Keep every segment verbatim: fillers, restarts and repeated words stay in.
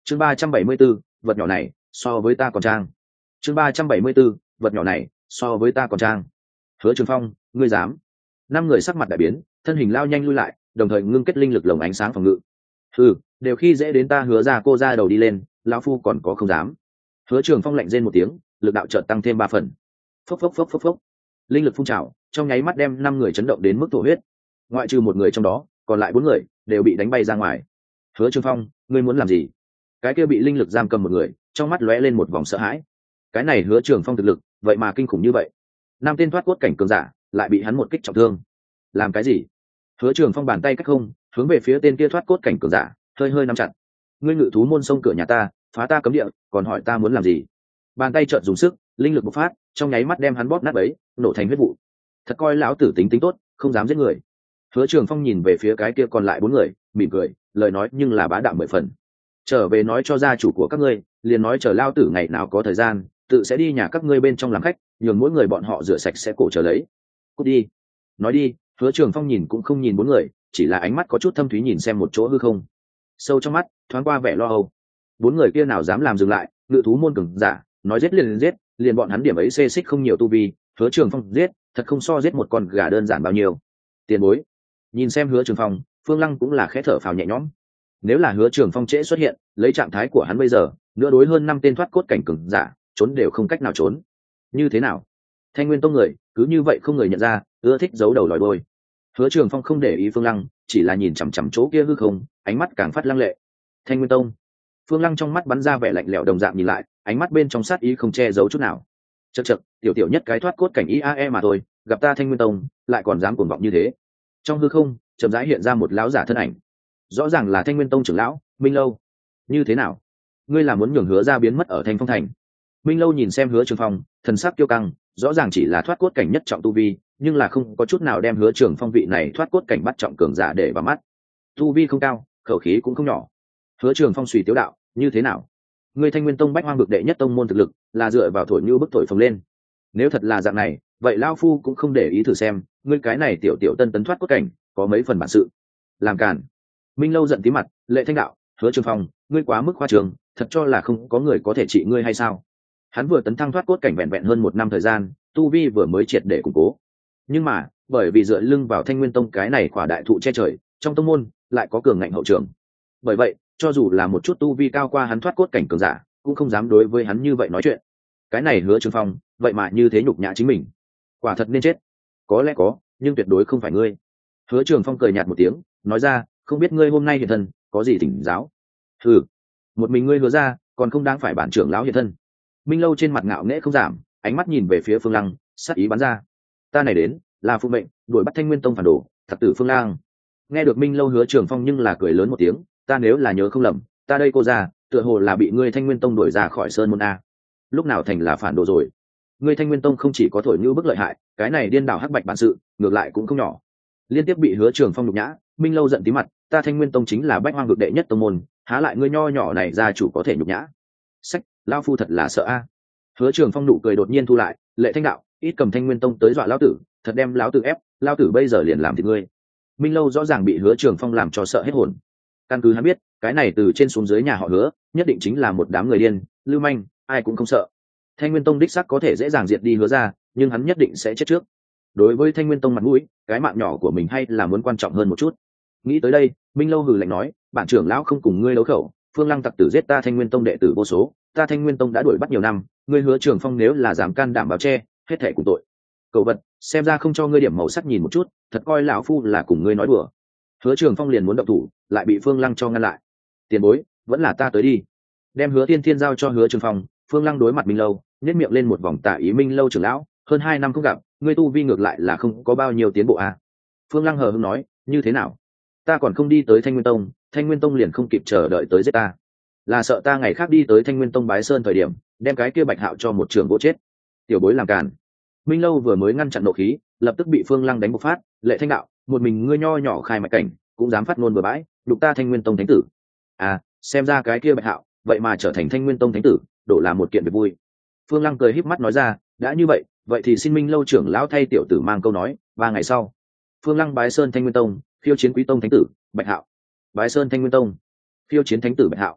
chương ba trăm bảy mươi 374, vật nhỏ này so với ta còn trang. chương ba trăm bảy mươi 374, vật nhỏ này so với ta còn trang. Hứa Trường Phong, ngươi dám? Năm người sắc mặt đại biến, thân hình lao nhanh lui lại, đồng thời ngưng kết linh lực lồng ánh sáng phòng ngự. Ừ, đều khi dễ đến ta Hứa ra cô ra đầu đi lên, lão phu còn có không dám. Hứa Trường Phong lạnh rên một tiếng, lực đạo chợt tăng thêm ba phần. Phốc phốc phốc phốc phốc. Linh lực phun trào, trong nháy mắt đem năm người chấn động đến mức thổ huyết. Ngoại trừ một người trong đó, còn lại bốn người đều bị đánh bay ra ngoài. Hứa Trường Phong, ngươi muốn làm gì? Cái kia bị linh lực giam cầm một người, trong mắt lóe lên một vòng sợ hãi. Cái này Hứa Trường Phong thực lực, vậy mà kinh khủng như vậy. Năm tên thoát cốt cảnh cường giả, lại bị hắn một kích trọng thương. Làm cái gì? Hứa Trường Phong bàn tay cách không, hướng về phía tên kia thoát cốt cảnh cường giả, hơi hơi nắm chặt. Ngươi ngự thú môn xông cửa nhà ta, phá ta cấm địa, còn hỏi ta muốn làm gì? Bàn tay chợt dùng sức, linh lực bộc phát, trong nháy mắt đem hắn bóp nát bấy, nổ thành huyết vụ. Thật coi lão tử tính tính tốt, không dám giết người. Hứa Trường Phong nhìn về phía cái kia còn lại bốn người, mỉm cười, lời nói nhưng là bá đạo mười phần. Trở về nói cho gia chủ của các ngươi, liền nói chờ lao tử ngày nào có thời gian, tự sẽ đi nhà các ngươi bên trong làm khách, nhường mỗi người bọn họ rửa sạch sẽ cổ chờ lấy. Cút đi. Nói đi. Hứa Trường Phong nhìn cũng không nhìn bốn người, chỉ là ánh mắt có chút thâm thúy nhìn xem một chỗ hư không. Sâu trong mắt thoáng qua vẻ lo âu. Bốn người kia nào dám làm dừng lại, ngự thú môn cường giả, nói giết liền giết, liền bọn hắn điểm ấy xê xích không nhiều tu vi, Hứa Trường Phong giết, thật không so giết một con gà đơn giản bao nhiêu. Tiền bối. Nhìn xem Hứa Trường Phong, Phương Lăng cũng là khẽ thở phào nhẹ nhõm. Nếu là Hứa Trường Phong trễ xuất hiện, lấy trạng thái của hắn bây giờ, nữa đối hơn năm tên thoát cốt cảnh cường giả, trốn đều không cách nào trốn. Như thế nào? Thanh Nguyên Tông người, cứ như vậy không người nhận ra, ưa thích giấu đầu lòi đuôi. Hứa Trường Phong không để ý Phương Lăng, chỉ là nhìn chằm chằm chỗ kia hư không, ánh mắt càng phát lăng lệ. Thanh Nguyên Tông. Phương Lăng trong mắt bắn ra vẻ lạnh lẽo đồng dạng nhìn lại, ánh mắt bên trong sát ý không che giấu chút nào. Chậc chậc, tiểu tiểu nhất cái thoát cốt cảnh i a e mà thôi, gặp ta Thanh Nguyên Tông, lại còn dám cuồng vọng như thế. Trong hư không, chậm rãi hiện ra một lão giả thân ảnh. Rõ ràng là Thanh Nguyên Tông trưởng lão, Minh Lâu. Như thế nào? Ngươi là muốn nhường Hứa ra biến mất ở Thanh Phong thành? Minh Lâu nhìn xem Hứa Trường Phong, thần sắc kiêu căng, rõ ràng chỉ là thoát cốt cảnh nhất trọng tu vi, nhưng là không có chút nào đem Hứa Trường Phong vị này thoát cốt cảnh bắt trọng cường giả để vào mắt. Tu vi không cao, khẩu khí cũng không nhỏ. Hứa Trường Phong suy tiếu đạo, như thế nào? Ngươi Thanh Nguyên Tông bách hoang vực đệ nhất tông môn thực lực, là dựa vào thổi như bức thổi phồng lên. Nếu thật là dạng này, vậy lão phu cũng không để ý thử xem, ngươi cái này tiểu tiểu tân tấn thoát cốt cảnh, có mấy phần bản sự. Làm cản. Minh Lâu giận tí mặt, lệ thanh đạo, Hứa Trường Phong, ngươi quá mức khoa trương, thật cho là không có người có thể trị ngươi hay sao? Hắn vừa tấn thăng thoát cốt cảnh vẹn vẹn hơn một năm thời gian, tu vi vừa mới triệt để củng cố. Nhưng mà, bởi vì dựa lưng vào Thanh Nguyên Tông cái này khỏa đại thụ che trời, trong tông môn lại có cường ngạnh hậu trường. Bởi vậy, cho dù là một chút tu vi cao qua hắn thoát cốt cảnh cường giả, cũng không dám đối với hắn như vậy nói chuyện. Cái này Hứa Trường Phong, vậy mà như thế nhục nhã chính mình. Quả thật nên chết. Có lẽ có, nhưng tuyệt đối không phải ngươi. Hứa Trường Phong cười nhạt một tiếng, nói ra, không biết ngươi hôm nay hiện thân, có gì thỉnh giáo? Ừ, một mình ngươi Hứa ra, còn không đáng phải bản trưởng lão hiện thân. Minh Lâu trên mặt ngạo nghễ không giảm, ánh mắt nhìn về phía Phương Lăng, sát ý bắn ra. Ta này đến, là phụ mệnh, đuổi bắt Thanh Nguyên Tông phản đồ, thật tử Phương Lang. Nghe được Minh Lâu Hứa Trường Phong nhưng là cười lớn một tiếng, ta nếu là nhớ không lầm, ta đây cô ra, tựa hồ là bị ngươi Thanh Nguyên Tông đuổi ra khỏi sơn môn a. Lúc nào thành là phản đồ rồi? Ngươi Thanh Nguyên Tông không chỉ có thổi như bức lợi hại, cái này điên đảo hắc bạch bản sự, ngược lại cũng không nhỏ. Liên tiếp bị Hứa Trường Phong nhục nhã, Minh Lâu giận tí mặt, ta Thanh Nguyên Tông chính là bách hoang vực đệ nhất tông môn, há lại ngươi nho nhỏ này gia chủ có thể nhục nhã? Sách, lão phu thật là sợ a. Hứa Trường Phong nụ cười đột nhiên thu lại, lệ thanh đạo, ít cầm Thanh Nguyên Tông tới dọa lão tử, thật đem lão tử ép, lão tử bây giờ liền làm thịt ngươi. Minh Lâu rõ ràng bị Hứa Trường Phong làm cho sợ hết hồn. Căn cứ hắn biết, cái này từ trên xuống dưới nhà họ Hứa, nhất định chính là một đám người điên, lưu manh, ai cũng không sợ. Thanh Nguyên Tông đích xác có thể dễ dàng diệt đi Hứa ra, nhưng hắn nhất định sẽ chết trước. Đối với Thanh Nguyên Tông mặt mũi, cái mạng nhỏ của mình hay là muốn quan trọng hơn một chút. Nghĩ tới đây, Minh Lâu hừ lạnh nói, bản trưởng lão không cùng ngươi đấu khẩu, Phương Lăng tặc tử giết ta Thanh Nguyên Tông đệ tử vô số, ta Thanh Nguyên Tông đã đuổi bắt nhiều năm, ngươi Hứa Trường Phong nếu là dám can đảm báo che, hết thảy cùng tội. Cậu vật, xem ra không cho ngươi điểm màu sắc nhìn một chút, thật coi lão phu là cùng ngươi nói đùa. Hứa Trường Phong liền muốn động thủ, lại bị Phương Lăng cho ngăn lại. Tiền bối, vẫn là ta tới đi. Đem Hứa Tiên Thiên giao cho Hứa Trường Phong, Phương Lăng đối mặt Minh Lâu, nhếch miệng lên một vòng tà ý. Minh Lâu trưởng lão, hơn hai năm không gặp, ngươi tu vi ngược lại là không có bao nhiêu tiến bộ à? Phương Lăng hờ hững nói, như thế nào? Ta còn không đi tới Thanh Nguyên Tông, Thanh Nguyên Tông liền không kịp chờ đợi tới giết ta. Là sợ ta ngày khác đi tới Thanh Nguyên Tông bái sơn thời điểm, đem cái kia Bạch Hạo cho một trường gỗ chết. Tiểu bối làm càn. Minh Lâu vừa mới ngăn chặn nộ khí, lập tức bị Phương Lăng đánh bộc phát, lệ thanh đạo, một mình ngươi nho nhỏ khai mạch cảnh, cũng dám phát ngôn bừa bãi, đục ta Thanh Nguyên Tông thánh tử. À, xem ra cái kia Bạch Hạo, vậy mà trở thành Thanh Nguyên Tông thánh tử, đổ là một kiện việc vui. Phương Lăng cười híp mắt nói ra, đã như vậy, vậy thì xin Minh Lâu trưởng lão thay tiểu tử mang câu nói, ba ngày sau. Phương Lăng bái sơn Thanh Nguyên Tông, khiêu chiến Quý Tông thánh tử, Bạch Hạo. Bái sơn Thanh Nguyên Tông, khiêu chiến thánh tử Bạch Hạo.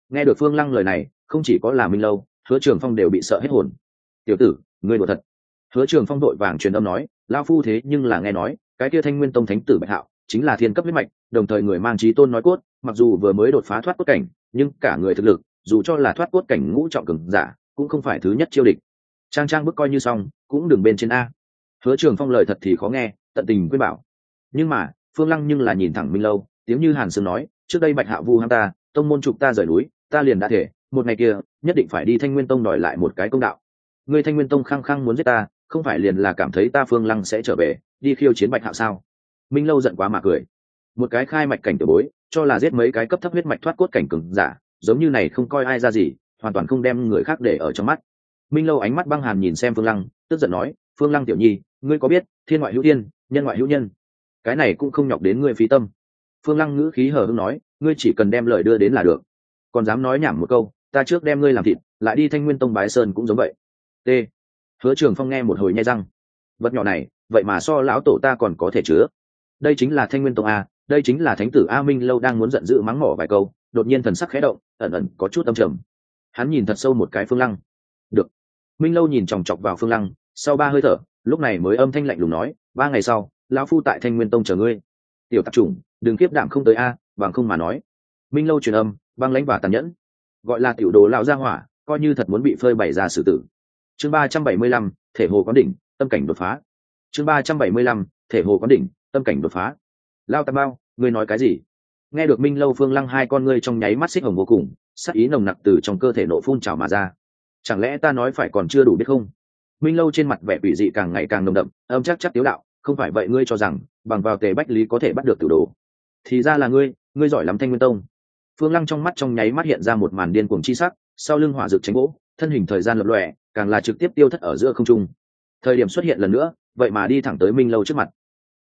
Nghe được Phương Lăng lời này, không chỉ có là Minh Lâu, Hứa Trường Phong đều bị sợ hết hồn. Tiểu tử, ngươi đùa thật. Hứa Trường Phong đội vàng truyền âm nói, lão phu thế nhưng là nghe nói cái kia Thanh Nguyên Tông thánh tử Bạch Hạo chính là thiên cấp huyết mạch, đồng thời người mang chí tôn nói cốt, mặc dù vừa mới đột phá thoát cốt cảnh, nhưng cả người thực lực, dù cho là thoát cốt cảnh ngũ trọng cường giả, cũng không phải thứ nhất chiêu địch. Trang trang bức coi như xong, cũng đừng bên trên a. Hứa Trường Phong lời thật thì khó nghe, tận tình khuyên bảo. Nhưng mà, Phương Lăng nhưng là nhìn thẳng Minh Lâu, tiếng như hàn sương nói, trước đây Bạch Hạo vu ham ta, tông môn trục ta rời núi, ta liền đã thể, một ngày kia, nhất định phải đi Thanh Nguyên Tông đòi lại một cái công đạo. Ngươi Thanh Nguyên Tông khăng khăng muốn giết ta, không phải liền là cảm thấy ta Phương Lăng sẽ trở về, đi khiêu chiến Bạch Hạo sao? Minh Lâu giận quá mà cười. Một cái khai mạch cảnh tiểu bối, cho là giết mấy cái cấp thấp huyết mạch thoát cốt cảnh cường giả, giống như này không coi ai ra gì, hoàn toàn không đem người khác để ở trong mắt. Minh Lâu ánh mắt băng hàn nhìn xem Phương Lăng, tức giận nói, Phương Lăng tiểu nhi, ngươi có biết thiên ngoại hữu thiên, nhân ngoại hữu nhân, cái này cũng không nhọc đến ngươi phí tâm. Phương Lăng ngữ khí hờ hững nói, ngươi chỉ cần đem lời đưa đến là được, còn dám nói nhảm một câu, ta trước đem ngươi làm thịt, lại đi Thanh Nguyên Tông bái sơn cũng giống vậy. T. Hứa Trường Phong nghe một hồi nhai răng, vật nhỏ này, vậy mà so lão tổ ta còn có thể chứa. Đây chính là Thanh Nguyên Tông a, đây chính là thánh tử A. Minh Lâu đang muốn giận dữ mắng mỏ vài câu, đột nhiên thần sắc khẽ động, ẩn ẩn có chút âm trầm. Hắn nhìn thật sâu một cái Phương Lăng. Được. Minh Lâu nhìn chòng chọc vào Phương Lăng, sau ba hơi thở, lúc này mới âm thanh lạnh lùng nói, ba ngày sau, lão phu tại Thanh Nguyên Tông chờ ngươi. Tiểu tạp chủng, đừng kiếp đạm không tới a, bằng không mà nói. Minh Lâu truyền âm, băng lãnh và tàn nhẫn, gọi là tiểu đồ lão gia hỏa, coi như thật muốn bị phơi bày ra xử tử. Chương ba trăm bảy mươi lăm, thể hồ quán đỉnh, tâm cảnh đột phá. Chương ba trăm bảy mươi lăm, thể hồ quán đỉnh, tâm cảnh đột phá. Lao Tam Bao, ngươi nói cái gì? Nghe được Minh Lâu Phương Lăng hai con ngươi trong nháy mắt xích hồng vô cùng, sát ý nồng nặc từ trong cơ thể nộ phun trào mà ra. Chẳng lẽ ta nói phải còn chưa đủ biết không? Minh Lâu trên mặt vẻ quỷ dị càng ngày càng nồng đậm, âm chắc chắc tiếu đạo, không phải vậy ngươi cho rằng bằng vào Tề Bách Lý có thể bắt được tử đồ? Thì ra là ngươi, ngươi giỏi lắm Thanh Nguyên Tông. Phương Lăng trong mắt trong nháy mắt hiện ra một màn điên cuồng chi sắc, sau lưng hỏa rực tránh gỗ, thân hình thời gian lập lòe, càng là trực tiếp tiêu thất ở giữa không trung. Thời điểm xuất hiện lần nữa, vậy mà đi thẳng tới Minh Lâu trước mặt.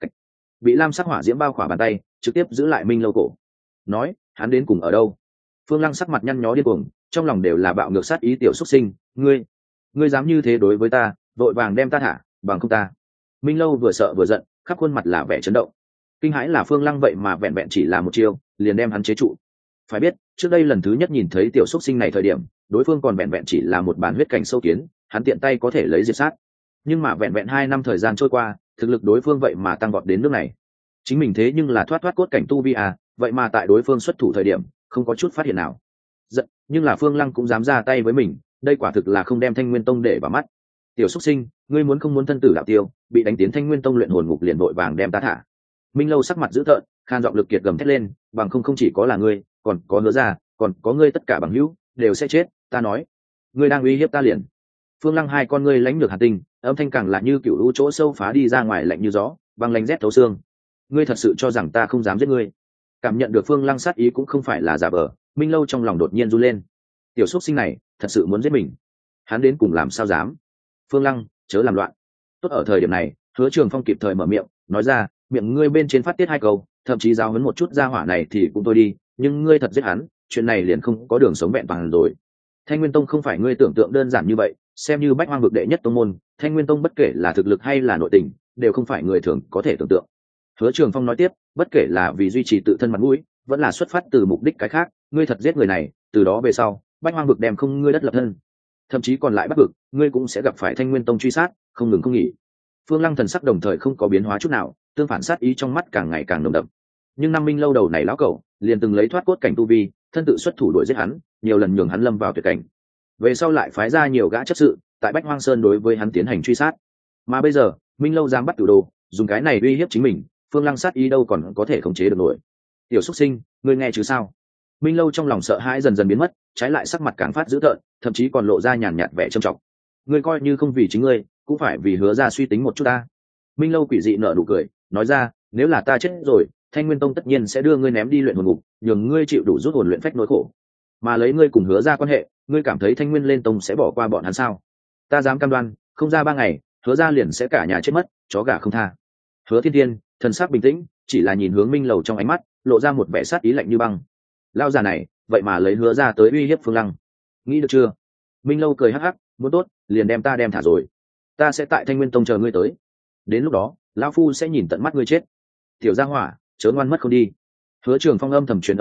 Bị lam sắc hỏa diễm bao khỏa bàn tay, trực tiếp giữ lại Minh Lâu cổ. Nói, hắn đến cùng ở đâu? Phương Lăng sắc mặt nhăn nhó điên cuồng, trong lòng đều là bạo ngược sát ý tiểu xuất sinh, ngươi, ngươi dám như thế đối với ta, vội vàng đem ta thả, bằng không ta. Minh Lâu vừa sợ vừa giận, khắp khuôn mặt là vẻ chấn động. Kinh hãi là Phương Lăng vậy mà vẹn vẹn chỉ là một chiêu, liền đem hắn chế trụ. Phải biết, trước đây lần thứ nhất nhìn thấy tiểu xuất sinh này thời điểm, đối phương còn vẹn vẹn chỉ là một bản huyết cảnh sâu kiến, hắn tiện tay có thể lấy diệt sát. Nhưng mà vẹn vẹn hai năm thời gian trôi qua, thực lực đối phương vậy mà tăng vọt đến nước này. Chính mình thế nhưng là thoát thoát cốt cảnh tu vi à, vậy mà tại đối phương xuất thủ thời điểm, không có chút phát hiện nào. Giận, nhưng là Phương Lăng cũng dám ra tay với mình, đây quả thực là không đem Thanh Nguyên Tông để vào mắt. Tiểu xuất sinh, ngươi muốn không muốn thân tử đạo tiêu, bị đánh tiến Thanh Nguyên Tông luyện hồn ngục liền vội vàng đem ta thả. Minh Lâu sắc mặt dữ tợn, khan giọng lực kiệt gầm thét lên, bằng không không chỉ có là ngươi, còn có Hứa Gia, còn có ngươi tất cả bằng hữu đều sẽ chết, ta nói, ngươi đang uy hiếp ta liền. Phương Lăng hai con ngươi lãnh được hàn tinh, âm thanh càng là như kiểu lũ chỗ sâu phá đi ra ngoài lạnh như gió, băng lạnh rét thấu xương. Ngươi thật sự cho rằng ta không dám giết ngươi? Cảm nhận được Phương Lăng sát ý cũng không phải là giả vờ, Minh Lâu trong lòng đột nhiên run lên. Tiểu xuất sinh này thật sự muốn giết mình, hắn đến cùng làm sao dám? Phương Lăng, chớ làm loạn. Tốt ở thời điểm này, Hứa Trường Phong kịp thời mở miệng, nói ra, miệng ngươi bên trên phát tiết hai câu, thậm chí giáo huấn một chút gia hỏa này thì cũng thôi đi, nhưng ngươi thật giết hắn, chuyện này liền không có đường sống vẹn toàn rồi. Thanh Nguyên Tông không phải ngươi tưởng tượng đơn giản như vậy, xem như bách hoang vực đệ nhất tông môn, Thanh Nguyên Tông bất kể là thực lực hay là nội tình, đều không phải người thường có thể tưởng tượng. Hứa Trường Phong nói tiếp, bất kể là vì duy trì tự thân mặt mũi, vẫn là xuất phát từ mục đích cái khác, ngươi thật giết người này, từ đó về sau, bách hoang vực đem không ngươi đất lập thân, thậm chí còn lại bắc vực, ngươi cũng sẽ gặp phải Thanh Nguyên Tông truy sát, không ngừng không nghỉ. Phương Lăng thần sắc đồng thời không có biến hóa chút nào, tương phản sát ý trong mắt càng ngày càng nồng đậm. Nhưng năm Minh Lâu đầu này lão cẩu, liền từng lấy thoát cốt cảnh tu vi, thân tự xuất thủ đuổi giết hắn, nhiều lần nhường hắn lâm vào tuyệt cảnh. Về sau lại phái ra nhiều gã chấp sự, tại Bách Hoang Sơn đối với hắn tiến hành truy sát. Mà bây giờ, Minh Lâu dám bắt Tử Đồ, dùng cái này uy hiếp chính mình, Phương Lăng sát ý đâu còn có thể khống chế được nổi. Tiểu xuất sinh, ngươi nghe chứ sao? Minh Lâu trong lòng sợ hãi dần dần biến mất, trái lại sắc mặt càng phát dữ tợn, thậm chí còn lộ ra nhàn nhạt vẻ trầm trọng. Ngươi coi như không vì chính ngươi, cũng phải vì Hứa Ra suy tính một chút ta. Minh Lâu quỷ dị nở nụ cười, nói ra, nếu là ta chết rồi, Thanh Nguyên Tông tất nhiên sẽ đưa ngươi ném đi luyện hồn ngục, nhường ngươi chịu đủ rút hồn luyện phách nỗi khổ. Mà lấy ngươi cùng Hứa Ra quan hệ, ngươi cảm thấy Thanh Nguyên lên tông sẽ bỏ qua bọn hắn sao? Ta dám cam đoan, không ra ba ngày, Hứa Ra liền sẽ cả nhà chết mất, chó gà không tha. Hứa Thiên Thiên, thần sắc bình tĩnh, chỉ là nhìn hướng Minh Lầu trong ánh mắt, lộ ra một vẻ sát ý lạnh như băng. Lao già này, vậy mà lấy Hứa Ra tới uy hiếp Phương Lăng. Nghĩ được chưa? Minh Lâu cười hắc hắc, muốn tốt, liền đem ta đem thả rồi. Ta sẽ tại Thanh Nguyên Tông chờ ngươi tới. Đến lúc đó, lão phu sẽ nhìn tận mắt ngươi chết. Tiểu gia hỏa, chớ ngoan mất không đi. Hứa Trường Phong âm thầm truyền âm nói,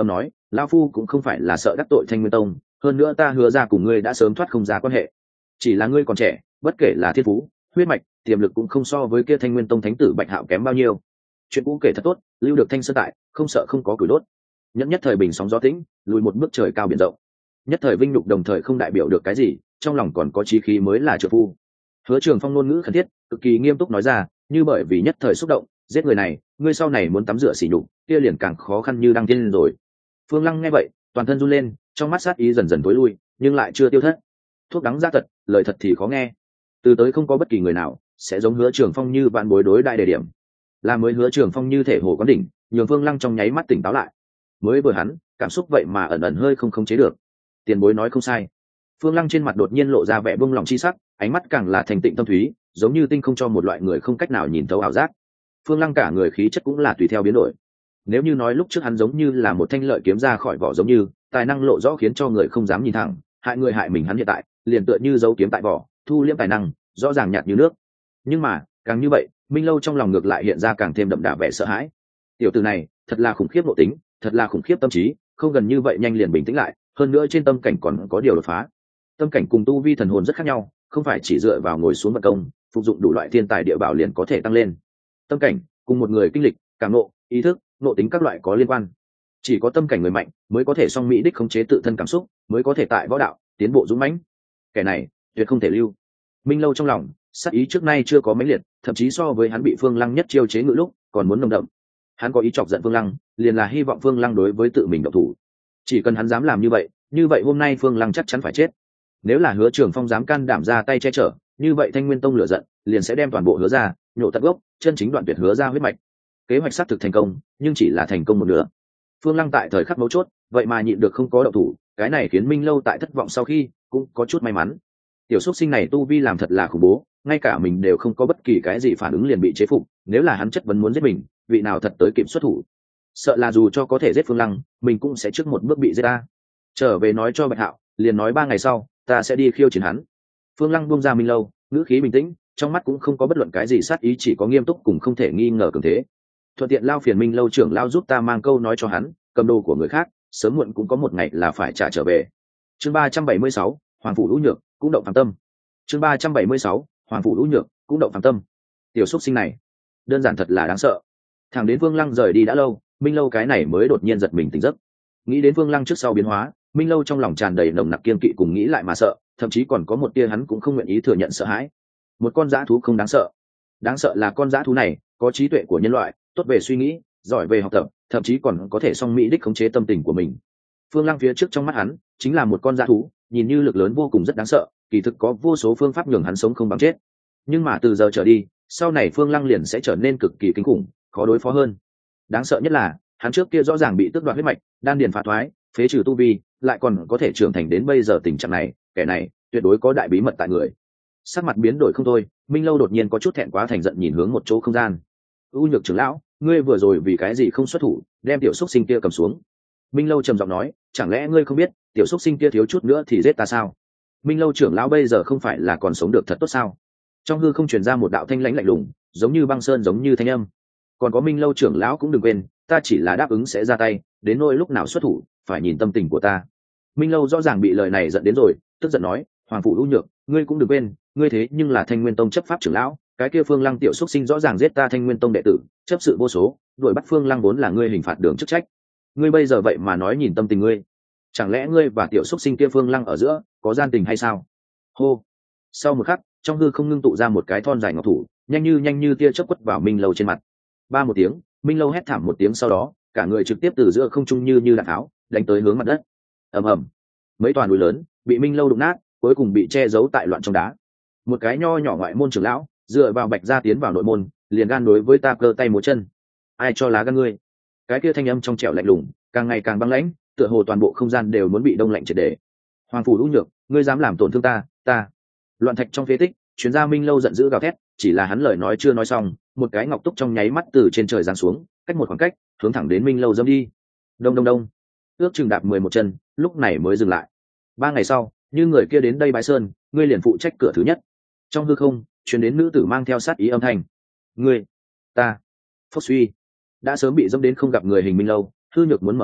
lão phu cũng không phải là sợ đắc tội Thanh Nguyên Tông, hơn nữa ta hứa ra cùng ngươi đã sớm thoát không ra quan hệ. Chỉ là ngươi còn trẻ, bất kể là thiên phú, huyết mạch, tiềm lực cũng không so với kia Thanh Nguyên Tông thánh tử Bạch Hạo kém bao nhiêu. Chuyện cũ kể thật tốt, lưu được Thanh Sơn tại, không sợ không có củi đốt. Nhẫn nhất thời bình sóng gió tĩnh, lùi một bước trời cao biển rộng. Nhất thời vinh nhục đồng thời không đại biểu được cái gì, trong lòng còn có chí khí mới là trợ phu. Hứa Trường Phong ngôn ngữ khẩn thiết, cực kỳ nghiêm túc nói ra, như bởi vì nhất thời xúc động, giết người này, ngươi sau này muốn tắm rửa xỉ nhục, kia liền càng khó khăn như đăng tiên rồi. Phương Lăng nghe vậy, toàn thân run lên, trong mắt sát ý dần dần tối lui, nhưng lại chưa tiêu thất. Thuốc đắng ra tật, lời thật thì khó nghe. Từ tới không có bất kỳ người nào sẽ giống Hứa Trường Phong như vạn bối đối đại đề điểm. Là mới Hứa Trường Phong như thể hồ quán đỉnh, nhường Phương Lăng trong nháy mắt tỉnh táo lại. Mới vừa hắn, cảm xúc vậy mà ẩn ẩn hơi không khống chế được. Tiền bối nói không sai. Phương Lăng trên mặt đột nhiên lộ ra vẻ buông lỏng chi sắc, ánh mắt càng là thành tịnh tâm thúy, giống như tinh không cho một loại người không cách nào nhìn thấu ảo giác. Phương Lăng cả người khí chất cũng là tùy theo biến đổi. Nếu như nói lúc trước hắn giống như là một thanh lợi kiếm ra khỏi vỏ, giống như tài năng lộ rõ khiến cho người không dám nhìn thẳng, hại người hại mình, hắn hiện tại liền tựa như dấu kiếm tại vỏ, thu liễm tài năng, rõ ràng nhạt như nước. Nhưng mà càng như vậy, Minh Lâu trong lòng ngược lại hiện ra càng thêm đậm đà vẻ sợ hãi. Tiểu tử này thật là khủng khiếp nội tính, thật là khủng khiếp tâm trí, không gần như vậy nhanh liền bình tĩnh lại, hơn nữa trên tâm cảnh còn có điều đột phá. Tâm cảnh cùng tu vi thần hồn rất khác nhau, không phải chỉ dựa vào ngồi xuống vận công, phục dụng đủ loại thiên tài địa bảo liền có thể tăng lên. Tâm cảnh cùng một người kinh lịch, cảm ngộ, ý thức, nội tính các loại có liên quan. Chỉ có tâm cảnh người mạnh mới có thể song mỹ đích khống chế tự thân cảm xúc, mới có thể tại võ đạo tiến bộ dũng mãnh. Kẻ này tuyệt không thể lưu. Minh Lâu trong lòng sát ý trước nay chưa có mãnh liệt, thậm chí so với hắn bị Phương Lăng nhất chiêu chế ngự lúc còn muốn nồng đậm. Hắn có ý chọc giận Phương Lăng, liền là hy vọng Phương Lăng đối với tự mình động thủ. Chỉ cần hắn dám làm như vậy, như vậy hôm nay Phương Lăng chắc chắn phải chết. Nếu là Hứa Trường Phong dám can đảm ra tay che chở, như vậy Thanh Nguyên Tông lửa giận liền sẽ đem toàn bộ Hứa ra nhổ tận gốc, chân chính đoạn tuyệt Hứa ra huyết mạch. Kế hoạch xác thực thành công, nhưng chỉ là thành công một nửa. Phương Lăng tại thời khắc mấu chốt, vậy mà nhịn được không có động thủ, cái này khiến Minh Lâu tại thất vọng sau khi cũng có chút may mắn. Tiểu xuất sinh này tu vi làm thật là khủng bố, ngay cả mình đều không có bất kỳ cái gì phản ứng liền bị chế phục, nếu là hắn chất vấn muốn giết mình, vị nào thật tới kịp xuất thủ. Sợ là dù cho có thể giết Phương Lăng, mình cũng sẽ trước một bước bị giết ta. Trở về nói cho Bạch Hạo, liền nói ba ngày sau, ta sẽ đi khiêu chiến hắn. Phương Lăng buông ra Minh Lâu, ngữ khí bình tĩnh, trong mắt cũng không có bất luận cái gì sát ý, chỉ có nghiêm túc cùng không thể nghi ngờ cường thế. Thuận tiện lao phiền Minh Lâu trưởng lao giúp ta mang câu nói cho hắn, cầm đồ của người khác, sớm muộn cũng có một ngày là phải trả trở về. Chương ba trăm bảy mươi sáu, Hoàng phủ Lũ Nhược cũng động phàm tâm. Chương ba trăm bảy mươi sáu, Hoàng phủ Lũ Nhược cũng động phàm tâm. Tiểu xuất sinh này, đơn giản thật là đáng sợ. Thẳng đến Phương Lăng rời đi đã lâu, Minh Lâu cái này mới đột nhiên giật mình tỉnh giấc. Nghĩ đến Phương Lăng trước sau biến hóa, Minh Lâu trong lòng tràn đầy nồng nặc kiên kỵ cùng nghĩ lại mà sợ, thậm chí còn có một tia hắn cũng không nguyện ý thừa nhận sợ hãi. Một con dã thú không đáng sợ, đáng sợ là con dã thú này có trí tuệ của nhân loại, tốt về suy nghĩ, giỏi về học tập, thậm chí còn có thể song mỹ đích khống chế tâm tình của mình. Phương Lăng phía trước trong mắt hắn chính là một con dã thú, nhìn như lực lớn vô cùng rất đáng sợ, kỳ thực có vô số phương pháp nhường hắn sống không bằng chết. Nhưng mà từ giờ trở đi, sau này Phương Lăng liền sẽ trở nên cực kỳ kinh khủng, khó đối phó hơn. Đáng sợ nhất là hắn trước kia rõ ràng bị tước đoạt huyết mạch, đan điền phá thoái, phế trừ tu vi, lại còn có thể trưởng thành đến bây giờ tình trạng này, kẻ này tuyệt đối có đại bí mật tại người. Sắc mặt biến đổi không thôi, Minh Lâu đột nhiên có chút thẹn quá thành giận nhìn hướng một chỗ không gian. U Nhược trưởng lão, ngươi vừa rồi vì cái gì không xuất thủ, đem tiểu xúc sinh kia cầm xuống? Minh Lâu trầm giọng nói, chẳng lẽ ngươi không biết tiểu xúc sinh kia thiếu chút nữa thì giết ta sao? Minh Lâu trưởng lão bây giờ không phải là còn sống được thật tốt sao? Trong hư không truyền ra một đạo thanh lãnh lạnh lùng, giống như băng sơn giống như thanh âm. Còn có Minh Lâu trưởng lão cũng đừng quên, ta chỉ là đáp ứng sẽ ra tay, đến nỗi lúc nào xuất thủ phải nhìn tâm tình của ta. Minh Lâu rõ ràng bị lời này giận đến rồi, tức giận nói, Hoàng phủ Lũ Nhược, ngươi cũng đừng quên, ngươi thế nhưng là Thanh Nguyên Tông chấp pháp trưởng lão, cái kia Phương Lăng tiểu xuất sinh rõ ràng giết ta Thanh Nguyên Tông đệ tử, chấp sự vô số, đuổi bắt Phương Lăng vốn là ngươi hình phạt đường chức trách. Ngươi bây giờ vậy mà nói nhìn tâm tình ngươi, chẳng lẽ ngươi và tiểu xuất sinh kia Phương Lăng ở giữa có gian tình hay sao? Hô. Sau một khắc, trong hư không ngưng tụ ra một cái thon dài ngọc thủ, nhanh như nhanh như tia chớp quất vào Minh Lâu trên mặt. Ba một tiếng, Minh Lâu hét thảm một tiếng, sau đó cả người trực tiếp từ giữa không trung như như đạn tháo đánh tới hướng mặt đất. Ầm ầm, mấy toàn núi lớn bị Minh Lâu đụng nát, cuối cùng bị che giấu tại loạn trong đá. Một cái nho nhỏ ngoại môn trưởng lão dựa vào Bạch gia tiến vào nội môn, liền gan đối với ta cơ tay múa chân. Ai cho lá gan ngươi? Cái kia thanh âm trong trẻo lạnh lùng, càng ngày càng băng lãnh, tựa hồ toàn bộ không gian đều muốn bị đông lạnh triệt để. Hoàng phủ Lũ Nhược, ngươi dám làm tổn thương ta, ta. Loạn thạch trong phế tích, chuyên gia Minh Lâu giận dữ gào thét, chỉ là hắn lời nói chưa nói xong, một cái ngọc túc trong nháy mắt từ trên trời giáng xuống, cách một khoảng cách, hướng thẳng đến Minh Lâu dẫm đi. Đông đông đông, ước chừng đạp mười một chân, lúc này mới dừng lại. Ba ngày sau, như người kia đến đây bái sơn, ngươi liền phụ trách cửa thứ nhất. Trong hư không truyền đến nữ tử mang theo sát ý âm thanh. Ngươi, ta, phốc suy. Đã sớm bị dẫm đến không gặp người hình Minh Lâu, hư nhược muốn mở miệng,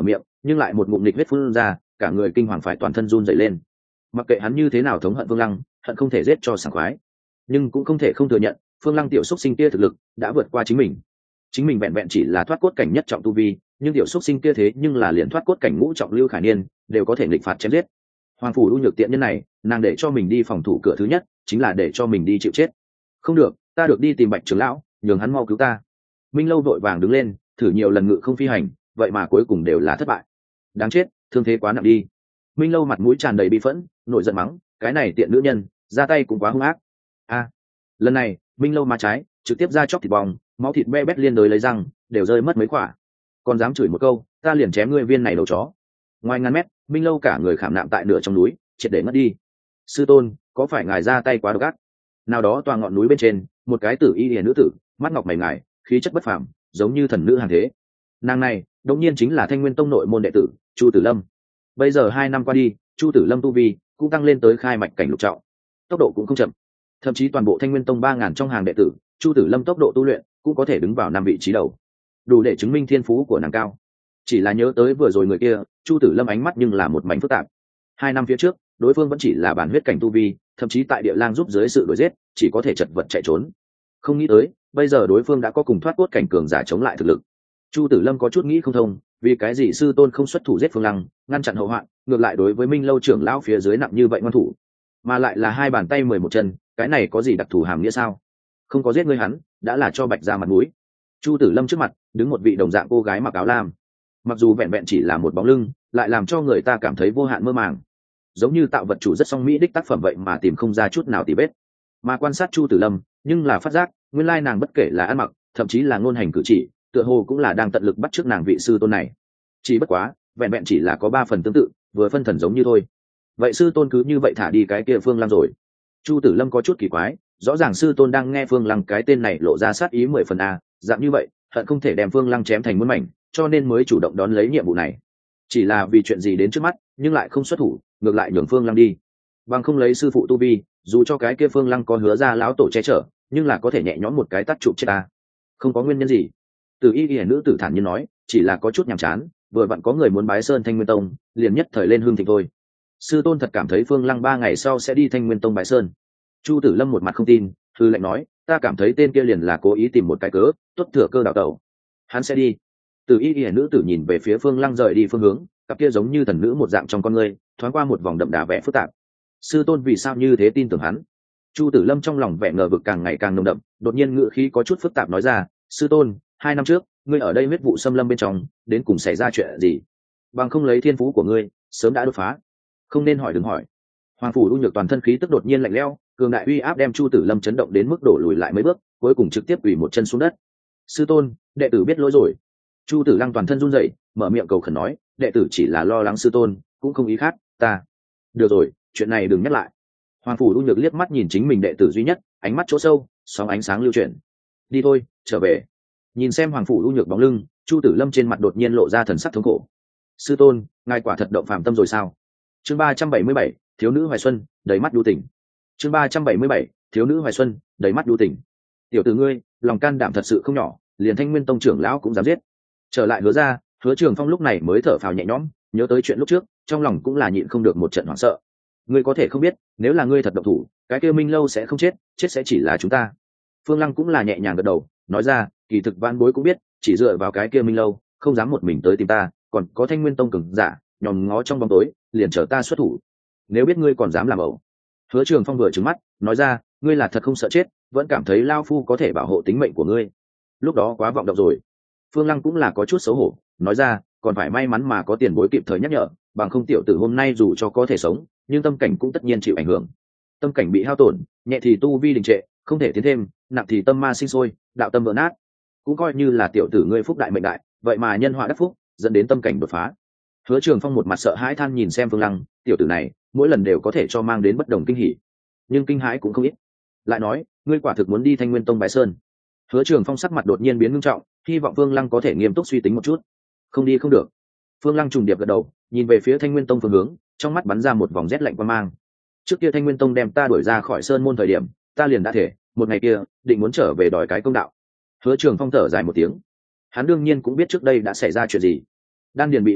nhưng lại một ngụm nịch huyết phun ra, cả người kinh hoàng phải toàn thân run dậy lên. Mặc kệ hắn như thế nào thống hận Phương Lăng, hận không thể giết cho sảng khoái, nhưng cũng không thể không thừa nhận Phương Lăng tiểu xúc sinh kia thực lực đã vượt qua chính mình. Chính mình vẹn vẹn chỉ là thoát cốt cảnh nhất trọng tu vi, nhưng tiểu xúc sinh kia thế nhưng là liền thoát cốt cảnh ngũ trọng Lưu Khải Niên đều có thể nghịch phạt chém giết. Hoàng phủ U Nhược tiện nhân này, nàng để cho mình đi phòng thủ cửa thứ nhất, chính là để cho mình đi chịu chết. Không được, ta được đi tìm Bạch trưởng lão, nhường hắn mau cứu ta. Minh Lâu vội vàng đứng lên, thử nhiều lần ngự không phi hành, vậy mà cuối cùng đều là thất bại. Đáng chết, thương thế quá nặng đi. Minh Lâu mặt mũi tràn đầy bi phẫn, nổi giận mắng, cái này tiện nữ nhân, ra tay cũng quá hung ác. A, lần này, Minh Lâu má trái trực tiếp ra chóc thịt bong, máu thịt be bét liên đối lấy răng, đều rơi mất mấy quả. Còn dám chửi một câu, ta liền chém ngươi viên này đầu chó. Ngoài ngàn mét, Minh Lâu cả người khảm nạm tại nửa trong núi, triệt để mất đi. Sư tôn, có phải ngài ra tay quá độc ác? Nào đó tòa ngọn núi bên trên, một cái tử y liễu nữ tử, mắt ngọc mày ngài, khí chất bất phàm, giống như thần nữ hàng thế. Nàng này, đột nhiên chính là Thanh Nguyên Tông nội môn đệ tử, Chu Tử Lâm. Bây giờ hai năm qua đi, Chu Tử Lâm tu vi cũng tăng lên tới khai mạch cảnh lục trọng, tốc độ cũng không chậm. Thậm chí toàn bộ Thanh Nguyên Tông ba ngàn trong hàng đệ tử, Chu Tử Lâm tốc độ tu luyện cũng có thể đứng vào năm vị trí đầu, đủ để chứng minh thiên phú của nàng cao. Chỉ là nhớ tới vừa rồi người kia, Chu Tử Lâm ánh mắt nhưng là một mảnh phức tạp. Hai năm phía trước, đối phương vẫn chỉ là bản huyết cảnh tu vi, thậm chí tại địa lang giúp dưới sự đuổi giết, chỉ có thể chật vật chạy trốn. Không nghĩ tới, bây giờ đối phương đã có cùng thoát cốt cảnh cường giả chống lại thực lực. Chu Tử Lâm có chút nghĩ không thông, vì cái gì sư tôn không xuất thủ giết Phương Lăng, ngăn chặn hậu hoạn, ngược lại đối với Minh Lâu trưởng lão phía dưới nặng như vậy ngoan thủ, mà lại là hai bàn tay mười một chân, cái này có gì đặc thù hàm nghĩa sao? Không có giết ngươi hắn, đã là cho Bạch ra mặt mũi. Chu Tử Lâm trước mặt đứng một vị đồng dạng cô gái mặc áo lam, mặc dù vẹn vẹn chỉ là một bóng lưng, lại làm cho người ta cảm thấy vô hạn mơ màng, giống như tạo vật chủ rất song mỹ đích tác phẩm vậy mà tìm không ra chút nào tì vết. Mà quan sát Chu Tử Lâm, nhưng là phát giác nguyên lai nàng bất kể là ăn mặc, thậm chí là ngôn hành cử chỉ, tựa hồ cũng là đang tận lực bắt chước nàng vị sư tôn này. Chỉ bất quá, vẹn vẹn chỉ là có ba phần tương tự, vừa phân thần giống như thôi. Vậy sư tôn cứ như vậy thả đi cái kia Phương Lăng rồi? Chu Tử Lâm có chút kỳ quái, rõ ràng sư tôn đang nghe Phương Lăng cái tên này lộ ra sát ý mười phần a, dạng như vậy, hận không thể đem Phương Lăng chém thành muôn mảnh, cho nên mới chủ động đón lấy nhiệm vụ này. Chỉ là vì chuyện gì đến trước mắt, nhưng lại không xuất thủ, ngược lại nhường Phương Lăng đi. Bằng không lấy sư phụ tu vi, dù cho cái kia Phương Lăng có hứa ra lão tổ che chở, nhưng là có thể nhẹ nhõm một cái tắt chụp chết ta. Không có nguyên nhân gì. Từ y y nữ tử thản nhiên nói, chỉ là có chút nhàm chán, vừa vặn có người muốn bái sơn Thanh Nguyên Tông, liền nhất thời lên hương thịnh thôi. Sư tôn thật cảm thấy Phương Lăng ba ngày sau sẽ đi Thanh Nguyên Tông bái sơn? Chu Tử Lâm một mặt không tin, thư lệnh nói, ta cảm thấy tên kia liền là cố ý tìm một cái cớ, tốt thừa cơ đào tẩu. Hắn sẽ đi. Từ y y nữ tử nhìn về phía Phương Lăng rời đi phương hướng, cặp kia giống như thần nữ một dạng trong con ngươi, thoáng qua một vòng đậm đà vẻ phức tạp. Sư tôn vì sao như thế tin tưởng hắn? Chu Tử Lâm trong lòng vẻ ngờ vực càng ngày càng nồng đậm, đột nhiên ngữ khí có chút phức tạp nói ra, sư tôn, hai năm trước, ngươi ở đây huyết vụ xâm lâm bên trong, đến cùng xảy ra chuyện gì? Bằng không lấy thiên phú của ngươi, sớm đã đột phá. Không nên hỏi đừng hỏi. Hoàng phủ U Nhược toàn thân khí tức đột nhiên lạnh lẽo, cường đại uy áp đem Chu Tử Lâm chấn động đến mức đổ lùi lại mấy bước, cuối cùng trực tiếp ủy một chân xuống đất. Sư tôn, đệ tử biết lỗi rồi. Chu Tử Lăng toàn thân run rẩy, mở miệng cầu khẩn nói, đệ tử chỉ là lo lắng sư tôn, cũng không ý khác, ta. Được rồi, chuyện này đừng nhắc lại. Hoàng phủ U Nhược liếc mắt nhìn chính mình đệ tử duy nhất, ánh mắt chỗ sâu, sóng ánh sáng lưu chuyển. Đi thôi, trở về. Nhìn xem Hoàng phủ U Nhược bóng lưng, Chu Tử Lâm trên mặt đột nhiên lộ ra thần sắc thống khổ. Sư tôn, ngài quả thật động phàm tâm rồi sao? Chương ba trăm bảy mươi bảy, thiếu nữ Hoài Xuân, đầy mắt đu tình. Chương ba trăm bảy mươi bảy, thiếu nữ Hoài Xuân, đầy mắt đu tình. Tiểu tử ngươi, lòng can đảm thật sự không nhỏ, liền Thanh Nguyên Tông trưởng lão cũng dám giết. Trở lại Hứa ra, Hứa Trường Phong lúc này mới thở phào nhẹ nhõm, nhớ tới chuyện lúc trước, trong lòng cũng là nhịn không được một trận hoảng sợ. Ngươi có thể không biết, nếu là ngươi thật động thủ, cái kia Minh Lâu sẽ không chết, chết sẽ chỉ là chúng ta. Phương Lăng cũng là nhẹ nhàng gật đầu, nói ra, kỳ thực vãn bối cũng biết, chỉ dựa vào cái kia Minh Lâu, không dám một mình tới tìm ta, còn có Thanh Nguyên Tông cường giả, nhòm ngó trong bóng tối, liền chờ ta xuất thủ. Nếu biết ngươi còn dám làm ẩu. Hứa Trường Phong vừa trừng mắt, nói ra, ngươi là thật không sợ chết, vẫn cảm thấy lao phu có thể bảo hộ tính mệnh của ngươi. Lúc đó quá vọng động rồi. Phương Lăng cũng là có chút xấu hổ, nói ra, còn phải may mắn mà có tiền bối kịp thời nhắc nhở, bằng không tiểu tử hôm nay dù cho có thể sống, nhưng tâm cảnh cũng tất nhiên chịu ảnh hưởng. Tâm cảnh bị hao tổn, nhẹ thì tu vi đình trệ, không thể tiến thêm, nặng thì tâm ma sinh sôi, đạo tâm vỡ nát. Cũng coi như là tiểu tử ngươi phúc đại mệnh đại, vậy mà nhân họa đắc phúc, dẫn đến tâm cảnh đột phá. Hứa Trường Phong một mặt sợ hãi than nhìn xem Phương Lăng, tiểu tử này, mỗi lần đều có thể cho mang đến bất đồng kinh hỉ, nhưng kinh hãi cũng không ít. Lại nói, ngươi quả thực muốn đi Thanh Nguyên Tông bái sơn? Hứa Trường Phong sắc mặt đột nhiên biến nghiêm trọng, hy vọng Phương Lăng có thể nghiêm túc suy tính một chút. Không đi không được. Phương Lăng trùng điệp gật đầu, nhìn về phía Thanh Nguyên Tông phương hướng, trong mắt bắn ra một vòng rét lạnh quan mang. Trước kia Thanh Nguyên Tông đem ta đuổi ra khỏi sơn môn thời điểm, ta liền đã thể, một ngày kia, định muốn trở về đòi cái công đạo. Hứa Trường Phong thở dài một tiếng. Hắn đương nhiên cũng biết trước đây đã xảy ra chuyện gì. Đan điền bị hủy diệt,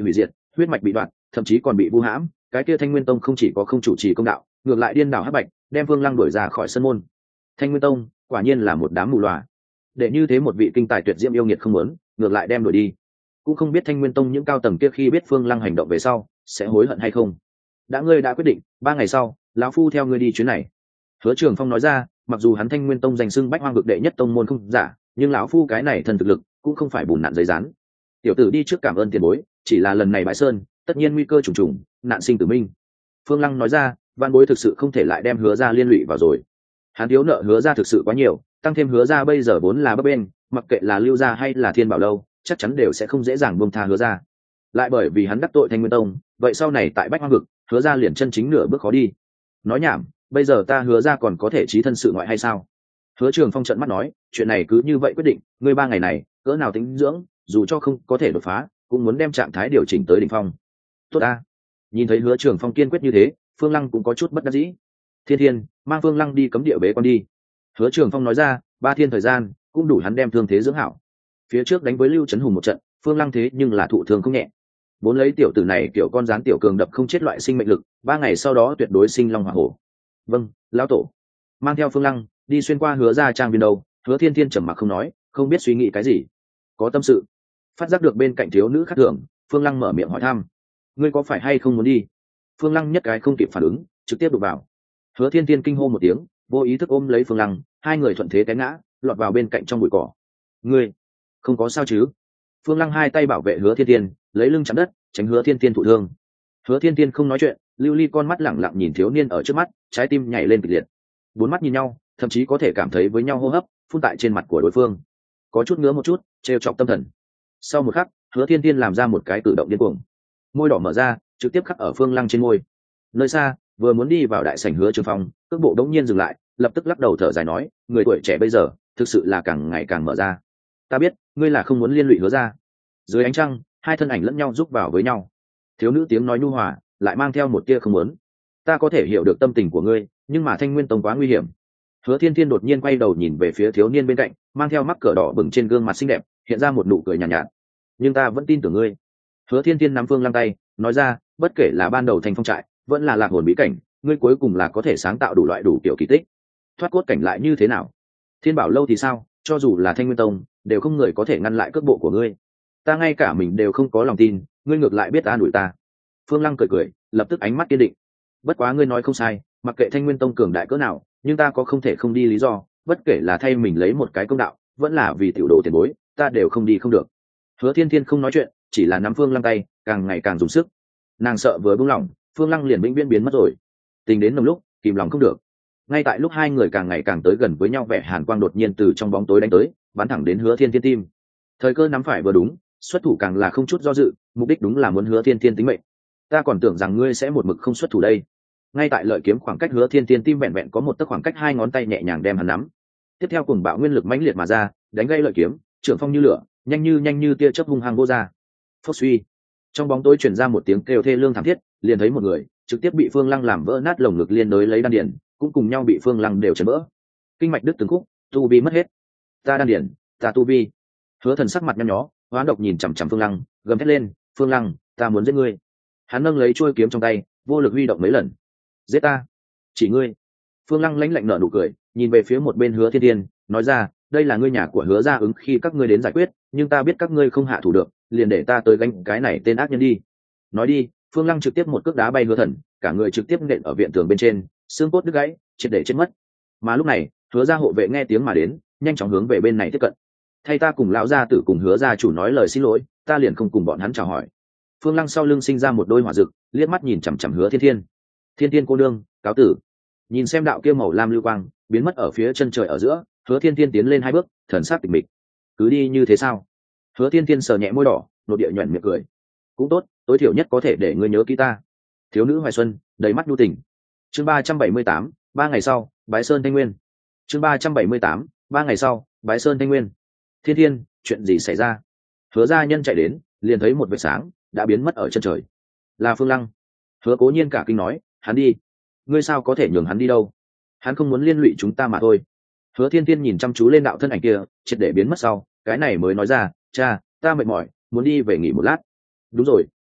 huyết mạch bị đoạn, thậm chí còn bị vu hãm. Cái kia Thanh Nguyên Tông không chỉ có không chủ trì công đạo, ngược lại điên đảo hắc bạch, đem Phương Lăng đuổi ra khỏi sân môn. Thanh Nguyên Tông quả nhiên là một đám mù lòa, để như thế một vị kinh tài tuyệt diễm yêu nghiệt không muốn, ngược lại đem đuổi đi. Cũng không biết Thanh Nguyên Tông những cao tầng kia khi biết Phương Lăng hành động về sau sẽ hối hận hay không. Đã ngươi đã quyết định, ba ngày sau lão phu theo ngươi đi chuyến này. Hứa Trường Phong nói ra, mặc dù hắn Thanh Nguyên Tông danh xưng bách hoang vực đệ nhất tông môn không giả, nhưng lão phu cái này thần thực lực cũng không phải bùn nạn giấy rán. Tiểu tử đi trước cảm ơn tiền bối, chỉ là lần này bãi sơn tất nhiên nguy cơ trùng trùng, nạn sinh tử minh. Phương Lăng nói ra, văn bối thực sự không thể lại đem Hứa ra liên lụy vào rồi. Hắn thiếu nợ Hứa ra thực sự quá nhiều, tăng thêm Hứa ra bây giờ vốn là bấp bênh, mặc kệ là Lưu gia hay là Thiên Bảo lâu, chắc chắn đều sẽ không dễ dàng buông tha Hứa ra. Lại bởi vì hắn đắc tội Thanh Nguyên Tông, vậy sau này tại bách hoang vực, Hứa ra liền chân chính nửa bước khó đi. Nói nhảm, bây giờ ta Hứa ra còn có thể trí thân sự ngoại hay sao? Hứa Trường Phong trợn mắt nói, chuyện này cứ như vậy quyết định, ngươi ba ngày này cỡ nào tính dưỡng, dù cho không có thể đột phá, cũng muốn đem trạng thái điều chỉnh tới đỉnh phong. Tốt a. Nhìn thấy Hứa Trường Phong kiên quyết như thế, Phương Lăng cũng có chút bất đắc dĩ. Thiên Thiên, mang Phương Lăng đi cấm địa bế quan đi. Hứa Trường Phong nói ra, ba thiên thời gian cũng đủ hắn đem thương thế dưỡng hảo. Phía trước đánh với Lưu Trấn Hùng một trận, Phương Lăng thế nhưng là thụ thương không nhẹ. Vốn lấy tiểu tử này kiểu con rán tiểu cường đập không chết loại sinh mệnh lực, ba ngày sau đó tuyệt đối sinh long hỏa hổ. Vâng, lão tổ. Mang theo Phương Lăng đi xuyên qua Hứa ra trang viên đầu, Hứa Thiên Thiên trầm mặc không nói, không biết suy nghĩ cái gì. Có tâm sự. Phát giác được bên cạnh thiếu nữ khác thường, Phương Lăng mở miệng hỏi thăm, ngươi có phải hay không muốn đi? Phương Lăng nhất cái không kịp phản ứng, trực tiếp đụng vào. Hứa Thiên Thiên kinh hô một tiếng, vô ý thức ôm lấy Phương Lăng, hai người thuận thế té ngã, lọt vào bên cạnh trong bụi cỏ. Ngươi không có sao chứ? Phương Lăng hai tay bảo vệ Hứa Thiên Thiên, lấy lưng chắn đất, tránh Hứa Thiên Thiên thụ thương. Hứa Thiên Thiên không nói chuyện, lưu ly con mắt lẳng lặng nhìn thiếu niên ở trước mắt, trái tim nhảy lên kịch liệt. Bốn mắt nhìn nhau, thậm chí có thể cảm thấy với nhau hô hấp phun tại trên mặt của đối phương, có chút ngứa một chút, trêu chọc tâm thần. Sau một khắc, Hứa Thiên Thiên làm ra một cái cử động điên cuồng, môi đỏ mở ra, trực tiếp khắc ở Phương Lăng trên môi. Nơi xa, vừa muốn đi vào đại sảnh Hứa Trường Phong, cước bộ đống nhiên dừng lại, lập tức lắc đầu thở dài nói, người tuổi trẻ bây giờ thực sự là càng ngày càng mở ra. Ta biết ngươi là không muốn liên lụy Hứa ra. Dưới ánh trăng, hai thân ảnh lẫn nhau giúp vào với nhau. Thiếu nữ tiếng nói nhu hòa, lại mang theo một tia không muốn. Ta có thể hiểu được tâm tình của ngươi, nhưng mà Thanh Nguyên Tông quá nguy hiểm. Hứa Thiên Thiên đột nhiên quay đầu nhìn về phía thiếu niên bên cạnh, mang theo mắc cỡ đỏ bừng trên gương mặt xinh đẹp, hiện ra một nụ cười nhàn nhạt, nhạt. Nhưng ta vẫn tin tưởng ngươi. Hứa Thiên Thiên nắm Phương Lăng tay, nói ra, bất kể là ban đầu Thanh Phong trại, vẫn là lạc hồn bí cảnh, ngươi cuối cùng là có thể sáng tạo đủ loại đủ kiểu kỳ tích. Thoát cốt cảnh lại như thế nào? Thiên Bảo lâu thì sao? Cho dù là Thanh Nguyên Tông, đều không người có thể ngăn lại cước bộ của ngươi. Ta ngay cả mình đều không có lòng tin, ngươi ngược lại biết an ủi ta. Phương Lăng cười cười, lập tức ánh mắt kiên định. Bất quá ngươi nói không sai, mặc kệ Thanh Nguyên Tông cường đại cỡ nào, nhưng ta có không thể không đi lý do, bất kể là thay mình lấy một cái công đạo, vẫn là vì tiểu đồ tiền bối, ta đều không đi không được. Hứa Thiên Thiên không nói chuyện, chỉ là nắm Phương Lăng tay, càng ngày càng dùng sức. Nàng sợ vừa buông lỏng, Phương Lăng liền vĩnh viễn biến mất rồi. Tình đến nồng lúc, kìm lòng không được. Ngay tại lúc hai người càng ngày càng tới gần với nhau, vẻ hàn quang đột nhiên từ trong bóng tối đánh tới, bắn thẳng đến Hứa Thiên Thiên tim. Thời cơ nắm phải vừa đúng, xuất thủ càng là không chút do dự, mục đích đúng là muốn Hứa Thiên Thiên tính mệnh. Ta còn tưởng rằng ngươi sẽ một mực không xuất thủ đây. Ngay tại lợi kiếm khoảng cách Hứa Thiên Thiên tim vẹn vẹn có một tấc khoảng cách, hai ngón tay nhẹ nhàng đem hắn nắm. Tiếp theo cùng bạo nguyên lực mãnh liệt mà ra, đánh gây lợi kiếm, trưởng phong như lửa, nhanh như nhanh như tia chớp hung hăng vô ra. Phốc suy, trong bóng tối truyền ra một tiếng kêu thê lương thảm thiết, liền thấy một người trực tiếp bị Phương Lăng làm vỡ nát lồng ngực liên đối lấy đan điền, cũng cùng nhau bị Phương Lăng đều chấn vỡ. Kinh mạch đứt từng khúc, tu vi mất hết. Ta đan điền, ta tu vi. Hứa Thần sắc mặt nhăn nhó, hoán độc nhìn chằm chằm Phương Lăng, gầm thét lên, Phương Lăng, ta muốn giết ngươi. Hắn nâng lấy chuôi kiếm trong tay, vô lực huy động mấy lần. Giết ta? Chỉ ngươi? Phương Lăng lãnh lạnh nở nụ cười, nhìn về phía một bên Hứa Thiên Thiên, nói ra, đây là ngươi nhà của Hứa gia ứng khi các ngươi đến giải quyết, nhưng ta biết các ngươi không hạ thủ được, liền để ta tới gánh cái này tên ác nhân đi. Nói đi, Phương Lăng trực tiếp một cước đá bay Hứa Thần, cả người trực tiếp nện ở viện tường bên trên, xương cốt đứt gãy, triệt để chết mất. Mà lúc này, Hứa gia hộ vệ nghe tiếng mà đến, nhanh chóng hướng về bên này tiếp cận. Thay ta cùng lão gia tử cùng Hứa gia chủ nói lời xin lỗi, ta liền không cùng bọn hắn chào hỏi. Phương Lăng sau lưng sinh ra một đôi hỏa rực, liếc mắt nhìn chằm chằm Hứa Thiên Thiên. Thiên Thiên cô nương, cáo tử. Nhìn xem đạo kia màu lam lưu quang biến mất ở phía chân trời ở giữa, Hứa Thiên Thiên tiến lên hai bước, thần sắc tịch mịch. Cứ đi như thế sao? Hứa Thiên Thiên sờ nhẹ môi đỏ, nội địa nhuyễn miệng cười. Cũng tốt, tối thiểu nhất có thể để ngươi nhớ kỹ ta. Thiếu nữ Hoài Xuân, đầy mắt nhu tình. Chương ba trăm bảy mươi tám, ba ngày sau, Bái Sơn Thanh Nguyên. Chương ba trăm bảy mươi tám, ba ngày sau, Bái Sơn Thanh Nguyên. Thiên Thiên, chuyện gì xảy ra? Hứa gia nhân chạy đến, liền thấy một vệt sáng đã biến mất ở chân trời. Là Phương Lăng. Hứa Cố Nhiên cả kinh nói, hắn đi. Ngươi sao có thể nhường hắn đi đâu? Hắn không muốn liên lụy chúng ta mà thôi. Hứa Thiên Thiên nhìn chăm chú lên đạo thân ảnh kia, triệt để biến mất sau, cái này mới nói ra, cha, ta mệt mỏi, muốn đi về nghỉ một lát. Đúng rồi,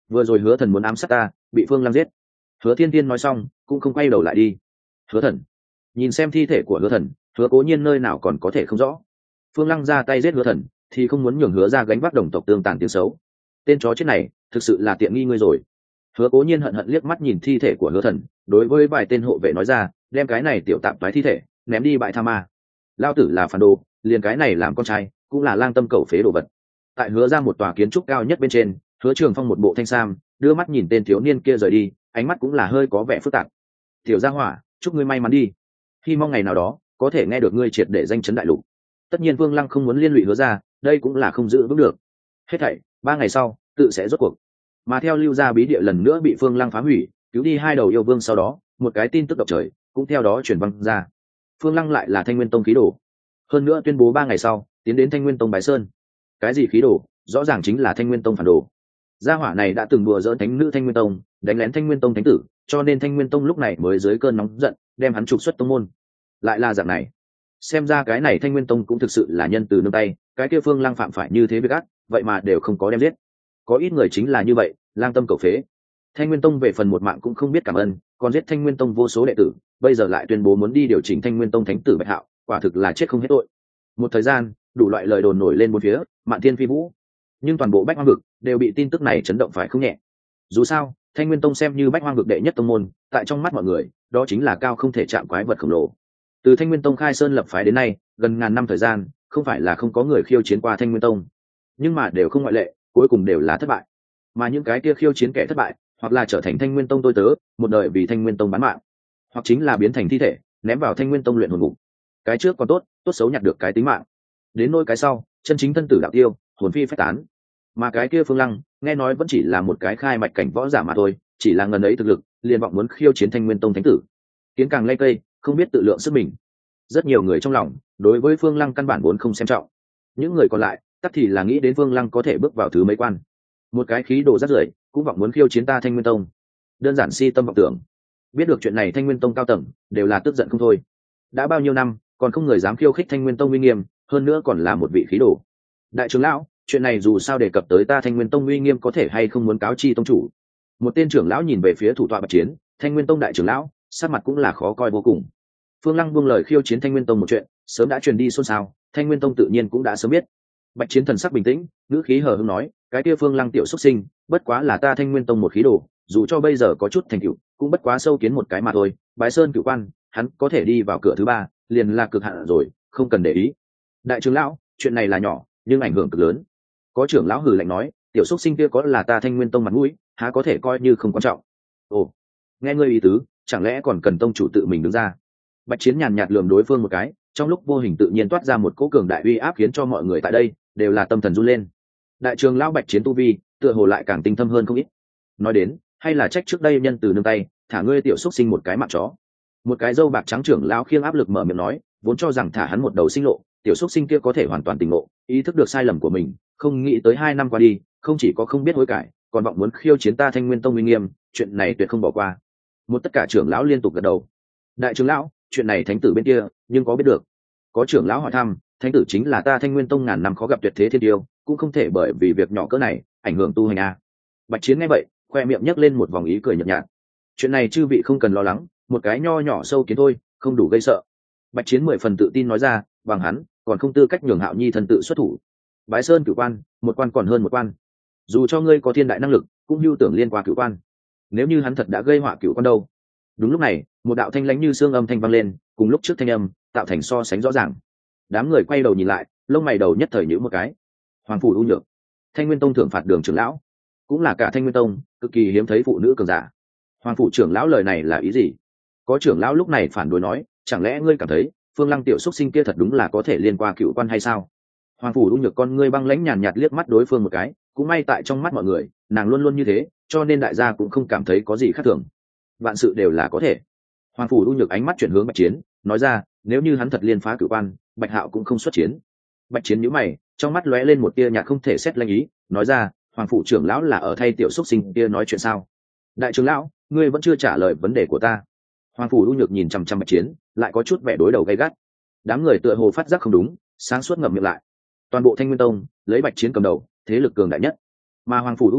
vừa rồi hứa thần muốn ám sát ta, bị phương lăng giết. Hứa thiên tiên nói xong cũng không quay đầu lại đi. Hứa thần nhìn xem thi thể của hứa thần, hứa cố nhiên nơi nào còn có thể không rõ. Phương lăng ra tay giết hứa thần thì không muốn nhường hứa ra gánh vác đồng tộc tương tàn tiếng xấu. Tên chó chết này thực sự là tiện nghi ngươi rồi. Hứa cố nhiên hận hận liếc mắt nhìn thi thể của hứa thần, đối với vài tên hộ vệ nói ra, đem cái này tiểu tạp toái thi thể ném đi bãi tha ma. Lao tử là phản đồ, liền cái này làm con trai cũng là lang tâm cầu phế đồ vật. Tại hứa ra một tòa kiến trúc cao nhất bên trên, hứa trường phong một bộ thanh sam đưa mắt nhìn tên thiếu niên kia rời đi, ánh mắt cũng là hơi có vẻ phức tạp. Tiểu gia hỏa, chúc ngươi may mắn đi, hy mong ngày nào đó có thể nghe được ngươi triệt để danh chấn đại lục. Tất nhiên Vương Lăng không muốn liên lụy hứa ra, đây cũng là không giữ vững được. Hết thảy ba ngày sau tự sẽ rốt cuộc. Mà theo lưu gia bí địa lần nữa bị Phương Lăng phá hủy, cứu đi hai đầu yêu vương sau đó, một cái tin tức động trời cũng theo đó truyền văng ra. Phương Lăng lại là Thanh Nguyên Tông khí đồ, hơn nữa tuyên bố ba ngày sau tiến đến Thanh Nguyên Tông bái sơn. Cái gì khí đồ? Rõ ràng chính là Thanh Nguyên Tông phản đồ. Gia hỏa này đã từng đùa giỡn thánh nữ Thanh Nguyên Tông, đánh lén Thanh Nguyên Tông thánh tử, cho nên Thanh Nguyên Tông lúc này mới dưới cơn nóng giận đem hắn trục xuất tông môn. Lại là dạng này, xem ra cái này Thanh Nguyên Tông cũng thực sự là nhân từ nương tay, cái kia Phương Lăng phạm phải như thế với gắt, vậy mà đều không có đem giết. Có ít người chính là như vậy, lang tâm cầu phế. Thanh Nguyên Tông về phần một mạng cũng không biết cảm ơn, còn giết Thanh Nguyên Tông vô số đệ tử, bây giờ lại tuyên bố muốn đi điều chỉnh Thanh Nguyên Tông thánh tử Bạch Hạo, quả thực là chết không hết tội. Một thời gian, đủ loại lời đồn nổi lên bốn phía, mạn thiên phi vũ, nhưng toàn bộ Bách Hoang vực đều bị tin tức này chấn động phải không nhẹ. Dù sao, Thanh Nguyên Tông xem như Bách Hoang vực đệ nhất tông môn, tại trong mắt mọi người, đó chính là cao không thể chạm quái vật khổng lồ. Từ Thanh Nguyên Tông khai sơn lập phái đến nay, gần ngàn năm thời gian, không phải là không có người khiêu chiến qua Thanh Nguyên Tông, nhưng mà đều không ngoại lệ, cuối cùng đều là thất bại. Mà những cái kia khiêu chiến kẻ thất bại, hoặc là trở thành Thanh Nguyên Tông tôi tớ, một đời vì Thanh Nguyên Tông bán mạng, hoặc chính là biến thành thi thể, ném vào Thanh Nguyên Tông luyện hồn ngục. Cái trước còn tốt, tốt xấu nhặt được cái tính mạng. Đến nỗi cái sau, chân chính thân tử đạo tiêu, hồn phi phách tán. Mà cái kia Phương Lăng, nghe nói vẫn chỉ là một cái khai mạch cảnh võ giả mà thôi, chỉ là ngần ấy thực lực, liền vọng muốn khiêu chiến Thanh Nguyên Tông thánh tử. Kiến càng lây cây, không biết tự lượng sức mình. Rất nhiều người trong lòng, đối với Phương Lăng căn bản vốn không xem trọng. Những người còn lại, tất thì là nghĩ đến Phương Lăng có thể bước vào thứ mấy quan. Một cái khí đồ rất rưởi, cũng vọng muốn khiêu chiến ta Thanh Nguyên Tông. Đơn giản si tâm vọng tưởng. Biết được chuyện này Thanh Nguyên Tông cao tầng đều là tức giận không thôi. Đã bao nhiêu năm, còn không người dám khiêu khích Thanh Nguyên Tông uy nghiêm, hơn nữa còn là một vị khí đồ. Đại trưởng lão, chuyện này dù sao đề cập tới ta Thanh Nguyên Tông uy nghiêm, có thể hay không muốn cáo chi tông chủ. Một tên trưởng lão nhìn về phía thủ tọa Bạch Chiến, Thanh Nguyên Tông đại trưởng lão, sắc mặt cũng là khó coi vô cùng. Phương Lăng buông lời khiêu chiến Thanh Nguyên Tông một chuyện, sớm đã truyền đi xôn xao, Thanh Nguyên Tông tự nhiên cũng đã sớm biết. Bạch Chiến thần sắc bình tĩnh, ngữ khí hờ hững nói, cái kia Phương Lăng tiểu xuất sinh, bất quá là ta Thanh Nguyên Tông một khí đồ, dù cho bây giờ có chút thành tựu, cũng bất quá sâu kiến một cái mà thôi. Bái sơn cửu quan, hắn có thể đi vào cửa thứ ba, liền là cực hạn rồi, không cần để ý. Đại trưởng lão, chuyện này là nhỏ, nhưng ảnh hưởng cực lớn. Có trưởng lão hừ lạnh nói, tiểu xuất sinh kia có là ta Thanh Nguyên Tông mặt mũi, há có thể coi như không quan trọng. Ồ, nghe ngươi ý tứ, chẳng lẽ còn cần tông chủ tự mình đứng ra? Bạch Chiến nhàn nhạt lườm đối phương một cái, trong lúc vô hình tự nhiên toát ra một cỗ cường đại uy áp, khiến cho mọi người tại đây đều là tâm thần run lên. Đại trưởng lão Bạch Chiến tu vi, tựa hồ lại càng tinh thâm hơn không ít. Nói đến, hay là trách trước đây nhân từ nương tay, thả ngươi tiểu xuất sinh một cái mạng chó. Một cái râu bạc trắng trưởng lão khiêng áp lực mở miệng nói, vốn cho rằng thả hắn một đầu sinh lộ, tiểu xuất sinh kia có thể hoàn toàn tỉnh ngộ, ý thức được sai lầm của mình, không nghĩ tới hai năm qua đi, không chỉ có không biết hối cải, còn vọng muốn khiêu chiến ta Thanh Nguyên Tông uy nghiêm, chuyện này tuyệt không bỏ qua. Một tất cả trưởng lão liên tục gật đầu. Đại trưởng lão, chuyện này thánh tử bên kia nhưng có biết được? Có trưởng lão hỏi thăm, thánh tử chính là ta Thanh Nguyên Tông ngàn năm khó gặp tuyệt thế thiên tiêu, cũng không thể bởi vì việc nhỏ cỡ này ảnh hưởng tu hành a. Bạch Chiến nghe vậy, khoe miệng nhấc lên một vòng ý cười nhợt nhạt. Chuyện này chư vị không cần lo lắng, một cái nho nhỏ sâu kiến thôi, không đủ gây sợ. Bạch Chiến mười phần tự tin nói ra, bằng hắn còn không tư cách nhường Hạo Nhi thần tự xuất thủ. Bái sơn cửu quan, một quan còn hơn một quan. Dù cho ngươi có thiên đại năng lực, cũng lưu tưởng liên qua cửu quan. Nếu như hắn thật đã gây họa cửu quan đâu? Đúng lúc này, một đạo thanh lãnh như xương âm thanh vang lên, cùng lúc trước thanh âm tạo thành so sánh rõ ràng. Đám người quay đầu nhìn lại, lông mày đầu nhất thời nhíu một cái. Hoàng phủ U Nhược, Thanh Nguyên Tông thượng phạt đường trưởng lão, cũng là cả Thanh Nguyên Tông cực kỳ hiếm thấy phụ nữ cường giả. Hoàng phủ trưởng lão lời này là ý gì? Có trưởng lão lúc này phản đối nói, chẳng lẽ ngươi cảm thấy Phương Lăng tiểu xuất sinh kia thật đúng là có thể liên qua cửu quan hay sao? Hoàng phủ U Nhược con ngươi băng lãnh nhàn nhạt liếc mắt đối phương một cái, cũng may tại trong mắt mọi người, nàng luôn luôn như thế, cho nên đại gia cũng không cảm thấy có gì khác thường. Vạn sự đều là có thể. Hoàng phủ U Nhược ánh mắt chuyển hướng Bạch Chiến, nói ra, nếu như hắn thật liên phá cửu quan, Bạch Hạo cũng không xuất chiến. Bạch Chiến nhíu mày, trong mắt lóe lên một tia nhạt không thể xét lanh ý, nói ra, Hoàng phủ trưởng lão là ở thay tiểu xuất sinh kia nói chuyện sao? Đại trưởng lão, ngươi vẫn chưa trả lời vấn đề của ta. Hoàng phủ U Nhược nhìn chằm chằm Bạch Chiến, lại có chút vẻ đối đầu gay gắt. Đám người tựa hồ phát giác không đúng, sáng suốt ngậm miệng lại. Toàn bộ Thanh Nguyên Tông lấy Bạch Chiến cầm đầu, thế lực cường đại nhất, mà Hoàng phủ U Nhược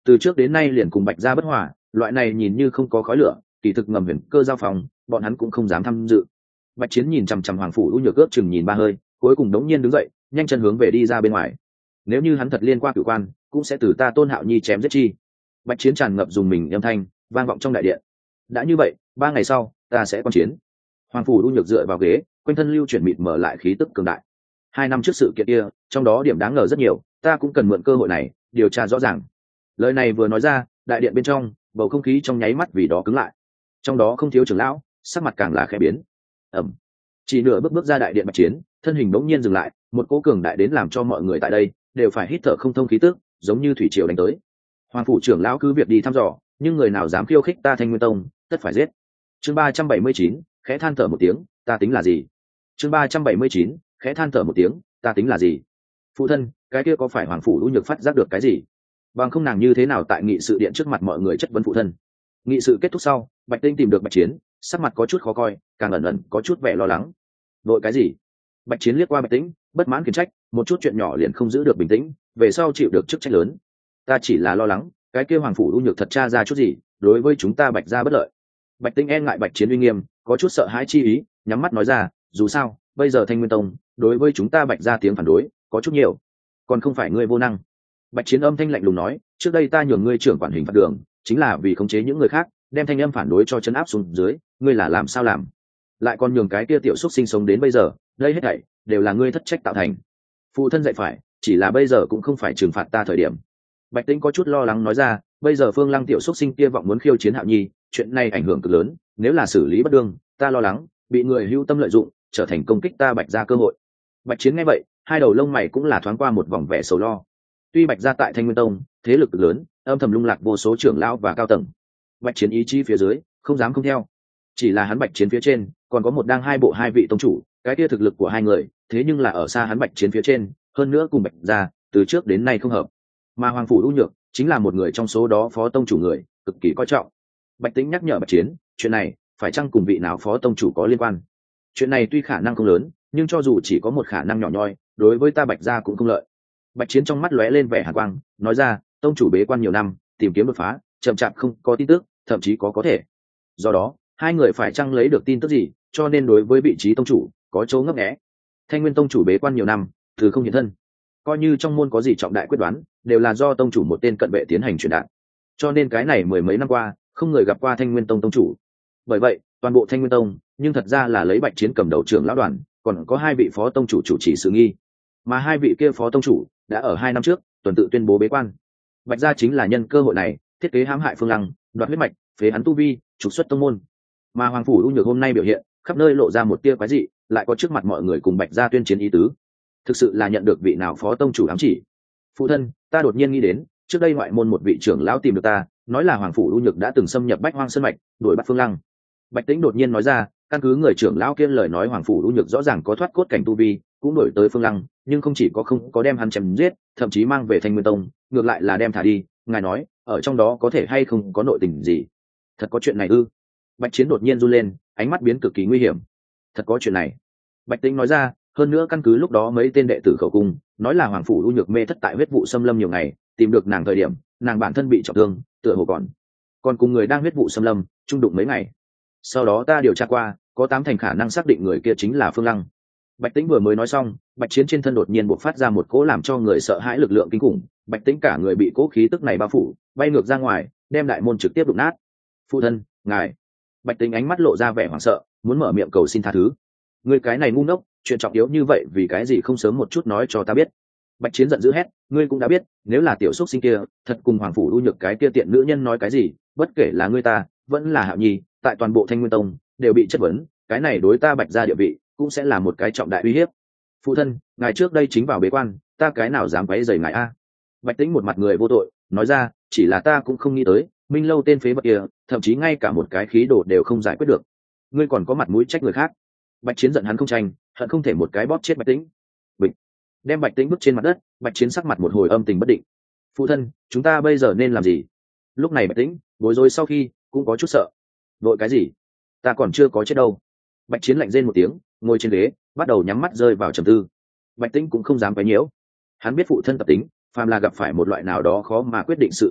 từ trước đến nay liền cùng bạch gia bất hòa, loại này nhìn như không có khói lửa kỳ thực ngầm huyền cơ giao phòng, bọn hắn cũng không dám tham dự. Bạch Chiến nhìn chằm chằm Hoàng phủ U Nhược ước chừng nhìn ba hơi, cuối cùng đống nhiên đứng dậy, nhanh chân hướng về đi ra bên ngoài. Nếu như hắn thật liên quan cửu quan, cũng sẽ từ ta Tôn Hạo Nhi chém giết chi. Bạch Chiến tràn ngập dùng mình âm thanh, vang vọng trong đại điện. Đã như vậy, ba ngày sau, ta sẽ quan chiến. Hoàng phủ U Nhược dựa vào ghế, quanh thân lưu chuyển mịt mở lại khí tức cường đại. Hai năm trước sự kiện kia, trong đó điểm đáng ngờ rất nhiều, ta cũng cần mượn cơ hội này điều tra rõ ràng. Lời này vừa nói ra, đại điện bên trong, bầu không khí trong nháy mắt vì đó cứng lại. Trong đó không thiếu trưởng lão, sắc mặt càng là khẽ biến. Ẩm. Chỉ nửa bước bước ra đại điện Bạch Chiến, thân hình bỗng nhiên dừng lại, một cỗ cường đại đến làm cho mọi người tại đây đều phải hít thở không thông khí tức, giống như thủy triều đánh tới. Hoàng phủ trưởng lão cứ việc đi thăm dò, nhưng người nào dám khiêu khích ta Thanh Nguyên Tông, tất phải giết. Chương ba trăm bảy mươi chín, khẽ than thở một tiếng, ta tính là gì? Chương ba trăm bảy mươi chín, khẽ than thở một tiếng, ta tính là gì? Phụ thân, cái kia có phải Hoàng phủ Lũ Nhược phát giác được cái gì? Bằng không nàng như thế nào tại nghị sự điện trước mặt mọi người chất vấn phụ thân. Nghị sự kết thúc sau, Bạch Tinh tìm được Bạch Chiến, sắc mặt có chút khó coi, càng ẩn ẩn có chút vẻ lo lắng. Đội cái gì? Bạch Chiến liếc qua Bạch Tĩnh, bất mãn khiển trách, một chút chuyện nhỏ liền không giữ được bình tĩnh, về sau chịu được chức trách lớn. Ta chỉ là lo lắng, cái kia Hoàng phủ Lũ Nhược thật tra ra chút gì, đối với chúng ta Bạch gia bất lợi. Bạch Tĩnh e ngại Bạch Chiến uy nghiêm, có chút sợ hãi chi ý, nhắm mắt nói ra, dù sao, bây giờ Thanh Nguyên Tông đối với chúng ta Bạch gia tiếng phản đối có chút nhiều, còn không phải ngươi vô năng. Bạch Chiến âm thanh lạnh lùng nói, trước đây ta nhường ngươi trưởng quản hình phạt đường, chính là vì khống chế những người khác, đem thanh âm phản đối cho chân áp xuống dưới, ngươi là làm sao làm? Lại còn nhường cái kia tiểu xúc sinh sống đến bây giờ, đây hết thảy đều là ngươi thất trách tạo thành. Phụ thân dạy phải, chỉ là bây giờ cũng không phải trừng phạt ta thời điểm. Bạch Tĩnh có chút lo lắng nói ra, bây giờ Phương Lăng tiểu xúc sinh kia vọng muốn khiêu chiến Hạo Nhi, chuyện này ảnh hưởng cực lớn, nếu là xử lý bất đương, ta lo lắng bị người hữu tâm lợi dụng, trở thành công kích ta Bạch gia cơ hội. Bạch Chiến nghe vậy, hai đầu lông mày cũng là thoáng qua một vòng vẻ sầu lo. Tuy Bạch gia tại Thanh Nguyên Tông thế lực cực lớn, âm thầm lung lạc vô số trưởng lão và cao tầng, Bạch Chiến ý chí phía dưới không dám không theo. Chỉ là hắn Bạch Chiến phía trên còn có một đang hai bộ hai vị tông chủ, cái kia thực lực của hai người thế nhưng là ở xa hắn Bạch Chiến phía trên, hơn nữa cùng Bạch gia từ trước đến nay không hợp. Mà Hoàng phủ Lũ Nhược chính là một người trong số đó phó tông chủ người cực kỳ coi trọng. Bạch Tĩnh nhắc nhở Bạch Chiến, chuyện này phải chăng cùng vị nào phó tông chủ có liên quan? Chuyện này tuy khả năng không lớn, nhưng cho dù chỉ có một khả năng nhỏ nhoi, đối với ta Bạch gia cũng không lợi. Bạch Chiến trong mắt lóe lên vẻ hàn quang, nói ra, tông chủ bế quan nhiều năm, tìm kiếm đột phá, chậm chạp không có tin tức, thậm chí có có thể. Do đó, hai người phải chăng lấy được tin tức gì, cho nên đối với vị trí tông chủ có chỗ ngấp nghé. Thanh Nguyên tông chủ bế quan nhiều năm, từ không hiện thân, coi như trong môn có gì trọng đại quyết đoán, đều là do tông chủ một tên cận vệ tiến hành truyền đạt. Cho nên cái này mười mấy năm qua, không người gặp qua Thanh Nguyên tông tông chủ. Bởi vậy, toàn bộ Thanh Nguyên tông, nhưng thật ra là lấy Bạch Chiến cầm đầu trưởng lão đoàn, còn có hai vị phó tông chủ chủ trì sự nghi. Mà hai vị kia phó tông chủ đã ở hai năm trước tuần tự tuyên bố bế quan. Bạch gia chính là nhân cơ hội này thiết kế hãm hại Phương Lăng, đoạt huyết mạch, phế hắn tu vi, trục xuất tông môn. Mà Hoàng phủ Lũ Nhược hôm nay biểu hiện khắp nơi lộ ra một tia quái dị, lại có trước mặt mọi người cùng Bạch gia tuyên chiến ý tứ. Thực sự là nhận được vị nào phó tông chủ ám chỉ? Phụ thân, ta đột nhiên nghĩ đến, trước đây ngoại môn một vị trưởng lão tìm được ta, nói là Hoàng phủ Lũ Nhược đã từng xâm nhập Bách Hoang sơn mạch, đuổi bắt Phương Lăng. Bạch Tĩnh đột nhiên nói ra, căn cứ người trưởng lão kia lời nói, Hoàng phủ Lũ Nhược rõ ràng có thoát cốt cảnh tu vi, cũng đuổi tới Phương Lăng, nhưng không chỉ có không có đem hắn chém giết, thậm chí mang về Thanh Nguyên tông, ngược lại là đem thả đi. Ngài nói, ở trong đó có thể hay không có nội tình gì? Thật có chuyện này ư? Bạch Chiến đột nhiên run lên, ánh mắt biến cực kỳ nguy hiểm. Thật có chuyện này? Bạch Tĩnh nói ra, hơn nữa căn cứ lúc đó mấy tên đệ tử khẩu cung nói là Hoàng phủ Lũ Nhược mê thất tại huyết vụ xâm lâm nhiều ngày, tìm được nàng thời điểm, nàng bản thân bị trọng thương, tựa hồ còn còn cùng người đang huyết vụ xâm lâm chung đụng mấy ngày. Sau đó ta điều tra qua, có tám thành khả năng xác định người kia chính là Phương Lăng. Bạch Tĩnh vừa mới nói xong, Bạch Chiến trên thân đột nhiên bộc phát ra một cỗ làm cho người sợ hãi lực lượng kinh khủng, Bạch Tĩnh cả người bị cỗ khí tức này bao phủ, bay ngược ra ngoài, đem đại môn trực tiếp đụng nát. Phụ thân, ngài. Bạch Tĩnh ánh mắt lộ ra vẻ hoảng sợ, muốn mở miệng cầu xin tha thứ. Ngươi cái này ngu ngốc, chuyện trọng yếu như vậy vì cái gì không sớm một chút nói cho ta biết? Bạch Chiến giận dữ hét, ngươi cũng đã biết, nếu là tiểu xúc sinh kia thật cùng Hoàng phủ Lũ Nhược cái kia tiện nữ nhân nói cái gì, bất kể là ngươi ta vẫn là Hạo Nhi, tại toàn bộ Thanh Nguyên tông đều bị chất vấn, cái này đối ta Bạch gia địa vị cũng sẽ là một cái trọng đại uy hiếp. Phụ thân, ngài trước đây chính vào bế quan, ta cái nào dám quấy rầy ngài a? Bạch Tĩnh một mặt người vô tội nói ra, chỉ là ta cũng không nghĩ tới, Minh Lâu tên phế vật kia thậm chí ngay cả một cái khí đồ đều không giải quyết được, ngươi còn có mặt mũi trách người khác. Bạch Chiến giận hắn không tranh, hận không thể một cái bóp chết Bạch Tĩnh. Bịch, đem Bạch Tĩnh bước trên mặt đất. Bạch Chiến sắc mặt một hồi âm tình bất định. Phụ thân, chúng ta bây giờ nên làm gì? Lúc này Bạch Tĩnh bối rối sau khi cũng có chút sợ. Vội cái gì? Ta còn chưa có chết đâu. Bạch Chiến lạnh rên một tiếng, ngồi trên ghế, bắt đầu nhắm mắt rơi vào trầm tư. Bạch Tĩnh cũng không dám quấy nhiễu. Hắn biết phụ thân tập tính, phàm là gặp phải một loại nào đó khó mà quyết định sự tình lúc,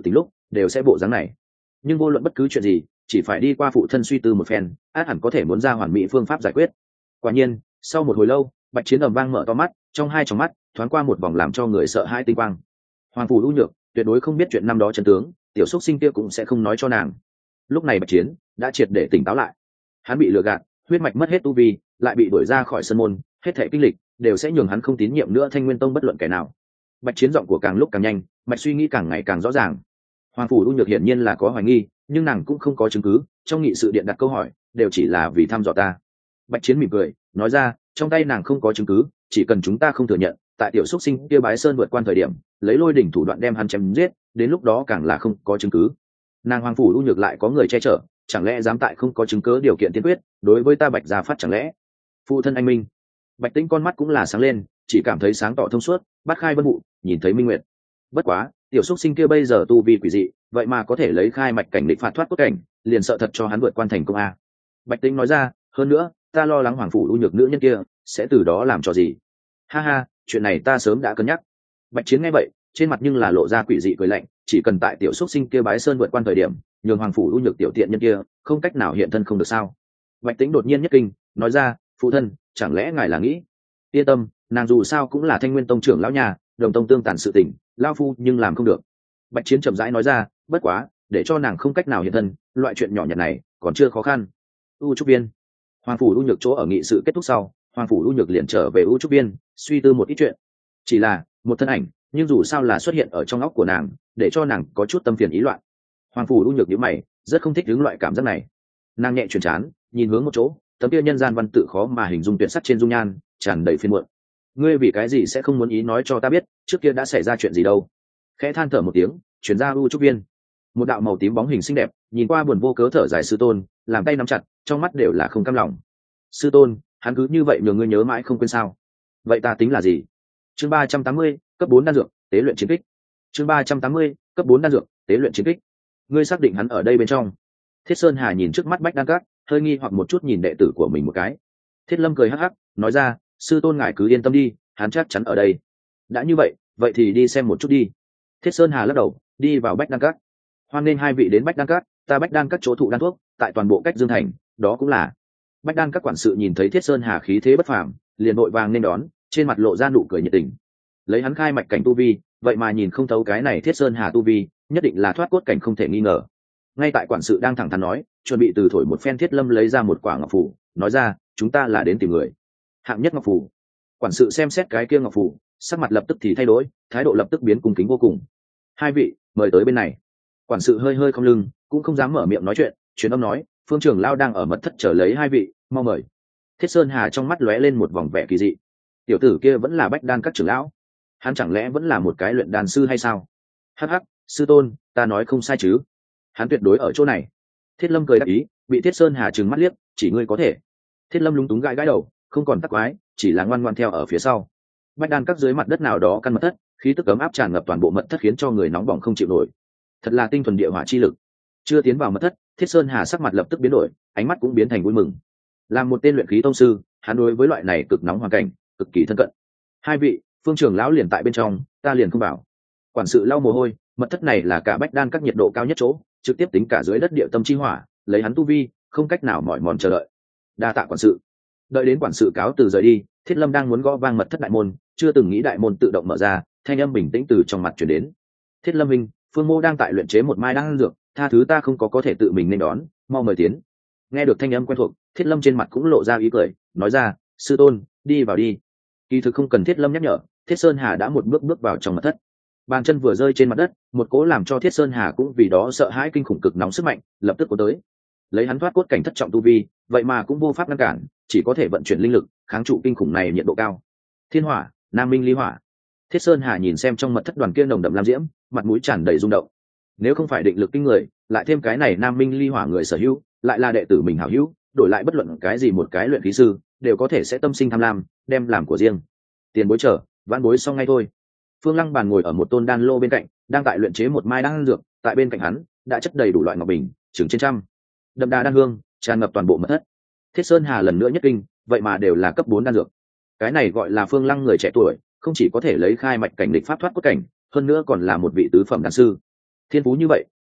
đều sẽ bộ dáng này. Nhưng vô luận bất cứ chuyện gì chỉ phải đi qua phụ thân suy tư một phen, át hẳn có thể muốn ra hoàn mỹ phương pháp giải quyết. Quả nhiên sau một hồi lâu, Bạch Chiến ầm vang mở to mắt, trong hai tròng mắt thoáng qua một vòng làm cho người sợ hãi tinh quang. Hoàng phủ U Nhược tuyệt đối không biết chuyện năm đó chân tướng, tiểu xúc sinh kia cũng sẽ không nói cho nàng. Lúc này Bạch Chiến đã triệt để tỉnh táo lại. Hắn bị lừa gạt, huyết mạch mất hết tu vi, lại bị đuổi ra khỏi sân môn, hết thảy kinh lịch đều sẽ nhường hắn không tín nhiệm nữa Thanh Nguyên Tông bất luận kẻ nào. Bạch Chiến giọng của càng lúc càng nhanh, mạch suy nghĩ càng ngày càng rõ ràng. Hoàng phủ U Nhược hiển nhiên là có hoài nghi, nhưng nàng cũng không có chứng cứ, trong nghị sự điện đặt câu hỏi đều chỉ là vì thăm dò ta. Bạch Chiến mỉm cười nói ra, trong tay nàng không có chứng cứ, chỉ cần chúng ta không thừa nhận tại tiểu xúc sinh kia bái sơn vượt quan thời điểm lấy lôi đỉnh thủ đoạn đem hắn chém giết, đến lúc đó càng là không có chứng cứ. Nàng Hoàng phủ U Nhược lại có người che chở, chẳng lẽ dám tại không có chứng cứ điều kiện tiên quyết đối với ta Bạch gia phát chẳng lẽ? Phụ thân anh minh. Bạch Tĩnh con mắt cũng là sáng lên, chỉ cảm thấy sáng tỏ thông suốt, bắt khai vân vụ, nhìn thấy minh nguyệt. Bất quá tiểu xúc sinh kia bây giờ tu vi quỷ dị, vậy mà có thể lấy khai mạch cảnh địch phạt thoát cốt cảnh, liền sợ thật cho hắn vượt quan thành công a. Bạch Tĩnh nói ra, hơn nữa ta lo lắng Hoàng phủ U Nhược nữ nhân kia sẽ từ đó làm cho gì. Ha ha, chuyện này ta sớm đã cân nhắc. Bạch Chiến nghe vậy trên mặt nhưng là lộ ra quỷ dị cười lạnh, chỉ cần tại tiểu xúc sinh kia bái sơn vượt quan thời điểm nhường Hoàng phủ U Nhược tiểu tiện nhân kia không cách nào hiện thân không được sao. Bạch Tĩnh đột nhiên nhất kinh nói ra, phụ thân chẳng lẽ ngài là nghĩ? Yên tâm, nàng dù sao cũng là Thanh Nguyên Tông trưởng lão nhà, đồng tông tương tàn sự tình lao phu nhưng làm không được. Bạch Chiến chậm rãi nói ra, bất quá để cho nàng không cách nào hiện thân, loại chuyện nhỏ nhặt này còn chưa khó khăn. U Trúc Viên. Hoàng phủ U Nhược chỗ ở nghị sự kết thúc sau, Hoàng phủ U Nhược liền trở về U Trúc Viên suy tư một ít chuyện. Chỉ là một thân ảnh, nhưng dù sao là xuất hiện ở trong óc của nàng, để cho nàng có chút tâm phiền ý loạn. Hoàng phủ U Nhược nhíu mày, rất không thích đứng loại cảm giác này. Nàng nhẹ chuyển chán, nhìn hướng một chỗ, tấm kia nhân gian văn tự khó mà hình dung tuyệt sắc trên dung nhan tràn đầy phiền muộn. Ngươi vì cái gì sẽ không muốn ý nói cho ta biết trước kia đã xảy ra chuyện gì đâu? Khẽ than thở một tiếng, chuyển ra U Trúc Viên. Một đạo màu tím bóng hình xinh đẹp nhìn qua buồn vô cớ thở dài sư tôn, làm tay nắm chặt, trong mắt đều là không cam lòng. Sư tôn, hắn cứ như vậy nhường ngươi nhớ mãi không quên sao? Vậy ta tính là gì? Chương ba trăm tám mươi, cấp bốn đan dược tế luyện chiến kích. Chương ba trăm tám mươi, cấp bốn đan dược tế luyện chiến kích. Ngươi xác định hắn ở đây bên trong? Thiết Sơn Hà nhìn trước mắt Bách Đan Các, hơi nghi hoặc một chút nhìn đệ tử của mình một cái. Thiết Lâm cười hắc hắc nói ra, sư tôn ngài cứ yên tâm đi, hắn chắc chắn ở đây. Đã như vậy vậy thì đi xem một chút đi. Thiết Sơn Hà lắc đầu đi vào Bách Đan Các. Hoan nghênh hai vị đến Bách Đan Các, ta Bách Đan Các chỗ thụ đan thuốc tại toàn bộ cách Dương Thành, đó cũng là. Bách Đan Các quản sự nhìn thấy Thiết Sơn Hà khí thế bất phàm, liền vội vàng nên đón, trên mặt lộ ra nụ cười nhiệt tình. Lấy hắn khai mạch cảnh tu vi, vậy mà nhìn không thấu cái này Thiết Sơn Hà tu vi, nhất định là thoát cốt cảnh không thể nghi ngờ. Ngay tại quản sự đang thẳng thắn nói, chuẩn bị từ thổi một phen, Thiết Lâm lấy ra một quả ngọc phù, nói ra, chúng ta là đến tìm người. Hạng nhất ngọc phù. Quản sự xem xét cái kia ngọc phù, sắc mặt lập tức thì thay đổi, thái độ lập tức biến cung kính vô cùng. Hai vị mời tới bên này. Quản sự hơi hơi không lưng, cũng không dám mở miệng nói chuyện, truyền âm nói, phương trưởng lao đang ở mật thất chờ lấy hai vị, mau mời. Thiết Sơn Hà trong mắt lóe lên một vòng vẻ kỳ dị. Tiểu tử kia vẫn là Bách Đan Các trưởng lão, hắn chẳng lẽ vẫn là một cái luyện đan sư hay sao? Hắc hắc, sư tôn, ta nói không sai chứ? Hắn tuyệt đối ở chỗ này. Thiết Lâm cười đáp ý, bị Thiết Sơn Hà trừng mắt liếc, chỉ ngươi có thể. Thiết Lâm lúng túng gãi gãi đầu, không còn tắc quái, chỉ là ngoan ngoan theo ở phía sau. Bách Đan Các dưới mặt đất nào đó căn mật thất, khí tức ấm áp tràn ngập toàn bộ mật thất khiến cho người nóng bỏng không chịu nổi. Thật là tinh thuần địa hỏa chi lực. Chưa tiến vào mật thất, Thiết Sơn Hà sắc mặt lập tức biến đổi, ánh mắt cũng biến thành vui mừng. Làm một tên luyện khí tông sư, hắn đối với loại này cực nóng hoàn cảnh cực kỳ thân cận. Hai vị, phương trưởng lão liền tại bên trong, ta liền không bảo. Quản sự lau mồ hôi, mật thất này là cả Bách Đan Các nhiệt độ cao nhất chỗ, trực tiếp tính cả dưới đất địa tâm chi hỏa, lấy hắn tu vi, không cách nào mỏi mòn chờ đợi. Đa tạ quản sự. Đợi đến quản sự cáo từ rời đi, Thiết Lâm đang muốn gõ vang mật thất đại môn, chưa từng nghĩ đại môn tự động mở ra, thanh âm bình tĩnh từ trong mặt truyền đến. Thiết Lâm minh, phương mô đang tại luyện chế một mai đan dược, tha thứ ta không có có thể tự mình nên đón, mau mời tiến. Nghe được thanh âm quen thuộc, Thiết Lâm trên mặt cũng lộ ra ý cười, nói ra, sư tôn, đi vào đi. Kỳ thực không cần Thiết Lâm nhắc nhở, Thiết Sơn Hà đã một bước bước vào trong mật thất. Bàn chân vừa rơi trên mặt đất, một cỗ làm cho Thiết Sơn Hà cũng vì đó sợ hãi kinh khủng cực nóng sức mạnh lập tức cuốn tới. Lấy hắn thoát cốt cảnh thất trọng tu vi, vậy mà cũng vô pháp ngăn cản, chỉ có thể vận chuyển linh lực kháng trụ kinh khủng này nhiệt độ cao. Thiên hỏa, Nam Minh ly hỏa. Thiết Sơn Hà nhìn xem trong mật thất đoàn kia nồng đậm lam diễm, mặt mũi tràn đầy rung động. Nếu không phải định lực kinh người, lại thêm cái này Nam Minh ly hỏa người sở hữu, lại là đệ tử mình hảo hữu, đổi lại bất luận cái gì một cái luyện khí sư, đều có thể sẽ tâm sinh tham lam, đem làm của riêng. Tiền bối chờ, vãn bối xong ngay thôi. Phương Lăng Bàn ngồi ở một tôn đan lô bên cạnh, đang tại luyện chế một mai đan dược, tại bên cạnh hắn đã chất đầy đủ loại ngọc bình, chừng trên trăm. Đậm đà đan hương tràn ngập toàn bộ mật thất. Thiết Sơn Hà lần nữa nhất kinh, vậy mà đều là cấp bốn đan dược. Cái này gọi là Phương Lăng người trẻ tuổi, không chỉ có thể lấy khai mạch cảnh địch pháp thoát cốt cảnh, hơn nữa còn là một vị tứ phẩm đan sư. Thiên phú như vậy,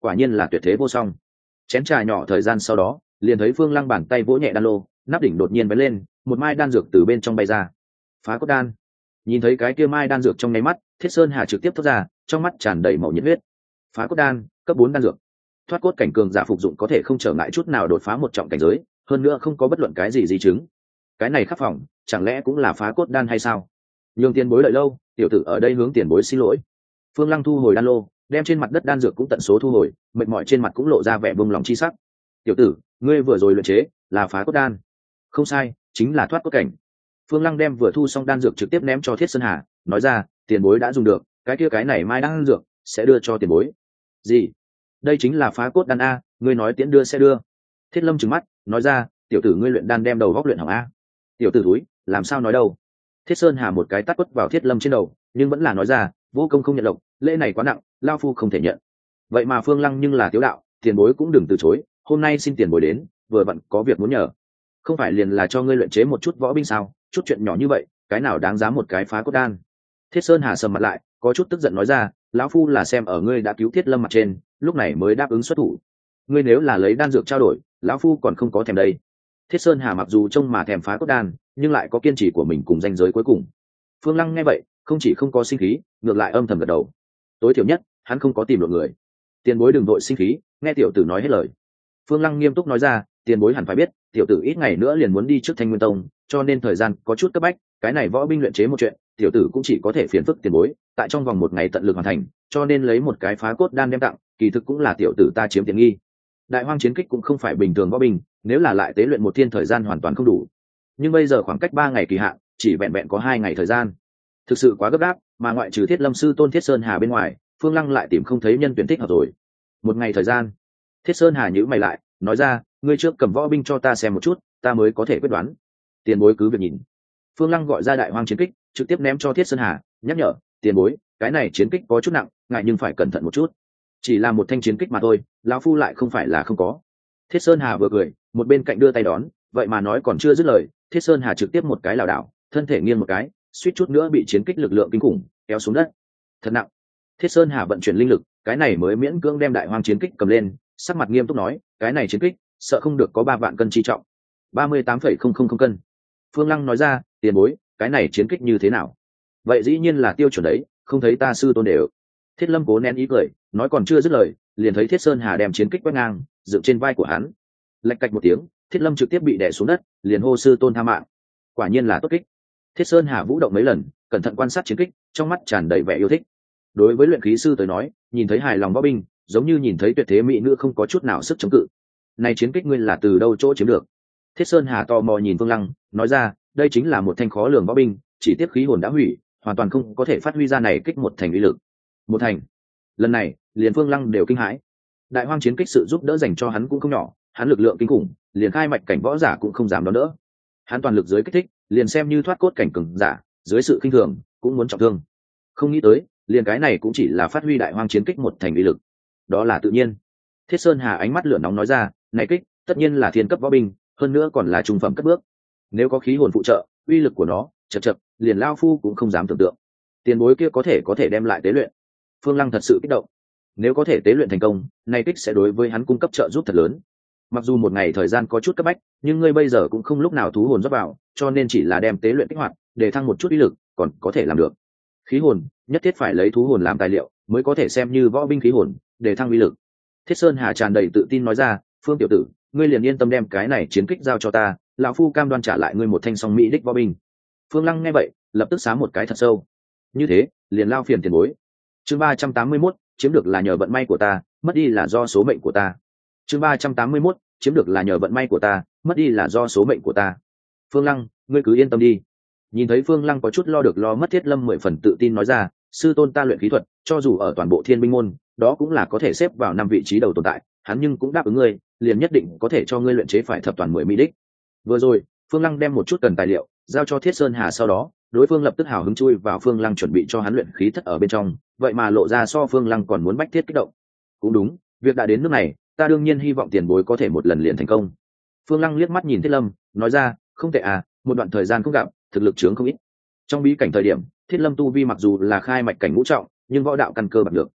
quả nhiên là tuyệt thế vô song. Chén trà nhỏ thời gian sau đó, liền thấy Phương Lăng bàn tay vỗ nhẹ đan lô, nắp đỉnh đột nhiên bắn lên, một mai đan dược từ bên trong bay ra. Phá cốt đan. Nhìn thấy cái kia mai đan dược trong nháy mắt, Thiết Sơn Hà trực tiếp thoát ra, trong mắt tràn đầy màu nhiệt huyết. Phá cốt đan, cấp bốn đan dược. Thoát cốt cảnh cường giả phục dụng có thể không trở ngại chút nào đột phá một trọng cảnh giới, hơn nữa không có bất luận cái gì di chứng. Cái này khắc phòng, chẳng lẽ cũng là phá cốt đan hay sao? Nhường tiền bối đợi lâu, tiểu tử ở đây hướng tiền bối xin lỗi. Phương Lăng thu hồi đan lô, đem trên mặt đất đan dược cũng tận số thu hồi, mệt mỏi trên mặt cũng lộ ra vẻ bông lòng chi sắc. Tiểu tử, ngươi vừa rồi luyện chế là phá cốt đan? Không sai, chính là thoát cốt cảnh. Phương Lăng đem vừa thu xong đan dược trực tiếp ném cho Thiết Sơn Hà, nói ra, tiền bối đã dùng được, cái kia cái này mai đan dược sẽ đưa cho tiền bối. Gì? Đây chính là phá cốt đan a, ngươi nói tiễn đưa sẽ đưa. Thiết Lâm trừng mắt, nói ra, tiểu tử ngươi luyện đan đem đầu góc luyện hỏng a. Tiểu tử túi, làm sao nói đâu? Thiết Sơn Hà một cái tát quất vào Thiết Lâm trên đầu, nhưng vẫn là nói ra, vô công không nhận lộc, lễ này quá nặng, lao phu không thể nhận. Vậy mà Phương Lăng nhưng là tiếu đạo, tiền bối cũng đừng từ chối, hôm nay xin tiền bối đến, vừa vặn có việc muốn nhờ. Không phải liền là cho ngươi luyện chế một chút võ binh sao? Chút chuyện nhỏ như vậy, cái nào đáng giá một cái phá cốt đan? Thiết Sơn Hà sầm mặt lại, có chút tức giận nói ra, lão phu là xem ở ngươi đã cứu Thiết Lâm mặt trên, lúc này mới đáp ứng xuất thủ. Ngươi nếu là lấy đan dược trao đổi, lão phu còn không có thèm đây. Thiết Sơn Hà mặc dù trông mà thèm phá cốt đan, nhưng lại có kiên trì của mình cùng danh giới cuối cùng. Phương Lăng nghe vậy, không chỉ không có sinh khí, ngược lại âm thầm gật đầu. Tối thiểu nhất, hắn không có tìm được người. Tiền bối đừng vội sinh khí, nghe tiểu tử nói hết lời. Phương Lăng nghiêm túc nói ra, tiền bối hẳn phải biết, tiểu tử ít ngày nữa liền muốn đi trước Thanh Nguyên Tông, cho nên thời gian có chút cấp bách, cái này võ binh luyện chế một chuyện, tiểu tử cũng chỉ có thể phiền phức tiền bối, tại trong vòng một ngày tận lực hoàn thành, cho nên lấy một cái phá cốt đan đem tặng, kỳ thực cũng là tiểu tử ta chiếm tiện nghi. Đại hoang chiến kích cũng không phải bình thường võ binh, nếu là lại tế luyện một thiên thời gian hoàn toàn không đủ. Nhưng bây giờ khoảng cách ba ngày kỳ hạn, chỉ vẹn vẹn có hai ngày thời gian, thực sự quá gấp gáp, mà ngoại trừ Thiết Lâm sư tôn Thiết Sơn Hà bên ngoài, Phương Lăng lại tìm không thấy nhân tuyển thích hợp rồi. Một ngày thời gian, Thiết Sơn Hà nhíu mày lại, nói ra, ngươi trước cầm võ binh cho ta xem một chút, ta mới có thể quyết đoán. Tiền bối cứ việc nhìn. Phương Lăng gọi ra đại hoang chiến kích, trực tiếp ném cho Thiết Sơn Hà, nhắc nhở, tiền bối, cái này chiến kích có chút nặng, ngại nhưng phải cẩn thận một chút. Chỉ là một thanh chiến kích mà thôi, lão phu lại không phải là không có. Thiết Sơn Hà vừa cười, một bên cạnh đưa tay đón, vậy mà nói còn chưa dứt lời, Thiết Sơn Hà trực tiếp một cái lảo đảo, thân thể nghiêng một cái, suýt chút nữa bị chiến kích lực lượng kinh khủng kéo xuống đất. Thật nặng. Thiết Sơn Hà vận chuyển linh lực, cái này mới miễn cưỡng đem đại hoang chiến kích cầm lên, sắc mặt nghiêm túc nói, cái này chiến kích, sợ không được có ba vạn cân chi trọng. ba mươi tám phẩy không không không cân. Phương Lăng nói ra, tiền bối, cái này chiến kích như thế nào? Vậy dĩ nhiên là tiêu chuẩn đấy, không thấy ta sư tôn đều. Thiết Lâm cố nén ý cười, nói còn chưa dứt lời, liền thấy Thiết Sơn Hà đem chiến kích quét ngang, dựng trên vai của hắn. Lạch cạch một tiếng, Thiết Lâm trực tiếp bị đè xuống đất, liền hô sư tôn tha mạng. Quả nhiên là tốt kích. Thiết Sơn Hà vũ động mấy lần, cẩn thận quan sát chiến kích, trong mắt tràn đầy vẻ yêu thích. Đối với luyện khí sư tới nói, nhìn thấy hài lòng võ binh, giống như nhìn thấy tuyệt thế mỹ nữ không có chút nào sức chống cự. Này chiến kích ngươi là từ đâu chỗ chiếm được? Thiết Sơn Hà tò mò nhìn Phương Lăng, nói ra, đây chính là một thanh khó lường võ binh, chỉ tiếc khí hồn đã hủy, hoàn toàn không có thể phát huy ra này kích một thành uy lực. Một thành. Lần này, liền Phương Lăng đều kinh hãi. Đại hoang chiến kích sự giúp đỡ dành cho hắn cũng không nhỏ, hắn lực lượng kinh khủng, liền khai mạch cảnh võ giả cũng không dám đón đỡ. Hắn toàn lực dưới kích thích, liền xem như thoát cốt cảnh cường giả, dưới sự khinh thường, cũng muốn trọng thương. Không nghĩ tới, liền cái này cũng chỉ là phát huy đại hoang chiến kích một thành uy lực. Đó là tự nhiên. Thiết Sơn Hà ánh mắt lửa nóng nói ra, này kích, tất nhiên là thiên cấp võ binh, hơn nữa còn là trung phẩm cất bước. Nếu có khí hồn phụ trợ, uy lực của nó, chậc chậc, liền lao phu cũng không dám tưởng tượng. Tiền bối kia có thể có thể đem lại tế luyện. Phương Lăng thật sự kích động. Nếu có thể tế luyện thành công, này kích sẽ đối với hắn cung cấp trợ giúp thật lớn. Mặc dù một ngày thời gian có chút cấp bách, nhưng ngươi bây giờ cũng không lúc nào thú hồn rót vào, cho nên chỉ là đem tế luyện kích hoạt, để thăng một chút uy lực, còn có thể làm được. Khí hồn, nhất thiết phải lấy thú hồn làm tài liệu, mới có thể xem như võ binh khí hồn, để thăng uy lực. Thiết Sơn Hà tràn đầy tự tin nói ra, Phương tiểu tử, ngươi liền yên tâm đem cái này chiến kích giao cho ta, lão phu cam đoan trả lại ngươi một thanh song mỹ đích võ binh. Phương Lăng nghe vậy, lập tức xá một cái thật sâu. Như thế, liền lao phiền tiền bối. Chương ba trăm tám mươi mốt, chiếm được là nhờ vận may của ta, mất đi là do số mệnh của ta. Chương ba trăm tám mươi mốt, chiếm được là nhờ vận may của ta, mất đi là do số mệnh của ta. Phương Lăng, ngươi cứ yên tâm đi. Nhìn thấy Phương Lăng có chút lo được lo mất, Thiết Lâm mười phần tự tin nói ra, sư tôn ta luyện khí thuật, cho dù ở toàn bộ Thiên Binh môn, đó cũng là có thể xếp vào năm vị trí đầu tồn tại, hắn nhưng cũng đáp ứng ngươi, liền nhất định có thể cho ngươi luyện chế phải thập toàn mười mỹ đích. Vừa rồi, Phương Lăng đem một chút cần tài liệu giao cho Thiết Sơn Hà, sau đó, đối phương lập tức hào hứng chui vào Phương Lăng chuẩn bị cho hắn luyện khí thất ở bên trong, vậy mà lộ ra so Phương Lăng còn muốn bách thiết kích động. Cũng đúng, việc đã đến nước này, ta đương nhiên hy vọng tiền bối có thể một lần liền thành công. Phương Lăng liếc mắt nhìn Thiết Lâm, nói ra, không tệ à, một đoạn thời gian không gặp, thực lực chướng không ít. Trong bí cảnh thời điểm, Thiết Lâm tu vi mặc dù là khai mạch cảnh ngũ trọng, nhưng võ đạo căn cơ bằng được.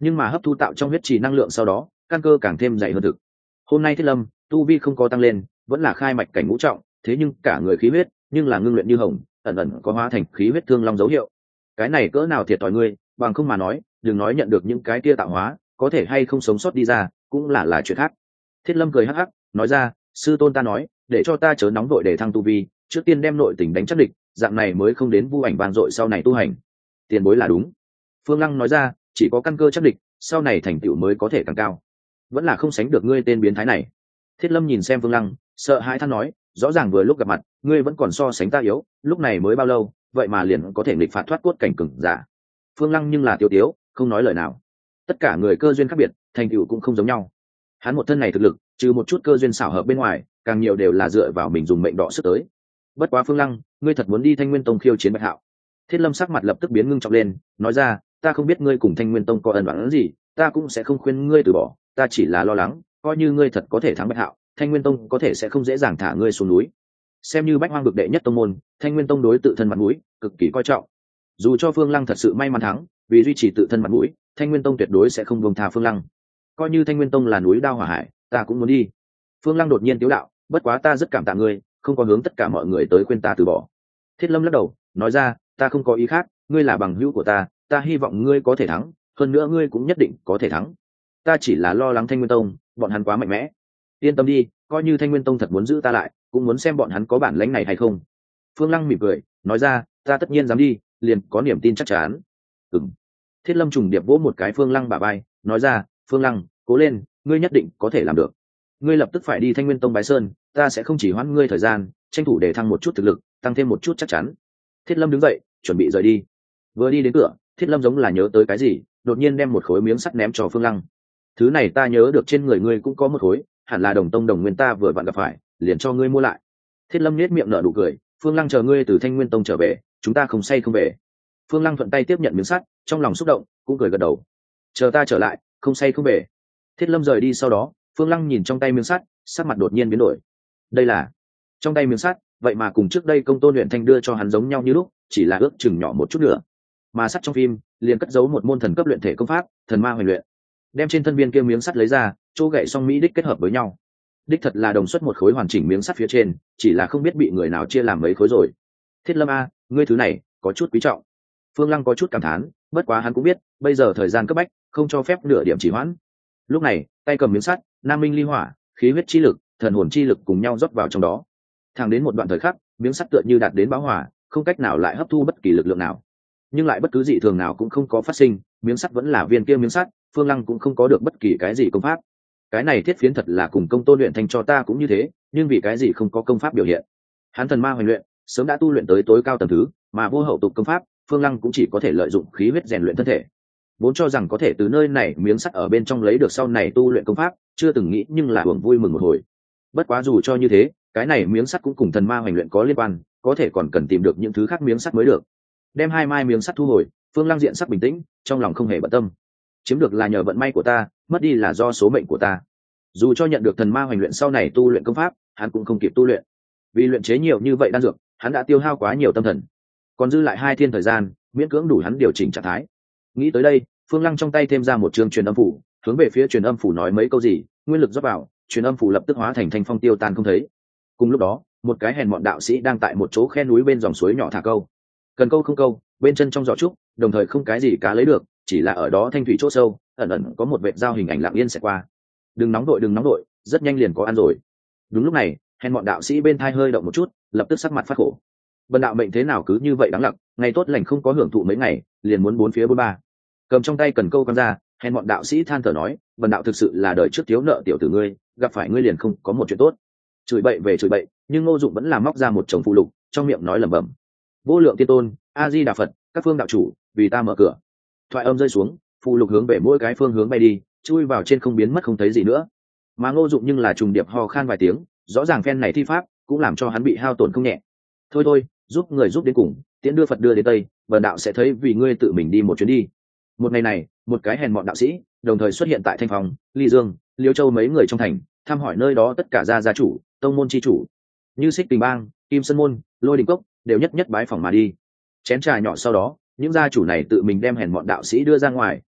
nhưng mà hấp thu tạo trong huyết trì năng lượng sau đó căn cơ càng thêm dày hơn thực. Hôm nay Thiết Lâm tu vi không có tăng lên, vẫn là khai mạch cảnh ngũ trọng, thế nhưng cả người khí huyết nhưng là ngưng luyện như hồng, ẩn ẩn có hóa thành khí huyết thương long dấu hiệu. Cái này cỡ nào thiệt thòi ngươi, bằng không mà nói đừng nói nhận được những cái tia tạo hóa, có thể hay không sống sót đi ra cũng là là chuyện khác. Thiết Lâm cười hắc hắc nói ra, sư tôn ta nói để cho ta chớ nóng vội để thăng tu vi, trước tiên đem nội tình đánh chắc địch, dạng này mới không đến vu ảnh vang dội sau này tu hành. Tiền bối là đúng. Phương Lăng nói ra, chỉ có căn cơ chắc địch, sau này thành tựu mới có thể càng cao. Vẫn là không sánh được ngươi tên biến thái này. Thiết Lâm nhìn xem Phương Lăng, sợ hãi than nói, rõ ràng vừa lúc gặp mặt ngươi vẫn còn so sánh ta yếu, lúc này mới bao lâu vậy mà liền có thể nghịch phạt thoát cốt cảnh cường giả. Phương Lăng nhưng là tiêu tiếu không nói lời nào. Tất cả người cơ duyên khác biệt, thành tựu cũng không giống nhau. Hắn một thân này thực lực trừ một chút cơ duyên xảo hợp bên ngoài, càng nhiều đều là dựa vào mình dùng mệnh đỏ sức tới. Bất quá Phương Lăng, ngươi thật muốn đi Thanh Nguyên Tông khiêu chiến Bạch Hạo? Thiết Lâm sắc mặt lập tức biến ngưng trọng lên, nói ra, ta không biết ngươi cùng Thanh Nguyên Tông có ân oán gì, ta cũng sẽ không khuyên ngươi từ bỏ, ta chỉ là lo lắng, coi như ngươi thật có thể thắng Bạch Hạo, Thanh Nguyên Tông có thể sẽ không dễ dàng thả ngươi xuống núi. Xem như bách hoang vực đệ nhất tông môn, Thanh Nguyên Tông đối tự thân mặt mũi cực kỳ coi trọng. Dù cho Phương Lăng thật sự may mắn thắng, vì duy trì tự thân mặt mũi, Thanh Nguyên Tông tuyệt đối sẽ không buông tha Phương Lăng. Coi như Thanh Nguyên Tông là núi đao hỏa hải, ta cũng muốn đi. Phương Lăng đột nhiên tiếu đạo, bất quá ta rất cảm tạ ngươi, không có hướng tất cả mọi người tới khuyên ta từ bỏ. Thiết Lâm lắc đầu nói ra, ta không có ý khác, ngươi là bằng hữu của ta, ta hy vọng ngươi có thể thắng, hơn nữa ngươi cũng nhất định có thể thắng. Ta chỉ là lo lắng Thanh Nguyên Tông, bọn hắn quá mạnh mẽ. Yên tâm đi, coi như Thanh Nguyên Tông thật muốn giữ ta lại, cũng muốn xem bọn hắn có bản lĩnh này hay không. Phương Lăng mỉm cười nói ra, ta tất nhiên dám đi, liền có niềm tin chắc chắn. Ừm. Thiết Lâm trùng điệp vỗ một cái Phương Lăng bả vai, nói ra, Phương Lăng, cố lên, ngươi nhất định có thể làm được. Ngươi lập tức phải đi Thanh Nguyên Tông bái sơn, ta sẽ không chỉ hoãn ngươi thời gian, tranh thủ để thăng một chút thực lực, tăng thêm một chút chắc chắn. Thiết Lâm đứng dậy chuẩn bị rời đi. Vừa đi đến cửa, Thiết Lâm giống là nhớ tới cái gì, đột nhiên đem một khối miếng sắt ném cho Phương Lăng. Thứ này ta nhớ được trên người ngươi cũng có một khối, hẳn là đồng tông đồng nguyên ta vừa vặn gặp phải, liền cho ngươi mua lại. Thiết Lâm nhếch miệng nở nụ cười, Phương Lăng chờ ngươi từ Thanh Nguyên Tông trở về, chúng ta không say không về. Phương Lăng thuận tay tiếp nhận miếng sắt, trong lòng xúc động cũng cười gật đầu. Chờ ta trở lại, không say không về. Thiết Lâm rời đi sau đó, Phương Lăng nhìn trong tay miếng sắt, sắc mặt đột nhiên biến đổi. Đây là trong tay miếng sắt, vậy mà cùng trước đây Công Tôn luyện thanh đưa cho hắn giống nhau như lúc, chỉ là ước chừng nhỏ một chút nữa. Mà sắt trong phim liền cất giấu một môn thần cấp luyện thể công pháp, thần ma hoành luyện. Đem trên thân viên kia miếng sắt lấy ra, chỗ gậy song mỹ đích kết hợp với nhau. Đích thật là đồng xuất một khối hoàn chỉnh miếng sắt phía trên, chỉ là không biết bị người nào chia làm mấy khối rồi. Thiết Lâm a, ngươi thứ này có chút quý trọng. Phương Lăng có chút cảm thán, bất quá hắn cũng biết, bây giờ thời gian cấp bách, không cho phép nửa điểm trì hoãn. Lúc này, tay cầm miếng sắt, nam minh ly hỏa, khí huyết chi lực, thần hồn chi lực cùng nhau rót vào trong đó. Thẳng đến một đoạn thời khắc, miếng sắt tựa như đạt đến bão hỏa, không cách nào lại hấp thu bất kỳ lực lượng nào. Nhưng lại bất cứ dị thường nào cũng không có phát sinh, miếng sắt vẫn là viên kia miếng sắt, Phương Lăng cũng không có được bất kỳ cái gì công pháp. Cái này thiết phiến thật là cùng Công Tôn luyện thành cho ta cũng như thế, nhưng vì cái gì không có công pháp biểu hiện. Hắn thần ma hoành luyện, sớm đã tu luyện tới tối cao tầng thứ, mà vô hậu tục công pháp, Phương Lăng cũng chỉ có thể lợi dụng khí huyết rèn luyện thân thể. Vốn cho rằng có thể từ nơi này miếng sắt ở bên trong lấy được sau này tu luyện công pháp, chưa từng nghĩ nhưng là hưởng vui mừng một hồi. Bất quá dù cho như thế, cái này miếng sắt cũng cùng thần ma hoành luyện có liên quan, có thể còn cần tìm được những thứ khác miếng sắt mới được. Đem hai mai miếng sắt thu hồi, Phương Lăng diện sắc bình tĩnh, trong lòng không hề bận tâm. Chiếm được là nhờ vận may của ta, mất đi là do số mệnh của ta. Dù cho nhận được thần ma hoành luyện sau này tu luyện công pháp, hắn cũng không kịp tu luyện. Vì luyện chế nhiều như vậy đan dược, hắn đã tiêu hao quá nhiều tâm thần. Còn dư lại hai thiên thời gian, miễn cưỡng đủ hắn điều chỉnh trạng thái. Nghĩ tới đây, Phương Lăng trong tay thêm ra một chương truyền âm phủ, hướng về phía truyền âm phủ nói mấy câu gì, nguyên lực rót vào, truyền âm phủ lập tức hóa thành thanh phong tiêu tan không thấy. Cùng lúc đó, một cái hèn mọn đạo sĩ đang tại một chỗ khe núi bên dòng suối nhỏ thả câu. Cần câu không câu, bên chân trong giỏ trúc, đồng thời không cái gì cá lấy được, chỉ là ở đó thanh thủy chỗ sâu, ẩn ẩn có một vệt dao hình ảnh lặng yên sẽ qua. Đừng nóng đội, đừng nóng đội, rất nhanh liền có ăn rồi. Đúng lúc này, hèn mọn đạo sĩ bên thai hơi động một chút, lập tức sắc mặt phát khổ. Bần đạo mệnh thế nào cứ như vậy đáng lặng, ngày tốt lành không có hưởng thụ mấy ngày, liền muốn bốn phía bốn ba. Cầm trong tay cần câu quăng ra, hèn mọn đạo sĩ than thở nói, bần đạo thực sự là đời trước thiếu nợ tiểu tử ngươi, gặp phải ngươi liền không có một chuyện tốt. Chửi bậy về chửi bậy, nhưng Ngô Dụng vẫn là móc ra một chồng phụ lục, trong miệng nói lẩm bẩm: vô lượng tiên tôn, a di đà phật, các phương đạo chủ, vì ta mở cửa. Thoại âm rơi xuống, phụ lục hướng về mỗi cái phương hướng bay đi, chui vào trên không biến mất không thấy gì nữa. Mà Ngô Dụng nhưng là trùng điệp ho khan vài tiếng, rõ ràng phen này thi pháp cũng làm cho hắn bị hao tổn không nhẹ. Thôi thôi, giúp người giúp đến cùng, tiễn đưa Phật đưa đến Tây, bần đạo sẽ thấy vì ngươi tự mình đi một chuyến đi. Một ngày này, một cái hèn mọn đạo sĩ đồng thời xuất hiện tại Thanh Phong, Ly Dương, Liêu Châu mấy người trong thành, thăm hỏi nơi đó tất cả gia gia chủ, tông môn chi chủ, như Xích Tình Bang, Kim Sơn môn, Lôi Đình Cốc, đều nhất nhất bái phỏng mà đi. Chén trà nhỏ sau đó, những gia chủ này tự mình đem hèn mọn đạo sĩ đưa ra ngoài,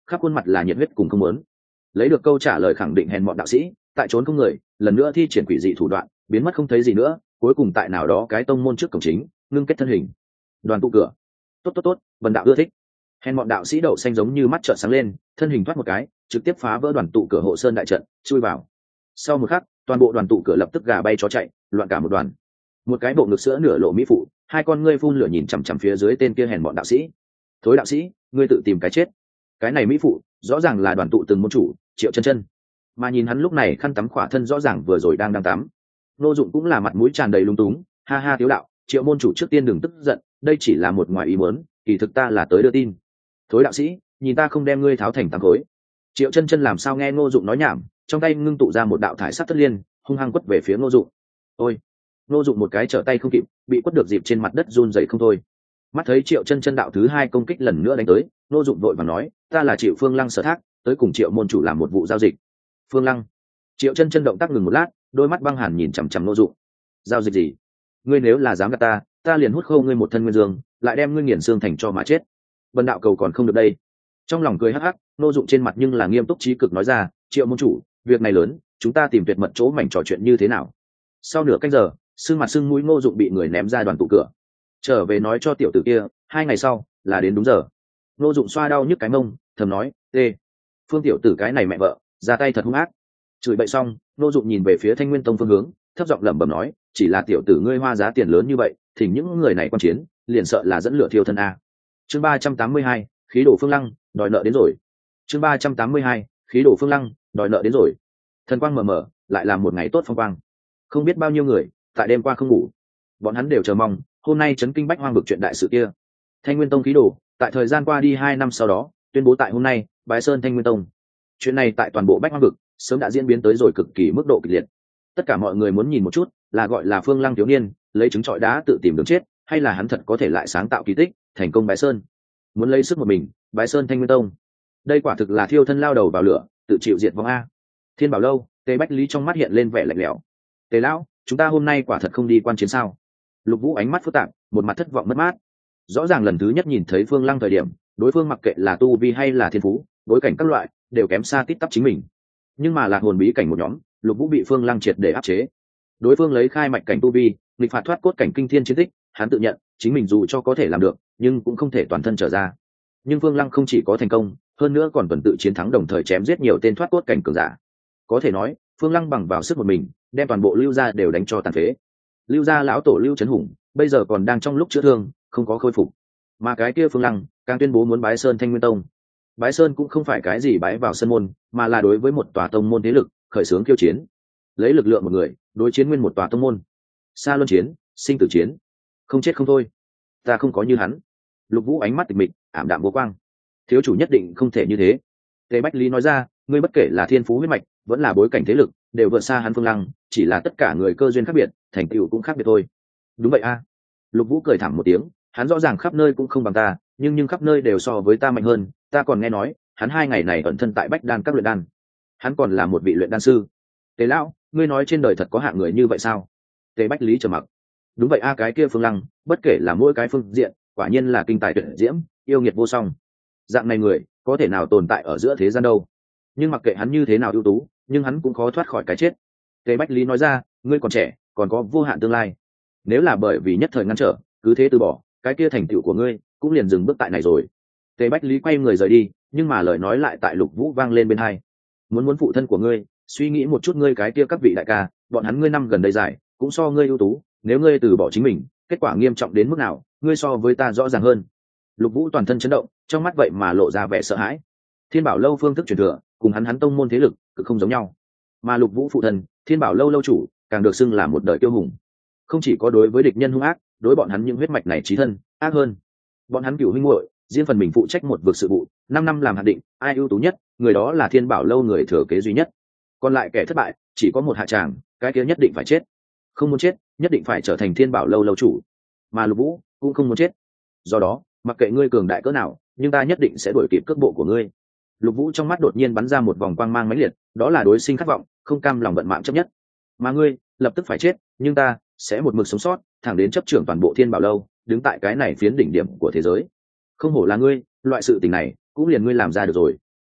khắp khuôn mặt là nhiệt huyết cùng không muốn. Lấy được câu trả lời khẳng định hèn mọn đạo sĩ tại trốn không người, lần nữa thi triển quỷ dị thủ đoạn, biến mất không thấy gì nữa, cuối cùng tại nào đó cái tông môn trước cổng chính ngưng kết thân hình. Đoàn tụ cửa. Tốt tốt tốt, Vân đạo ưa thích. Hèn mọn đạo sĩ đậu xanh giống như mắt trợn sáng lên, thân hình thoát một cái, trực tiếp phá vỡ đoàn tụ cửa hộ sơn đại trận, chui vào. Sau một khắc, toàn bộ đoàn tụ cửa lập tức gà bay chó chạy, loạn cả một đoàn. Một cái bộ ngực sữa nửa lộ mỹ phụ, hai con ngươi phun lửa nhìn chằm chằm phía dưới tên kia hèn mọn đạo sĩ. Thối đạo sĩ, ngươi tự tìm cái chết. Cái này mỹ phụ rõ ràng là đoàn tụ từng môn chủ Triệu Chân Chân, mà nhìn hắn lúc này khăn tắm khỏa thân rõ ràng vừa rồi đang đang tắm. Nô Dụng cũng là mặt mũi tràn đầy lung túng, ha ha tiếu đạo, Triệu môn chủ trước tiên đừng tức giận, đây chỉ là một ngoài ý muốn, kỳ thực ta là tới đưa tin. Thối đạo sĩ, nhìn ta không đem ngươi tháo thành tám khối. Triệu Chân Chân làm sao nghe Ngô Dụng nói nhảm, trong tay ngưng tụ ra một đạo thải sắc thất liên, hung hăng quất về phía Ngô Dụng. Ôi! Ngô Dụng một cái trở tay không kịp, bị quất được dịp trên mặt đất run rẩy không thôi. Mắt thấy Triệu Chân Chân đạo thứ hai công kích lần nữa đánh tới, Ngô Dụng vội vàng nói, ta là Triệu Phương Lăng sở thác, tới cùng Triệu môn chủ làm một vụ giao dịch. Phương Lăng. Triệu Chân Chân động tác ngừng một lát, đôi mắt băng hàn nhìn chằm chằm Ngô Dụng. Giao dịch gì? Ngươi nếu là dám gạt ta, ta liền hút khô ngươi một thân nguyên dương, lại đem ngươi nghiền xương thành cho mà chết. Vân đạo cầu còn không được đây. Trong lòng cười hắc hắc, Ngô Dụng trên mặt nhưng là nghiêm túc chí cực nói ra, Triệu môn chủ, việc này lớn, chúng ta tìm tuyệt mật chỗ mảnh trò chuyện như thế nào? Sau nửa canh giờ, sưng mặt sưng mũi Ngô Dụng bị người ném ra đoàn tụ cửa. Trở về nói cho tiểu tử kia, hai ngày sau là đến đúng giờ. Ngô Dụng xoa đau nhức cái mông, thầm nói, tê, Phương tiểu tử cái này mẹ vợ, ra tay thật hung ác. Chửi bậy xong, Ngô Dụng nhìn về phía Thanh Nguyên Tông phương hướng, thấp giọng lẩm bẩm nói, chỉ là tiểu tử ngươi hoa giá tiền lớn như vậy, thì những người này quan chiến, liền sợ là dẫn lửa thiêu thân a. Chương ba trăm tám mươi hai, khí đổ Phương Lăng, đòi nợ đến rồi. Chương ba trăm tám mươi hai, khí đổ Phương Lăng, đòi nợ đến rồi. Thần quang mờ mờ, lại là một ngày tốt phong quang. Không biết bao nhiêu người tại đêm qua không ngủ, bọn hắn đều chờ mong hôm nay chấn kinh bách hoang vực chuyện đại sự kia. Thanh Nguyên Tông khí đổ, tại thời gian qua đi hai năm sau đó, tuyên bố tại hôm nay, bái sơn Thanh Nguyên Tông. Chuyện này tại toàn bộ bách hoang vực sớm đã diễn biến tới rồi cực kỳ mức độ kịch liệt. Tất cả mọi người muốn nhìn một chút, là gọi là Phương Lăng thiếu niên lấy trứng trọi đá tự tìm đường chết, hay là hắn thật có thể lại sáng tạo kỳ tích, thành công bái sơn. Muốn lấy sức một mình bái sơn Thanh Nguyên Tông, đây quả thực là thiêu thân lao đầu vào lửa, tự chịu diệt vong a. Thiên Bảo Lâu, Tề Bách Lý trong mắt hiện lên vẻ lạnh lẽo. Tề lão, chúng ta hôm nay quả thật không đi quan chiến sao? Lục Vũ ánh mắt phức tạp, một mặt thất vọng mất mát. Rõ ràng lần thứ nhất nhìn thấy Phương Lăng thời điểm, đối phương mặc kệ là tu vi hay là thiên phú, bối cảnh các loại đều kém xa tít tắp chính mình. Nhưng mà lạc hồn bí cảnh một nhóm, Lục Vũ bị Phương Lăng triệt để áp chế. Đối phương lấy khai mạch cảnh tu vi, nghịch phạt thoát cốt cảnh kinh thiên chiến tích, hắn tự nhận chính mình dù cho có thể làm được, nhưng cũng không thể toàn thân trở ra. Nhưng Phương Lăng không chỉ có thành công, hơn nữa còn tuần tự chiến thắng, đồng thời chém giết nhiều tên thoát cốt cảnh cường giả. Có thể nói, Phương Lăng bằng vào sức một mình, đem toàn bộ Lưu gia đều đánh cho tàn phế. Lưu gia lão tổ Lưu Trấn Hùng bây giờ còn đang trong lúc chữa thương, không có khôi phục. Mà cái kia Phương Lăng càng tuyên bố muốn bái sơn Thanh Nguyên Tông. Bái sơn cũng không phải cái gì bái vào sân môn, mà là đối với một tòa tông môn thế lực khởi xướng khiêu chiến, lấy lực lượng một người đối chiến nguyên một tòa tông môn. Xa luân chiến, sinh tử chiến, không chết không thôi. Ta không có như hắn. Lục Vũ ánh mắt tịch mịch, ảm đạm vô quang. Thiếu chủ nhất định không thể như thế. Tề Bách Lý nói ra, ngươi bất kể là thiên phú huyết mạch, vẫn là bối cảnh thế lực, đều vượt xa hắn Phương Lăng, chỉ là tất cả người cơ duyên khác biệt, thành tựu cũng khác biệt thôi. Đúng vậy a. Lục Vũ cười thảm một tiếng, hắn rõ ràng khắp nơi cũng không bằng ta, nhưng nhưng khắp nơi đều so với ta mạnh hơn. Ta còn nghe nói, hắn hai ngày này ẩn thân tại Bách Đan các luyện đan, hắn còn là một vị luyện đan sư. Tề lão, ngươi nói trên đời thật có hạng người như vậy sao? Tề Bách Lý trầm mặc. Đúng vậy a, cái kia Phương Lăng, bất kể là mỗi cái phương diện, quả nhiên là kinh tài tuyệt diễm, yêu nghiệt vô song. Dạng này người, có thể nào tồn tại ở giữa thế gian đâu? Nhưng mặc kệ hắn như thế nào ưu tú, nhưng hắn cũng khó thoát khỏi cái chết. Tề Bách Lý nói ra, ngươi còn trẻ, còn có vô hạn tương lai. Nếu là bởi vì nhất thời ngăn trở, cứ thế từ bỏ, cái kia thành tựu của ngươi cũng liền dừng bước tại này rồi. Tề Bách Lý quay người rời đi, nhưng mà lời nói lại tại Lục Vũ vang lên bên tai. Muốn muốn phụ thân của ngươi, suy nghĩ một chút ngươi cái kia các vị đại ca, bọn hắn ngươi năm gần đây dài, cũng so ngươi ưu tú, nếu ngươi từ bỏ chính mình, kết quả nghiêm trọng đến mức nào, ngươi so với ta rõ ràng hơn. Lục Vũ toàn thân chấn động, trong mắt vậy mà lộ ra vẻ sợ hãi. Thiên Bảo Lâu phương thức truyền thừa, cùng hắn hắn tông môn thế lực cực không giống nhau. Mà Lục Vũ phụ thân, Thiên Bảo Lâu lâu chủ, càng được xưng là một đời kiêu hùng. Không chỉ có đối với địch nhân hung ác, đối bọn hắn những huyết mạch này chí thân, ác hơn. Bọn hắn cửu huynh muội, riêng phần mình phụ trách một vực sự vụ, năm năm làm hạt định, ai ưu tú nhất, người đó là Thiên Bảo Lâu người thừa kế duy nhất. Còn lại kẻ thất bại, chỉ có một hạ tràng, cái kia nhất định phải chết. Không muốn chết, nhất định phải trở thành Thiên Bảo Lâu lâu chủ. Mà Lục Vũ cũng không muốn chết. Do đó, mặc kệ ngươi cường đại cỡ nào, nhưng ta nhất định sẽ đuổi kịp cước bộ của ngươi. Lục Vũ trong mắt đột nhiên bắn ra một vòng quang mang mãnh liệt, đó là đối sinh khát vọng, không cam lòng vận mạng chấp nhất. Mà ngươi, lập tức phải chết, nhưng ta sẽ một mực sống sót, thẳng đến chấp trưởng toàn bộ Thiên Bảo Lâu, đứng tại cái này phiến đỉnh điểm của thế giới. Không hổ là ngươi, loại sự tình này cũng liền ngươi làm ra được rồi.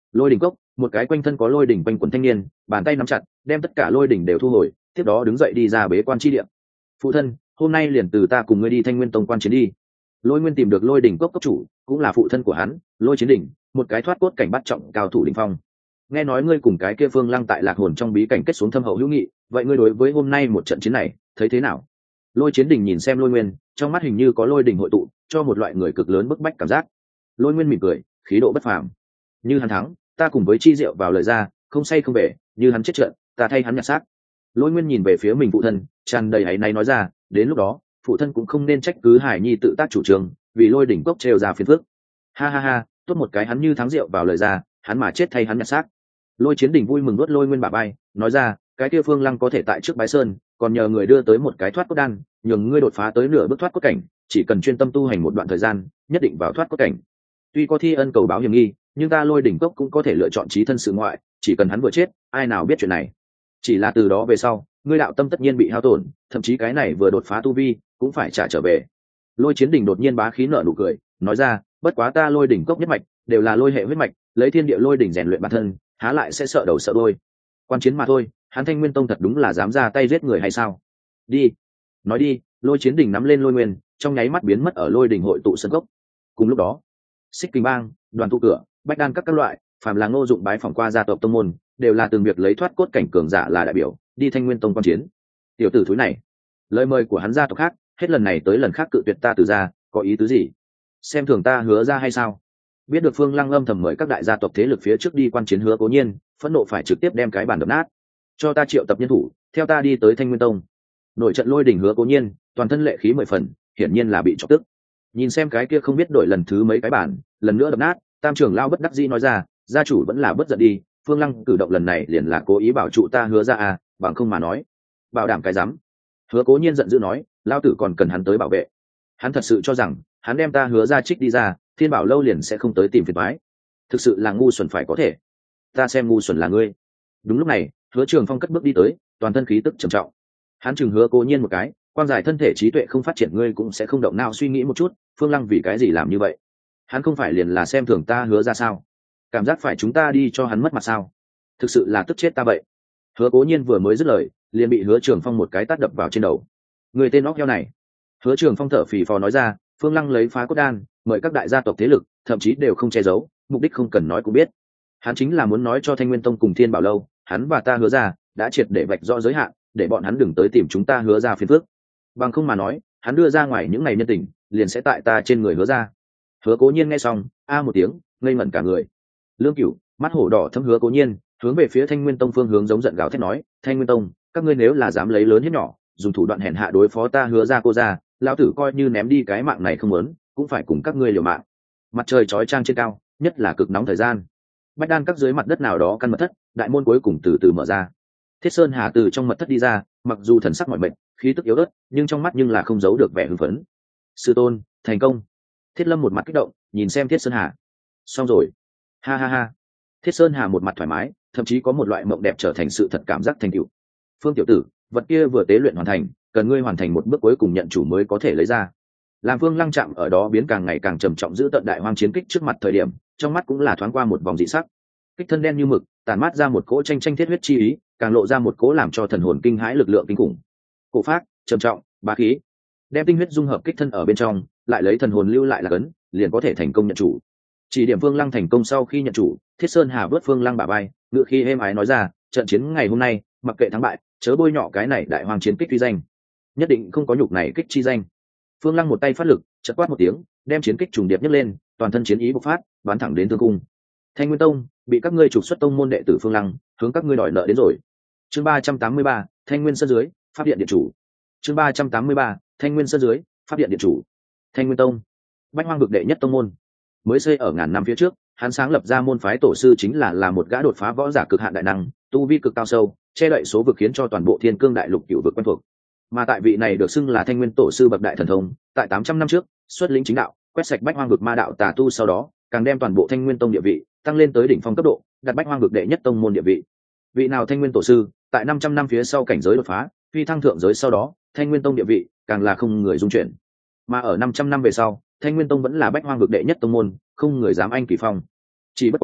Lôi đỉnh cốc, một cái quanh thân có lôi đỉnh quanh quần thanh niên, bàn tay nắm chặt, đem tất cả lôi đỉnh đều thu hồi, tiếp đó đứng dậy đi ra bế quan chi địa. Phụ thân, hôm nay liền từ ta cùng ngươi đi Thanh Nguyên Tông quan chiến đi. Lôi Nguyên tìm được lôi đỉnh cốc cốc chủ, cũng là phụ thân của hắn, Lôi Chiến Đỉnh, một cái thoát cốt cảnh bắt trọng cao thủ đỉnh phong. Nghe nói ngươi cùng cái kia Phương Lăng tại Lạc Hồn trong bí cảnh kết xuống thâm hậu hữu nghị, vậy ngươi đối với hôm nay một trận chiến này, thấy thế nào? Lôi Chiến Đỉnh nhìn xem Lôi Nguyên, trong mắt hình như có lôi đỉnh hội tụ, cho một loại người cực lớn bức bách cảm giác. Lôi Nguyên mỉm cười, khí độ bất phàm. Như hắn thắng, ta cùng với chi diệu vào lời ra, không say không về, như hắn chết trận, ta thay hắn nhặt xác. Lôi Nguyên nhìn về phía mình phụ thân, tràn đầy áy náy nói ra, đến lúc đó, phụ thân cũng không nên trách cứ Hải Nhi tự tác chủ trương, vì lôi đỉnh cốc trêu ra phiền phức. Ha ha ha, tốt một cái hắn như thắng rượu vào lời ra, hắn mà chết thay hắn nhặt xác. Lôi Chiến Đỉnh vui mừng nuốt Lôi Nguyên bả bay, nói ra, cái kia Phương Lăng có thể tại trước Bái Sơn, còn nhờ người đưa tới một cái thoát cốt đan, nhường ngươi đột phá tới nửa bước thoát cốt cảnh, chỉ cần chuyên tâm tu hành một đoạn thời gian, nhất định vào thoát cốt cảnh. Tuy có thi ân cầu báo hiểm nghi, nhưng ta Lôi đỉnh cốc cũng có thể lựa chọn chí thân sự ngoại, chỉ cần hắn vừa chết, ai nào biết chuyện này. Chỉ là từ đó về sau, ngươi đạo tâm tất nhiên bị hao tổn, thậm chí cái này vừa đột phá tu vi, cũng phải trả trở về. Lôi Chiến Đỉnh đột nhiên bá khí nở nụ cười, nói ra, bất quá ta lôi đỉnh cốc nhất mạch, đều là lôi hệ huyết mạch, lấy thiên địa lôi đỉnh rèn luyện bản thân, há lại sẽ sợ đầu sợ đuôi. Quan chiến mà thôi, hắn Thanh Nguyên Tông thật đúng là dám ra tay giết người hay sao? Đi. Nói đi, Lôi Chiến Đỉnh nắm lên Lôi Nguyên, trong nháy mắt biến mất ở lôi đỉnh hội tụ sân gốc. Cùng lúc đó, Xích Kình Bang, Đoàn tụ cửa, Bách Đan các các loại, phàm là Ngô Dụng bái phỏng qua gia tộc tông môn, đều là từng việc lấy thoát cốt cảnh cường giả là đại biểu, đi Thanh Nguyên Tông quan chiến. Tiểu tử thúi này, lời mời của hắn gia tộc khác, hết lần này tới lần khác cự tuyệt ta từ gia, có ý tứ gì? Xem thường ta Hứa ra hay sao? Biết được Phương Lăng âm thầm mời các đại gia tộc thế lực phía trước đi quan chiến Hứa Cố Nhiên, phẫn nộ phải trực tiếp đem cái bàn đập nát. Cho ta triệu tập nhân thủ, theo ta đi tới Thanh Nguyên Tông. Nổi trận lôi đỉnh Hứa Cố Nhiên, toàn thân lệ khí mười phần, hiển nhiên là bị chọc tức. Nhìn xem cái kia không biết đổi lần thứ mấy cái bản, lần nữa đập nát, Tam trưởng lao bất đắc dĩ nói ra, gia chủ vẫn là bất giận đi, Phương Lăng cử động lần này liền là cố ý bảo trụ ta Hứa ra à, bằng không mà nói, bảo đảm cái rắm. Hứa Cố Nhiên giận dữ nói, lao tử còn cần hắn tới bảo vệ. Hắn thật sự cho rằng, hắn đem ta Hứa ra trích đi ra, Thiên Bảo lâu liền sẽ không tới tìm phiền toái. Thực sự là ngu xuẩn phải có thể. Ta xem ngu xuẩn là ngươi. Đúng lúc này, Hứa Trường Phong cất bước đi tới, toàn thân khí tức trầm trọng. Hắn chừng Hứa Cố Nhiên một cái, quan giải thân thể trí tuệ không phát triển ngươi cũng sẽ không động não suy nghĩ một chút, Phương Lăng vì cái gì làm như vậy? Hắn không phải liền là xem thường ta Hứa ra sao? Cảm giác phải chúng ta đi cho hắn mất mặt sao? Thực sự là tức chết ta vậy. Hứa Cố Nhiên vừa mới dứt lời, liền bị Hứa Trường Phong một cái tát đập vào trên đầu. Người tên óc heo này. Hứa Trường Phong thở phì phò nói ra, Phương Lăng lấy phá cốt đan, mời các đại gia tộc thế lực, thậm chí đều không che giấu, mục đích không cần nói cũng biết. Hắn chính là muốn nói cho Thanh Nguyên Tông cùng Thiên Bảo lâu, hắn và ta Hứa ra đã triệt để vạch rõ giới hạn, để bọn hắn đừng tới tìm chúng ta Hứa ra phiền phức. Bằng không mà nói, hắn đưa ra ngoài những ngày nhân tình, liền sẽ tại ta trên người Hứa ra. Hứa Cố Nhiên nghe xong, a một tiếng, ngây ngẩn cả người. Lương Cửu, mắt hổ đỏ thâm Hứa Cố Nhiên, hướng về phía Thanh Nguyên Tông phương hướng giống giận gào thét nói, Thanh Nguyên Tông, các ngươi nếu là dám lấy lớn hiếp nhỏ, dùng thủ đoạn hèn hạ đối phó ta Hứa ra cô ra, lão tử coi như ném đi cái mạng này không muốn, cũng phải cùng các ngươi liều mạng. Mặt trời chói chang trên cao, nhất là cực nóng thời gian. Bách Đan các dưới mặt đất nào đó căn mật thất, đại môn cuối cùng từ từ mở ra. Thiết Sơn Hà từ trong mật thất đi ra, mặc dù thần sắc mỏi mệt, khí tức yếu ớt, nhưng trong mắt nhưng là không giấu được vẻ hưng phấn. Sư tôn, thành công. Thiết Lâm một mặt kích động, nhìn xem Thiết Sơn Hà. Xong rồi. Ha ha ha. Thiết Sơn Hà một mặt thoải mái, thậm chí có một loại mộng đẹp trở thành sự thật cảm giác thành tựu. Phương tiểu tử, vật kia vừa tế luyện hoàn thành, cần ngươi hoàn thành một bước cuối cùng nhận chủ mới có thể lấy ra. Làm Phương Lăng chạm ở đó biến càng ngày càng trầm trọng giữ tận đại hoang chiến kích trước mặt thời điểm, trong mắt cũng là thoáng qua một vòng dị sắc. Kích thân đen như mực, tàn mát ra một cỗ tranh tranh thiết huyết chi ý, càng lộ ra một cỗ làm cho thần hồn kinh hãi lực lượng kinh khủng. Cổ phát, trầm trọng, bá khí, đem tinh huyết dung hợp kích thân ở bên trong, lại lấy thần hồn lưu lại là cấn, liền có thể thành công nhận chủ. Chỉ điểm Phương Lăng thành công sau khi nhận chủ, Thiết Sơn Hà vớt Phương Lăng bả vai, ngựa khi êm ái nói ra, trận chiến ngày hôm nay, mặc kệ thắng bại, chớ bôi nhọ cái này đại hoang chiến kích uy danh, nhất định không có nhục này kích chi danh. Phương Lăng một tay phát lực, chợt quát một tiếng, đem chiến kích trùng điệp nhấc lên, toàn thân chiến ý bộc phát, bắn thẳng đến thương cung. Thanh Nguyên Tông bị các ngươi trục xuất tông môn đệ tử Phương Lăng, hướng các ngươi đòi nợ đến rồi. Chương ba trăm tám mươi ba, Thanh Nguyên sơn dưới, pháp điện điện chủ. Chương ba trăm tám mươi ba, Thanh Nguyên sơn dưới, pháp điện điện chủ. Thanh Nguyên Tông, Bách Hoang vực đệ nhất tông môn, mới xây ở ngàn năm phía trước, hắn sáng lập ra môn phái tổ sư chính là là một gã đột phá võ giả cực hạn đại năng, tu vi cực cao sâu, che đậy số vực khiến cho toàn bộ Thiên Cương đại lục cửu vực quen thuộc. Mà tại vị này được xưng là Thanh Nguyên tổ sư bậc đại thần thông, tại tám trăm năm trước, xuất lĩnh chính đạo, quét sạch Bách Hoang vực ma đạo tà tu sau đó, càng đem toàn bộ Thanh Nguyên Tông địa vị tăng lên tới đỉnh phong cấp độ, đặt Bách Hoang vực đệ nhất tông môn địa vị. Vị nào Thanh Nguyên tổ sư, tại năm trăm năm phía sau cảnh giới đột phá, phi thăng thượng giới sau đó, Thanh Nguyên Tông địa vị càng là không người dung chuyển. Mà ở năm trăm năm về sau, Thanh Nguyên Tông vẫn là Bách Hoang vực đệ nhất tông môn, không người dám anh kỳ phong. Chỉ bất quá,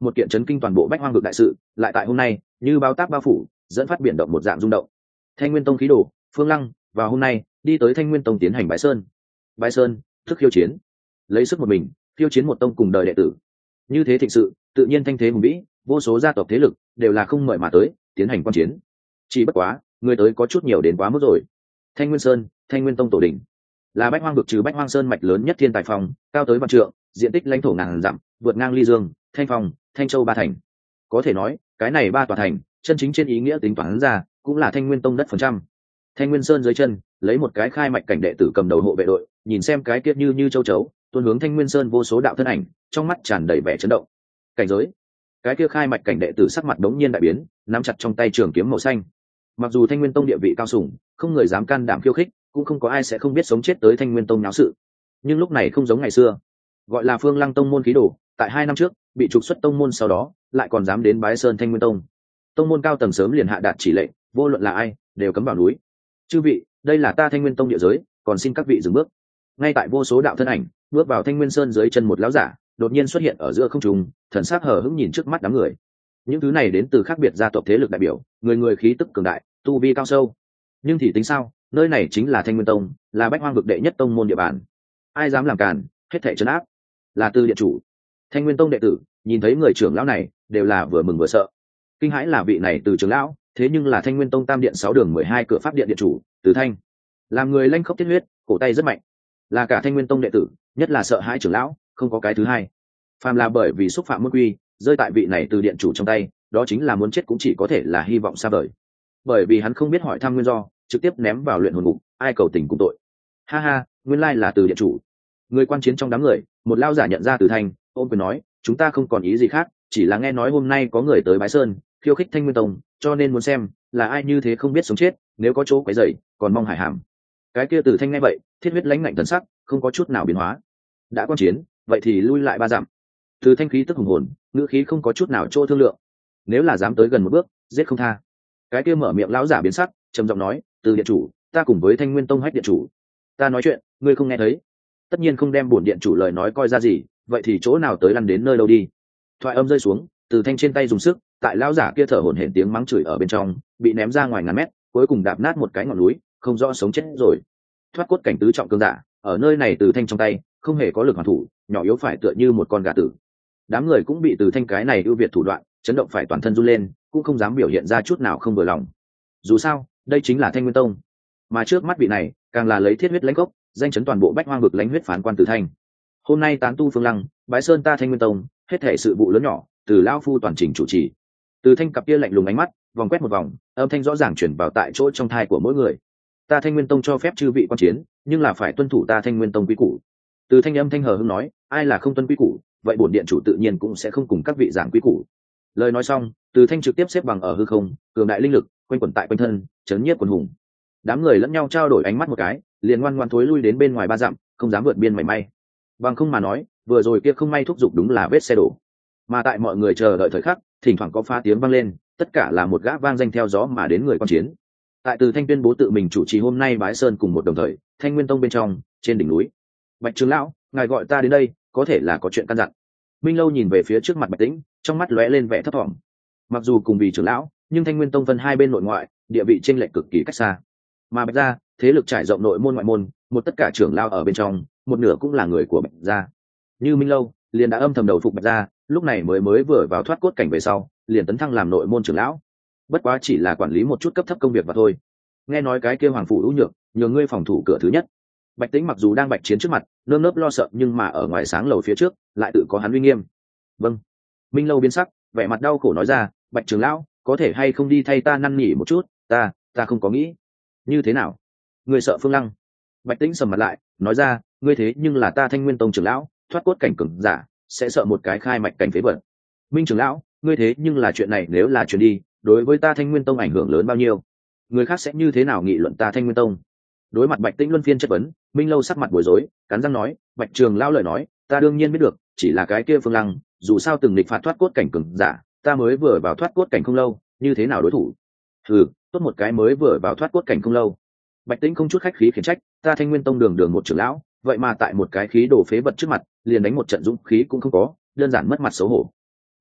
một kiện chấn kinh toàn bộ bách hoang vực đại sự lại tại hôm nay như bao táp bao phủ, dẫn phát biển động một dạng rung động. Thanh Nguyên Tông khí đồ Phương Lăng vào hôm nay đi tới Thanh Nguyên Tông tiến hành bái sơn. Bái sơn thức khiêu chiến, lấy sức một mình khiêu chiến một tông cùng đời đệ tử, như thế thịnh sự tự nhiên thanh thế hùng vĩ, vô số gia tộc thế lực đều là không mời mà tới tiến hành quan chiến. Chỉ bất quá người tới có chút nhiều đến quá mức rồi. Thanh Nguyên Sơn, Thanh Nguyên Tông tổ đình, là bách hoang vực trừ bách hoang sơn mạch lớn nhất thiên tài phòng, cao tới vạn trượng, diện tích lãnh thổ ngàn dặm, vượt ngang ly dương, thanh phong, thanh châu ba thành. Có thể nói cái này ba tòa thành chân chính trên ý nghĩa tính toán ra cũng là Thanh Nguyên Tông đất phần trăm. Thanh Nguyên Sơn dưới chân lấy một cái khai mạch cảnh đệ tử cầm đầu hộ vệ đội, nhìn xem cái kiết như như châu chấu tuôn hướng Thanh Nguyên Sơn vô số đạo thân ảnh, trong mắt tràn đầy vẻ chấn động. Cảnh giới, cái kia khai mạch cảnh đệ tử sắc mặt đống nhiên đại biến, nắm chặt trong tay trường kiếm màu xanh. Mặc dù Thanh Nguyên Tông địa vị cao sủng, không người dám can đảm khiêu khích, cũng không có ai sẽ không biết sống chết tới Thanh Nguyên Tông náo sự. Nhưng lúc này không giống ngày xưa, gọi là Phương Lăng tông môn khí đồ, tại hai năm trước bị trục xuất tông môn, sau đó lại còn dám đến bái sơn Thanh Nguyên Tông. Tông môn cao tầng sớm liền hạ đạt chỉ lệnh, vô luận là ai đều cấm vào núi. Chư vị, đây là ta Thanh Nguyên Tông địa giới, còn xin các vị dừng bước. Ngay tại vô số đạo thân ảnh bước vào Thanh Nguyên Sơn dưới chân một lão giả đột nhiên xuất hiện ở giữa không trung, thần sắc hờ hững nhìn trước mắt đám người. Những thứ này đến từ khác biệt gia tộc thế lực đại biểu, người người khí tức cường đại, tu vi cao sâu. Nhưng thì tính sao, nơi này chính là Thanh Nguyên Tông, là bách hoang vực đệ nhất tông môn địa bàn. Ai dám làm cản, hết thảy trấn áp. Là Tư điện chủ. Thanh Nguyên Tông đệ tử nhìn thấy người trưởng lão này đều là vừa mừng vừa sợ. Kinh hãi là vị này Từ trưởng lão, thế nhưng là Thanh Nguyên Tông tam điện sáu đường mười hai cửa pháp điện điện chủ, Từ Thanh. Làm người lanh khốc thiết huyết, cổ tay rất mạnh. Là cả Thanh Nguyên Tông đệ tử, nhất là sợ hãi trưởng lão, không có cái thứ hai. Phàm là bởi vì xúc phạm môn quy, rơi tại vị này Từ điện chủ trong tay, đó chính là muốn chết cũng chỉ có thể là hy vọng xa vời. Bởi vì hắn không biết hỏi thăm nguyên do, trực tiếp ném vào luyện hồn ngục, ai cầu tình cùng tội. Ha ha, nguyên lai là Từ điện chủ. Người quan chiến trong đám người, một lao giả nhận ra Từ Thanh, ôm quyền nói, chúng ta không còn ý gì khác, chỉ là nghe nói hôm nay có người tới bái sơn khiêu khích Thanh Nguyên Tông, cho nên muốn xem là ai như thế không biết sống chết, nếu có chỗ quấy rầy còn mong hải hàm. Cái kia Từ Thanh nghe vậy, thiết huyết lãnh ngạnh thần sắc không có chút nào biến hóa. Đã quan chiến, vậy thì lui lại ba dặm. Từ Thanh khí tức hùng hồn, ngữ khí không có chút nào chỗ thương lượng. Nếu là dám tới gần một bước, giết không tha. Cái kia mở miệng lão giả biến sắc, trầm giọng nói, Từ điện chủ, ta cùng với Thanh Nguyên Tông hách điện chủ, ta nói chuyện ngươi không nghe thấy? Tất nhiên không đem bổn điện chủ lời nói coi ra gì, vậy thì chỗ nào tới lăn đến nơi đâu đi. Thoại âm rơi xuống, Từ Thanh trên tay dùng sức, tại lão giả kia thở hổn hển tiếng mắng chửi ở bên trong bị ném ra ngoài ngàn mét, cuối cùng đạp nát một cái ngọn núi, không rõ sống chết rồi. Thoát cốt cảnh tứ trọng cương giả, ở nơi này Từ Thanh trong tay không hề có lực hoàn thủ, nhỏ yếu phải tựa như một con gà tử. Đám người cũng bị Từ Thanh cái này ưu việt thủ đoạn chấn động phải toàn thân run lên, cũng không dám biểu hiện ra chút nào không vừa lòng. Dù sao đây chính là Thanh Nguyên Tông, mà trước mắt vị này càng là lấy thiết huyết lãnh gốc, danh chấn toàn bộ bách hoang vực lãnh huyết phán quan Từ Thanh. Hôm nay tán tu Phương Lăng bái sơn ta Thanh Nguyên Tông, hết thể sự vụ lớn nhỏ từ lão phu toàn trình chủ trì. Từ Thanh cặp kia lạnh lùng ánh mắt vòng quét một vòng, âm thanh rõ ràng chuyển vào tại chỗ trong thai của mỗi người. Ta Thanh Nguyên Tông cho phép chư vị quan chiến, nhưng là phải tuân thủ ta Thanh Nguyên Tông quy củ. Từ Thanh âm thanh hờ hững nói, ai là không tuân quy củ, vậy bổn điện chủ tự nhiên cũng sẽ không cùng các vị giảng quy củ. Lời nói xong, Từ Thanh trực tiếp xếp bằng ở hư không, cường đại linh lực quanh quẩn tại quanh thân, chấn nhiếp quần hùng. Đám người lẫn nhau trao đổi ánh mắt một cái, liền ngoan ngoãn thối lui đến bên ngoài ba dặm, không dám vượt biên mảy may. Bằng không mà nói, vừa rồi kia không may thúc giục đúng là vết xe đổ. Mà tại mọi người chờ đợi thời khắc, thỉnh thoảng có pha tiếng vang lên, tất cả là một gã vang danh theo gió mà đến người quan chiến. Tại Từ Thanh tuyên bố tự mình chủ trì hôm nay bái sơn cùng một đồng thời, Thanh Nguyên Tông bên trong, trên đỉnh núi. Bạch trưởng lão, ngài gọi ta đến đây, có thể là có chuyện căn dặn. Minh Lâu nhìn về phía trước mặt Bạch Tĩnh, trong mắt lóe lên vẻ thấp thỏm. Mặc dù cùng vì trưởng lão, nhưng Thanh Nguyên Tông phân hai bên nội ngoại, địa vị chênh lệch cực kỳ cách xa. Mà Bạch gia, thế lực trải rộng nội môn ngoại môn, một tất cả trưởng lão ở bên trong, một nửa cũng là người của Bạch gia. Như Minh Lâu, liền đã âm thầm đầu phục Bạch gia, lúc này mới mới vừa vào thoát cốt cảnh về sau, liền tấn thăng làm nội môn trưởng lão. Bất quá chỉ là quản lý một chút cấp thấp công việc mà thôi. Nghe nói cái kia hoàng phủ ưu nhược, nhờ ngươi phòng thủ cửa thứ nhất. Bạch Tĩnh mặc dù đang bạch chiến trước mặt, nơm nớp lo sợ, nhưng mà ở ngoài sáng lầu phía trước, lại tự có hắn uy nghiêm. Vâng. Minh Lâu biến sắc, vẻ mặt đau khổ nói ra, Bạch trưởng lão, có thể hay không đi thay ta năn nỉ một chút, ta, ta không có nghĩ. Như thế nào? Ngươi sợ Phương Lăng? Bạch Tĩnh sầm mặt lại, nói ra, ngươi thế nhưng là ta Thanh Nguyên Tông trưởng lão, thoát cốt cảnh cường giả, sẽ sợ một cái khai mạch cảnh phế vật. Minh trưởng lão, ngươi thế nhưng là chuyện này nếu là chuyện đi, đối với ta Thanh Nguyên Tông ảnh hưởng lớn bao nhiêu? Người khác sẽ như thế nào nghị luận ta Thanh Nguyên Tông? Đối mặt Bạch Tĩnh luân phiên chất vấn, Minh Lâu sắc mặt bối rối, cắn răng nói, Bạch trường lão lời nói, ta đương nhiên biết được, chỉ là cái kia Phương Lăng, dù sao từng địch phạt thoát cốt cảnh cường giả, ta mới vừa vào thoát cốt cảnh không lâu, như thế nào đối thủ? Hừ, tốt một cái mới vừa vào thoát cốt cảnh không lâu. Bạch Tĩnh không chút khách khí khiển trách, ta Thanh Nguyên Tông đường đường một trưởng lão, vậy mà tại một cái khí đồ phế vật trước mặt, liền đánh một trận dũng khí cũng không có, đơn giản mất mặt xấu hổ.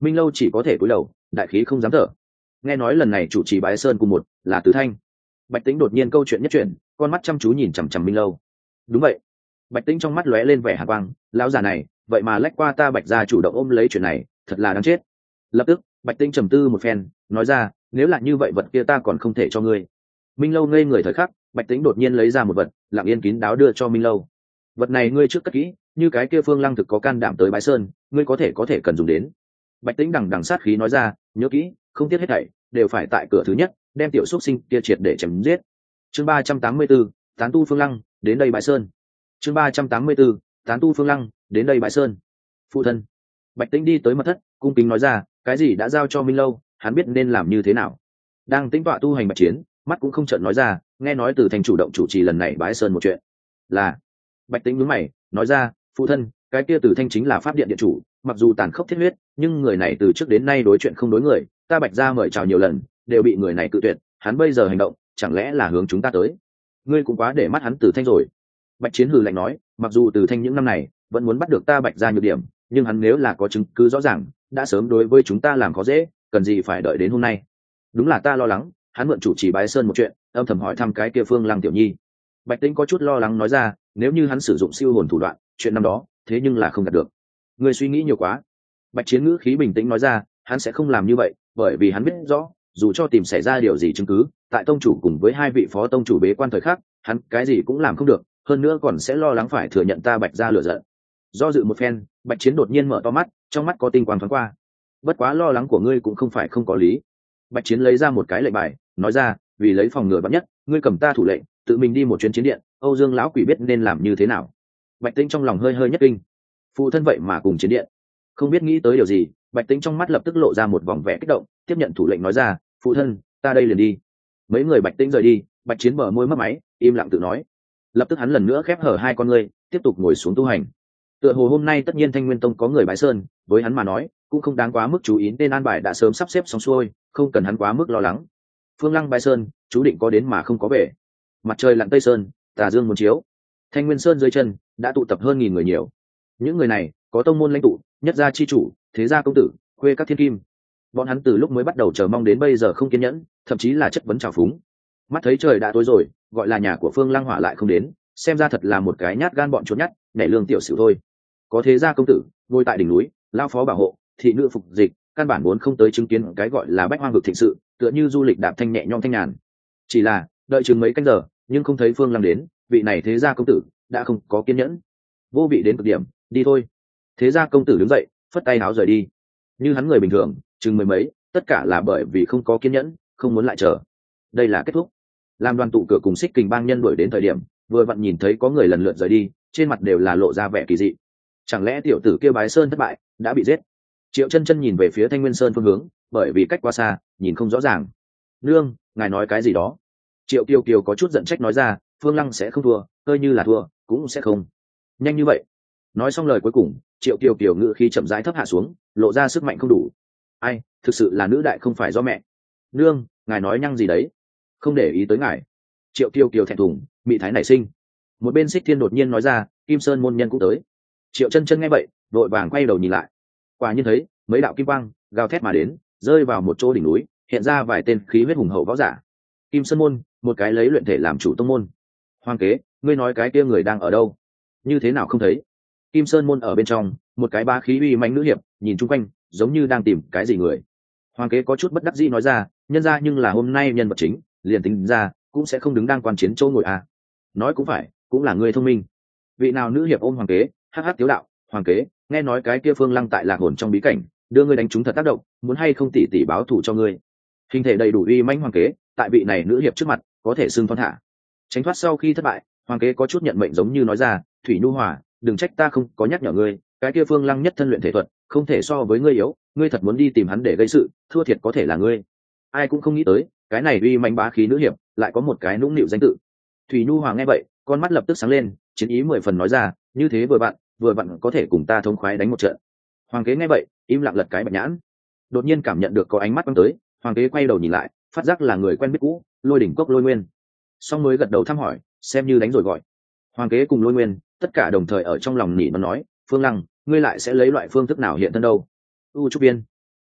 Minh Lâu chỉ có thể cúi đầu, đại khí không dám thở. Nghe nói lần này chủ trì bái sơn cùng một là Từ Thanh. Bạch Tĩnh đột nhiên câu chuyện nhất chuyện, con mắt chăm chú nhìn chằm chằm Minh Lâu. Đúng vậy. Bạch Tĩnh trong mắt lóe lên vẻ hàn quang, lão già này vậy mà lách qua ta Bạch gia chủ động ôm lấy chuyện này, thật là đáng chết. Lập tức Bạch Tĩnh trầm tư một phen, nói ra, nếu là như vậy vật kia ta còn không thể cho ngươi. Minh Lâu ngây người thời khắc, Bạch Tĩnh đột nhiên lấy ra một vật, lặng yên kín đáo đưa cho Minh Lâu. Vật này ngươi trước cất kỹ, như cái kia Phương Lăng thực có can đảm tới bái sơn, ngươi có thể có thể cần dùng đến. Bạch Tĩnh đằng đằng sát khí nói ra, nhớ kỹ, không tiếc hết thảy đều phải tại cửa thứ nhất đem tiểu xúc sinh kia triệt để chém giết. Chương ba trăm tám mươi 3, tán tu Phương Lăng đến đây bái sơn. Chương ba trăm tám mươi 3, tán tu Phương Lăng đến đây bái sơn. Phụ thân. Bạch Tĩnh đi tới mật thất, cung kính nói ra, cái gì đã giao cho Minh Lâu, hắn biết nên làm như thế nào. Đang tĩnh tọa tu hành Bạch Chiến, mắt cũng không trợn nói ra, nghe nói Từ Thanh chủ động chủ trì lần này bái sơn một chuyện. Là. Bạch Tĩnh nhướng mày, nói ra, phụ thân, cái kia Từ Thanh chính là pháp điện điện chủ, mặc dù tàn khốc thiết huyết, nhưng người này từ trước đến nay đối chuyện không đối người, ta Bạch gia mời chào nhiều lần, đều bị người này cự tuyệt, hắn bây giờ hành động, chẳng lẽ là hướng chúng ta tới? Ngươi cũng quá để mắt hắn Từ Thanh rồi. Bạch Chiến hừ lạnh nói, mặc dù Từ Thanh những năm này vẫn muốn bắt được ta Bạch gia nhược điểm, nhưng hắn nếu là có chứng cứ rõ ràng, đã sớm đối với chúng ta làm khó dễ, cần gì phải đợi đến hôm nay? Đúng là ta lo lắng, hắn mượn chủ trì bái sơn một chuyện, âm thầm hỏi thăm cái kia Phương Lăng tiểu nhi. Bạch Tĩnh có chút lo lắng nói ra, nếu như hắn sử dụng siêu hồn thủ đoạn, chuyện năm đó, thế nhưng là không đạt được. Ngươi suy nghĩ nhiều quá. Bạch Chiến ngữ khí bình tĩnh nói ra, hắn sẽ không làm như vậy, bởi vì hắn biết rõ, dù cho tìm xảy ra điều gì chứng cứ, tại tông chủ cùng với hai vị phó tông chủ bế quan thời khắc, hắn cái gì cũng làm không được, hơn nữa còn sẽ lo lắng phải thừa nhận ta Bạch gia lửa giận. Do dự một phen, Bạch Chiến đột nhiên mở to mắt, trong mắt có tinh quang thoáng qua. Bất quá lo lắng của ngươi cũng không phải không có lý. Bạch Chiến lấy ra một cái lệnh bài, nói ra, vì lấy phòng ngừa vạn nhất, ngươi cầm ta thủ lệnh, tự mình đi một chuyến chiến điện, Âu Dương lão quỷ biết nên làm như thế nào. Bạch Tĩnh trong lòng hơi hơi nhất kinh. Phụ thân vậy mà cùng chiến điện, không biết nghĩ tới điều gì, Bạch Tĩnh trong mắt lập tức lộ ra một vòng vẻ kích động, tiếp nhận thủ lệnh nói ra, phụ thân, ta đây liền đi. Mấy người Bạch Tĩnh rời đi, Bạch Chiến bờ môi mấp máy, im lặng tự nói. Lập tức hắn lần nữa khép hở hai con ngươi, tiếp tục ngồi xuống tu hành. Tựa hồ hôm nay tất nhiên Thanh Nguyên Tông có người bái sơn, với hắn mà nói cũng không đáng quá mức chú ý, nên an bài đã sớm sắp xếp xong xuôi, không cần hắn quá mức lo lắng. Phương Lăng bái sơn, chú định có đến mà không có về. Mặt trời lặn tây sơn, tà dương muốn chiếu. Thanh Nguyên Sơn dưới chân đã tụ tập hơn nghìn người nhiều. Những người này có tông môn lãnh tụ, nhất gia chi chủ, thế gia công tử, khuê các thiên kim. Bọn hắn từ lúc mới bắt đầu chờ mong đến bây giờ không kiên nhẫn, thậm chí là chất vấn trào phúng. Mắt thấy trời đã tối rồi, gọi là nhà của Phương Lăng Hỏa lại không đến, xem ra thật là một cái nhát gan bọn trốn nhát, nhảy lương tiểu xỉu thôi. Có thế gia công tử ngồi tại đỉnh núi, lao phó bảo hộ, thị nữ phục dịch, căn bản muốn không tới chứng kiến cái gọi là bách hoang vực thịnh sự, tựa như du lịch đạp thanh nhẹ nhõm thanh nhàn. Chỉ là đợi chừng mấy canh giờ, nhưng không thấy Phương Lăng đến, vị này thế gia công tử đã không có kiên nhẫn, vô vị đến cực điểm, đi thôi. Thế gia công tử đứng dậy, phất tay áo rời đi. Như hắn người bình thường, chừng mười mấy, tất cả là bởi vì không có kiên nhẫn, không muốn lại chờ. Đây là kết thúc. Làm đoàn tụ cửa cùng Xích Kình bang nhân đuổi đến thời điểm, vừa vặn nhìn thấy có người lần lượt rời đi, trên mặt đều là lộ ra vẻ kỳ dị. Chẳng lẽ tiểu tử kia bái sơn thất bại, đã bị giết? Triệu Chân Chân nhìn về phía Thanh Nguyên Sơn phương hướng, bởi vì cách quá xa, nhìn không rõ ràng. Nương, ngài nói cái gì đó? Triệu Kiều Kiều có chút giận trách nói ra, Phương Lăng sẽ không thua, coi như là thua, cũng sẽ không nhanh như vậy. Nói xong lời cuối cùng, Triệu Kiều Kiều ngự khí chậm rãi thấp hạ xuống, lộ ra sức mạnh không đủ. Ai, thực sự là nữ đại không phải do mẹ. Nương, ngài nói nhăng gì đấy? Không để ý tới ngài. Triệu Kiều Kiều thẹn thùng, mị thái nảy sinh. Một bên Xích Thiên đột nhiên nói ra, Kim Sơn môn nhân cũng tới. Triệu Chân Chân nghe vậy, vội vàng quay đầu nhìn lại. Quả nhiên thấy mấy đạo kim quang gào thét mà đến, rơi vào một chỗ đỉnh núi, hiện ra vài tên khí huyết hùng hậu võ giả. Kim Sơn môn, một cái lấy luyện thể làm chủ tông môn. Hoàng kế, ngươi nói cái kia người đang ở đâu? Như thế nào không thấy? Kim Sơn môn ở bên trong, một cái ba khí uy mãnh nữ hiệp, nhìn chung quanh, giống như đang tìm cái gì người. Hoàng kế có chút bất đắc dĩ nói ra, nhân ra nhưng là hôm nay nhân vật chính, liền tính ra cũng sẽ không đứng đang quan chiến chỗ ngồi à. Nói cũng phải, cũng là người thông minh. Vị nào nữ hiệp ôm Hoàng kế, hắc hắc tiếu đạo, Hoàng kế, nghe nói cái kia Phương Lăng tại lạc hồn trong bí cảnh, đưa ngươi đánh trúng thật tác động, muốn hay không tỉ tỉ báo thù cho ngươi. Hình thể đầy đủ uy mãnh Hoàng kế, tại vị này nữ hiệp trước mặt, có thể xưng thon thả. Tránh thoát sau khi thất bại, Hoàng kế có chút nhận mệnh giống như nói ra, Thủy Nhu Hòa, đừng trách ta không có nhắc nhở ngươi, cái kia Phương Lăng nhất thân luyện thể thuật, không thể so với ngươi yếu, ngươi thật muốn đi tìm hắn để gây sự, thua thiệt có thể là ngươi. Ai cũng không nghĩ tới, cái này uy mãnh bá khí nữ hiệp, lại có một cái nũng nịu danh tự. Thủy Nhu Hòa nghe vậy, con mắt lập tức sáng lên, chiến ý mười phần nói ra, như thế vừa bạn, vừa bạn có thể cùng ta thống khoái đánh một trận. Hoàng kế nghe vậy, im lặng lật cái bạch nhãn. Đột nhiên cảm nhận được có ánh mắt quăng tới, Hoàng kế quay đầu nhìn lại, phát giác là người quen biết cũ, Lôi Đỉnh Cốc Lôi Nguyên. Xong mới gật đầu thăm hỏi, xem như đánh rồi gọi. Hoàng kế cùng Lôi Nguyên, tất cả đồng thời ở trong lòng nỉ nó nói, Phương Lăng, ngươi lại sẽ lấy loại phương thức nào hiện thân đâu? U trúc viên.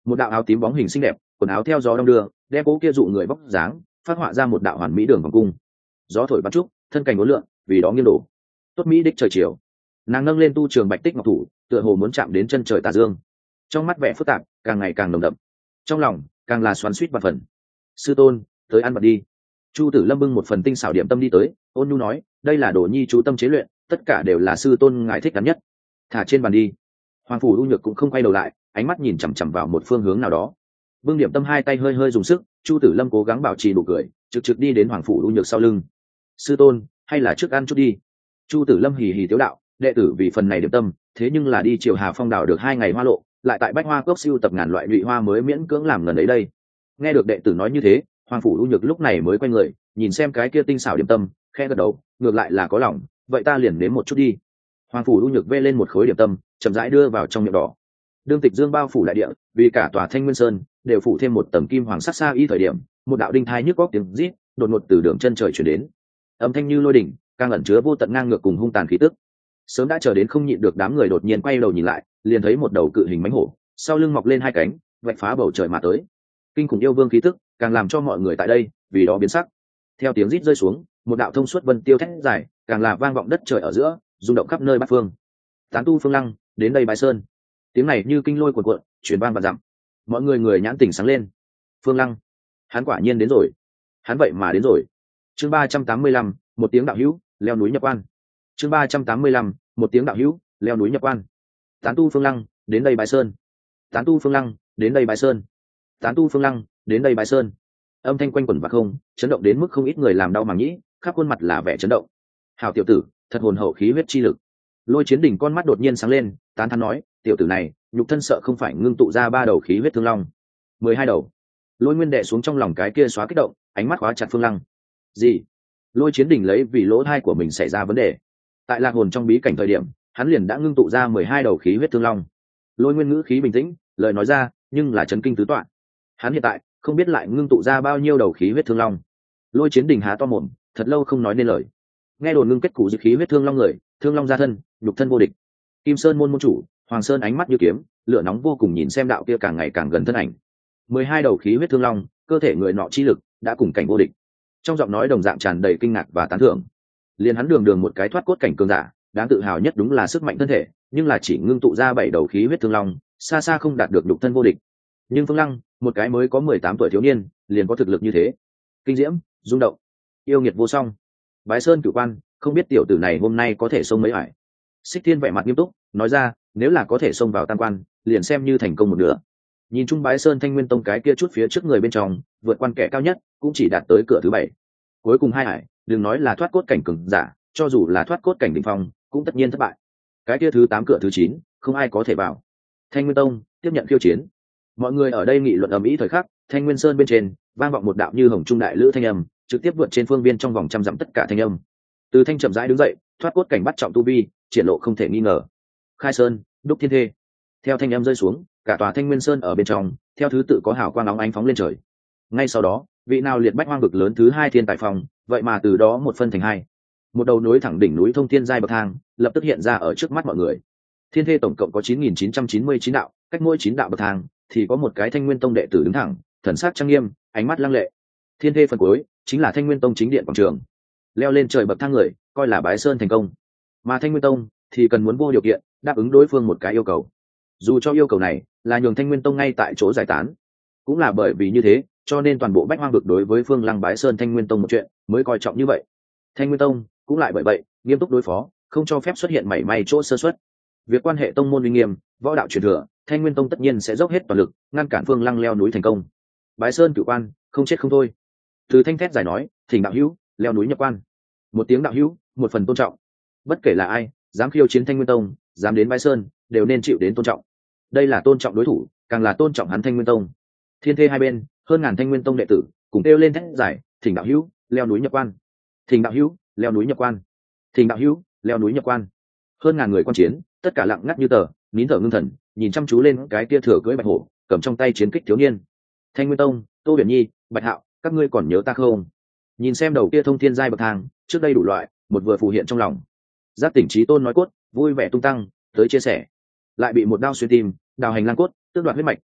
một đạo áo tím bóng hình xinh đẹp, quần áo theo gió đong đưa, đem cố kia dụ người bóc dáng phát họa ra một đạo hoàn mỹ đường vòng cung. Gió thổi bắn trúc, thân cảnh uốn lượn, vì đó nghiêng đổ. Tốt mỹ đích trời chiều. Nàng nâng lên tu trường bạch tích ngọc thủ, tựa hồ muốn chạm đến chân trời tà dương. Trong mắt vẻ phức tạp càng ngày càng nồng đậm, trong lòng càng là xoắn xuýt và phần. Sư tôn, tới ăn bật đi. Chu Tử Lâm bưng một phần tinh xảo điểm tâm đi tới, ôn nhu nói, đây là đồ nhi chú tâm chế luyện, tất cả đều là sư tôn ngài thích đắn nhất. Thả trên bàn đi. Hoàng phủ U Nhược cũng không quay đầu lại, ánh mắt nhìn chằm chằm vào một phương hướng nào đó. Bưng điểm tâm hai tay hơi hơi dùng sức, Chu Tử Lâm cố gắng bảo trì nụ cười, trực trực đi đến Hoàng phủ U Nhược sau lưng. Sư tôn, hay là trước ăn chút đi. Chu Tử Lâm hì hì tiếu đạo, đệ tử vì phần này điểm tâm, thế nhưng là đi Triều Hà Phong đảo được hai ngày hoa lộ, lại tại Bách Hoa Cốc siêu tập ngàn loại nhụy hoa mới miễn cưỡng làm lần ấy đây. Nghe được đệ tử nói như thế, Hoàng phủ U Nhược lúc này mới quay người, nhìn xem cái kia tinh xảo điểm tâm, khẽ gật đầu, ngược lại là có lòng, vậy ta liền nếm một chút đi. Hoàng phủ U Nhược vê lên một khối điểm tâm, chậm rãi đưa vào trong miệng đỏ. Đương Tịch Dương bao phủ đại địa, vì cả tòa Thanh Nguyên Sơn đều phủ thêm một tầng kim hoàng sắc xa y thời điểm, một đạo đinh thai nhức góc tiếng rít đột ngột từ đường chân trời truyền đến. Âm thanh như lôi đỉnh, càng ẩn chứa vô tận ngang ngược cùng hung tàn khí tức. Sớm đã chờ đến không nhịn được đám người đột nhiên quay đầu nhìn lại, liền thấy một đầu cự hình mãnh hổ, sau lưng mọc lên hai cánh, vạch phá bầu trời mà tới. Kinh khủng yêu vương khí tức, càng làm cho mọi người tại đây vì đó biến sắc. Theo tiếng rít rơi xuống, một đạo thông suốt vân tiêu thét dài, càng là vang vọng đất trời ở giữa, rung động khắp nơi bát phương. Tán tu Phương Lăng, đến đây bái sơn. Tiếng này như kinh lôi cuồn cuộn, truyền vang vạn dặm. Mọi người người nhãn tỉnh sáng lên. Phương Lăng, hắn quả nhiên đến rồi. Hắn vậy mà đến rồi. Chương ba trăm tám mươi lăm, một tiếng đạo hữu, leo núi nhập quan. Chương ba trăm tám mươi lăm, một tiếng đạo hữu, leo núi nhập quan. Tán tu Phương Lăng, đến đây bái sơn. Tán tu Phương Lăng, đến đây bái sơn. Tán tu Phương Lăng, đến đây bái sơn. Âm thanh quanh quẩn và không, chấn động đến mức không ít người làm đau màng nhĩ, khắp khuôn mặt là vẻ chấn động. Hảo tiểu tử, thật hồn hậu khí huyết chi lực. Lôi Chiến Đỉnh con mắt đột nhiên sáng lên, tán thán nói, tiểu tử này, nhục thân sợ không phải ngưng tụ ra ba đầu khí huyết thương long, mười hai đầu. Lôi Nguyên đệ xuống trong lòng cái kia xóa kích động, ánh mắt khóa chặt Phương Lăng. Gì? Lôi Chiến Đỉnh lấy vì lỗ thai của mình xảy ra vấn đề. Tại Lạc Hồn trong bí cảnh thời điểm, hắn liền đã ngưng tụ ra mười hai đầu khí huyết thương long. Lôi Nguyên ngữ khí bình tĩnh, lời nói ra, nhưng là chấn kinh tứ toạn. Hắn hiện tại không biết lại ngưng tụ ra bao nhiêu đầu khí huyết thương long. Lôi Chiến Đỉnh há to mồm, thật lâu không nói nên lời. Nghe đồn ngưng kết cụ dự khí huyết thương long người, thương long gia thân, nhục thân vô địch. Kim Sơn môn môn chủ Hoàng Sơn ánh mắt như kiếm, lửa nóng vô cùng nhìn xem đạo kia càng ngày càng gần thân ảnh. Mười hai đầu khí huyết thương long, cơ thể người nọ chi lực đã cùng cảnh vô địch. Trong giọng nói đồng dạng tràn đầy kinh ngạc và tán thưởng. Liên hắn đường đường một cái thoát cốt cảnh cường giả, đáng tự hào nhất đúng là sức mạnh thân thể, nhưng là chỉ ngưng tụ ra bảy đầu khí huyết thương long, xa xa không đạt được nhục thân vô địch. Nhưng Phương Lăng, một cái mới có mười tám tuổi thiếu niên, liền có thực lực như thế. Kinh diễm, rung động, yêu nghiệt vô song. Bái Sơn Cửu Quan, không biết tiểu tử này hôm nay có thể xông mấy hải. Xích Thiên vẻ mặt nghiêm túc, nói ra, nếu là có thể xông vào tam quan, liền xem như thành công một nửa. Nhìn chung Bái Sơn Thanh Nguyên Tông cái kia chút phía trước người bên trong, vượt quan kẻ cao nhất, cũng chỉ đạt tới cửa thứ bảy. Cuối cùng hai hải, đừng nói là thoát cốt cảnh cường giả, cho dù là thoát cốt cảnh đỉnh phong, cũng tất nhiên thất bại. Cái kia thứ tám cửa thứ chín, không ai có thể vào. Thanh Nguyên Tông tiếp nhận khiêu chiến. Mọi người ở đây nghị luận ầm ĩ thời khắc, Thanh Nguyên Sơn bên trên vang vọng một đạo như hồng trung đại lữ thanh âm, trực tiếp vượt trên phương viên trong vòng trăm dặm tất cả thanh âm. Từ Thanh chậm rãi đứng dậy, thoát cốt cảnh bắt trọng tu vi, triển lộ không thể nghi ngờ. Khai Sơn, đúc thiên thê. Theo thanh âm rơi xuống, cả tòa Thanh Nguyên Sơn ở bên trong, theo thứ tự có hào quang nóng ánh phóng lên trời. Ngay sau đó, vị nào liệt bách hoang vực lớn thứ hai thiên tài phòng, vậy mà từ đó một phân thành hai. Một đầu nối thẳng đỉnh núi thông thiên giai bậc thang, lập tức hiện ra ở trước mắt mọi người. Thiên thê tổng cộng có chín nghìn chín trăm chín mươi chín đạo, cách mỗi chín đạo bậc thang thì có một cái Thanh Nguyên Tông đệ tử đứng thẳng, thần sắc trang nghiêm, ánh mắt lăng lệ. Thiên thê phần cuối chính là Thanh Nguyên Tông chính điện quảng trường. Leo lên trời bậc thang người, coi là bái sơn thành công. Mà Thanh Nguyên Tông thì cần muốn vô điều kiện đáp ứng đối phương một cái yêu cầu. Dù cho yêu cầu này là nhường Thanh Nguyên Tông ngay tại chỗ giải tán, cũng là bởi vì như thế, cho nên toàn bộ bách hoang vực đối với Phương Lăng bái sơn Thanh Nguyên Tông một chuyện mới coi trọng như vậy. Thanh Nguyên Tông cũng lại bởi vậy nghiêm túc đối phó, không cho phép xuất hiện mảy may chỗ sơ suất. Việc quan hệ tông môn uy nghiêm, võ đạo truyền thừa, Thanh Nguyên Tông tất nhiên sẽ dốc hết toàn lực ngăn cản Phương Lăng leo núi thành công. Bái sơn Cửu Quan, không chết không thôi. Từ Thanh thét giải nói, thỉnh đạo hữu leo núi nhập quan. Một tiếng đạo hữu, một phần tôn trọng. Bất kể là ai dám khiêu chiến Thanh Nguyên Tông, dám đến bái sơn, đều nên chịu đến tôn trọng. Đây là tôn trọng đối thủ, càng là tôn trọng hắn Thanh Nguyên Tông. Thiên thê hai bên, hơn ngàn Thanh Nguyên Tông đệ tử cùng kêu lên thét giải, thỉnh đạo hữu leo núi nhập quan. Thỉnh đạo hữu leo núi nhập quan. Thỉnh đạo hữu leo núi nhập quan. Hơn ngàn người quan chiến, tất cả lặng ngắt như tờ, nín thở ngưng thần, nhìn chăm chú lên cái kia thừa cưỡi bạch hổ, cầm trong tay chiến kích thiếu niên. Thanh Nguyên Tông, Tô Huyền Nhi, Bạch Hạo, các ngươi còn nhớ ta không? Nhìn xem đầu kia thông thiên giai bậc thang, trước đây đủ loại, một vừa phù hiện trong lòng. Giác tỉnh trí tôn nói cốt, vui vẻ tung tăng, tới chia sẻ, lại bị một đao xuyên tim, đào hành lang cốt, tước đoạt huyết mạch,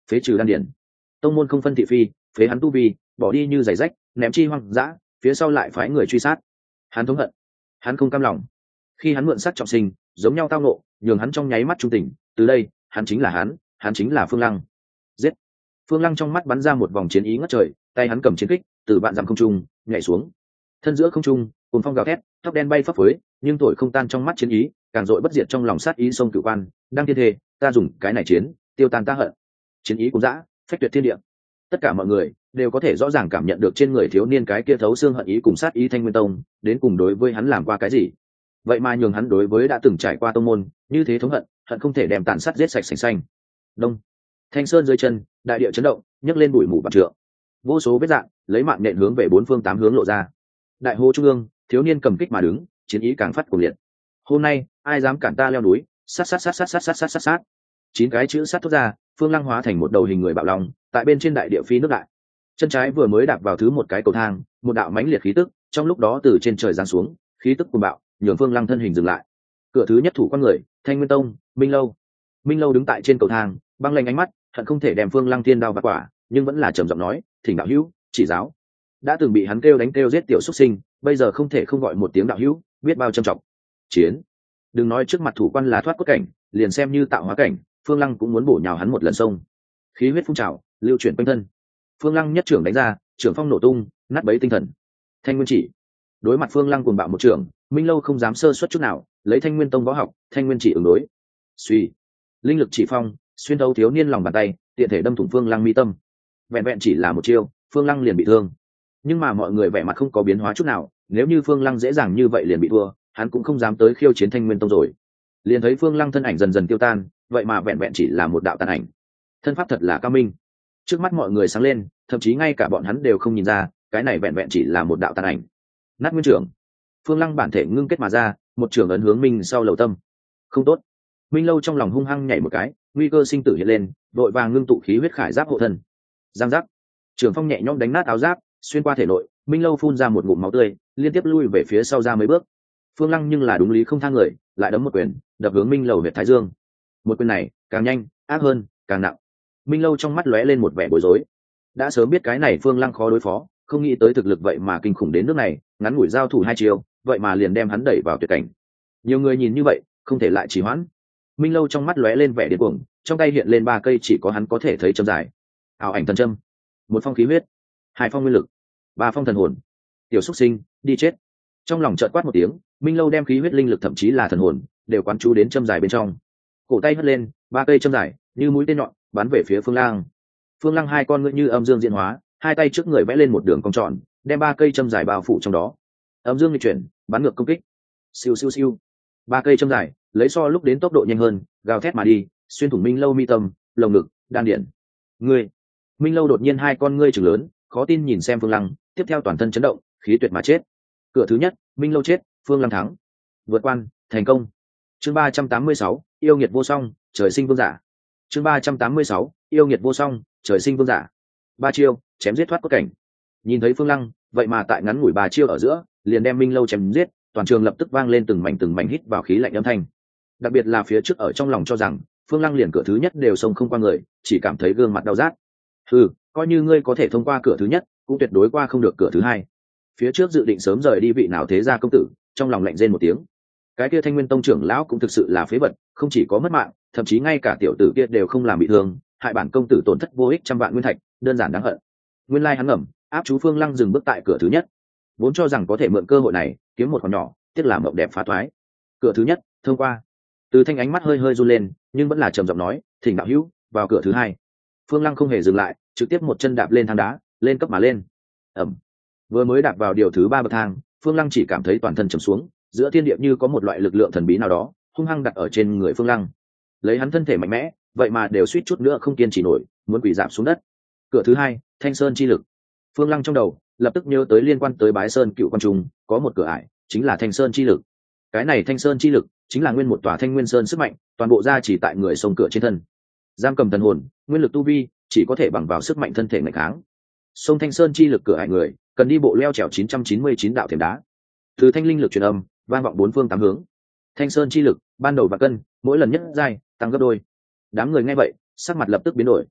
phế trừ đan điển. Tông môn không phân thị phi, phế hắn tu vi, bỏ đi như giày rách, ném chi hoang dã, phía sau lại phái người truy sát. Hắn thống hận, hắn không cam lòng. Khi hắn mượn sắc trọng sinh, giống nhau tao nộ, nhường hắn trong nháy mắt trung tình, từ đây, hắn chính là hắn, hắn chính là Phương Lăng. Giết. Phương Lăng trong mắt bắn ra một vòng chiến ý ngất trời, tay hắn cầm chiến kích, từ vạn dặm không trung nhảy xuống. Thân giữa không trung, cùng phong gào thét, tóc đen bay phấp phới, nhưng tuổi không tan trong mắt chiến ý, càng dội bất diệt trong lòng sát ý sông cửu quan, đang thiên thề, ta dùng cái này chiến, tiêu tan ta hận. Chiến ý cũng dã, phách tuyệt thiên địa. Tất cả mọi người đều có thể rõ ràng cảm nhận được trên người thiếu niên cái kia thấu xương hận ý cùng sát ý Thanh Nguyên Tông, đến cùng đối với hắn làm qua cái gì. Vậy mà nhường hắn đối với đã từng trải qua tông môn, như thế thống hận, hận không thể đem tàn sát giết sạch sành xanh. Đông. Thanh sơn dưới chân, đại địa chấn động, nhấc lên bụi mù bạt trượng. Vô số vết dạng, lấy mạng nện hướng về bốn phương tám hướng lộ ra. Đại hồ trung ương, thiếu niên cầm kích mà đứng, chiến ý càng phát cuồng liệt. Hôm nay, ai dám cản ta leo núi, sát sát sát sát sát sát sát sát sát. Chín cái chữ sát thốt ra, Phương Lăng hóa thành một đầu hình người bạo long, tại bên trên đại địa phi nước đại. Chân trái vừa mới đạp vào thứ một cái cầu thang, một đạo mãnh liệt khí tức, trong lúc đó từ trên trời giáng xuống, khí tức cuồng bạo, nhường Phương Lăng thân hình dừng lại. Cửa thứ nhất thủ quan người, Thanh Nguyên Tông, Minh Lâu. Minh Lâu đứng tại trên cầu thang, băng lanh ánh mắt, hận không thể đem Phương Lăng thiên đao bạt quả, nhưng vẫn là trầm giọng nói, "Thỉnh đạo hữu, chỉ giáo." Đã từng bị hắn kêu đánh kêu giết tiểu xuất sinh, bây giờ không thể không gọi một tiếng đạo hữu, biết bao trầm trọng. Chiến. Đừng nói trước mặt thủ quan là thoát cốt cảnh, liền xem như tạo hóa cảnh, Phương Lăng cũng muốn bổ nhào hắn một lần sông. Khí huyết phun trào, lưu chuyển quanh thân. Phương Lăng nhất trưởng đánh ra, trưởng phong nổ tung, nát bấy tinh thần. Thanh Nguyên chỉ. Đối mặt Phương Lăng cuồng bạo một trưởng, Minh Lâu không dám sơ suất chút nào, lấy Thanh Nguyên Tông võ học, Thanh Nguyên chỉ ứng đối. Suy. Linh lực chỉ phong, xuyên thấu thiếu niên lòng bàn tay, tiện thể đâm thủng Phương Lăng mi tâm. Vẹn vẹn chỉ là một chiêu, Phương Lăng liền bị thương. Nhưng mà mọi người vẻ mặt không có biến hóa chút nào, nếu như Phương Lăng dễ dàng như vậy liền bị thua, hắn cũng không dám tới khiêu chiến Thanh Nguyên Tông rồi. Liền thấy Phương Lăng thân ảnh dần dần tiêu tan, vậy mà vẹn vẹn chỉ là một đạo tàn ảnh. Thân pháp thật là cao minh. Trước mắt mọi người sáng lên, thậm chí ngay cả bọn hắn đều không nhìn ra, cái này vẹn vẹn chỉ là một đạo tàn ảnh. Nát nguyên trưởng. Phương Lăng bản thể ngưng kết mà ra, một trường ấn hướng Minh sau lầu tâm. Không tốt. Minh Lâu trong lòng hung hăng nhảy một cái, nguy cơ sinh tử hiện lên, đội vàng ngưng tụ khí huyết khải giáp hộ thân. Giang giác. Trường phong nhẹ nhõm đánh nát áo giáp, xuyên qua thể nội, Minh Lâu phun ra một ngụm máu tươi, liên tiếp lui về phía sau ra mấy bước. Phương Lăng nhưng là đúng lý không tha người, lại đấm một quyền, đập hướng Minh Lâu huyệt thái dương. Một quyền này, càng nhanh, ác hơn, càng nặng. Minh Lâu trong mắt lóe lên một vẻ bối rối. Đã sớm biết cái này Phương Lăng khó đối phó, không nghĩ tới thực lực vậy mà kinh khủng đến nước này, ngắn ngủi giao thủ hai chiều, vậy mà liền đem hắn đẩy vào tuyệt cảnh. Nhiều người nhìn như vậy, không thể lại trì hoãn. Minh Lâu trong mắt lóe lên vẻ điên cuồng, trong tay hiện lên ba cây chỉ có hắn có thể thấy châm dài. Ảo ảnh thần châm, một phong khí huyết, hai phong nguyên lực, ba phong thần hồn. Tiểu xuất sinh, đi chết. Trong lòng chợt quát một tiếng, Minh Lâu đem khí huyết linh lực thậm chí là thần hồn đều quán chú đến châm dài bên trong. Cổ tay hất lên, ba cây châm dài như mũi tên nhọn bắn về phía Phương Lăng. Phương Lăng hai con ngươi như âm dương diễn hóa, hai tay trước người vẽ lên một đường cong tròn, đem ba cây châm dài bao phủ trong đó. Âm dương nghịch chuyển, bắn ngược công kích. Siêu siêu siêu. Ba cây châm dài, lấy so lúc đến tốc độ nhanh hơn, gào thét mà đi, xuyên thủng Minh Lâu mi tâm, lồng ngực, đan điển. Ngươi. Minh Lâu đột nhiên hai con ngươi trừng lớn, khó tin nhìn xem Phương Lăng, tiếp theo toàn thân chấn động, khí tuyệt mà chết. Cửa thứ nhất, Minh Lâu chết, Phương Lăng thắng. Vượt quan, thành công. Chương ba trăm tám mươi sáu, yêu nghiệt vô song, trời sinh vương giả. Chương ba trăm tám mươi sáu, yêu nghiệt vô song, trời sinh vương giả. Ba chiêu, chém giết thoát cốt cảnh. Nhìn thấy Phương Lăng, vậy mà tại ngắn ngủi ba chiêu ở giữa, liền đem Minh Lâu chém giết, toàn trường lập tức vang lên từng mảnh từng mảnh hít vào khí lạnh âm thanh. Đặc biệt là phía trước ở trong lòng cho rằng, Phương Lăng liền cửa thứ nhất đều xông không qua người, chỉ cảm thấy gương mặt đau rát. Ừ, coi như ngươi có thể thông qua cửa thứ nhất, cũng tuyệt đối qua không được cửa thứ hai. Phía trước dự định sớm rời đi vị nào thế gia công tử, trong lòng lạnh rên một tiếng. Cái kia Thanh Nguyên Tông trưởng lão cũng thực sự là phế vật, không chỉ có mất mạng, thậm chí ngay cả tiểu tử kia đều không làm bị thương, hại bản công tử tổn thất vô ích trăm vạn nguyên thạch, đơn giản đáng hận. Nguyên lai hắn ngầm, áp chú Phương Lăng dừng bước tại cửa thứ nhất, vốn cho rằng có thể mượn cơ hội này kiếm một khoản nhỏ, tiếc là mộng đẹp phá thoái. Cửa thứ nhất, thông qua. Từ Thanh ánh mắt hơi hơi run lên, nhưng vẫn là trầm giọng nói, "Thỉnh đạo hữu, vào cửa thứ hai." Phương Lăng không hề dừng lại, trực tiếp một chân đạp lên thang đá, lên cấp mà lên. Ầm. Vừa mới đạp vào điều thứ ba bậc thang, Phương Lăng chỉ cảm thấy toàn thân trầm xuống, giữa thiên địa như có một loại lực lượng thần bí nào đó hung hăng đặt ở trên người Phương Lăng. Lấy hắn thân thể mạnh mẽ, vậy mà đều suýt chút nữa không kiên trì nổi, muốn quỳ rạp xuống đất. Cửa thứ hai, Thanh Sơn chi lực. Phương Lăng trong đầu lập tức nhớ tới liên quan tới Bái Sơn cựu quan trung, có một cửa ải, chính là Thanh Sơn chi lực. Cái này Thanh Sơn chi lực chính là nguyên một tòa Thanh Nguyên Sơn sức mạnh, toàn bộ ra chỉ tại người sông cửa trên thân. Giam cầm thần hồn, nguyên lực tu vi, chỉ có thể bằng vào sức mạnh thân thể ngày kháng. Sông Thanh Sơn chi lực cửa ải người, cần đi bộ leo trèo chín trăm chín mươi chín đạo thềm đá. Từ thanh linh lực truyền âm, vang vọng bốn phương tám hướng. Thanh Sơn chi lực, ban đầu và cân, mỗi lần nhất giai, tăng gấp đôi. Đám người nghe vậy, sắc mặt lập tức biến đổi.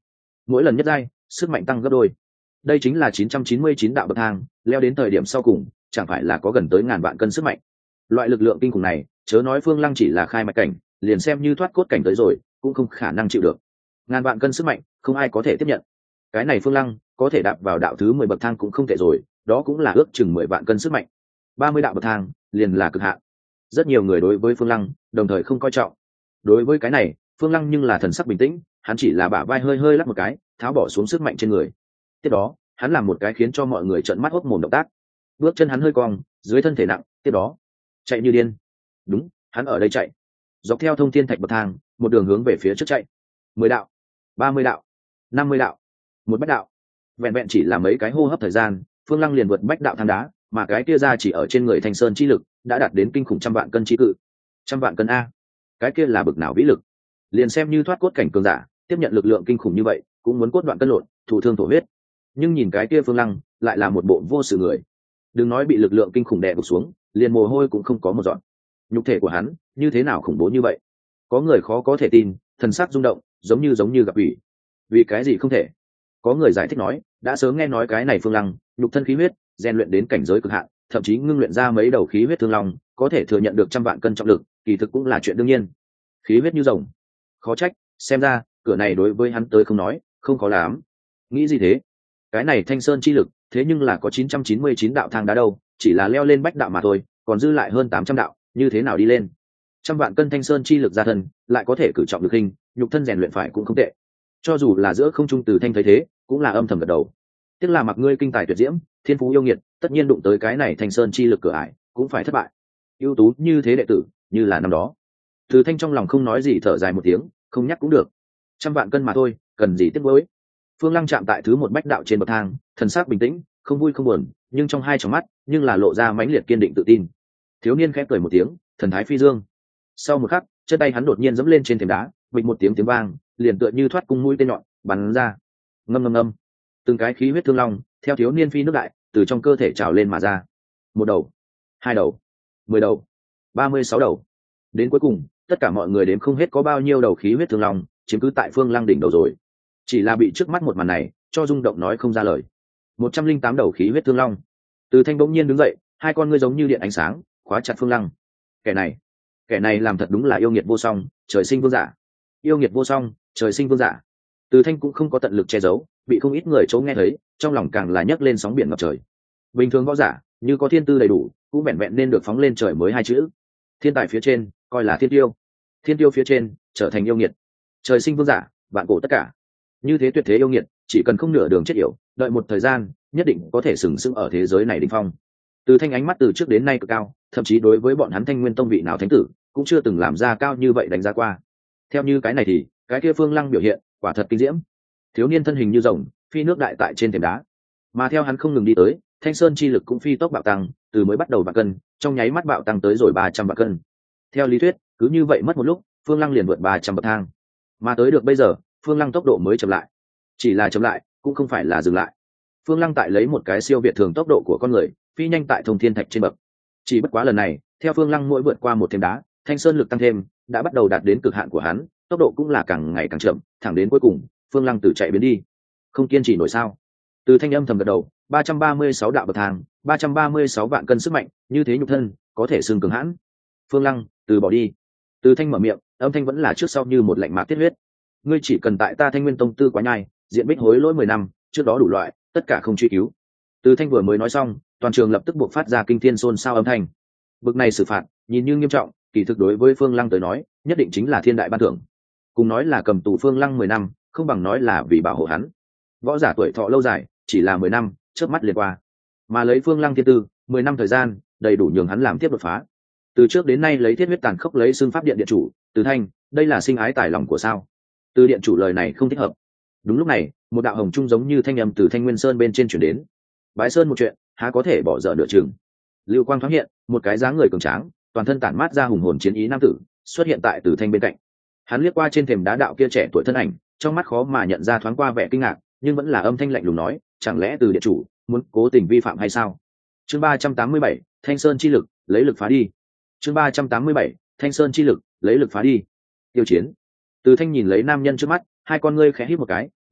mỗi lần nhất giai sức mạnh tăng gấp đôi. Đây chính là chín trăm chín mươi chín đạo bậc thang, leo đến thời điểm sau cùng chẳng phải là có gần tới ngàn vạn cân sức mạnh. Loại lực lượng kinh khủng này, chớ nói Phương Lăng chỉ là khai mạch cảnh, liền xem như thoát cốt cảnh tới rồi cũng không khả năng chịu được. Ngàn vạn cân sức mạnh không ai có thể tiếp nhận. Cái này Phương Lăng có thể đạp vào đạo thứ mười bậc thang cũng không tệ rồi, đó cũng là ước chừng mười vạn cân sức mạnh. Ba mươi đạo bậc thang liền là cực hạn. Rất nhiều người đối với Phương Lăng đồng thời không coi trọng. Đối với cái này, Phương Lăng nhưng là thần sắc bình tĩnh, hắn chỉ là bả vai hơi hơi lắc một cái, tháo bỏ xuống sức mạnh trên người. Tiếp đó, hắn làm một cái khiến cho mọi người trợn mắt hốt mồm động tác. Bước chân hắn hơi cong, dưới thân thể nặng, tiếp đó, chạy như điên. Đúng, hắn ở đây chạy. Dọc theo thông thiên thạch bậc thang, một đường hướng về phía trước chạy. Mười đạo, ba mươi đạo, năm mươi đạo, một bách đạo. Vẹn vẹn chỉ là mấy cái hô hấp thời gian, Phương Lăng liền vượt bách đạo thang đá, mà cái kia ra chỉ ở trên người Thanh Sơn chi lực, đã đạt đến kinh khủng trăm vạn cân chi cự. Trăm vạn cân a. Cái kia là bực nào vĩ lực. Liền xem như thoát cốt cảnh cường giả, tiếp nhận lực lượng kinh khủng như vậy, cũng muốn cốt đoạn cân lộn, thủ thương thổ huyết. Nhưng nhìn cái kia Phương Lăng, lại là một bộ vô sự người. Đừng nói bị lực lượng kinh khủng đè gục xuống, liền mồ hôi cũng không có một giọt. Nhục thể của hắn, như thế nào khủng bố như vậy? Có người khó có thể tin, thần sắc rung động, giống như giống như gặp ủy. Vì cái gì không thể? Có người giải thích nói, đã sớm nghe nói cái này Phương Lăng, nhục thân khí huyết, rèn luyện đến cảnh giới cực hạn, thậm chí ngưng luyện ra mấy đầu khí huyết thương long, có thể thừa nhận được trăm vạn cân trọng lực, kỳ thực cũng là chuyện đương nhiên. Khí huyết như rồng, khó trách, xem ra cửa này đối với hắn tới không nói, không khó lắm. Nghĩ gì thế? Cái này Thanh Sơn chi lực, thế nhưng là có chín trăm chín mươi chín đạo thang đá đâu, chỉ là leo lên bách đạo mà thôi, còn dư lại hơn tám trăm đạo, như thế nào đi lên? Trăm vạn cân Thanh Sơn chi lực ra thân, lại có thể cử trọng lực hình, nhục thân rèn luyện phải cũng không tệ. Cho dù là giữa không trung Từ Thanh thấy thế, cũng là âm thầm gật đầu. Tiếc là mặc ngươi kinh tài tuyệt diễm, thiên phú yêu nghiệt, tất nhiên đụng tới cái này Thanh Sơn chi lực cửa ải, cũng phải thất bại. Ưu tú như thế đệ tử, như là năm đó. Từ Thanh trong lòng không nói gì, thở dài một tiếng, không nhắc cũng được. Trăm vạn cân mà thôi, cần gì tiếc nuối. Phương Lăng chạm tại thứ một bách đạo trên bậc thang, thần sắc bình tĩnh, không vui không buồn, nhưng trong hai tròng mắt, nhưng là lộ ra mãnh liệt kiên định tự tin. Thiếu niên khẽ cười một tiếng, thần thái phi dương. Sau một khắc, chân tay hắn đột nhiên giẫm lên trên thềm đá, bịch một tiếng tiếng vang, liền tựa như thoát cung mũi tên nhọn, bắn ra. Ngâm ngâm ngâm. Từng cái khí huyết thương long, theo thiếu niên phi nước đại, từ trong cơ thể trào lên mà ra. Một đầu, hai đầu, mười đầu, ba mươi sáu đầu. Đến cuối cùng, tất cả mọi người đếm không hết có bao nhiêu đầu khí huyết thương long, chiếm cứ tại Phương Lăng đỉnh đầu rồi. Chỉ là bị trước mắt một màn này cho rung động nói không ra lời. Một trăm linh tám đầu khí huyết thương long. Từ Thanh bỗng nhiên đứng dậy, hai con ngươi giống như điện ánh sáng khóa chặt Phương Lăng. Kẻ này, kẻ này làm thật đúng là yêu nghiệt vô song, trời sinh vương giả. Yêu nghiệt vô song, trời sinh vương giả. Từ Thanh cũng không có tận lực che giấu, bị không ít người chỗ nghe thấy, trong lòng càng là nhấc lên sóng biển ngập trời. Bình thường võ giả, như có thiên tư đầy đủ, cũng vẹn vẹn nên được phóng lên trời mới hai chữ. Thiên tài phía trên, coi là thiên tiêu. Thiên tiêu phía trên, trở thành yêu nghiệt. Trời sinh vương giả, vạn cổ tất cả. Như thế tuyệt thế yêu nghiệt, chỉ cần không nửa đường chết yểu, đợi một thời gian, nhất định có thể sừng sững ở thế giới này đỉnh phong. Từ Thanh ánh mắt từ trước đến nay cực cao, thậm chí đối với bọn hắn Thanh Nguyên Tông vị nào thánh tử, cũng chưa từng làm ra cao như vậy đánh giá qua. Theo như cái này thì, cái kia Phương Lăng biểu hiện, quả thật kinh diễm. Thiếu niên thân hình như rồng, phi nước đại tại trên thềm đá, mà theo hắn không ngừng đi tới, Thanh Sơn chi lực cũng phi tốc bạo tăng, từ mới bắt đầu vạn cân, trong nháy mắt bạo tăng tới rồi ba trăm vạn cân. Theo lý thuyết, cứ như vậy mất một lúc, Phương Lăng liền vượt ba trăm bậc thang. Mà tới được bây giờ, Phương Lăng tốc độ mới chậm lại. Chỉ là chậm lại, cũng không phải là dừng lại. Phương Lăng tại lấy một cái siêu việt thường tốc độ của con người, phi nhanh tại thông thiên thạch trên bậc. Chỉ bất quá lần này, theo Phương Lăng mỗi vượt qua một thềm đá, Thanh Sơn lực tăng thêm, đã bắt đầu đạt đến cực hạn của hắn, tốc độ cũng là càng ngày càng chậm, thẳng đến cuối cùng, Phương Lăng tự chạy biến đi. Không kiên trì nổi sao? Từ Thanh âm thầm gật đầu, ba trăm ba mươi sáu đạo bậc thang, ba trăm ba mươi sáu vạn cân sức mạnh, như thế nhục thân, có thể xưng cường hãn. Phương Lăng, từ bỏ đi. Từ Thanh mở miệng, âm thanh vẫn là trước sau như một lạnh mạc tiết huyết. Ngươi chỉ cần tại ta Thanh Nguyên Tông tư quá nhai, diện bích hối lỗi mười năm, trước đó đủ loại, tất cả không truy cứu. Từ Thanh vừa mới nói xong, toàn trường lập tức buộc phát ra kinh thiên xôn xao âm thanh. Bực này xử phạt, nhìn như nghiêm trọng, kỳ thực đối với Phương Lăng tới nói, nhất định chính là thiên đại ban thưởng. Cùng nói là cầm tù Phương Lăng mười năm, không bằng nói là vì bảo hộ hắn. Võ giả tuổi thọ lâu dài, chỉ là mười năm, chớp mắt liền qua. Mà lấy Phương Lăng thiên tư, mười năm thời gian, đầy đủ nhường hắn làm tiếp đột phá. Từ trước đến nay lấy thiết huyết tàn khốc lấy xương pháp điện điện chủ, Từ Thanh, đây là sinh ái tài lòng của sao? Từ điện chủ lời này không thích hợp. Đúng lúc này, một đạo hồng trung giống như thanh âm từ Thanh Nguyên Sơn bên trên chuyển đến. Bái Sơn một chuyện, há có thể bỏ dở nửa chừng. Lưu quang thoáng hiện, một cái dáng người cường tráng, toàn thân tản mát ra hùng hồn chiến ý nam tử, xuất hiện tại Từ Thanh bên cạnh. Hắn liếc qua trên thềm đá đạo kia trẻ tuổi thân ảnh, trong mắt khó mà nhận ra thoáng qua vẻ kinh ngạc, nhưng vẫn là âm thanh lạnh lùng nói, chẳng lẽ Từ điện chủ muốn cố tình vi phạm hay sao? Chương ba trăm tám mươi bảy, Thanh Sơn chi lực, lấy lực phá đi. Chương ba trăm tám mươi bảy, Thanh Sơn chi lực, lấy lực phá đi. Tiêu chiến. Từ Thanh nhìn lấy nam nhân trước mắt, hai con ngươi khẽ híp một cái,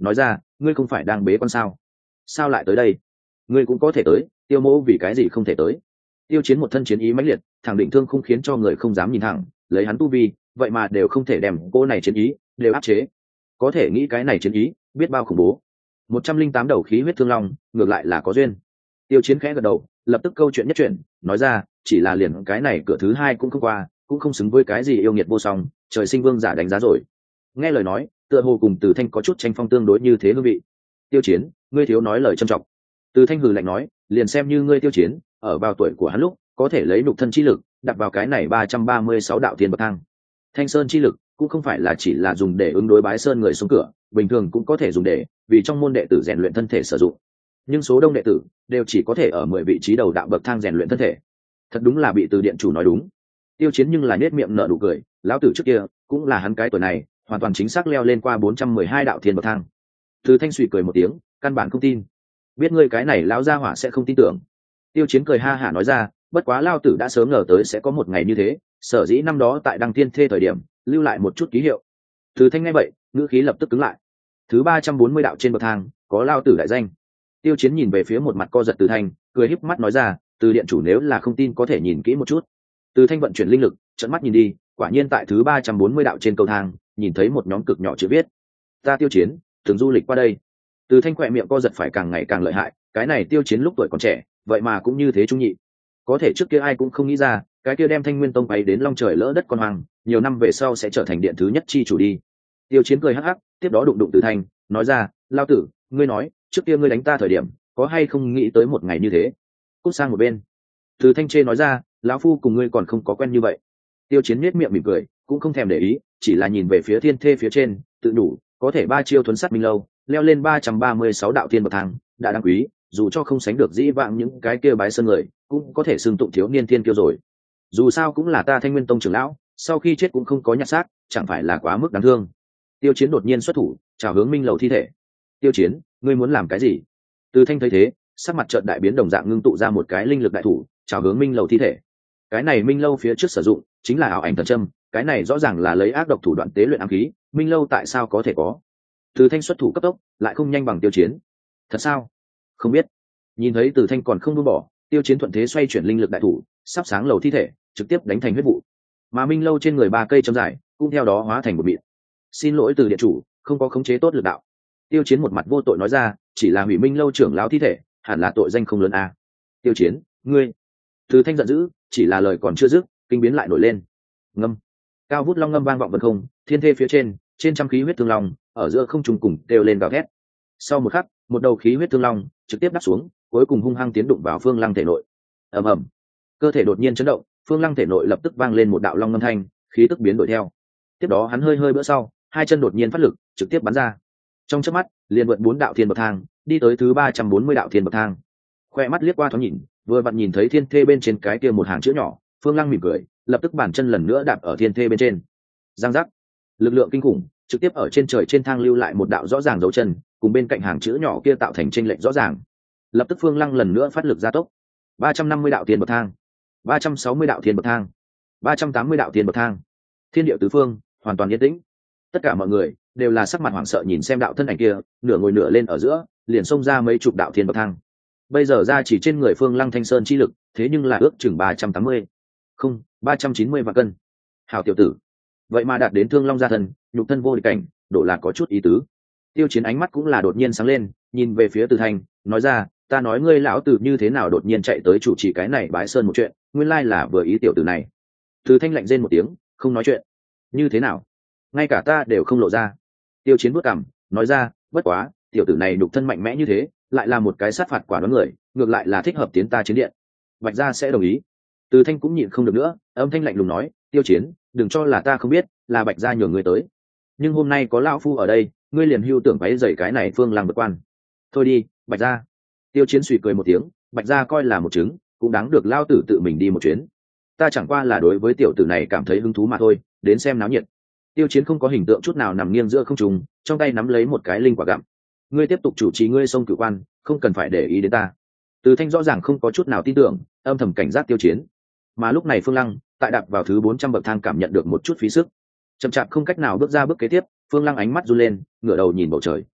nói ra ngươi không phải đang bế quan sao sao lại tới đây ngươi cũng có thể tới tiêu mỗ vì cái gì không thể tới tiêu chiến một thân chiến ý mãnh liệt thẳng định thương không khiến cho người không dám nhìn thẳng lấy hắn tu vi vậy mà đều không thể đem cô này chiến ý đều áp chế có thể nghĩ cái này chiến ý biết bao khủng bố một trăm linh tám đầu khí huyết thương long ngược lại là có duyên tiêu chiến khẽ gật đầu lập tức câu chuyện nhất chuyện nói ra chỉ là liền cái này cửa thứ hai cũng không qua cũng không xứng với cái gì yêu nghiệt vô song trời sinh vương giả đánh giá rồi nghe lời nói tựa hồ cùng từ thanh có chút tranh phong tương đối như thế hương vị tiêu chiến ngươi thiếu nói lời trầm trọng từ thanh hừ lạnh nói liền xem như ngươi tiêu chiến ở vào tuổi của hắn lúc có thể lấy nhục thân chi lực đặt vào cái này ba trăm ba mươi sáu đạo thiên bậc thang thanh sơn chi lực cũng không phải là chỉ là dùng để ứng đối bái sơn người xuống cửa bình thường cũng có thể dùng để vì trong môn đệ tử rèn luyện thân thể sử dụng nhưng số đông đệ tử đều chỉ có thể ở mười vị trí đầu đạo bậc thang rèn luyện thân thể thật đúng là bị từ điện chủ nói đúng tiêu chiến nhưng là nết miệng nở nụ cười lão tử trước kia cũng là hắn cái tuổi này hoàn toàn chính xác leo lên qua bốn trăm mười hai đạo thiên bậc thang từ thanh suy cười một tiếng căn bản không tin biết ngươi cái này lão gia hỏa sẽ không tin tưởng tiêu chiến cười ha hả nói ra bất quá lao tử đã sớm ngờ tới sẽ có một ngày như thế sở dĩ năm đó tại đăng tiên thê thời điểm lưu lại một chút ký hiệu từ thanh nghe vậy ngữ khí lập tức cứng lại thứ ba trăm bốn mươi đạo trên bậc thang có lao tử đại danh tiêu chiến nhìn về phía một mặt co giật từ thanh cười híp mắt nói ra từ điện chủ nếu là không tin có thể nhìn kỹ một chút từ thanh vận chuyển linh lực trận mắt nhìn đi quả nhiên tại thứ ba trăm bốn mươi đạo trên cầu thang nhìn thấy một nhóm cực nhỏ chữ viết ta tiêu chiến thường du lịch qua đây từ thanh khỏe miệng co giật phải càng ngày càng lợi hại cái này tiêu chiến lúc tuổi còn trẻ vậy mà cũng như thế trung nhị có thể trước kia ai cũng không nghĩ ra cái kia đem thanh nguyên tông bay đến long trời lỡ đất con hoang nhiều năm về sau sẽ trở thành điện thứ nhất chi chủ đi tiêu chiến cười hắc hắc tiếp đó đụng đụng từ thanh nói ra lao tử ngươi nói trước kia ngươi đánh ta thời điểm có hay không nghĩ tới một ngày như thế cút sang một bên từ thanh chê nói ra lão phu cùng ngươi còn không có quen như vậy tiêu chiến miết miệng mỉm cười cũng không thèm để ý chỉ là nhìn về phía thiên thê phía trên tự đủ có thể ba chiêu thuấn sát minh lâu leo lên ba trăm ba mươi sáu đạo thiên bậc thang đã đáng quý dù cho không sánh được dĩ vãng những cái kia bái sơn người cũng có thể xưng tụng thiếu niên thiên kiêu rồi dù sao cũng là ta thanh nguyên tông trưởng lão sau khi chết cũng không có nhặt xác chẳng phải là quá mức đáng thương tiêu chiến đột nhiên xuất thủ chào hướng minh lầu thi thể tiêu chiến ngươi muốn làm cái gì từ thanh thấy thế sắc mặt trợn đại biến đồng dạng ngưng tụ ra một cái linh lực đại thủ chào hướng minh lầu thi thể cái này minh lâu phía trước sử dụng chính là ảo ảnh thần châm cái này rõ ràng là lấy ác độc thủ đoạn tế luyện ám khí minh lâu tại sao có thể có từ thanh xuất thủ cấp tốc lại không nhanh bằng tiêu chiến thật sao không biết nhìn thấy từ thanh còn không buông bỏ tiêu chiến thuận thế xoay chuyển linh lực đại thủ sắp sáng lầu thi thể trực tiếp đánh thành huyết vụ mà minh lâu trên người ba cây châm dài cũng theo đó hóa thành một mịn xin lỗi từ điện chủ không có khống chế tốt lực đạo tiêu chiến một mặt vô tội nói ra chỉ là hủy minh lâu trưởng lão thi thể hẳn là tội danh không lớn à. Tiêu chiến ngươi từ thanh giận dữ chỉ là lời còn chưa dứt kinh biến lại nổi lên ngâm cao vút long ngâm vang vọng vân không thiên thê phía trên trên trăm khí huyết thương long ở giữa không trùng cùng kêu lên gào thét sau một khắc một đầu khí huyết thương long trực tiếp đáp xuống cuối cùng hung hăng tiến đụng vào phương lăng thể nội ầm ầm cơ thể đột nhiên chấn động phương lăng thể nội lập tức vang lên một đạo long ngâm thanh khí tức biến đổi theo tiếp đó hắn hơi hơi bữa sau hai chân đột nhiên phát lực trực tiếp bắn ra trong chớp mắt liền vượt bốn đạo thiên bậc thang đi tới thứ ba trăm bốn mươi đạo thiên bậc thang khoe mắt liếc qua thoáng nhìn vừa vặn nhìn thấy thiên thê bên trên cái kia một hàng chữ nhỏ phương lăng mỉm cười lập tức bàn chân lần nữa đạp ở thiên thê bên trên giang giác lực lượng kinh khủng trực tiếp ở trên trời trên thang lưu lại một đạo rõ ràng dấu chân cùng bên cạnh hàng chữ nhỏ kia tạo thành chênh lệch rõ ràng lập tức phương lăng lần nữa phát lực gia tốc ba trăm năm mươi đạo thiên bậc thang ba trăm sáu mươi đạo thiên bậc thang ba trăm tám mươi đạo thiên bậc thang thiên địa tứ phương hoàn toàn yên tĩnh tất cả mọi người đều là sắc mặt hoảng sợ nhìn xem đạo thân ảnh kia nửa ngồi nửa lên ở giữa liền xông ra mấy chục đạo thiên bậc thang bây giờ ra chỉ trên người phương lăng thanh sơn chi lực thế nhưng là ước chừng ba trăm tám mươi không ba trăm chín mươi vạn cân hào tiểu tử vậy mà đạt đến thương long gia thân nhục thân vô địch cảnh độ là có chút ý tứ tiêu chiến ánh mắt cũng là đột nhiên sáng lên nhìn về phía từ thanh nói ra ta nói ngươi lão tử như thế nào đột nhiên chạy tới chủ trì cái này bái sơn một chuyện nguyên lai là vừa ý tiểu tử này từ thanh lạnh rên một tiếng không nói chuyện như thế nào ngay cả ta đều không lộ ra tiêu chiến bước cằm nói ra bất quá tiểu tử này nhục thân mạnh mẽ như thế lại là một cái sát phạt quả đoán người ngược lại là thích hợp tiến ta chiến điện bạch gia sẽ đồng ý từ thanh cũng nhịn không được nữa âm thanh lạnh lùng nói tiêu chiến đừng cho là ta không biết là bạch gia nhường ngươi tới nhưng hôm nay có lão phu ở đây ngươi liền hưu tưởng váy dày cái này phương làm bực quan thôi đi bạch gia tiêu chiến suy cười một tiếng bạch gia coi là một chứng cũng đáng được lao tử tự mình đi một chuyến ta chẳng qua là đối với tiểu tử này cảm thấy hứng thú mà thôi đến xem náo nhiệt tiêu chiến không có hình tượng chút nào nằm nghiêng giữa không trùng trong tay nắm lấy một cái linh quả gặm ngươi tiếp tục chủ trì ngươi sông cửu quan không cần phải để ý đến ta từ thanh rõ ràng không có chút nào tin tưởng âm thầm cảnh giác tiêu chiến mà lúc này phương lăng tại đạp vào thứ bốn trăm bậc thang cảm nhận được một chút phí sức chậm chạp không cách nào bước ra bước kế tiếp phương lăng ánh mắt run lên ngửa đầu nhìn bầu trời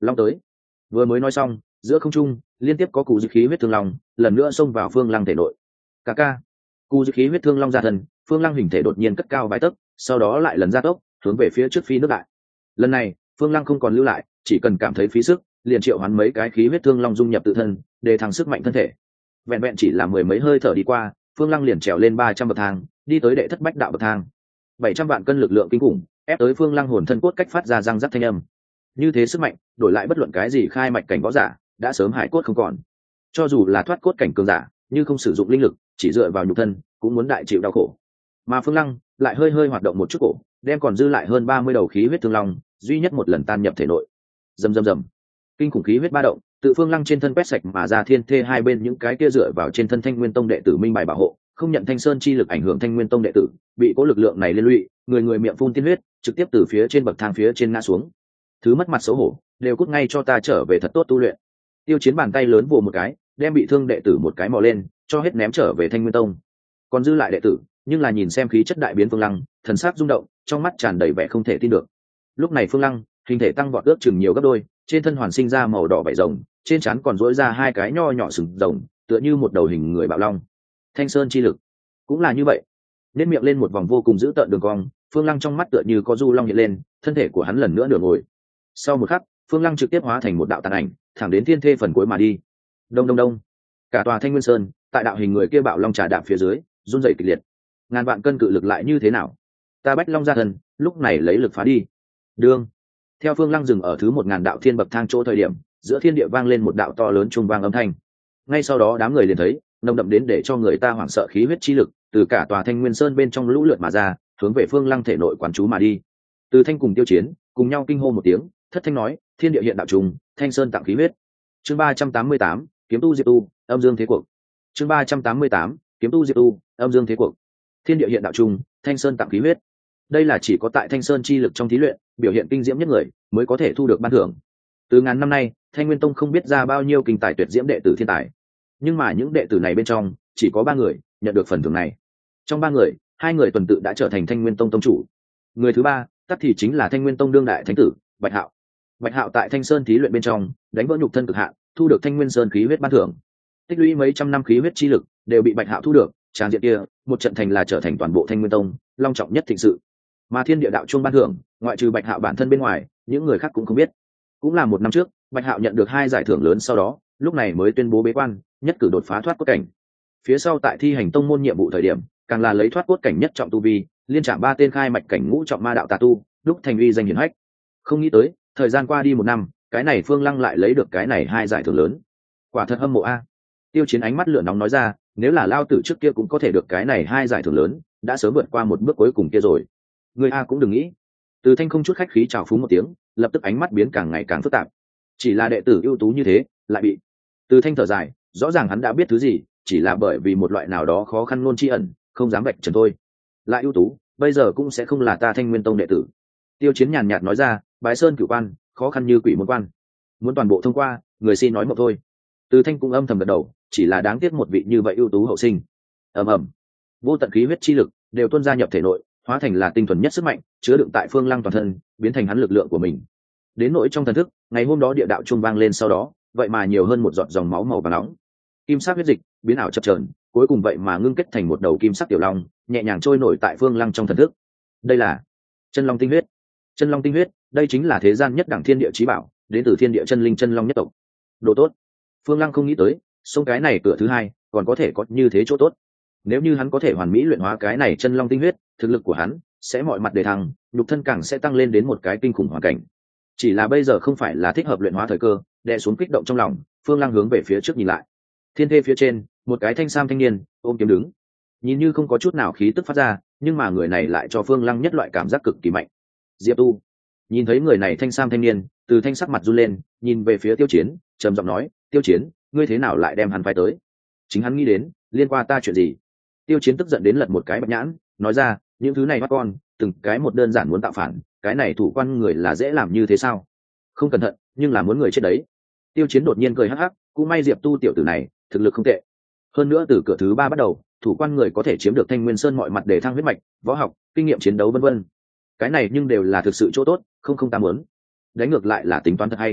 long tới. Vừa mới nói xong, giữa không trung liên tiếp có cú dư khí huyết thương long lần nữa xông vào Phương Lăng thể nội. Ca ca. Cú dư khí huyết thương long ra thân, Phương Lăng hình thể đột nhiên cất cao vài tấc, sau đó lại lần ra tốc hướng về phía trước phi nước đại. Lần này Phương Lăng không còn lưu lại, chỉ cần cảm thấy phí sức liền triệu hoán mấy cái khí huyết thương long dung nhập tự thân để thăng sức mạnh thân thể. Vẹn vẹn chỉ là mười mấy hơi thở đi qua, Phương Lăng liền trèo lên ba trăm bậc thang, đi tới đệ thất bách đạo bậc thang. Bảy trăm vạn cân lực lượng kinh khủng ép tới Phương Lăng hồn thân cốt cách phát ra răng rắc thanh âm. Như thế sức mạnh đổi lại bất luận cái gì khai mạch cảnh võ giả đã sớm hải cốt không còn. Cho dù là thoát cốt cảnh cường giả, như không sử dụng linh lực, chỉ dựa vào nhục thân cũng muốn đại chịu đau khổ. Mà Phương Lăng lại hơi hơi hoạt động một chút cổ, đem còn dư lại hơn ba mươi đầu khí huyết thương long duy nhất một lần tan nhập thể nội. Rầm rầm rầm. Kinh khủng khí huyết ba động tự Phương Lăng trên thân quét sạch mà ra, thiên thê hai bên những cái kia dựa vào trên thân Thanh Nguyên Tông đệ tử minh bài bảo hộ, không nhận Thanh Sơn chi lực ảnh hưởng Thanh Nguyên Tông đệ tử, bị cố lực lượng này liên lụy, người người miệng phun tiên huyết, trực tiếp từ phía trên bậc thang phía trên ngã xuống. Thứ mất mặt xấu hổ, đều cút ngay cho ta trở về thật tốt tu luyện. Tiêu Chiến bàn tay lớn vồ một cái, đem bị thương đệ tử một cái mò lên, cho hết ném trở về Thanh Nguyên Tông. Còn dư lại đệ tử, nhưng là nhìn xem khí chất đại biến Phương Lăng, thần sắc rung động, trong mắt tràn đầy vẻ không thể tin được. Lúc này Phương Lăng, hình thể tăng vọt ước chừng nhiều gấp đôi, trên thân hoàn sinh ra màu đỏ vảy rồng, trên trán còn rỗi ra hai cái nho nhỏ sừng rồng, tựa như một đầu hình người bạo long. Thanh Sơn chi lực cũng là như vậy. Nét miệng lên một vòng vô cùng dữ tợn đường cong, Phương Lăng trong mắt tựa như có du long hiện lên, thân thể của hắn lần nữa nửa ngồi. Sau một khắc, Phương Lăng trực tiếp hóa thành một đạo tàn ảnh, thẳng đến thiên thê phần cuối mà đi. Đông đông đông. Cả tòa Thanh Nguyên Sơn, tại đạo hình người kia bạo long trà đạp phía dưới, run rẩy kịch liệt. Ngàn vạn cân cự lực lại như thế nào? Ta bách long ra thần, lúc này lấy lực phá đi. Đương. Theo Phương Lăng dừng ở thứ một ngàn đạo thiên bậc thang chỗ thời điểm, giữa thiên địa vang lên một đạo to lớn trung vang âm thanh. Ngay sau đó đám người liền thấy, nồng đậm đến để cho người ta hoảng sợ khí huyết chi lực, từ cả tòa Thanh Nguyên Sơn bên trong lũ lượt mà ra, hướng về Phương Lăng thể nội quán chú mà đi. Từ Thanh cùng Tiêu Chiến, cùng nhau kinh hô một tiếng, thất thanh nói, thiên địa hiện đạo trùng, Thanh Sơn tặng khí huyết. Chương ba trăm tám mươi tám, kiếm tu diệp tu, âm dương thế cuộc. Chương ba trăm tám mươi tám, kiếm tu diệp tu, âm dương thế cuộc. Thiên địa hiện đạo trùng, Thanh Sơn tặng khí huyết. Đây là chỉ có tại Thanh Sơn chi lực trong thí luyện, biểu hiện kinh diễm nhất người mới có thể thu được ban thưởng. Từ ngàn năm nay, Thanh Nguyên Tông không biết ra bao nhiêu kinh tài tuyệt diễm đệ tử thiên tài, nhưng mà những đệ tử này bên trong chỉ có ba người nhận được phần thưởng này. Trong ba người, hai người tuần tự đã trở thành Thanh Nguyên Tông tông chủ. Người thứ ba, tắc thì chính là Thanh Nguyên Tông đương đại thánh tử Bạch Hạo. Bạch Hạo tại Thanh Sơn thí luyện bên trong đánh vỡ nhục thân cực hạn, thu được Thanh Nguyên Sơn khí huyết ban thưởng. Tích lũy mấy trăm năm khí huyết chi lực đều bị Bạch Hạo thu được, tràng diện kia, một trận thành là trở thành toàn bộ Thanh Nguyên Tông long trọng nhất thịnh sự. Mà thiên địa đạo chuông ban thưởng, ngoại trừ Bạch Hạo bản thân bên ngoài, những người khác cũng không biết. Cũng là một năm trước, Bạch Hạo nhận được hai giải thưởng lớn, sau đó lúc này mới tuyên bố bế quan, nhất cử đột phá thoát cốt cảnh. Phía sau tại thi hành tông môn nhiệm vụ thời điểm, càng là lấy thoát cốt cảnh nhất trọng tu vi, liên trảm ba tên khai mạch cảnh ngũ trọng ma đạo tà tu, đúc thành uy danh hiển hách. Không nghĩ tới, thời gian qua đi một năm, cái này Phương Lăng lại lấy được cái này hai giải thưởng lớn. Quả thật hâm mộ a. Tiêu Chiến ánh mắt lửa nóng nói ra, nếu là lao tử trước kia cũng có thể được cái này hai giải thưởng lớn, đã sớm vượt qua một bước cuối cùng kia rồi. Người a cũng đừng nghĩ. Từ Thanh không chút khách khí chào phúng một tiếng, lập tức ánh mắt biến càng ngày càng phức tạp. Chỉ là đệ tử ưu tú như thế, lại bị. Từ Thanh thở dài, rõ ràng hắn đã biết thứ gì, chỉ là bởi vì một loại nào đó khó khăn ngôn tri ẩn, không dám vạch trần thôi. Lại ưu tú, bây giờ cũng sẽ không là ta Thanh Nguyên Tông đệ tử. Tiêu Chiến nhàn nhạt nói ra, bái sơn cửu quan, khó khăn như quỷ môn quan, muốn toàn bộ thông qua, người xin nói một thôi. Từ Thanh cũng âm thầm gật đầu, chỉ là đáng tiếc một vị như vậy ưu tú hậu sinh. Ầm ầm, vô tận khí huyết chi lực đều tuôn ra nhập thể nội, hóa thành là tinh thuần nhất sức mạnh, chứa đựng tại Phương Lăng toàn thân, biến thành hắn lực lượng của mình. Đến nỗi trong thần thức, ngày hôm đó địa đạo trung vang lên sau đó, vậy mà nhiều hơn một giọt dòng máu màu vàng nóng. Kim sắc huyết dịch biến ảo chập chờn, cuối cùng vậy mà ngưng kết thành một đầu kim sắc tiểu long, nhẹ nhàng trôi nổi tại Phương Lăng trong thần thức. Đây là chân long tinh huyết. Chân long tinh huyết, đây chính là thế gian nhất đẳng thiên địa chí bảo, đến từ thiên địa chân linh chân long nhất tộc. Đồ tốt. Phương Lăng không nghĩ tới, sông cái này cửa thứ hai còn có thể có như thế chỗ tốt. Nếu như hắn có thể hoàn mỹ luyện hóa cái này chân long tinh huyết, thực lực của hắn sẽ mọi mặt đề thăng, nhục thân càng sẽ tăng lên đến một cái kinh khủng hoàn cảnh. Chỉ là bây giờ không phải là thích hợp luyện hóa thời cơ, đè xuống kích động trong lòng, Phương Lăng hướng về phía trước nhìn lại. Thiên thê phía trên, một cái thanh sam thanh niên ôm kiếm đứng, nhìn như không có chút nào khí tức phát ra, nhưng mà người này lại cho Phương Lăng nhất loại cảm giác cực kỳ mạnh. Diệp Tu. Nhìn thấy người này thanh sam thanh niên, Từ Thanh sắc mặt run lên, nhìn về phía Tiêu Chiến, trầm giọng nói, Tiêu Chiến, ngươi thế nào lại đem hắn phái tới? Chính hắn nghĩ đến, liên quan ta chuyện gì? Tiêu Chiến tức giận đến lật một cái bạch nhãn, nói ra, những thứ này bắt con, từng cái một đơn giản muốn tạo phản, cái này thủ quan người là dễ làm như thế sao? Không cẩn thận, nhưng là muốn người chết đấy. Tiêu Chiến đột nhiên cười hắc hắc, cũng may Diệp Tu tiểu tử này, thực lực không tệ. Hơn nữa từ cửa thứ ba bắt đầu, thủ quan người có thể chiếm được Thanh Nguyên Sơn mọi mặt để thăng huyết mạch, võ học, kinh nghiệm chiến đấu vân vân. Cái này nhưng đều là thực sự chỗ tốt, không không ta muốn. Đánh ngược lại là tính toán thật hay.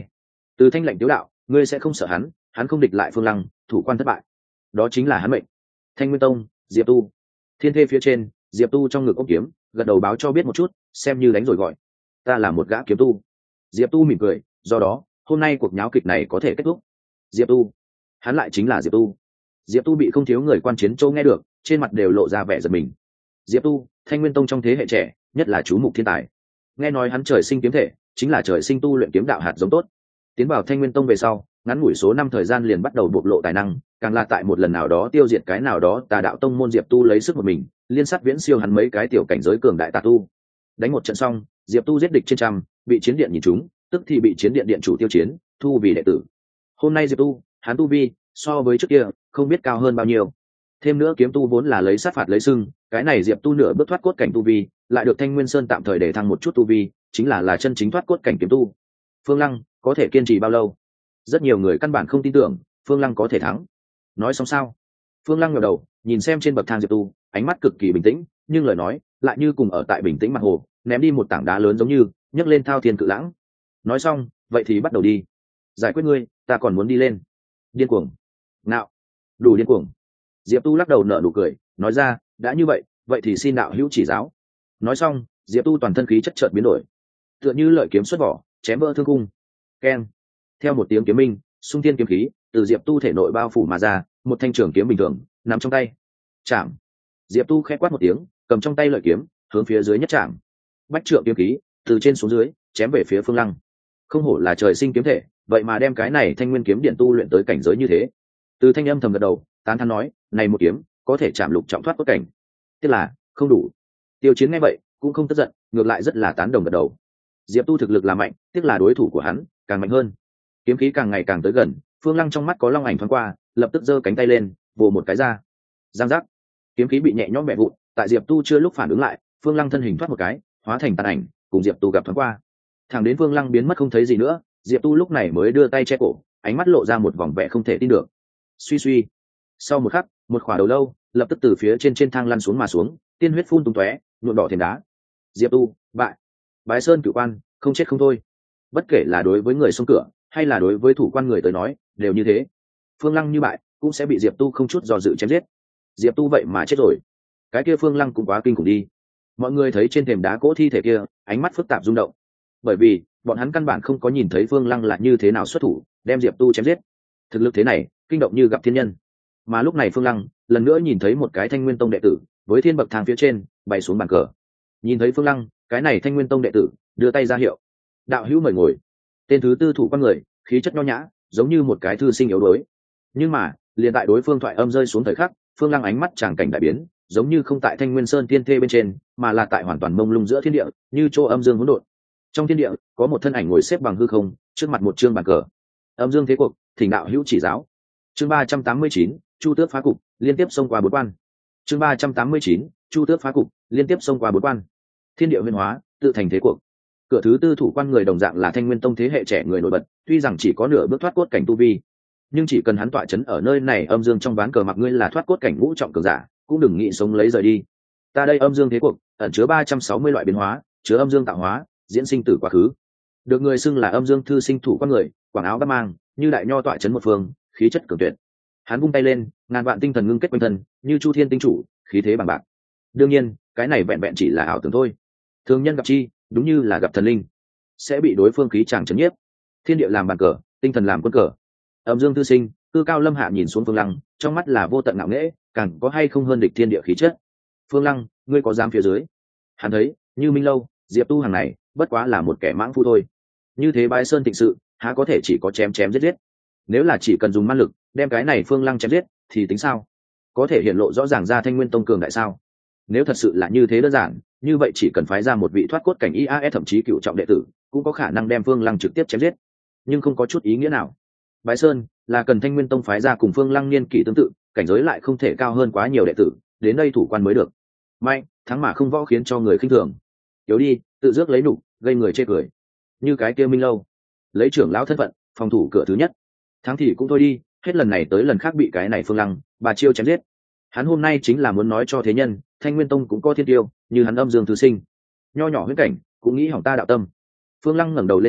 Từ Thanh lạnh tiếu đạo, ngươi sẽ không sợ hắn, hắn không địch lại Phương Lăng, thủ quan thất bại, đó chính là hắn mệnh. Thanh Nguyên Tông, Diệp Tu. Thiên thê phía trên, Diệp Tu trong ngực ôm kiếm, gật đầu báo cho biết một chút, xem như đánh rồi gọi. Ta là một gã kiếm tu. Diệp Tu mỉm cười, do đó hôm nay cuộc nháo kịch này có thể kết thúc. Diệp Tu, hắn lại chính là Diệp Tu. Diệp Tu bị không thiếu người quan chiến châu nghe được, trên mặt đều lộ ra vẻ giật mình. Diệp Tu, Thanh Nguyên Tông trong thế hệ trẻ, nhất là chú mục thiên tài. Nghe nói hắn trời sinh kiếm thể, chính là trời sinh tu luyện kiếm đạo hạt giống tốt. Tiến vào Thanh Nguyên Tông về sau, ngắn ngủi số năm thời gian liền bắt đầu bộc lộ tài năng, càng là tại một lần nào đó tiêu diệt cái nào đó tà đạo tông môn. Diệp Tu lấy sức một mình, liên sát viễn siêu hắn mấy cái tiểu cảnh giới cường đại tà tu. Đánh một trận xong, Diệp Tu giết địch trên trăm, bị chiến điện nhìn trúng, tức thì bị chiến điện điện chủ tiêu chiến, thu vì đệ tử. Hôm nay Diệp Tu, hắn tu vi so với trước kia không biết cao hơn bao nhiêu. Thêm nữa kiếm tu vốn là lấy sát phạt lấy sưng, cái này Diệp Tu nửa bước thoát cốt cảnh tu vi, lại được Thanh Nguyên Sơn tạm thời để thăng một chút tu vi, chính là là chân chính thoát cốt cảnh kiếm tu. Phương Lăng có thể kiên trì bao lâu? Rất nhiều người căn bản không tin tưởng Phương Lăng có thể thắng. Nói xong sao? Phương Lăng ngẩng đầu nhìn xem trên bậc thang Diệp Tu, ánh mắt cực kỳ bình tĩnh, nhưng lời nói lại như cùng ở tại bình tĩnh mặt hồ, ném đi một tảng đá lớn giống như nhấc lên thao thiên cự lãng. Nói xong, vậy thì bắt đầu đi. Giải quyết ngươi, ta còn muốn đi lên. Điên cuồng. Nào, đủ điên cuồng. Diệp Tu lắc đầu nở nụ cười, nói ra, đã như vậy, vậy thì xin đạo hữu chỉ giáo. Nói xong, Diệp Tu toàn thân khí chất chợt biến đổi, tựa như lợi kiếm xuất vỏ, chém vỡ thương cung. Keng. Theo một tiếng kiếm minh, xung thiên kiếm khí từ Diệp Tu thể nội bao phủ mà ra, một thanh trường kiếm bình thường nằm trong tay. Chạm. Diệp Tu khẽ quát một tiếng, cầm trong tay lợi kiếm, hướng phía dưới nhất chạm. Bách trượng kiếm khí từ trên xuống dưới chém về phía Phương Lăng. Không hổ là trời sinh kiếm thể, vậy mà đem cái này Thanh Nguyên kiếm điện tu luyện tới cảnh giới như thế. Từ Thanh âm thầm gật đầu, tán thán nói, này một kiếm có thể chạm lục trọng thoát cốt cảnh. Tiếc là không đủ. Tiêu Chiến nghe vậy cũng không tức giận, ngược lại rất là tán đồng gật đầu. Diệp Tu thực lực là mạnh, tiếc là đối thủ của hắn càng mạnh hơn. Kiếm khí càng ngày càng tới gần, Phương Lăng trong mắt có long ảnh thoáng qua, lập tức giơ cánh tay lên, vồ một cái ra. Giang giác. Kiếm khí bị nhẹ nhõm bẻ vụn, tại Diệp Tu chưa lúc phản ứng lại, Phương Lăng thân hình thoát một cái, hóa thành tàn ảnh, cùng Diệp Tu gặp thoáng qua. Thẳng đến Phương Lăng biến mất không thấy gì nữa, Diệp Tu lúc này mới đưa tay che cổ, ánh mắt lộ ra một vòng vẻ không thể tin được. Suy suy. Sau một khắc, một khỏa đầu lâu lập tức từ phía trên trên thang lăn xuống mà xuống, tiên huyết phun tung tóe, nhuộm đỏ thềm đá. Diệp Tu bại. Bái Sơn Cửu Quan không chết không thôi. Bất kể là đối với người xông cửa hay là đối với thủ quan người tới nói đều như thế. Phương Lăng như bại cũng sẽ bị Diệp Tu không chút do dự chém giết. Diệp Tu vậy mà chết rồi, cái kia Phương Lăng cũng quá kinh khủng đi. Mọi người thấy trên thềm đá cỗ thi thể kia, ánh mắt phức tạp rung động, bởi vì bọn hắn căn bản không có nhìn thấy Phương Lăng là như thế nào xuất thủ đem Diệp Tu chém giết. Thực lực thế này kinh động như gặp thiên nhân. Mà lúc này Phương Lăng lần nữa nhìn thấy một cái Thanh Nguyên Tông đệ tử với thiên bậc thang phía trên bày xuống bàn cờ. Nhìn thấy Phương Lăng, cái này Thanh Nguyên Tông đệ tử đưa tay ra hiệu, đạo hữu mời ngồi. Tên thứ tư thủ quan người khí chất nho nhã, giống như một cái thư sinh yếu đuối. Nhưng mà liền tại đối phương thoại âm rơi xuống thời khắc, Phương Lăng ánh mắt tràng cảnh đại biến, giống như không tại Thanh Nguyên Sơn tiên thê bên trên, mà là tại hoàn toàn mông lung giữa thiên địa, như chỗ âm dương hỗn độn. Trong thiên địa có một thân ảnh ngồi xếp bằng hư không, trước mặt một chương bàn cờ. Âm dương thế cuộc, thỉnh đạo hữu chỉ giáo. Chương ba trăm tám mươi chín, Chu Tước phá cục, liên tiếp xông qua bốn quan. Chương ba trăm tám mươi chín, Chu Tước phá cục, liên tiếp xông qua bốn quan. Thiên địa huyền hóa, tự thành thế cuộc. Cửa thứ tư thủ quan người đồng dạng là Thanh Nguyên Tông thế hệ trẻ người nổi bật, tuy rằng chỉ có nửa bước thoát cốt cảnh tu vi, nhưng chỉ cần hắn tọa chấn ở nơi này âm dương trong ván cờ, mặc ngươi là thoát cốt cảnh ngũ trọng cường giả, cũng đừng nghĩ sống lấy rời đi. Ta đây âm dương thế cuộc, ẩn chứa ba trăm sáu mươi loại biến hóa, chứa âm dương tạo hóa, diễn sinh tử quá khứ. Được người xưng là âm dương thư sinh thủ quan người, quảng áo bát mang, như đại nho tọa chấn một phương, khí chất cường tuyệt. Hắn vung tay lên, ngàn vạn tinh thần ngưng kết quanh thân, như Chu Thiên tinh chủ, khí thế bằng bạc. Đương nhiên, cái này vẹn vẹn chỉ là ảo tưởng thôi. Thường nhân gặp chi, đúng như là gặp thần linh, sẽ bị đối phương khí chàng chấn nhiếp. Thiên địa làm bàn cờ, tinh thần làm quân cờ. Âm dương thư sinh, cư cao lâm hạ nhìn xuống Phương Lăng, trong mắt là vô tận ngạo nghễ, càng có hay không hơn địch thiên địa khí chất. Phương Lăng, ngươi có dám phía dưới? Hắn thấy, như Minh Lâu, Diệp Tu hàng này, bất quá là một kẻ mãng phu thôi. Như thế Bái Sơn thịnh sự, há có thể chỉ có chém chém giết giết? Nếu là chỉ cần dùng man lực đem cái này Phương Lăng chém giết, thì tính sao? Có thể hiện lộ rõ ràng ra Thanh Nguyên Tông cường đại sao? Nếu thật sự là như thế đơn giản, như vậy chỉ cần phái ra một vị thoát cốt cảnh i a ét thậm chí cựu trọng đệ tử, cũng có khả năng đem Phương Lăng trực tiếp chém giết. Nhưng không có chút ý nghĩa nào. Bái Sơn là cần Thanh Nguyên Tông phái ra cùng Phương Lăng niên kỷ tương tự, cảnh giới lại không thể cao hơn quá nhiều đệ tử, đến đây thủ quan mới được. Mạnh, thắng mà không võ khiến cho người khinh thường. Yếu đi, tự dước lấy nụ, gây người chê cười. Như cái kia Minh Lâu, lấy trưởng lão thân phận, phòng thủ cửa thứ nhất. Thắng thì cũng thôi đi, hết lần này tới lần khác bị cái này Phương Lăng bà chiêu chém giết. Hắn hôm nay chính là muốn nói cho thế nhân, Thanh Nguyên Tông cũng có thiên tiêu, như hắn âm dương thứ sinh, nho nhỏ huyết cảnh cũng nghĩ hỏng ta đạo tâm. Phương Lăng ngẩng đầu lên sọ,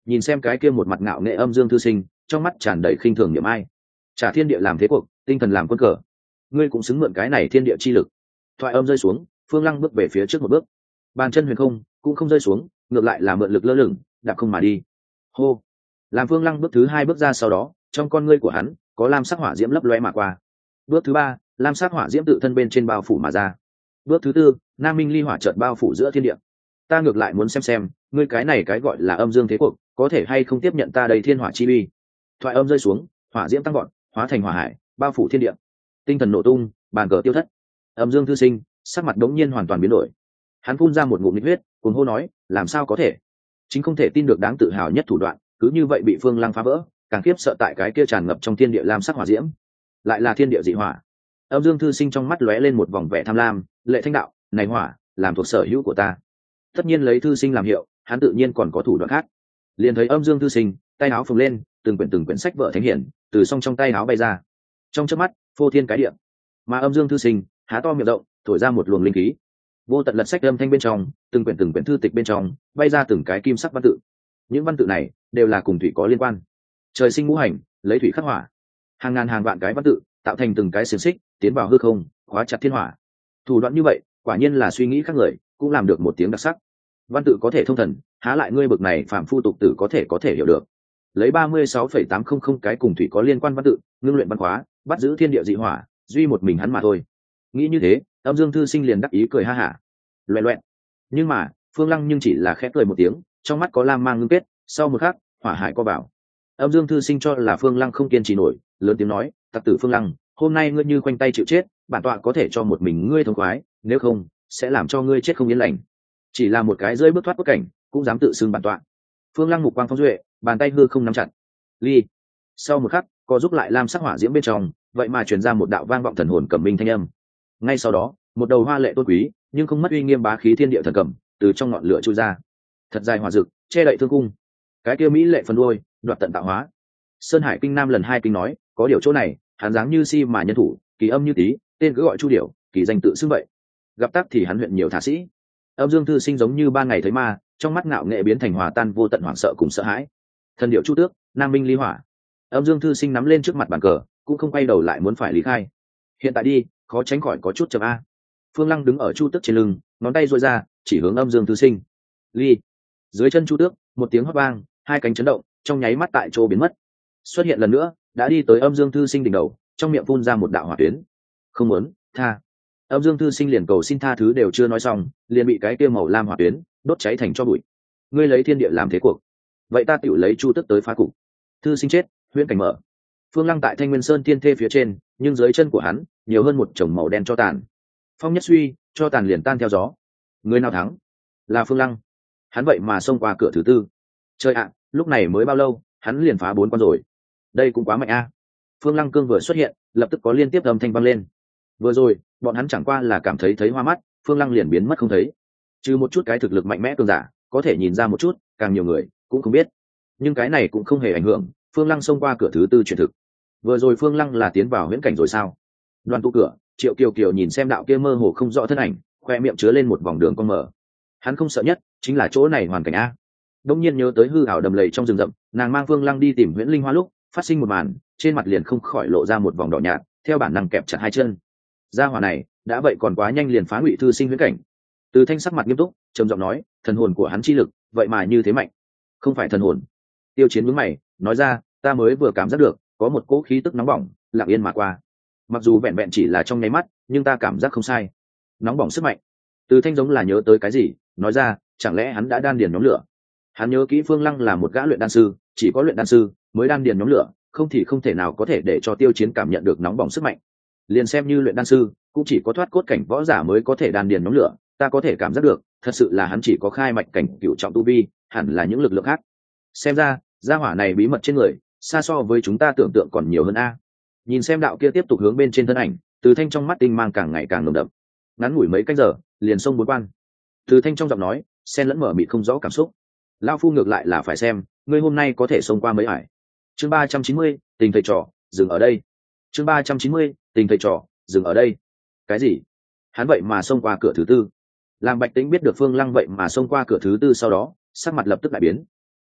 nhìn xem cái kia một mặt ngạo nghệ âm dương thư sinh, trong mắt tràn đầy khinh thường niệm ai. Trả thiên địa làm thế cuộc, tinh thần làm quân cờ, ngươi cũng xứng mượn cái này thiên địa chi lực. Thoại âm rơi xuống, Phương Lăng bước về phía trước một bước, bàn chân huyền không cũng không rơi xuống, ngược lại là mượn lực lơ lửng, đạp không mà đi. Hô. Làm Phương Lăng bước thứ hai bước ra, sau đó trong con ngươi của hắn có lam sắc hỏa diễm lấp lóe mà qua. Bước thứ ba, lam sắc hỏa diễm tự thân bên trên bao phủ mà ra. Bước thứ tư, nam minh ly hỏa chợt bao phủ giữa thiên địa. Ta ngược lại muốn xem xem ngươi cái này cái gọi là âm dương thế cuộc có thể hay không tiếp nhận ta đây thiên hỏa chi uy. Thoại âm rơi xuống, hỏa diễm tăng gọn, hóa thành hỏa hải, bao phủ thiên địa. Tinh thần nổ tung, bàn cờ tiêu thất. Âm dương thư sinh sắc mặt đống nhiên hoàn toàn biến đổi. Hắn phun ra một ngụm nhiệt huyết, cuồng hô nói, làm sao có thể? Chính không thể tin được đáng tự hào nhất thủ đoạn, cứ như vậy bị Phương Lăng phá vỡ, càng khiếp sợ tại cái kia tràn ngập trong thiên địa lam sắc hỏa diễm, lại là thiên địa dị hỏa. Âm dương thư sinh trong mắt lóe lên một vòng vẻ tham lam, lệ thanh đạo, này hỏa, làm thuộc sở hữu của ta. Tất nhiên lấy thư sinh làm hiệu, hắn tự nhiên còn có thủ đoạn khác. Liền thấy âm dương thư sinh tay áo phồng lên, từng quyển từng quyển sách vở thánh hiển từ song trong tay áo bay ra, trong chớp mắt phô thiên cái địa. Mà âm dương thư sinh há to miệng rộng, thổi ra một luồng linh khí, vô tận lật sách âm thanh bên trong, từng quyển từng quyển thư tịch bên trong bay ra từng cái kim sắc văn tự. Những văn tự này đều là cùng thủy có liên quan. Trời sinh ngũ hành, lấy thủy khắc hỏa, hàng ngàn hàng vạn cái văn tự tạo thành từng cái xiềng xích tiến vào hư không, khóa chặt thiên hỏa. Thủ đoạn như vậy quả nhiên là suy nghĩ khác người cũng làm được một tiếng đặc sắc. Văn tự có thể thông thần, há lại ngươi bực này phạm phu tục tử có thể có thể hiểu được. Lấy ba mươi sáu phẩy tám không không cái cùng thủy có liên quan văn tự, ngưng luyện văn khóa, bắt giữ thiên địa dị hỏa, duy một mình hắn mà thôi. Nghĩ như thế, âm dương thư sinh liền đắc ý cười ha hả, loẹ loẹn. Nhưng mà Phương Lăng nhưng chỉ là khẽ cười một tiếng, trong mắt có lam mang ngưng kết. Sau một khắc, hỏa hải co vào. Âm dương thư sinh cho là Phương Lăng không kiên trì nổi, lớn tiếng nói, tặc tử Phương Lăng, hôm nay ngươi như khoanh tay chịu chết, bản tọa có thể cho một mình ngươi thông khoái, nếu không sẽ làm cho ngươi chết không yên lành. Chỉ là một cái rơi bước thoát cốt cảnh, cũng dám tự xưng bản tọa. Phương Lăng mục quang phong duệ, bàn tay hư không nắm chặt. Ly. Sau một khắc, có giúp lại lam sắc hỏa diễm bên trong, vậy mà truyền ra một đạo vang vọng thần hồn cẩm minh thanh âm. Ngay sau đó, một đầu hoa lệ tôn quý, nhưng không mất uy nghiêm bá khí thiên địa thần cẩm từ trong ngọn lửa chui ra. Thật dài hỏa dực, che đậy thương cung. Cái kia mỹ lệ phần đuôi, đoạt tận tạo hóa. Sơn Hải Kinh Nam lần hai kinh nói, có điều chỗ này, hắn dáng như si mà nhân thủ, kỳ âm như tí, tên cứ gọi Chu Điểu, kỳ danh tự xưng vậy. Gặp tác thì hắn huyện nhiều thả sĩ. Âm dương thư sinh giống như ban ngày thấy ma, trong mắt ngạo nghệ biến thành hòa tan vô tận hoảng sợ cùng sợ hãi. Thần điệu Chu Tước, nam minh ly hỏa. Âm dương thư sinh nắm lên trước mặt bàn cờ, cũng không quay đầu lại muốn phải lý khai. Hiện tại đi, khó tránh khỏi có chút chậm a. Phương Lăng đứng ở Chu Tước trên lưng, ngón tay duỗi ra, chỉ hướng âm dương thư sinh. Ly. Dưới chân Chu Tước, một tiếng hót vang, hai cánh chấn động, trong nháy mắt tại chỗ biến mất. Xuất hiện lần nữa, đã đi tới âm dương thư sinh đỉnh đầu, trong miệng phun ra một đạo hỏa tuyến. Không muốn, tha. Âm dương thư sinh liền cầu xin tha thứ đều chưa nói xong, liền bị cái kia màu lam hỏa tuyến đốt cháy thành tro bụi. Ngươi lấy thiên địa làm thế cuộc, vậy ta tự lấy Chu Tước tới phá cục. Thư sinh chết, huyễn cảnh mở. Phương Lăng tại Thanh Nguyên Sơn thiên thê phía trên, nhưng dưới chân của hắn nhiều hơn một chồng màu đen cho tàn. Phong nhất suy, cho tàn liền tan theo gió. Người nào thắng? Là Phương Lăng. Hắn vậy mà xông qua cửa thứ tư. Trời ạ, lúc này mới bao lâu, hắn liền phá bốn con rồi. Đây cũng quá mạnh a. Phương Lăng cương vừa xuất hiện, lập tức có liên tiếp âm thanh vang lên. Vừa rồi, bọn hắn chẳng qua là cảm thấy thấy hoa mắt, Phương Lăng liền biến mất không thấy. Trừ một chút cái thực lực mạnh mẽ cường giả, có thể nhìn ra một chút, càng nhiều người cũng không biết. Nhưng cái này cũng không hề ảnh hưởng, Phương Lăng xông qua cửa thứ tư truyền thực. Vừa rồi Phương Lăng là tiến vào huyễn cảnh rồi sao? Đoàn tụ cửa, Triệu Kiều Kiều nhìn xem đạo kia mơ hồ không rõ thân ảnh, khoe miệng chứa lên một vòng đường cong mở. Hắn không sợ nhất, chính là chỗ này hoàn cảnh a. Đông nhiên nhớ tới hư ảo đầm lầy trong rừng rậm, nàng mang Phương Lăng đi tìm huyễn linh hoa lúc, phát sinh một màn, trên mặt liền không khỏi lộ ra một vòng đỏ nhạt, theo bản năng kẹp chặt hai chân. Gia hỏa này, đã vậy còn quá nhanh liền phá ngụy thư sinh huyễn cảnh. Từ Thanh sắc mặt nghiêm túc, trầm giọng nói, thần hồn của hắn chi lực, vậy mà như thế mạnh. Không phải thần hồn. Tiêu Chiến nhướng mày, nói ra, ta mới vừa cảm giác được, có một cỗ khí tức nóng bỏng, lặng yên mà qua. Mặc dù vẹn vẹn chỉ là trong nháy mắt, nhưng ta cảm giác không sai. Nóng bỏng sức mạnh. Từ Thanh giống là nhớ tới cái gì, nói ra, chẳng lẽ hắn đã đan điền nhóm lửa? Hắn nhớ kỹ Phương Lăng là một gã luyện đan sư, chỉ có luyện đan sư mới đan điền nhóm lửa, không thì không thể nào có thể để cho Tiêu Chiến cảm nhận được nóng bỏng sức mạnh. Liền xem như luyện đan sư, cũng chỉ có thoát cốt cảnh võ giả mới có thể đan điền nhóm lửa, ta có thể cảm giác được, thật sự là hắn chỉ có khai mạch cảnh cửu trọng tu vi, hẳn là những lực lượng khác. Xem ra, gia hỏa này bí mật trên người, xa so với chúng ta tưởng tượng còn nhiều hơn a. Nhìn xem đạo kia tiếp tục hướng bên trên thân ảnh, Từ Thanh trong mắt tinh mang càng ngày càng nồng đậm. Ngắn ngủi mấy canh giờ, liền xông bốn quan. Từ Thanh trong giọng nói, xen lẫn mở mịt không rõ cảm xúc. Lão phu ngược lại là phải xem, ngươi hôm nay có thể xông qua mấy ải. Chương ba trăm chín mươi, tình thầy trò, dừng ở đây. Chương ba trăm chín mươi, tình thầy trò, dừng ở đây. Cái gì? Hắn vậy mà xông qua cửa thứ tư? Làm Bạch Tĩnh biết được Phương Lăng vậy mà xông qua cửa thứ tư sau đó, sắc mặt lập tức đại biến.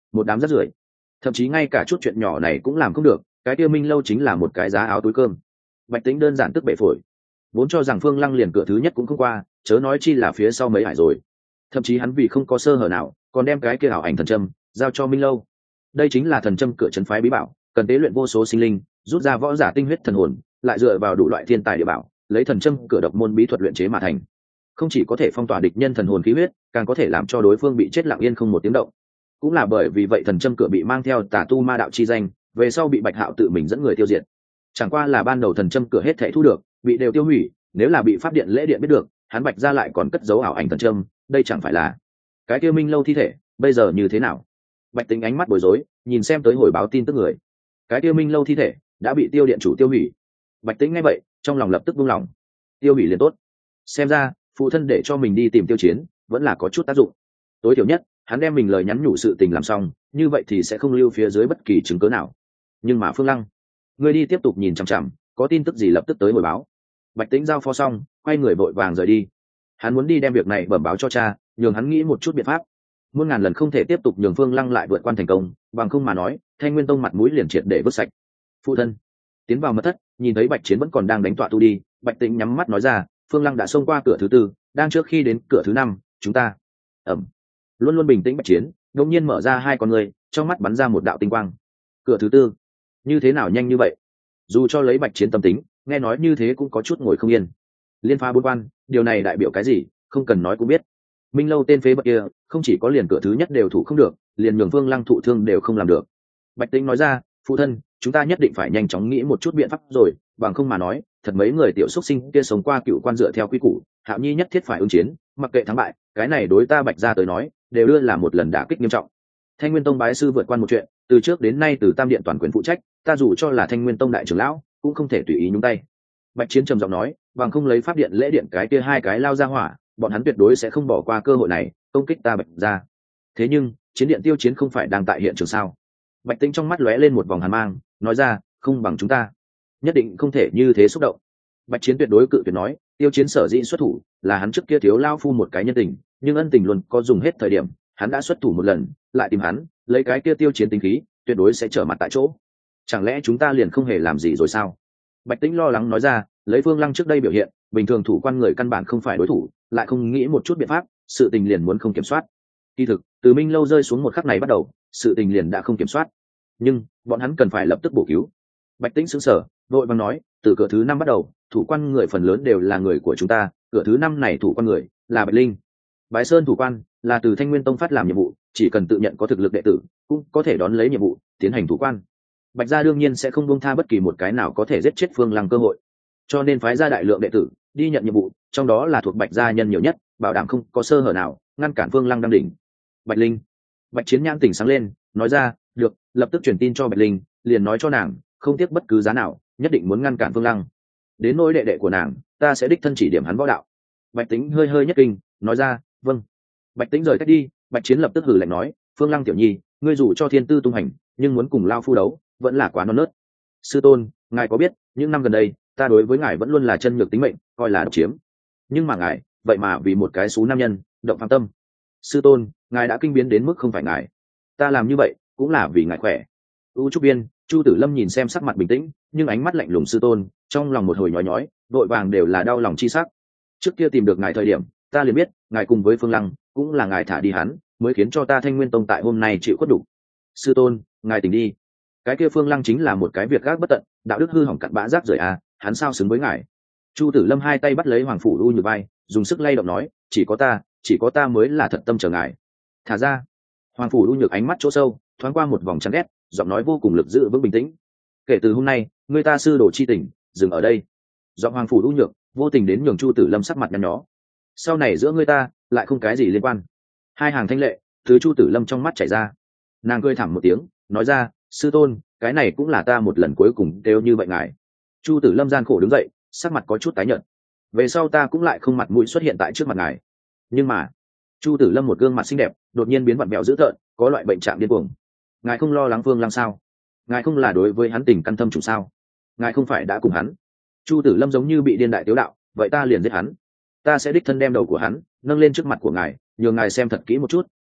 một đám rác rưởi, thậm chí ngay cả chút chuyện nhỏ này cũng làm không được. Cái kia Minh Lâu chính là một cái giá áo túi cơm. Bạch Tĩnh đơn giản tức bể phổi, vốn cho rằng Phương Lăng liền cửa thứ nhất cũng không qua, chớ nói chi là phía sau mấy hải rồi. Thậm chí hắn vì không có sơ hở nào, còn đem cái kia ảo ảnh thần châm giao cho Minh Lâu. Đây chính là thần châm cửa trấn phái bí bảo, cần tế luyện vô số sinh linh, rút ra võ giả tinh huyết thần hồn, lại dựa vào đủ loại thiên tài địa bảo, lấy thần châm cửa độc môn bí thuật luyện chế mà thành. Không chỉ có thể phong tỏa địch nhân thần hồn khí huyết, càng có thể làm cho đối phương bị chết lặng yên không một tiếng động. Cũng là bởi vì vậy thần châm cửa bị mang theo tà tu ma đạo chi danh, về sau bị Bạch Hạo tự mình dẫn người tiêu diệt. Chẳng qua là ban đầu thần châm cửa hết thảy thu được, bị đều tiêu hủy, nếu là bị pháp điện lễ điện biết được, hắn Bạch gia lại còn cất giấu ảo ảnh thần châm, đây chẳng phải là cái kia Minh Lâu thi thể, bây giờ như thế nào? Bạch Tính ánh mắt bối rối, nhìn xem tới hồi báo tin tức người. Cái kia Minh Lâu thi thể đã bị tiêu điện chủ tiêu hủy. Bạch Tính nghe vậy, trong lòng lập tức buông lỏng. Tiêu hủy liền tốt. Xem ra, phụ thân để cho mình đi tìm Tiêu Chiến, vẫn là có chút tác dụng. Tối thiểu nhất, hắn đem mình lời nhắn nhủ sự tình làm xong, như vậy thì sẽ không lưu phía dưới bất kỳ chứng cứ nào. Nhưng mà Phương Lăng, người đi tiếp tục nhìn chằm chằm, có tin tức gì lập tức tới hồi báo. Bạch Tĩnh giao phó xong, quay người vội vàng rời đi. Hắn muốn đi đem việc này bẩm báo cho cha, nhường hắn nghĩ một chút biện pháp. Muôn ngàn lần không thể tiếp tục nhường Phương Lăng lại vượt quan thành công, bằng không mà nói, Thanh Nguyên Tông mặt mũi liền triệt để vứt sạch. Phụ thân tiến vào mật thất, nhìn thấy Bạch Chiến vẫn còn đang đánh tọa tu đi, Bạch Tĩnh nhắm mắt nói ra, Phương Lăng đã xông qua cửa thứ tư, đang trước khi đến cửa thứ năm, chúng ta ẩm luôn luôn bình tĩnh Bạch Chiến đột nhiên mở ra hai con người, trong mắt bắn ra một đạo tinh quang. Cửa thứ tư, như thế nào nhanh như vậy? Dù cho lấy Bạch Chiến tâm tính, nghe nói như thế cũng có chút ngồi không yên. Liên phá bốn quan, điều này đại biểu cái gì, không cần nói cũng biết. Minh Lâu tên phế vật kia, không chỉ có liền cửa thứ nhất đều thủ không được, liền nhường Phương Lăng thụ thương đều không làm được. Bạch Tĩnh nói ra, phụ thân, chúng ta nhất định phải nhanh chóng nghĩ một chút biện pháp rồi, bằng không mà nói, thật mấy người tiểu xuất sinh kia sống qua cựu quan dựa theo quy củ, Hạo Nhi nhất thiết phải ứng chiến, mặc kệ thắng bại, cái này đối ta Bạch gia tới nói, đều đưa là một lần đả kích nghiêm trọng. Thanh Nguyên Tông bái sư vượt quan một chuyện, từ trước đến nay từ Tam Điện toàn quyền phụ trách, ta dù cho là Thanh Nguyên Tông đại trưởng lão, cũng không thể tùy ý nhúng tay. Bạch Chiến trầm giọng nói, bằng không lấy pháp điện lễ điện cái kia hai cái lao ra hỏa, bọn hắn tuyệt đối sẽ không bỏ qua cơ hội này công kích ta Bạch gia. Thế nhưng chiến điện Tiêu Chiến không phải đang tại hiện trường sao? Bạch Tĩnh trong mắt lóe lên một vòng hàn mang, nói ra, không bằng chúng ta, nhất định không thể như thế xúc động. Bạch Chiến tuyệt đối cự tuyệt nói, Tiêu Chiến sở dĩ xuất thủ là hắn trước kia thiếu lao phu một cái nhân tình, nhưng ân tình luôn có dùng hết thời điểm, hắn đã xuất thủ một lần, lại tìm hắn, lấy cái kia Tiêu Chiến tính khí, tuyệt đối sẽ trở mặt tại chỗ. Chẳng lẽ chúng ta liền không hề làm gì rồi sao? Bạch Tĩnh lo lắng nói ra, lấy Phương Lăng trước đây biểu hiện, bình thường thủ quan người căn bản không phải đối thủ, lại không nghĩ một chút biện pháp, sự tình liền muốn không kiểm soát. Kỳ thực, từ Minh Lâu rơi xuống một khắc này bắt đầu, sự tình liền đã không kiểm soát. Nhưng bọn hắn cần phải lập tức bổ cứu. Bạch Tĩnh sững sờ, vội vàng nói, từ cửa thứ năm bắt đầu, thủ quan người phần lớn đều là người của chúng ta, cửa thứ năm này thủ quan người là Bạch Linh. Bái Sơn thủ quan là từ Thanh Nguyên Tông phát làm nhiệm vụ, chỉ cần tự nhận có thực lực đệ tử, cũng có thể đón lấy nhiệm vụ, tiến hành thủ quan. Bạch gia đương nhiên sẽ không buông tha bất kỳ một cái nào có thể giết chết Phương Lăng cơ hội, cho nên phái ra đại lượng đệ tử đi nhận nhiệm vụ, trong đó là thuộc Bạch gia nhân nhiều nhất, bảo đảm không có sơ hở nào ngăn cản Phương Lăng đăng đỉnh. Bạch Linh. Bạch Chiến nhãn tỉnh sáng lên, nói ra, được, lập tức truyền tin cho Bạch Linh, liền nói cho nàng, không tiếc bất cứ giá nào, nhất định muốn ngăn cản Phương Lăng. Đến nỗi đệ đệ của nàng, ta sẽ đích thân chỉ điểm hắn võ đạo. Bạch Tĩnh hơi hơi nhất kinh, nói ra, vâng. Bạch Tĩnh rời cách đi, Bạch Chiến lập tức hừ lạnh nói, Phương Lăng tiểu nhi, ngươi dù cho thiên tư tung hành, nhưng muốn cùng lao phu đấu, vẫn là quá non nớt. Sư tôn, ngài có biết, những năm gần đây, ta đối với ngài vẫn luôn là chân nhược tính mệnh, coi là độc chiếm. Nhưng mà ngài, vậy mà vì một cái xú nam nhân, động phạm tâm. Sư tôn, ngài đã kinh biến đến mức không phải ngài, ta làm như vậy cũng là vì ngài khỏe. U Trúc Biên, Chu Tử Lâm nhìn xem sắc mặt bình tĩnh, nhưng ánh mắt lạnh lùng sư tôn, trong lòng một hồi nhói nhói, vội vàng đều là đau lòng chi sắc. Trước kia tìm được ngài thời điểm, ta liền biết, ngài cùng với Phương Lăng, cũng là ngài thả đi hắn, mới khiến cho ta Thanh Nguyên Tông tại hôm nay chịu khuất đủ. Sư tôn, ngài tỉnh đi. Cái kia Phương Lăng chính là một cái việc gác bất tận, đạo đức hư hỏng cặn bã rác rưởi à, hắn sao xứng với ngài? Chu Tử Lâm hai tay bắt lấy Hoàng Phủ U Nhược vai, dùng sức lay động nói, chỉ có ta, chỉ có ta mới là thật tâm chờ ngài. Thả ra. Hoàng Phủ U Nhược ánh mắt chỗ sâu, thoáng qua một vòng chán ghét, giọng nói vô cùng lực giữ vững bình tĩnh. Kể từ hôm nay, người ta sư đồ chi tình, dừng ở đây. Giọng Hoàng Phủ U Nhược vô tình đến nhường Chu Tử Lâm sắc mặt nhăn nhó. Sau này giữa ngươi ta lại không cái gì liên quan. Hai hàng thanh lệ thứ Chu Tử Lâm trong mắt chảy ra. Nàng cười thảm một tiếng, nói ra, sư tôn, cái này cũng là ta một lần cuối cùng đều như vậy ngài. Chu Tử Lâm gian khổ đứng dậy, sắc mặt có chút tái nhợt. Về sau ta cũng lại không mặt mũi xuất hiện tại trước mặt ngài. Nhưng mà, Chu Tử Lâm một gương mặt xinh đẹp, đột nhiên biến vặn vẹo dữ tợn, có loại bệnh trạng điên cuồng. Ngài không lo lắng Phương Lăng sao? Ngài không là đối với hắn tình căn thâm trùng sao? Ngài không phải đã cùng hắn? Chu Tử Lâm giống như bị điên đại tiếu đạo, vậy ta liền giết hắn. Ta sẽ đích thân đem đầu của hắn nâng lên trước mặt của ngài, nhường ngài xem thật kỹ một chút,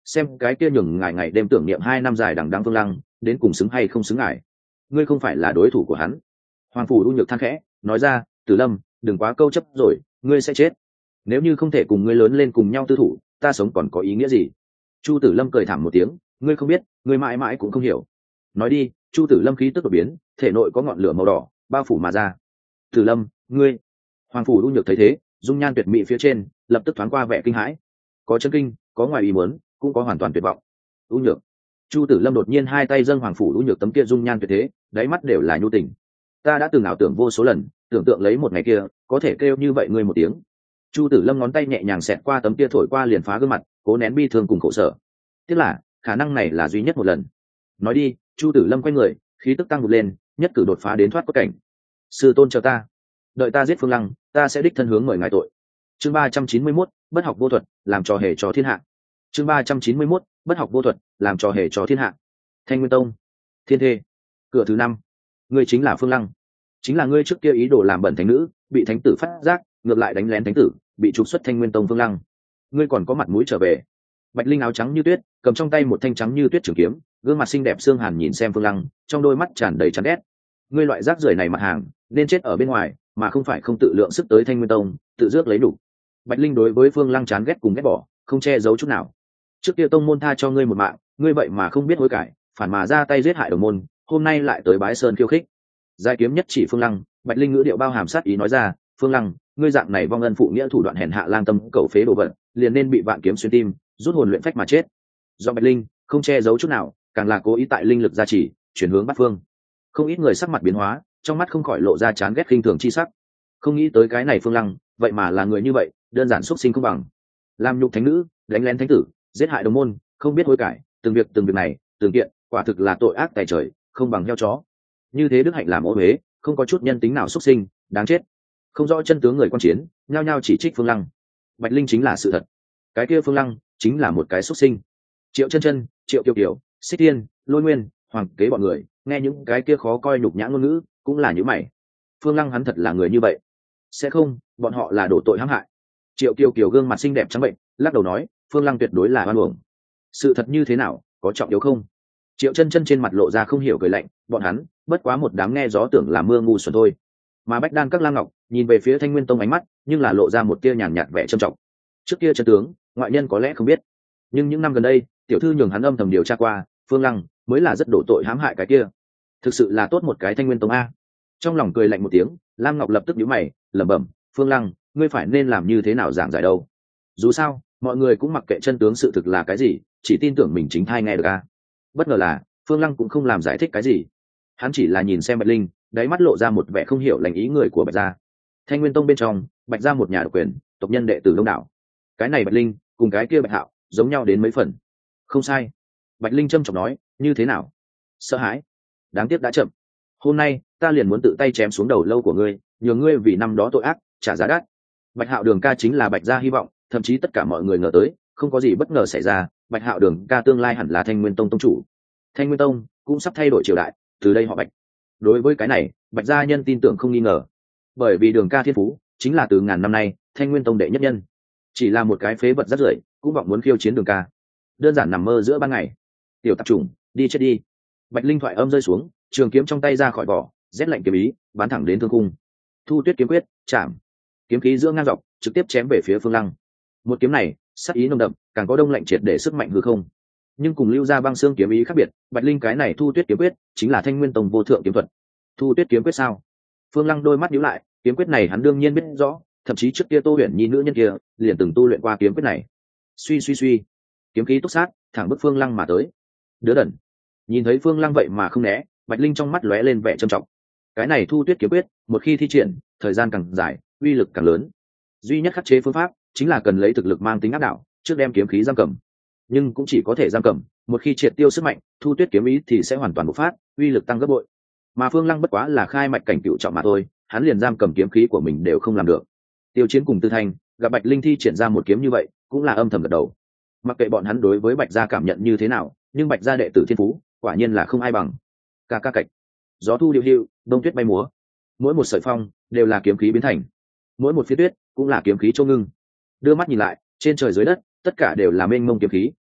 xem cái kia nhường ngài ngày đêm tưởng niệm hai năm dài đằng đăng Phương Lăng đến cùng xứng hay không xứng ngài. Ngươi không phải là đối thủ của hắn. Hoàng phủ U Nhược than khẽ nói ra, Tử Lâm, đừng quá câu chấp rồi, ngươi sẽ chết. Nếu như không thể cùng ngươi lớn lên cùng nhau tư thủ, ta sống còn có ý nghĩa gì? Chu Tử Lâm cười thảm một tiếng, ngươi không biết, ngươi mãi mãi cũng không hiểu. Nói đi. Chu Tử Lâm khí tức đột biến, thể nội có ngọn lửa màu đỏ bao phủ mà ra. Tử Lâm, ngươi. Hoàng phủ U Nhược thấy thế, dung nhan tuyệt mỹ phía trên lập tức thoáng qua vẻ kinh hãi, có chân kinh, có ngoài ý muốn, cũng có hoàn toàn tuyệt vọng. U Nhược. Chu Tử Lâm đột nhiên hai tay dâng Hoàng phủ U Nhược tấm kia dung nhan tuyệt thế, đáy mắt đều là nhu tình. Ta đã từng ảo tưởng vô số lần, tưởng tượng lấy một ngày kia có thể kêu như vậy ngươi một tiếng. Chu Tử Lâm ngón tay nhẹ nhàng xẹt qua tấm kia thổi qua liền phá gương mặt, cố nén bi thương cùng khổ sở. Tiếc là khả năng này là duy nhất một lần. Nói đi. Chu Tử Lâm quay người, khí tức tăng vụt lên, nhất cử đột phá đến thoát cốt cảnh. Sư tôn chờ ta, đợi ta giết Phương Lăng, ta sẽ đích thân hướng mời ngài tội. Chương ba trăm chín mươi mốt, bất học vô thuật, làm trò hề cho thiên hạ. Chương ba trăm chín mươi mốt, bất học vô thuật, làm trò hề cho thiên hạ. Thanh Nguyên Tông, Thiên Thê, cửa thứ năm. Ngươi chính là Phương Lăng, chính là ngươi trước kia ý đồ làm bẩn thánh nữ, bị thánh tử phát giác, ngược lại đánh lén thánh tử, bị trục xuất Thanh Nguyên Tông Phương Lăng. Ngươi còn có mặt mũi trở về? Bạch Linh áo trắng như tuyết, cầm trong tay một thanh trắng như tuyết trường kiếm, gương mặt xinh đẹp xương hàn nhìn xem Phương Lăng, trong đôi mắt tràn đầy chán ghét. Ngươi loại rác rưởi này mặt hàng, nên chết ở bên ngoài, mà không phải không tự lượng sức tới Thanh Nguyên Tông, tự rước lấy đủ. Bạch Linh đối với Phương Lăng chán ghét cùng ghét bỏ, không che giấu chút nào. Trước kia tông môn tha cho ngươi một mạng, ngươi vậy mà không biết hối cải, phản mà ra tay giết hại đồng môn, hôm nay lại tới bái sơn khiêu khích. Giai kiếm nhất chỉ Phương Lăng, Bạch Linh ngữ điệu bao hàm sát ý nói ra, Phương Lăng, ngươi dạng này vong ân phụ nghĩa thủ đoạn hèn hạ lang tâm cầu phế đồ vật, liền nên bị vạn kiếm xuyên tim, rút hồn luyện phách mà chết. Do Bạch Linh không che giấu chút nào, càng là cố ý tại linh lực gia trì, chuyển hướng bắt phương. Không ít người sắc mặt biến hóa, trong mắt không khỏi lộ ra chán ghét khinh thường chi sắc. Không nghĩ tới cái này Phương Lăng, vậy mà là người như vậy, đơn giản xuất sinh không bằng. Làm nhục thánh nữ, đánh lén thánh tử, giết hại đồng môn, không biết hối cải, từng việc từng việc này, từng kiện, quả thực là tội ác tày trời, không bằng heo chó. Như thế đức hạnh làm ô uế, không có chút nhân tính nào xuất sinh, đáng chết. Không rõ chân tướng người quan chiến, nhao nhao chỉ trích Phương Lăng. Bạch Linh chính là sự thật, cái kia Phương Lăng chính là một cái xuất sinh. Triệu Chân Chân, Triệu Kiều Kiều, Xích Tiên, Lôi Nguyên, Hoàng Kế bọn người nghe những cái kia khó coi nhục nhã ngôn ngữ, cũng là như mày. Phương Lăng hắn thật là người như vậy? Sẽ không, bọn họ là đổ tội hãm hại. Triệu Kiều Kiều gương mặt xinh đẹp trắng bệnh, lắc đầu nói, Phương Lăng tuyệt đối là oan uổng. Sự thật như thế nào, có trọng yếu không? Triệu Chân Chân trên mặt lộ ra không hiểu cười lạnh, bọn hắn bất quá một đám nghe gió tưởng là mưa ngu xuẩn thôi. Mà Bách Đan các Lam Ngọc nhìn về phía Thanh Nguyên Tông ánh mắt, nhưng là lộ ra một tia nhàn nhạt vẻ trầm trọng. Trước kia chân tướng, ngoại nhân có lẽ không biết, nhưng những năm gần đây, tiểu thư nhường hắn âm thầm điều tra qua, Phương Lăng mới là rất đổ tội hãm hại cái kia. Thực sự là tốt một cái Thanh Nguyên Tông a. Trong lòng cười lạnh một tiếng, Lam Ngọc lập tức nhíu mày, lẩm bẩm, Phương Lăng, ngươi phải nên làm như thế nào giảng giải đâu? Dù sao, mọi người cũng mặc kệ chân tướng sự thực là cái gì, chỉ tin tưởng mình chính thai nghe được a. Bất ngờ là, Phương Lăng cũng không làm giải thích cái gì, hắn chỉ là nhìn xem Bạch Linh, đáy mắt lộ ra một vẻ không hiểu lành ý người của Bạch gia. Thanh Nguyên Tông bên trong, Bạch gia một nhà độc quyền, tộc nhân đệ tử đông đảo. Cái này Bạch Linh cùng cái kia Bạch Hạo giống nhau đến mấy phần. Không sai. Bạch Linh trầm trọng nói, như thế nào? Sợ hãi. Đáng tiếc đã chậm. Hôm nay, ta liền muốn tự tay chém xuống đầu lâu của ngươi, nhường ngươi vì năm đó tội ác trả giá đắt. Bạch Hạo Đường ca chính là Bạch gia hy vọng, thậm chí tất cả mọi người ngờ tới, không có gì bất ngờ xảy ra, Bạch Hạo Đường ca tương lai hẳn là Thanh Nguyên Tông tông chủ. Thanh Nguyên Tông cũng sắp thay đổi triều đại, từ đây họ Bạch. Đối với cái này, Bạch gia nhân tin tưởng không nghi ngờ, bởi vì Đường ca thiên phú chính là từ ngàn năm nay Thanh Nguyên Tông đệ nhất nhân. Chỉ là một cái phế vật rất rưởi, cũng vọng muốn khiêu chiến Đường ca, đơn giản nằm mơ giữa ban ngày. Tiểu tạp chủng, đi chết đi. Bạch Linh thoại âm rơi xuống, trường kiếm trong tay ra khỏi vỏ, rét lạnh kiếm ý bắn thẳng đến thương cung. Thu Tuyết kiếm quyết, chạm. Kiếm khí giữa ngang dọc, trực tiếp chém về phía Phương Lăng. Một kiếm này, sắc ý nồng đậm, càng có đông lạnh triệt để sức mạnh hư không. Nhưng cùng lưu ra băng xương kiếm ý khác biệt, Bạch Linh cái này Thu Tuyết kiếm quyết chính là Thanh Nguyên Tông vô thượng kiếm thuật. Thu Tuyết kiếm quyết sao? Phương Lăng đôi mắt nhíu lại, kiếm quyết này hắn đương nhiên biết rõ, thậm chí trước kia Tô Huyền Nhi nữ nhân kia liền từng tu luyện qua kiếm quyết này. Suy suy suy, kiếm khí túc sát, thẳng bức Phương Lăng mà tới. Đứa đần. Nhìn thấy Phương Lăng vậy mà không né, Bạch Linh trong mắt lóe lên vẻ trầm trọng. Cái này Thu Tuyết kiếm quyết, một khi thi triển, thời gian càng dài, uy lực càng lớn. Duy nhất khắc chế phương pháp chính là cần lấy thực lực mang tính áp đảo, trước đem kiếm khí giam cầm. Nhưng cũng chỉ có thể giam cầm, một khi triệt tiêu sức mạnh, Thu Tuyết kiếm ý thì sẽ hoàn toàn bộc phát, uy lực tăng gấp bội. Mà Phương Lăng bất quá là khai mạch cảnh cựu trọng mà thôi, hắn liền giam cầm kiếm khí của mình đều không làm được. Tiêu Chiến cùng Tư Thanh gặp Bạch Linh thi triển ra một kiếm như vậy, cũng là âm thầm gật đầu. Mặc kệ bọn hắn đối với Bạch gia cảm nhận như thế nào, nhưng Bạch gia đệ tử thiên phú, quả nhiên là không ai bằng. Ca ca cạch, gió thu điệu hưu, đông tuyết bay múa, mỗi một sợi phong đều là kiếm khí biến thành, mỗi một phía tuyết cũng là kiếm khí châu ngưng. Đưa mắt nhìn lại, trên trời dưới đất, tất cả đều là mênh mông kiếm khí.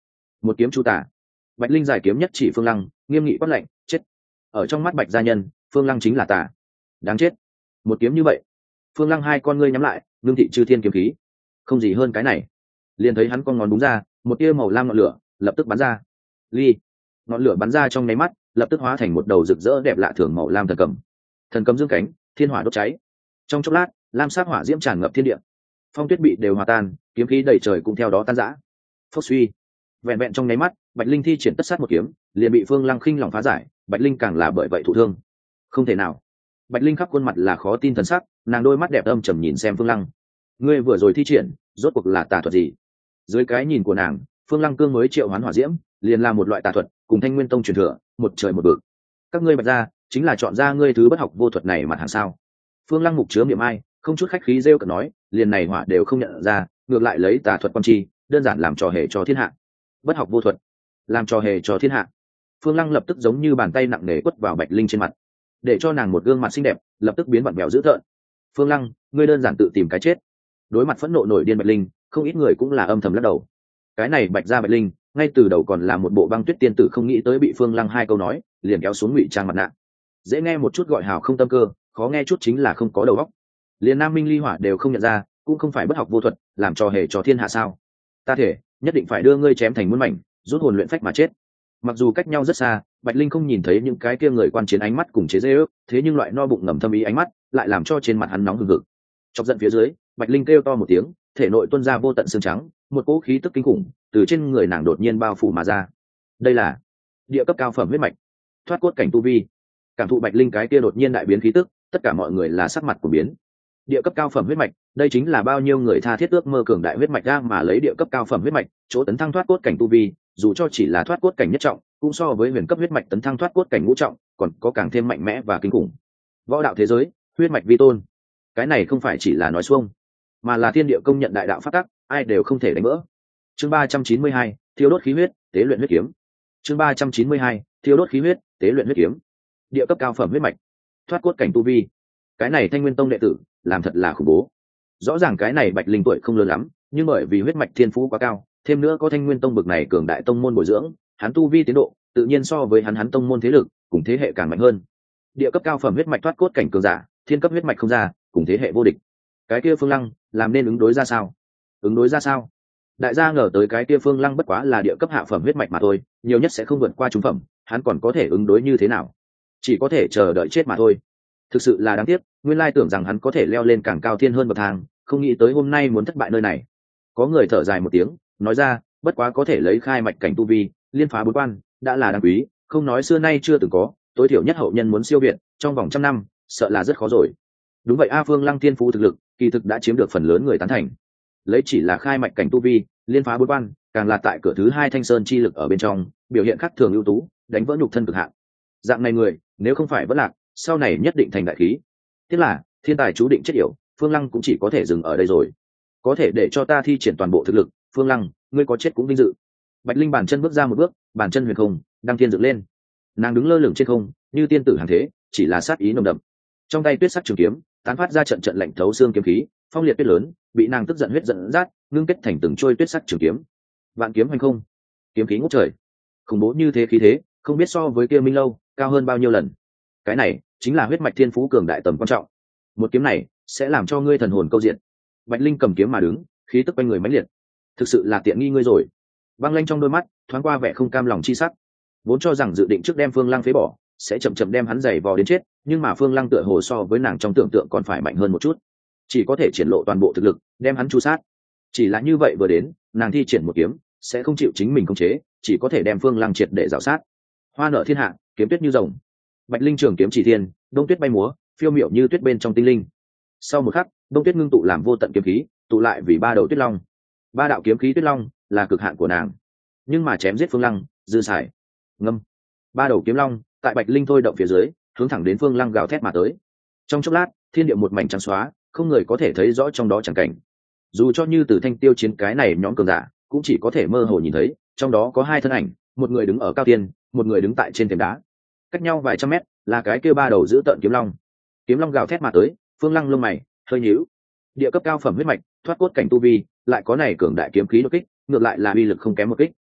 một kiếm chu tả. Bạch linh giải kiếm nhất chỉ Phương Lăng, nghiêm nghị quát lệnh, chết. Ở trong mắt Bạch gia nhân, Phương Lăng chính là tà, đáng chết. Một kiếm như vậy, Phương Lăng hai con ngươi nhắm lại, ngưng thị chư thiên kiếm khí, không gì hơn cái này. Liền thấy hắn con ngón đúng ra, một tia màu lam ngọn lửa lập tức bắn ra. Ly, ngọn lửa bắn ra trong nháy mắt, lập tức hóa thành một đầu rực rỡ đẹp lạ thường màu lam thần cầm. Thần cầm dương cánh, thiên hỏa đốt cháy. Trong chốc lát, lam sắc hỏa diễm tràn ngập thiên địa, phong tuyết bị đều hòa tan, kiếm khí đầy trời cũng theo đó tan rã. Phốc suy, vẹn vẹn trong nháy mắt, Bạch linh thi triển tất sát một kiếm, liền bị Phương Lăng khinh lòng phá giải. Bạch linh càng là bởi vậy thụ thương. Không thể nào. Bạch linh khắp khuôn mặt là khó tin thần sắc, nàng đôi mắt đẹp âm trầm nhìn xem Phương Lăng. Ngươi vừa rồi thi triển, rốt cuộc là tà thuật gì? Dưới cái nhìn của nàng, Phương Lăng cương mới triệu hoán hỏa diễm, liền là một loại tà thuật, cùng Thanh Nguyên Tông truyền thừa, một trời một vực. Các ngươi Bạch gia chính là chọn ra ngươi thứ bất học vô thuật này mặt hàng sao? Phương Lăng mục chứa miệng ai, không chút khách khí rêu cợt nói, liền này hỏa đều không nhận ra, ngược lại lấy tà thuật quan chi, đơn giản làm trò hề cho thiên hạ. Bất học vô thuật, làm trò hề cho thiên hạ. Phương Lăng lập tức giống như bàn tay nặng nề quất vào Bạch linh trên mặt, để cho nàng một gương mặt xinh đẹp lập tức biến vặn vẹo dữ tợn. Phương Lăng, ngươi đơn giản tự tìm cái chết. Đối mặt phẫn nộ nổi điên Bạch linh, không ít người cũng là âm thầm lắc đầu. Cái này Bạch gia Bạch linh, ngay từ đầu còn là một bộ băng tuyết tiên tử, không nghĩ tới bị Phương Lăng hai câu nói liền kéo xuống ngụy trang mặt nạ. Dễ nghe một chút gọi hào không tâm cơ, khó nghe chút chính là không có đầu óc. Liền Nam Minh Ly Hỏa đều không nhận ra, cũng không phải bất học vô thuật, làm trò hề cho thiên hạ sao? Ta thể nhất định phải đưa ngươi chém thành muôn mảnh, rút hồn luyện phách mà chết. Mặc dù cách nhau rất xa, Bạch linh không nhìn thấy những cái kia người quan chiến ánh mắt cùng chế giễu, thế nhưng loại no bụng ngầm thâm ý ánh mắt lại làm cho trên mặt hắn nóng hừng hực. Chọc giận phía dưới, Bạch linh kêu to một tiếng, thể nội tuôn ra vô tận xương trắng, một cỗ khí tức kinh khủng từ trên người nàng đột nhiên bao phủ mà ra. Đây là địa cấp cao phẩm huyết mạch, thoát cốt cảnh tu vi. Cảm thụ Bạch linh cái kia đột nhiên đại biến khí tức, tất cả mọi người là sắc mặt của biến. Địa cấp cao phẩm huyết mạch, đây chính là bao nhiêu người tha thiết ước mơ cường đại huyết mạch ra, mà lấy địa cấp cao phẩm huyết mạch chỗ tấn thăng thoát cốt cảnh tu vi, dù cho chỉ là thoát cốt cảnh nhất trọng, cũng so với huyền cấp huyết mạch tấn thăng thoát cốt cảnh ngũ trọng còn có càng thêm mạnh mẽ và kinh khủng. Võ đạo thế giới, huyết mạch vi tôn, cái này không phải chỉ là nói xuông, mà là thiên địa công nhận đại đạo pháp tắc, ai đều không thể đánh vỡ. Chương ba trăm chín mươi hai, thiêu đốt khí huyết, tế luyện huyết kiếm. Chương ba trăm chín mươi hai, thiêu đốt khí huyết, tế luyện huyết kiếm. Địa cấp cao phẩm huyết mạch, thoát cốt cảnh tu vi, cái này Thanh Nguyên Tông đệ tử làm thật là khủng bố. Rõ ràng cái này Bạch linh tuổi không lớn lắm, nhưng bởi vì huyết mạch thiên phú quá cao, thêm nữa có Thanh Nguyên Tông bực này cường đại tông môn bồi dưỡng, hắn tu vi tiến độ tự nhiên so với hắn hắn tông môn thế lực cùng thế hệ càng mạnh hơn. Địa cấp cao phẩm huyết mạch thoát cốt cảnh cường giả, thiên cấp huyết mạch không ra, cùng thế hệ vô địch. Cái kia Phương Lăng làm nên ứng đối ra sao? Ứng đối ra sao? Đại gia ngờ tới cái kia Phương Lăng bất quá là địa cấp hạ phẩm huyết mạch mà thôi, nhiều nhất sẽ không vượt qua trung phẩm, hắn còn có thể ứng đối như thế nào? Chỉ có thể chờ đợi chết mà thôi. Thực sự là đáng tiếc, nguyên lai tưởng rằng hắn có thể leo lên càng cao thiên hơn bậc thang, không nghĩ tới hôm nay muốn thất bại nơi này. Có người thở dài một tiếng, nói ra, bất quá có thể lấy khai mạch cảnh tu vi, liên phá bốn quan, đã là đáng quý, không nói xưa nay chưa từng có, tối thiểu nhất hậu nhân muốn siêu việt trong vòng trăm năm, sợ là rất khó rồi. Đúng vậy, A Phương Lăng thiên phú thực lực, kỳ thực đã chiếm được phần lớn người tán thành. Lấy chỉ là khai mạch cảnh tu vi, liên phá bốn quan, càng là tại cửa thứ hai Thanh Sơn chi lực ở bên trong, biểu hiện khác thường ưu tú, đánh vỡ nhục thân cực hạn. Dạng này người, nếu không phải vất lạc, sau này nhất định thành đại khí. Tiếc là thiên tài chú định chết yểu, Phương Lăng cũng chỉ có thể dừng ở đây rồi. Có thể để cho ta thi triển toàn bộ thực lực, Phương Lăng, ngươi có chết cũng vinh dự. Bạch linh bàn chân bước ra một bước, bàn chân huyền không đang thiên dựng lên, nàng đứng lơ lửng trên không như tiên tử hàng thế, chỉ là sát ý nồng đậm. Trong tay tuyết sắc trường kiếm tán phát ra trận trận lạnh thấu xương kiếm khí, phong liệt tuyết lớn bị nàng tức giận huyết dẫn dắt, ngưng kết thành từng trôi tuyết sắc trường kiếm. Vạn kiếm hành không, kiếm khí ngút trời, khủng bố như thế khí thế, không biết so với kia Minh Lâu cao hơn bao nhiêu lần. Cái này chính là huyết mạch thiên phú cường đại tầm quan trọng. Một kiếm này sẽ làm cho ngươi thần hồn câu diện. Bạch linh cầm kiếm mà đứng, khí tức quanh người mãnh liệt, thực sự là tiện nghi ngươi rồi. Băng lanh trong đôi mắt thoáng qua vẻ không cam lòng chi sắc, vốn cho rằng dự định trước đem Phương Lăng phế bỏ, sẽ chậm chậm đem hắn giày vò đến chết, nhưng mà Phương Lăng tựa hồ so với nàng trong tưởng tượng còn phải mạnh hơn một chút, chỉ có thể triển lộ toàn bộ thực lực đem hắn chu sát. Chỉ là như vậy vừa đến, nàng thi triển một kiếm sẽ không chịu chính mình khống chế, chỉ có thể đem Phương Lăng triệt để rào sát. Hoa nở thiên hạ, kiếm tuyết như rồng. Bạch linh trường kiếm chỉ thiên, đông tuyết bay múa, phiêu miểu như tuyết bên trong tinh linh. Sau một khắc, đông tuyết ngưng tụ làm vô tận kiếm khí, tụ lại vì ba đầu tuyết long. Ba đạo kiếm khí tuyết long là cực hạn của nàng, nhưng mà chém giết Phương Lăng dư xài. Ngâm, ba đầu kiếm long tại Bạch linh thôi động phía dưới, hướng thẳng đến Phương Lăng gào thét mà tới. Trong chốc lát, thiên địa một mảnh trắng xóa, không người có thể thấy rõ trong đó chẳng cảnh. Dù cho như từ thanh tiêu chiến cái này nhóm cường giả, cũng chỉ có thể mơ hồ nhìn thấy, trong đó có hai thân ảnh, một người đứng ở cao tiên, một người đứng tại trên thềm đá. Cách nhau vài trăm mét là cái kia ba đầu giữ tợn kiếm long. Kiếm long gào thét mà tới, Phương Lăng lông mày hơi nhíu. Địa cấp cao phẩm huyết mạch, thoát cốt cảnh tu vi, lại có này cường đại kiếm khí đột kích, ngược lại là uy lực không kém một kích.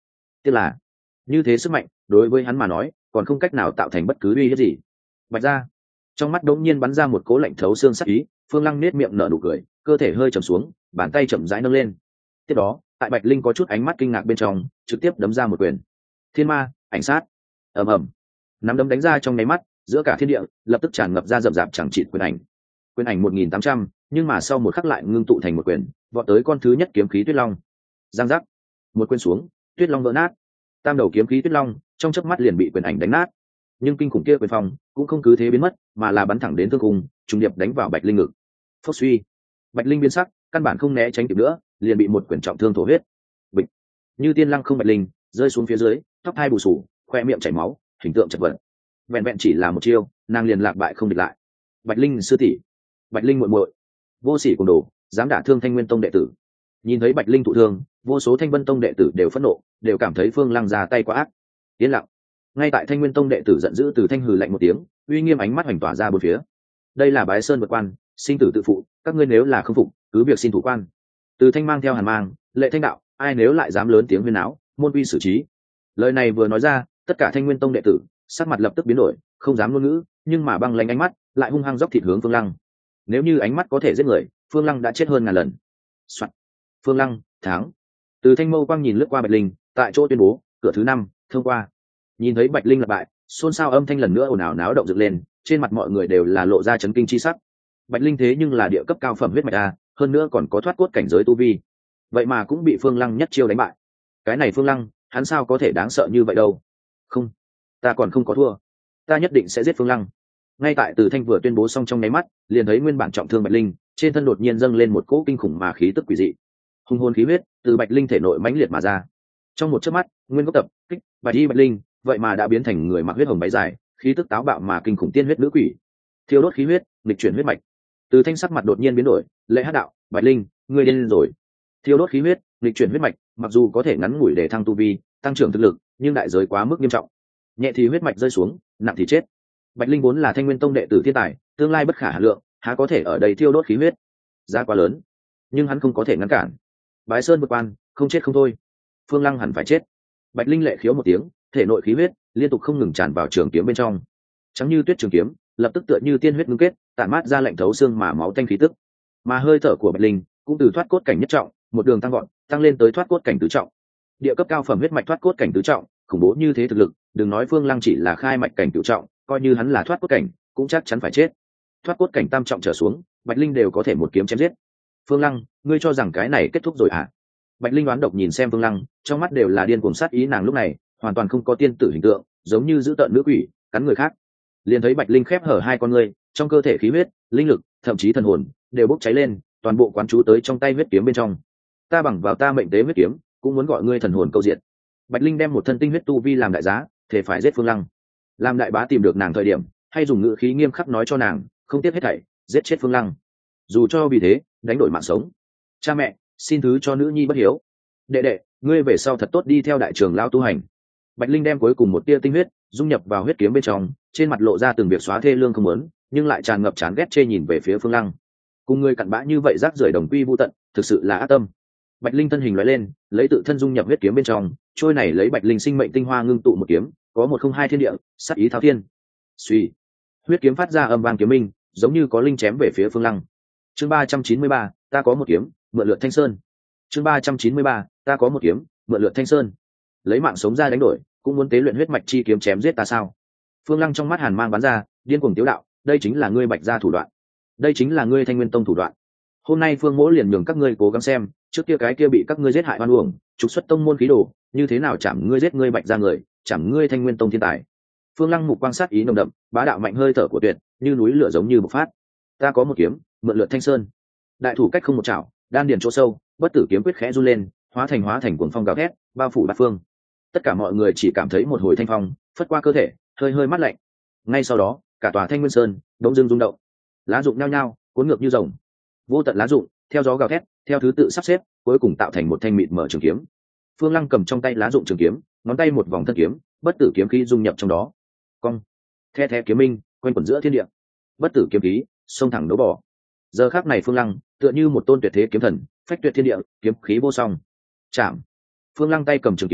Tiếc là như thế sức mạnh đối với hắn mà nói còn không cách nào tạo thành bất cứ uy hiếp gì. Bạch ra trong mắt đống nhiên bắn ra một cố lạnh thấu xương sắc ý. Phương Lăng nết miệng nở nụ cười, cơ thể hơi trầm xuống, bàn tay chậm rãi nâng lên. Tiếp đó tại Bạch Linh có chút ánh mắt kinh ngạc bên trong, trực tiếp đấm ra một quyền. Thiên ma ảnh sát. Ầm ầm, nắm đấm đánh ra trong nháy mắt, giữa cả thiên địa lập tức tràn ngập ra rậm rạp chẳng chịt quyền ảnh. Quyền ảnh một nghìn tám trăm, nhưng mà sau một khắc lại ngưng tụ thành một quyền, vọt tới con thứ nhất kiếm khí Tuyết Long. Giang giác, một quyền xuống, Tuyết Long vỡ nát. Tam đầu kiếm khí Tuyết Long trong chớp mắt liền bị quyền ảnh đánh nát. Nhưng kinh khủng kia quyền phong cũng không cứ thế biến mất, mà là bắn thẳng đến thương khung, trùng điệp đánh vào Bạch Linh ngực. Phốc suy, Bạch Linh biến sắc, căn bản không né tránh kịp nữa, liền bị một quyền trọng thương thổ huyết. Bịch, như tiên lăng không Bạch Linh rơi xuống phía dưới, tóc hai bù sù, khoe miệng chảy máu, hình tượng chật vật. Vẹn vẹn chỉ là một chiêu, nàng liền lạc bại không địch lại. Bạch Linh sư tỷ, Bạch Linh muội muội, vô sỉ cùng đồ, dám đả thương Thanh Nguyên Tông đệ tử. Nhìn thấy Bạch Linh thụ thương, vô số Thanh Vân Tông đệ tử đều phẫn nộ, đều cảm thấy Phương Lăng ra tay quá ác. Yên lặng. Ngay tại Thanh Nguyên Tông đệ tử giận dữ từ thanh hừ lạnh một tiếng, uy nghiêm ánh mắt hoành tỏa ra bốn phía. Đây là bái sơn vượt quan, sinh tử tự phụ, các ngươi nếu là không phục, cứ việc xin thủ quan. Từ Thanh mang theo Hàn mang, Lệ Thanh đạo, ai nếu lại dám lớn tiếng huyên náo, môn uy xử trí. Lời này vừa nói ra, tất cả Thanh Nguyên Tông đệ tử sắc mặt lập tức biến đổi, không dám ngôn ngữ, nhưng mà băng lãnh ánh mắt lại hung hăng dốc thịt hướng Phương Lăng. Nếu như ánh mắt có thể giết người, Phương Lăng đã chết hơn ngàn lần. Soạn. Phương Lăng thắng. Từ Thanh Mâu Quang nhìn lướt qua Bạch Linh, tại chỗ tuyên bố cửa thứ năm thông qua. Nhìn thấy Bạch Linh lặp bại, xôn xao âm thanh lần nữa ồn ào náo động dựng lên, trên mặt mọi người đều là lộ ra chấn kinh chi sắc. Bạch Linh thế nhưng là địa cấp cao phẩm huyết mạch a, hơn nữa còn có thoát cốt cảnh giới tu vi, vậy mà cũng bị Phương Lăng nhất chiêu đánh bại. Cái này Phương Lăng, hắn sao có thể đáng sợ như vậy đâu? Không, ta còn không có thua, ta nhất định sẽ giết Phương Lăng. Ngay tại Từ Thanh vừa tuyên bố xong trong nháy mắt, liền thấy nguyên bản trọng thương Bạch Linh trên thân đột nhiên dâng lên một cỗ kinh khủng mà khí tức quỷ dị, hung hồn khí huyết từ Bạch Linh thể nội mãnh liệt mà ra. Trong một chớp mắt, nguyên gốc tập kích Bạch Y Bạch Linh vậy mà đã biến thành người mặc huyết hồng váy dài, khí tức táo bạo mà kinh khủng tiên huyết nữ quỷ, thiêu đốt khí huyết, nghịch chuyển huyết mạch. Từ Thanh sắc mặt đột nhiên biến đổi, Lệ Hát đạo, Bạch Linh, ngươi điên rồi. Thiêu đốt khí huyết, nghịch chuyển huyết mạch, mặc dù có thể ngắn ngủi để thăng tu vi, tăng trưởng thực lực, nhưng đại giới quá mức nghiêm trọng. Nhẹ thì huyết mạch rơi xuống, nặng thì chết. Bạch Linh vốn là Thanh Nguyên Tông đệ tử thiên tài, tương lai bất khả hà lượng, há có thể ở đây thiêu đốt khí huyết? Giá quá lớn, nhưng hắn không có thể ngăn cản. Bái sơn vượt quan, không chết không thôi. Phương Lăng hẳn phải chết. Bạch Linh lệ khiếu một tiếng, thể nội khí huyết liên tục không ngừng tràn vào trường kiếm bên trong. Trắng như tuyết trường kiếm, lập tức tựa như tiên huyết ngưng kết, tản mát ra lạnh thấu xương mà máu tanh khí tức. Mà hơi thở của Bạch Linh cũng từ thoát cốt cảnh nhất trọng, một đường tăng vọt, tăng lên tới thoát cốt cảnh tứ trọng. Địa cấp cao phẩm huyết mạch thoát cốt cảnh tứ trọng, khủng bố như thế thực lực, đừng nói Phương Lăng chỉ là khai mạch cảnh cửu trọng, coi như hắn là thoát cốt cảnh, cũng chắc chắn phải chết. Thoát cốt cảnh tam trọng trở xuống, Bạch Linh đều có thể một kiếm chém giết. Phương Lăng, ngươi cho rằng cái này kết thúc rồi à? Bạch Linh đoán độc nhìn xem Phương Lăng, trong mắt đều là điên cuồng sát ý, nàng lúc này hoàn toàn không có tiên tử hình tượng, giống như giữ tợn nữ quỷ cắn người khác. Liền thấy Bạch Linh khép hở hai con ngươi, trong cơ thể khí huyết, linh lực, thậm chí thần hồn đều bốc cháy lên, toàn bộ quán chú tới trong tay huyết kiếm bên trong. Ta bằng vào ta mệnh tế huyết kiếm, cũng muốn gọi ngươi thần hồn câu diện. Bạch Linh đem một thân tinh huyết tu vi làm đại giá, thể phải giết Phương Lăng. Làm đại bá tìm được nàng thời điểm, hay dùng ngữ khí nghiêm khắc nói cho nàng, không tiếc hết thảy, giết chết Phương Lăng. Dù cho vì thế, đánh đổi mạng sống. Cha mẹ, xin thứ cho nữ nhi bất hiếu. Đệ đệ, ngươi về sau thật tốt đi theo đại trưởng lão tu hành. Bạch Linh đem cuối cùng một tia tinh huyết dung nhập vào huyết kiếm bên trong, trên mặt lộ ra từng việc xóa thê lương không muốn, nhưng lại tràn ngập chán ghét chê nhìn về phía Phương Lăng. Cùng ngươi cặn bã như vậy rác rưởi đồng quy vu tận, thực sự là ác tâm. Bạch Linh thân hình lóe lên, lấy tự thân dung nhập huyết kiếm bên trong, trôi này lấy Bạch Linh sinh mệnh tinh hoa ngưng tụ một kiếm, có một không hai thiên địa, sát ý thao thiên. Suy, huyết kiếm phát ra âm vang kiếm minh, giống như có linh chém về phía Phương Lăng. Chương ba trăm chín mươi ba, ta có một kiếm, mượn lượt Thanh Sơn. Chương ba trăm chín mươi ba, ta có một kiếm, mượn lượt Thanh Sơn. Lấy mạng sống ra đánh đổi, cũng muốn tế luyện huyết mạch chi kiếm chém giết ta sao? Phương Lăng trong mắt hàn mang bắn ra, điên cuồng tiếu đạo, đây chính là ngươi Bạch gia thủ đoạn, đây chính là ngươi Thanh Nguyên Tông thủ đoạn. Hôm nay Phương Mỗ liền nhường các ngươi cố gắng xem, trước kia cái kia bị các ngươi giết hại oan uổng, trục xuất tông môn khí đồ, như thế nào chạm ngươi giết ngươi Bạch gia người, chạm ngươi Thanh Nguyên Tông thiên tài. Phương Lăng mục quan sát ý nồng đậm, bá đạo mạnh hơi thở của tuyệt, như núi lửa giống như bộc phát. Ta có một kiếm, mượn lượt Thanh Sơn. Đại thủ cách không một chảo, đan điền chỗ sâu, bất tử kiếm quyết khẽ run lên, hóa thành hóa thành cuồng phong gào thét, bao phủ bát phương. Tất cả mọi người chỉ cảm thấy một hồi thanh phong phất qua cơ thể, hơi hơi mát lạnh. Ngay sau đó, cả tòa Thanh Nguyên Sơn đống dưng rung động, lá rụng nhao nhao, cuốn ngược như rồng. Vô tận lá rụng theo gió gào thét, theo thứ tự sắp xếp, cuối cùng tạo thành một thanh mịt mở trường kiếm. Phương Lăng cầm trong tay lá rụng trường kiếm, ngón tay một vòng thân kiếm, bất tử kiếm khí dung nhập trong đó. Cong, the the kiếm minh quanh quẩn giữa thiên địa, bất tử kiếm khí xông thẳng đấu bỏ. Giờ khắc này Phương Lăng tựa như một tôn tuyệt thế kiếm thần, phách tuyệt thiên địa, kiếm khí vô song. Chạm. Phương Lăng tay cầm trường kiếm,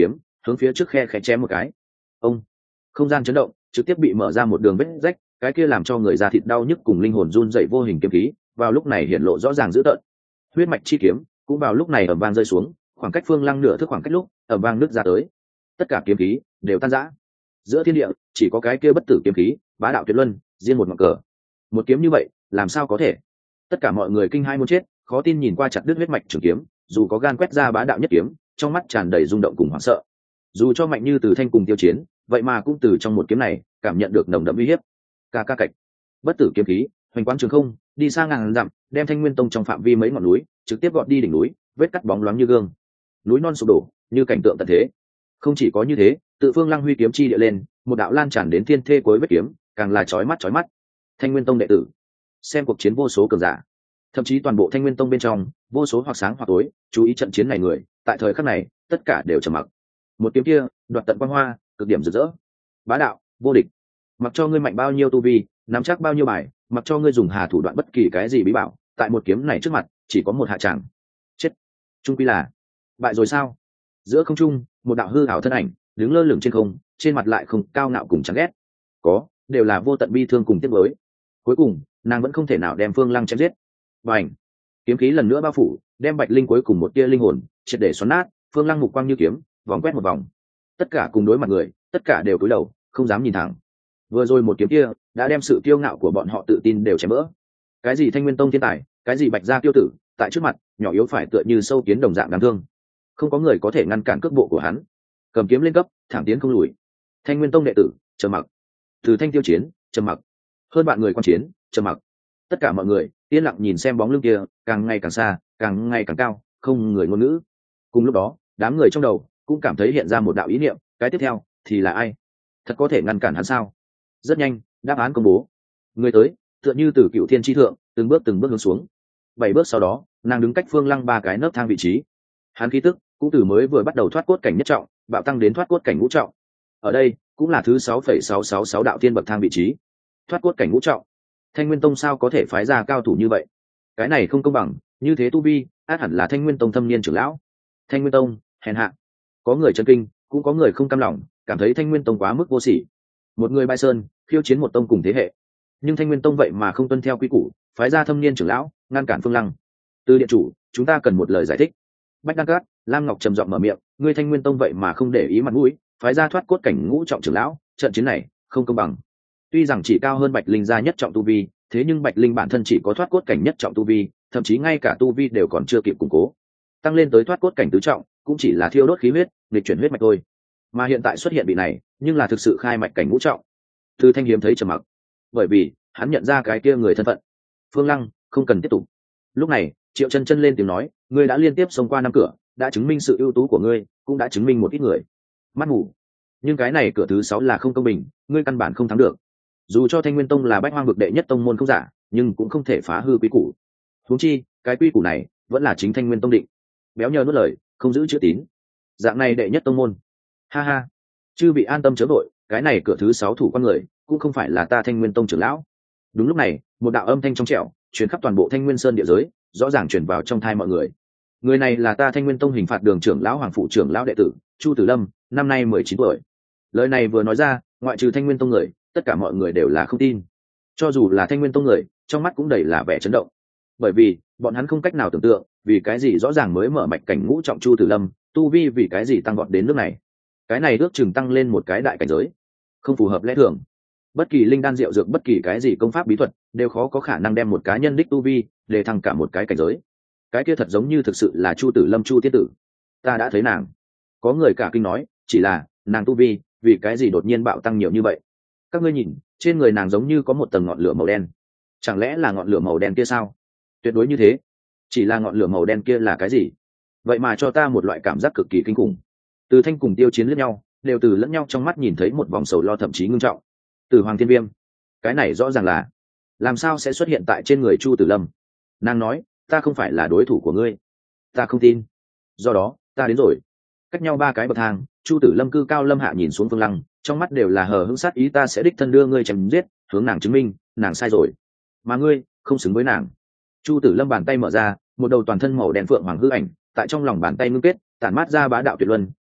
hướng phía trước khe khẽ chém một cái. Ông, không gian chấn động, trực tiếp bị mở ra một đường vết rách, cái kia làm cho người da thịt đau nhức cùng linh hồn run rẩy vô hình kiếm khí vào lúc này hiện lộ rõ ràng dữ tợn. Huyết mạch chi kiếm cũng vào lúc này ầm vang rơi xuống, khoảng cách Phương Lăng nửa thước khoảng cách lúc ầm vang nứt ra tới, tất cả kiếm khí đều tan rã. Giữa thiên địa chỉ có cái kia bất tử kiếm khí bá đạo tuyệt luân, riêng một ngọn cờ. Một kiếm như vậy làm sao có thể? Tất cả mọi người kinh hai muốn chết, khó tin nhìn qua chặt đứt huyết mạch trường kiếm, dù có gan quét ra bá đạo nhất kiếm, trong mắt tràn đầy rung động cùng hoảng sợ. Dù cho mạnh như Từ Thanh cùng Tiêu Chiến, vậy mà cũng từ trong một kiếm này cảm nhận được nồng đậm uy hiếp. Ca ca cạch, bất tử kiếm khí hoành quang trường không, đi xa ngàn dặm, đem Thanh Nguyên Tông trong phạm vi mấy ngọn núi trực tiếp gọt đi đỉnh núi, vết cắt bóng loáng như gương, núi non sụp đổ như cảnh tượng tận thế. Không chỉ có như thế, tự Phương Lăng huy kiếm chi địa lên, một đạo lan tràn đến thiên thê cuối vết kiếm, càng là chói mắt chói mắt. Thanh Nguyên Tông đệ tử xem cuộc chiến vô số cường giả, thậm chí toàn bộ Thanh Nguyên Tông bên trong vô số hoặc sáng hoặc tối chú ý trận chiến này người, tại thời khắc này tất cả đều trầm mặc. Một kiếm kia đoạt tận quang hoa, cực điểm rực rỡ, bá đạo vô địch. Mặc cho ngươi mạnh bao nhiêu tu vi, nắm chắc bao nhiêu bài, mặc cho ngươi dùng hà thủ đoạn bất kỳ cái gì bí bảo, tại một kiếm này trước mặt chỉ có một hạ tràng, chết. Trung quy là bại rồi sao? Giữa không trung, một đạo hư ảo thân ảnh đứng lơ lửng trên không, trên mặt lại không cao ngạo cùng chán ghét, có đều là vô tận bi thương cùng tiếc nuối. Cuối cùng nàng vẫn không thể nào đem Phương Lăng chém giết. Bành, kiếm khí lần nữa bao phủ, đem Bạch Linh cuối cùng một tia linh hồn triệt để xoắn nát. Phương Lăng mục quang như kiếm vòng quét một vòng, tất cả cùng đối mặt người, tất cả đều cúi đầu không dám nhìn thẳng. Vừa rồi một kiếm kia đã đem sự kiêu ngạo của bọn họ tự tin đều chém vỡ. Cái gì Thanh Nguyên Tông thiên tài, cái gì Bạch gia tiêu tử, tại trước mặt nhỏ yếu phải tựa như sâu kiến đồng dạng đáng thương. Không có người có thể ngăn cản cước bộ của hắn, cầm kiếm lên cấp, thẳng tiến không lùi. Thanh Nguyên Tông đệ tử trầm mặc, Từ Thanh Tiêu Chiến trầm mặc, hơn bạn người quan chiến trầm mặc. Tất cả mọi người yên lặng nhìn xem bóng lưng kia càng ngày càng xa, càng ngày càng cao, không người ngôn ngữ. Cùng lúc đó, đám người trong đầu cũng cảm thấy hiện ra một đạo ý niệm, cái tiếp theo thì là ai? Thật có thể ngăn cản hắn sao? Rất nhanh, đáp án công bố. Người tới tựa như từ Cựu Thiên chi thượng, từng bước từng bước hướng xuống. Bảy bước sau đó, nàng đứng cách Phương Lăng ba cái nấc thang vị trí. Hắn khí tức cũng từ mới vừa bắt đầu thoát cốt cảnh nhất trọng, bạo tăng đến thoát cốt cảnh ngũ trọng. Ở đây cũng là thứ sáu phẩy sáu sáu sáu đạo tiên bậc thang vị trí. Thoát cốt cảnh ngũ trọng, Thanh Nguyên Tông sao có thể phái ra cao thủ như vậy? Cái này không công bằng, như thế tu vi, át hẳn là Thanh Nguyên Tông thâm niên trưởng lão. Thanh Nguyên Tông hèn hạ. Có người chấn kinh, cũng có người không cam lòng, cảm thấy Thanh Nguyên Tông quá mức vô sỉ. Một người bại sơn, khiêu chiến một tông cùng thế hệ, nhưng Thanh Nguyên Tông vậy mà không tuân theo quy củ, phái ra thâm niên trưởng lão ngăn cản Phương Lăng. Từ điện chủ, chúng ta cần một lời giải thích. Bách Đăng Cát, Lam Ngọc trầm giọng mở miệng, ngươi Thanh Nguyên Tông vậy mà không để ý mặt mũi, phái ra thoát cốt cảnh ngũ trọng trưởng lão, trận chiến này không công bằng. Tuy rằng chỉ cao hơn Bạch Linh gia nhất trọng tu vi, thế nhưng Bạch Linh bản thân chỉ có thoát cốt cảnh nhất trọng tu vi, thậm chí ngay cả tu vi đều còn chưa kịp củng cố, tăng lên tới thoát cốt cảnh tứ trọng cũng chỉ là thiêu đốt khí huyết, nghịch chuyển huyết mạch thôi. Mà hiện tại xuất hiện vị này, nhưng là thực sự khai mạch cảnh ngũ trọng. Từ Thanh hiếm thấy trầm mặc, bởi vì hắn nhận ra cái kia người thân phận. Phương Lăng, không cần tiếp tục. Lúc này, Triệu Chân Chân lên tiếng nói, ngươi đã liên tiếp xông qua năm cửa, đã chứng minh sự ưu tú của ngươi, cũng đã chứng minh một ít người mắt ngủ. Nhưng cái này cửa thứ sáu là không công bình, ngươi căn bản không thắng được. Dù cho Thanh Nguyên Tông là bách hoang vực đệ nhất tông môn không giả, nhưng cũng không thể phá hư quy củ. Huống chi, cái quy củ này vẫn là chính Thanh Nguyên Tông định. Béo nhờ nuốt lời, không giữ chữ tín. Dạng này đệ nhất tông môn. Ha ha, chư bị an tâm chớ vội, cái này cửa thứ sáu thủ quan người, cũng không phải là ta Thanh Nguyên Tông trưởng lão. Đúng lúc này, một đạo âm thanh trong trẻo truyền khắp toàn bộ Thanh Nguyên Sơn địa giới, rõ ràng truyền vào trong tai mọi người. Người này là ta Thanh Nguyên Tông hình phạt đường trưởng lão Hoàng phụ trưởng lão đệ tử Chu Tử Lâm, năm nay mười chín tuổi. Lời này vừa nói ra, ngoại trừ Thanh Nguyên Tông người, tất cả mọi người đều là không tin. Cho dù là Thanh Nguyên Tông người, trong mắt cũng đầy là vẻ chấn động, bởi vì bọn hắn không cách nào tưởng tượng, vì cái gì rõ ràng mới mở mạch cảnh ngũ trọng Chu Tử Lâm, tu vi vì cái gì tăng vọt đến nước này. Cái này ước chừng tăng lên một cái đại cảnh giới, không phù hợp lẽ thường. Bất kỳ linh đan diệu dược, bất kỳ cái gì công pháp bí thuật, đều khó có khả năng đem một cá nhân đích tu vi để thăng cả một cái cảnh giới. Cái kia thật giống như thực sự là Chu Tử Lâm Chu tiên tử. Ta đã thấy nàng. Có người cả kinh nói, chỉ là nàng tu vi vì cái gì đột nhiên bạo tăng nhiều như vậy? Các ngươi nhìn, trên người nàng giống như có một tầng ngọn lửa màu đen. Chẳng lẽ là ngọn lửa màu đen kia sao? Tuyệt đối như thế. Chỉ là ngọn lửa màu đen kia là cái gì? Vậy mà cho ta một loại cảm giác cực kỳ kinh khủng. Từ Thanh cùng Tiêu Chiến lẫn nhau, đều từ lẫn nhau trong mắt nhìn thấy một vòng sầu lo thậm chí ngưng trọng. Từ Hoàng Thiên Viêm, cái này rõ ràng là làm sao sẽ xuất hiện tại trên người Chu Tử Lâm? Nàng nói, ta không phải là đối thủ của ngươi. Ta không tin. Do đó, ta đến rồi. Cách nhau ba cái bậc thang, Chu Tử Lâm cư cao lâm hạ nhìn xuống Phương Lăng, trong mắt đều là hờ hững sát ý, ta sẽ đích thân đưa ngươi chém giết, hướng nàng chứng minh, nàng sai rồi. Mà ngươi, không xứng với nàng. Chu Tử Lâm bàn tay mở ra, một đầu toàn thân màu đen phượng hoàng hư ảnh, tại trong lòng bàn tay ngưng kết, tản mát ra bá đạo tuyệt luân,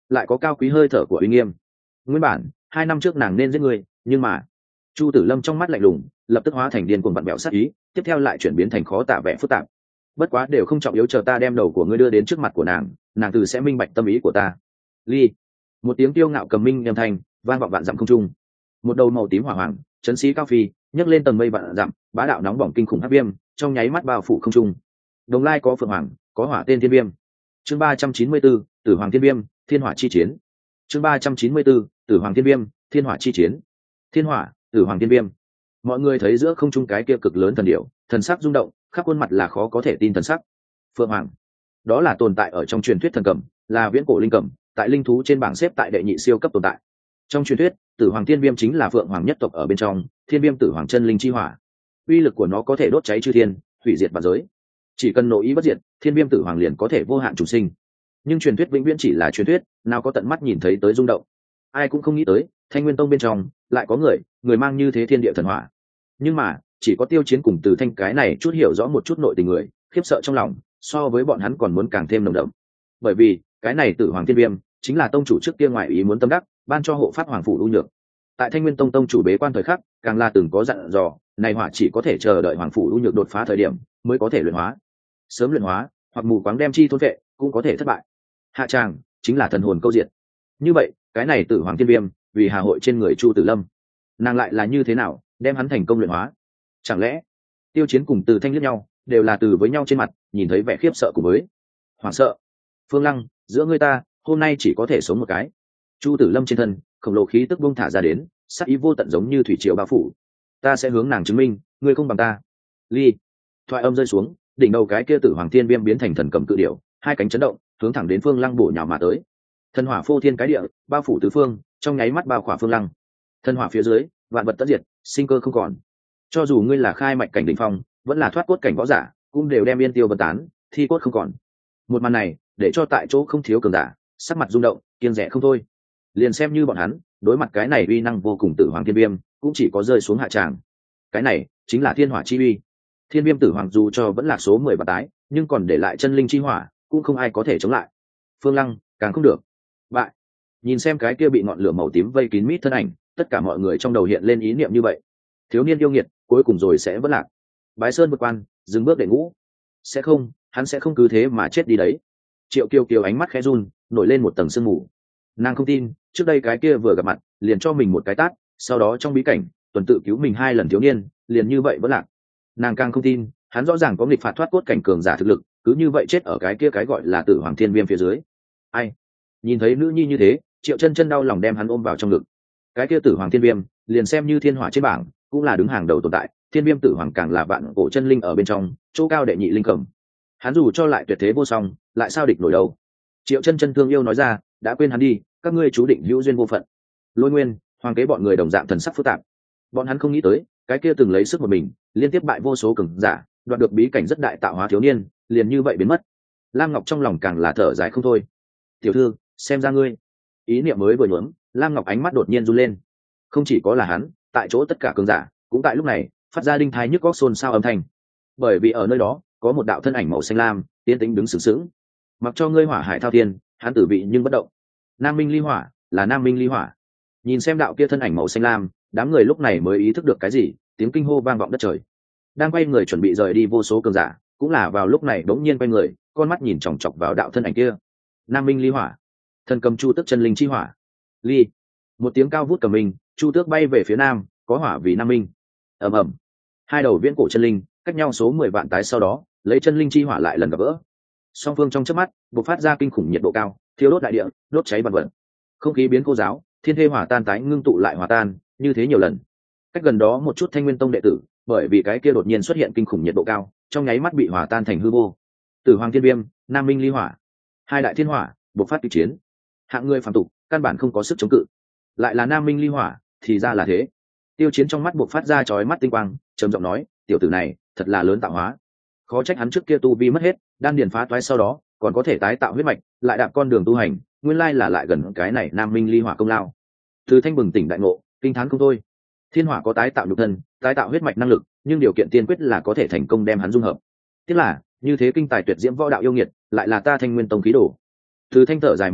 lại có cao quý hơi thở của uy nghiêm. Nguyên bản hai năm trước nàng nên giết người, nhưng mà Chu Tử Lâm trong mắt lạnh lùng lập tức hóa thành điên cuồng vặn bẹo sát ý, tiếp theo lại chuyển biến thành khó tả vẻ phức tạp. Bất quá đều không trọng yếu, chờ ta đem đầu của ngươi đưa đến trước mặt của nàng, nàng từ sẽ minh bạch tâm ý của ta. Ly. Một tiếng tiêu ngạo cầm minh âm thanh vang vọng vạn dặm không trung. Một đầu màu tím hỏa hoàng chấn sĩ cao phi nhấc lên tầng mây vạn dặm, bá đạo nóng bỏng kinh khủng hắc viêm trong nháy mắt bao phủ không trung. Đồng lai có phượng hoàng, có hỏa tên thiên viêm. Chương ba trăm chín mươi 4, Tử Hoàng Thiên Viêm, Thiên Hỏa chi chiến. Chương ba trăm chín mươi 4, Tử Hoàng Thiên Viêm, Thiên Hỏa chi chiến. Thiên Hỏa, Tử Hoàng Thiên Viêm. Mọi người thấy giữa không trung cái kia cực lớn thần điểu, thần sắc rung động, khắp khuôn mặt là khó có thể tin thần sắc. Phượng Hoàng, đó là tồn tại ở trong truyền thuyết thần cầm, là viễn cổ linh cầm, tại linh thú trên bảng xếp tại đệ nhị siêu cấp tồn tại. Trong truyền thuyết, Tử Hoàng Thiên Viêm chính là Phượng Hoàng nhất tộc ở bên trong, Thiên Viêm Tử Hoàng chân linh chi hỏa. Uy lực của nó có thể đốt cháy chư thiên, hủy diệt vạn giới. Chỉ cần nội ý bất diệt, Thiên Viêm Tử Hoàng liền có thể vô hạn trùng sinh. Nhưng truyền thuyết vĩnh viễn chỉ là truyền thuyết, nào có tận mắt nhìn thấy tới rung động. Ai cũng không nghĩ tới, Thanh Nguyên Tông bên trong lại có người, người mang như thế thiên địa thần hỏa. Nhưng mà, chỉ có Tiêu Chiến cùng Từ Thanh cái này chút hiểu rõ một chút nội tình người, khiếp sợ trong lòng, so với bọn hắn còn muốn càng thêm nồng đậm. Bởi vì, cái này Tử Hoàng Thiên Viêm chính là tông chủ trước kia ngoại ý muốn tâm đắc, ban cho hộ pháp hoàng phủ ưu nhược. Tại Thanh Nguyên Tông tông chủ bế quan thời khắc, càng là từng có dặn dò, này hỏa chỉ có thể chờ đợi hoàng phủ ưu nhược đột phá thời điểm mới có thể luyện hóa. Sớm luyện hóa, hoặc mù quáng đem chi thôn vệ, cũng có thể thất bại. Hạ tràng chính là thần hồn câu diệt. Như vậy, cái này Tử Hoàng Thiên Viêm, vì hà hội trên người Chu Tử Lâm, nàng lại là như thế nào đem hắn thành công luyện hóa? Chẳng lẽ Tiêu Chiến cùng Từ Thanh liếc nhau, đều là từ với nhau trên mặt nhìn thấy vẻ khiếp sợ cùng với hoảng sợ. Phương Lăng, giữa ngươi ta hôm nay chỉ có thể sống một cái. Chu Tử Lâm trên thân khổng lồ khí tức bung thả ra đến, sắc ý vô tận giống như thủy triều bao phủ. Ta sẽ hướng nàng chứng minh, ngươi không bằng ta. Ly. Thoại âm rơi xuống, đỉnh đầu cái kia Tử Hoàng Thiên Viêm biến thành thần cầm cự điểu, hai cánh chấn động, hướng thẳng đến Phương Lăng bổ nhào mà tới. Thần hỏa phô thiên cái địa, bao phủ tứ phương, trong nháy mắt bao khỏa Phương Lăng. Thần hỏa phía dưới, vạn vật tất diệt, sinh cơ không còn. Cho dù ngươi là khai mạch cảnh đỉnh phong, vẫn là thoát cốt cảnh võ giả, cũng đều đem yên tiêu vân tán, thi cốt không còn. Một màn này, để cho tại chỗ không thiếu cường giả, sắc mặt rung động, kiêng dè không thôi. Liền xem như bọn hắn, đối mặt cái này uy năng vô cùng Tử Hoàng Thiên Viêm, cũng chỉ có rơi xuống hạ tràng. Cái này chính là thiên hỏa chi uy. Thiên Viêm Tử Hoàng dù cho vẫn là số mười bát tái, nhưng còn để lại chân linh chi hỏa, cũng không ai có thể chống lại. Phương Lăng càng không được. Bại. Nhìn xem cái kia bị ngọn lửa màu tím vây kín mít thân ảnh, tất cả mọi người trong đầu hiện lên ý niệm như vậy. Thiếu niên yêu nghiệt, cuối cùng rồi sẽ vẫn lạc. Bái sơn vượt quan, dừng bước để ngũ. Sẽ không, hắn sẽ không cứ thế mà chết đi đấy. Triệu Kiều Kiều ánh mắt khẽ run, nổi lên một tầng sương mù. Nàng không tin, trước đây cái kia vừa gặp mặt, liền cho mình một cái tát, sau đó trong bí cảnh, tuần tự cứu mình hai lần thiếu niên, liền như vậy vẫn lạc. Nàng càng không tin, hắn rõ ràng có nghịch phạt thoát cốt cảnh cường giả thực lực, cứ như vậy chết ở cái kia cái gọi là Tử Hoàng Thiên Viêm phía dưới. Ai? Nhìn thấy nữ nhi như thế, Triệu Chân Chân đau lòng đem hắn ôm vào trong ngực. Cái kia Tử Hoàng Thiên Viêm, liền xem như thiên hỏa trên bảng, cũng là đứng hàng đầu tồn tại, Thiên Viêm Tử Hoàng càng là vạn cổ chân linh ở bên trong, chỗ cao đệ nhị linh cầm. Hắn dù cho lại tuyệt thế vô song, lại sao địch nổi đâu? Triệu Chân Chân thương yêu nói ra, đã quên hắn đi, các ngươi chú định hữu duyên vô phận. Lôi Nguyên, Hoàng Kế bọn người đồng dạng thần sắc phức tạp. Bọn hắn không nghĩ tới, cái kia từng lấy sức một mình, liên tiếp bại vô số cường giả, đoạt được bí cảnh rất đại tạo hóa thiếu niên, liền như vậy biến mất. Lam Ngọc trong lòng càng là thở dài không thôi. Tiểu thư, xem ra ngươi. Ý niệm mới vừa nhuốm, Lam Ngọc ánh mắt đột nhiên run lên. Không chỉ có là hắn, tại chỗ tất cả cường giả, cũng tại lúc này, phát ra đinh thái nhức góc xôn xao âm thanh. Bởi vì ở nơi đó, có một đạo thân ảnh màu xanh lam, tiến tính đứng sướng sướng. Mặc cho ngươi hỏa hải thao thiên, hắn tử vị nhưng bất động. Nam Minh Ly Hỏa, là Nam Minh Ly Hỏa. Nhìn xem đạo kia thân ảnh màu xanh lam, đám người lúc này mới ý thức được cái gì, tiếng kinh hô vang vọng đất trời. Đang quay người chuẩn bị rời đi vô số cường giả, cũng là vào lúc này đống nhiên quay người, con mắt nhìn chòng chọc vào đạo thân ảnh kia. Nam Minh Ly Hỏa, thần cầm chu tức chân linh chi hỏa. Ly, một tiếng cao vút cầm mình, chu tước bay về phía nam, có hỏa vì Nam Minh. Ầm ầm, hai đầu viễn cổ chân linh cách nhau số mười vạn tái, sau đó lấy chân linh chi hỏa lại lần gặp gỡ. Song phương trong chớp mắt bộc phát ra kinh khủng nhiệt độ cao, thiêu đốt đại địa, đốt cháy vạn vật. Không khí biến khô giáo, thiên thê hỏa tan tái ngưng tụ lại hòa tan, như thế nhiều lần. Cách gần đó một chút Thanh Nguyên Tông đệ tử, bởi vì cái kia đột nhiên xuất hiện kinh khủng nhiệt độ cao, trong nháy mắt bị hòa tan thành hư vô. Tử Hoàng Thiên Viêm, Nam Minh Ly Hỏa, hai đại thiên hỏa bộc phát kịch chiến. Hạng người phàm tục căn bản không có sức chống cự, lại là Nam Minh Ly Hỏa, thì ra là thế. Tiêu Chiến trong mắt bộc phát ra chói mắt tinh quang, trầm giọng nói, tiểu tử này thật là lớn tạo hóa. Khó trách hắn trước kia tu vi mất hết, đan điền phá toái sau đó còn có thể tái tạo huyết mạch, lại đạp con đường tu hành, nguyên lai là lại gần cái này Nam Minh Ly Hỏa công lao. Từ Thanh bừng tỉnh đại ngộ, kinh thán không thôi. Thiên hỏa có tái tạo nhục thân, tái tạo huyết mạch năng lực, nhưng điều kiện tiên quyết là có thể thành công đem hắn dung hợp. Tiếc là, như thế kinh tài tuyệt diễm võ đạo yêu nghiệt, lại là ta Thanh Nguyên Tông khí đồ. Từ Thanh thở dài một tiếng,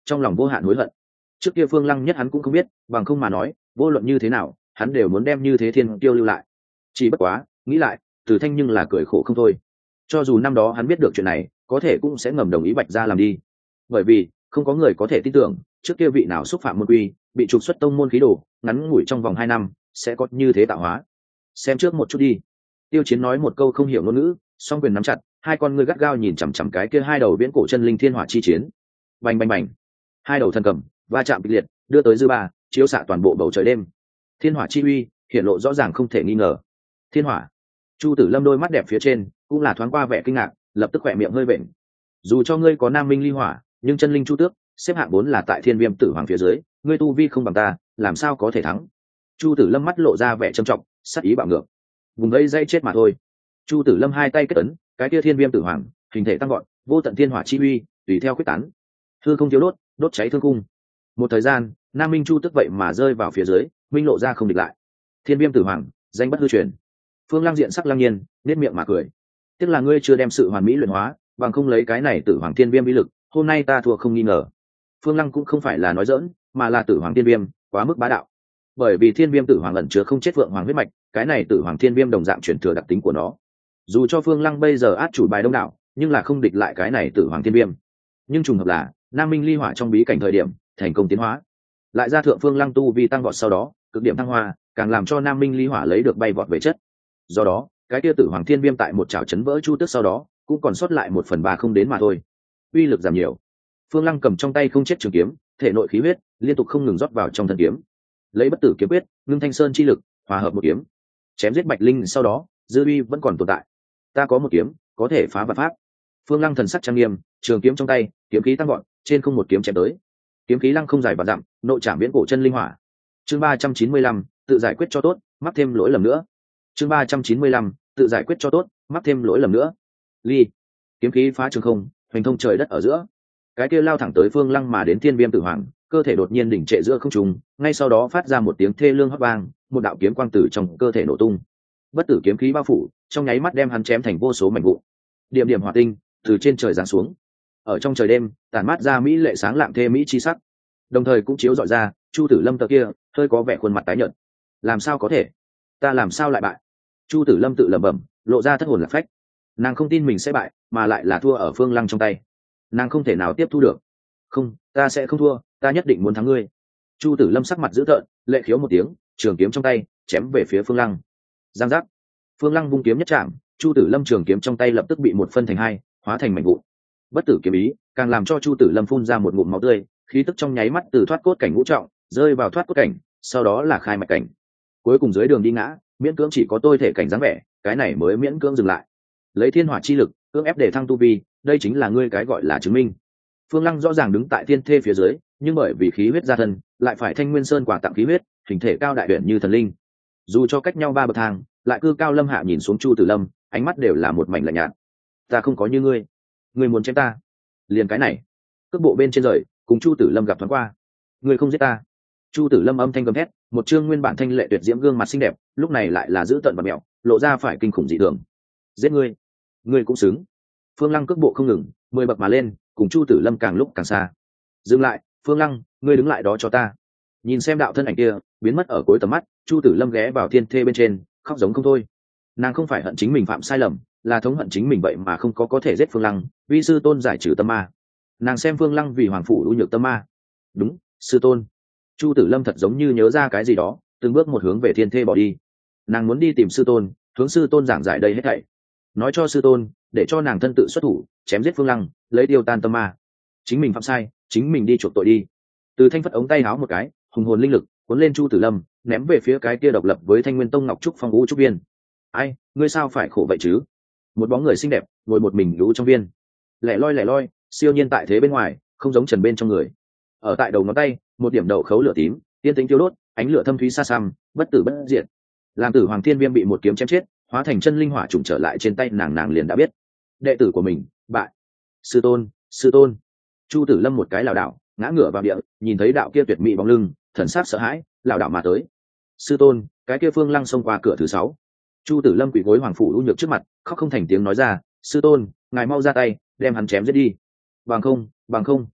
trong lòng vô hạn hối hận. Trước kia Phương Lăng nhất hắn cũng không biết, bằng không mà nói vô luận như thế nào hắn đều muốn đem Như Thế Thiên Kiêu lưu lại. Chỉ bất quá nghĩ lại, Từ Thanh nhưng là cười khổ không thôi. Cho dù năm đó hắn biết được chuyện này, có thể cũng sẽ ngầm đồng ý Bạch gia làm đi, bởi vì không có người có thể tin tưởng trước kia vị nào xúc phạm môn quy, bị trục xuất tông môn khí đồ, ngắn ngủi trong vòng hai năm sẽ có như thế tạo hóa. Xem trước một chút đi. Tiêu Chiến nói một câu không hiểu ngôn ngữ, song quyền nắm chặt, hai con ngươi gắt gao nhìn chằm chằm cái kia hai đầu viễn cổ chân linh thiên hỏa chi chiến. Bành bành bành, hai đầu thần cầm va chạm kịch liệt, đưa tới dư ba, chiếu xạ toàn bộ bầu trời đêm. Thiên hỏa chi uy hiện lộ rõ ràng không thể nghi ngờ. Thiên hỏa. Chu Tử Lâm đôi mắt đẹp phía trên cũng là thoáng qua vẻ kinh ngạc, lập tức khỏe miệng hơi vện. Dù cho ngươi có nam minh ly hỏa, nhưng chân linh chu tước xếp hạng bốn là tại Thiên Viêm Tử Hoàng phía dưới, ngươi tu vi không bằng ta, làm sao có thể thắng? Chu Tử Lâm mắt lộ ra vẻ trầm trọng, sắc ý bạo ngược. Vùng vây dây chết mà thôi. Chu Tử Lâm hai tay kết ấn, cái kia Thiên Viêm Tử Hoàng hình thể tăng gọn, vô tận thiên hỏa chi uy tùy theo quyết tán, hư không thiếu đốt, đốt cháy thương cung. Một thời gian, nam minh chu tước vậy mà rơi vào phía dưới, minh lộ ra không địch lại. Thiên Viêm Tử Hoàng danh bất hư truyền. Phương Lăng diện sắc lăng nhiên, nét miệng mà cười. Tiếc là ngươi chưa đem sự hoàn mỹ luyện hóa, bằng không lấy cái này Tử Hoàng Thiên Viêm uy lực, hôm nay ta thua không nghi ngờ. Phương Lăng cũng không phải là nói dỡn, mà là Tử Hoàng Thiên Viêm quá mức bá đạo. Bởi vì Thiên Viêm Tử Hoàng ẩn chứa không chết vượng hoàng huyết mạch, cái này Tử Hoàng Thiên Viêm đồng dạng truyền thừa đặc tính của nó. Dù cho Phương Lăng bây giờ át chủ bài đông đảo, nhưng là không địch lại cái này Tử Hoàng Thiên Viêm. Nhưng trùng hợp là nam minh ly hỏa trong bí cảnh thời điểm thành công tiến hóa, lại ra thượng Phương Lăng tu vi tăng vọt, sau đó cực điểm thăng hoa càng làm cho nam minh ly hỏa lấy được bay vọt về chất. Do đó cái kia Tử Hoàng Thiên Viêm tại một chảo chấn vỡ chu tước sau đó cũng còn sót lại một phần ba không đến mà thôi, uy lực giảm nhiều. Phương Lăng cầm trong tay không chết trường kiếm, thể nội khí huyết liên tục không ngừng rót vào trong thân kiếm, lấy bất tử kiếm quyết ngưng thanh sơn chi lực hòa hợp một kiếm chém giết Bạch Linh, sau đó dư uy vẫn còn tồn tại. Ta có một kiếm có thể phá vạn pháp. Phương Lăng thần sắc trang nghiêm, trường kiếm trong tay, kiếm khí tăng gọn, trên không một kiếm chém tới. Kiếm khí lăng không dài và dặm, nội trảm viễn cổ chân linh hỏa. Chương ba trăm chín mươi lăm, tự giải quyết cho tốt, mắc thêm lỗi lầm nữa. Chương ba trăm chín mươi lăm, tự giải quyết cho tốt, mắc thêm lỗi lầm nữa. Ly, kiếm khí phá trường không, hoành thông trời đất ở giữa. Cái kia lao thẳng tới Phương Lăng mà đến Thiên Viêm Tử Hoàng, cơ thể đột nhiên đỉnh trệ giữa không trung, ngay sau đó phát ra một tiếng thê lương hót vang, một đạo kiếm quang tử trong cơ thể nổ tung. Bất tử kiếm khí bao phủ, trong nháy mắt đem hắn chém thành vô số mảnh vụn. Điểm điểm hỏa tinh từ trên trời giáng xuống, ở trong trời đêm tản mát ra mỹ lệ sáng lạng thê mỹ chi sắc, đồng thời cũng chiếu rọi ra Chu Tử Lâm tờ kia hơi có vẻ khuôn mặt tái nhợt. Làm sao có thể? Ta làm sao lại bại? Chu Tử Lâm tự lẩm bẩm, lộ ra thất hồn lạc phách. Nàng không tin mình sẽ bại, mà lại là thua ở Phương Lăng trong tay. Nàng không thể nào tiếp thu được. Không, ta sẽ không thua, ta nhất định muốn thắng ngươi. Chu Tử Lâm sắc mặt dữ tợn, lệ khiếu một tiếng, trường kiếm trong tay chém về phía Phương Lăng. Giang giác, Phương Lăng vung kiếm nhất chạm, Chu Tử Lâm trường kiếm trong tay lập tức bị một phân thành hai, hóa thành mảnh vụn. Bất tử kiếm ý càng làm cho Chu Tử Lâm phun ra một ngụm máu tươi, khí tức trong nháy mắt từ thoát cốt cảnh ngũ trọng rơi vào thoát cốt cảnh, sau đó là khai mạch cảnh, cuối cùng dưới đường đi ngã, miễn cưỡng chỉ có tôi thể cảnh dáng vẻ, cái này mới miễn cưỡng dừng lại. Lấy thiên hỏa chi lực cưỡng ép để thăng tu vi, đây chính là ngươi cái gọi là chứng minh. Phương Lăng rõ ràng đứng tại thiên thê phía dưới, nhưng bởi vì khí huyết gia thân, lại phải Thanh Nguyên Sơn quả tặng khí huyết, hình thể cao đại huyện như thần linh. Dù cho cách nhau ba bậc thang, lại cư cao lâm hạ nhìn xuống Chu Tử Lâm, ánh mắt đều là một mảnh lạnh nhạt. Ta không có như ngươi, ngươi muốn chém ta, liền cái này. Cước bộ bên trên rời, cùng Chu Tử Lâm gặp thoáng qua. Ngươi không giết ta. Chu Tử Lâm âm thanh gầm thét, một trương nguyên bản thanh lệ tuyệt diễm gương mặt xinh đẹp, lúc này lại là dữ tợn và mèo, lộ ra phải kinh khủng dị thường. Giết ngươi, ngươi cũng xứng. Phương Lăng cước bộ không ngừng, mười bậc mà lên, cùng Chu Tử Lâm càng lúc càng xa. Dừng lại, Phương Lăng, ngươi đứng lại đó cho ta. Nhìn xem đạo thân ảnh kia biến mất ở cuối tầm mắt, Chu Tử Lâm ghé vào thiên thê bên trên, khóc giống không thôi. Nàng không phải hận chính mình phạm sai lầm, là thống hận chính mình vậy mà không có có thể giết Phương Lăng, vì sư tôn giải trừ tâm ma. Nàng xem Phương Lăng vì hoàng phủ ưu nhược tâm ma. Đúng, sư tôn. Chu Tử Lâm thật giống như nhớ ra cái gì đó, từng bước một hướng về thiên thê bỏ đi. Nàng muốn đi tìm sư tôn, hướng sư tôn giảng giải đây hết thảy, nói cho sư tôn để cho nàng thân tự xuất thủ chém giết Phương Lăng, lấy tiêu tan tâm ma. Chính mình phạm sai, chính mình đi chuộc tội đi. Từ thanh phất ống tay háo một cái, hùng hồn linh lực cuốn lên Chu Tử Lâm, ném về phía cái kia độc lập với Thanh Nguyên Tông Ngọc Trúc Phong U trúc viên. Ai, ngươi sao phải khổ vậy chứ? Một bóng người xinh đẹp ngồi một mình lũ trong viên, lẻ loi lẻ loi, siêu nhiên tại thế bên ngoài, không giống trần bên trong người. Ở tại đầu ngón tay, một điểm đậu khấu lửa tím, tiên tính tiêu đốt, ánh lửa thâm thúy xa xăm, bất tử bất diệt. Làm Tử Hoàng Thiên Viêm bị một kiếm chém chết, hóa thành chân linh hỏa trùng trở lại trên tay nàng, nàng liền đã biết đệ tử của mình bại. Sư tôn, sư tôn. Chu Tử Lâm một cái lảo đảo ngã ngửa vào địa, nhìn thấy đạo kia tuyệt mỹ bóng lưng, thần sắc sợ hãi, lảo đảo mà tới. Sư tôn, cái kia Phương Lăng xông qua cửa thứ sáu. Chu Tử Lâm quỳ gối hoàng phủ ưu nhược trước mặt, khóc không thành tiếng nói ra, sư tôn, ngài mau ra tay, đem hắn chém giết đi. Bằng không, bằng không.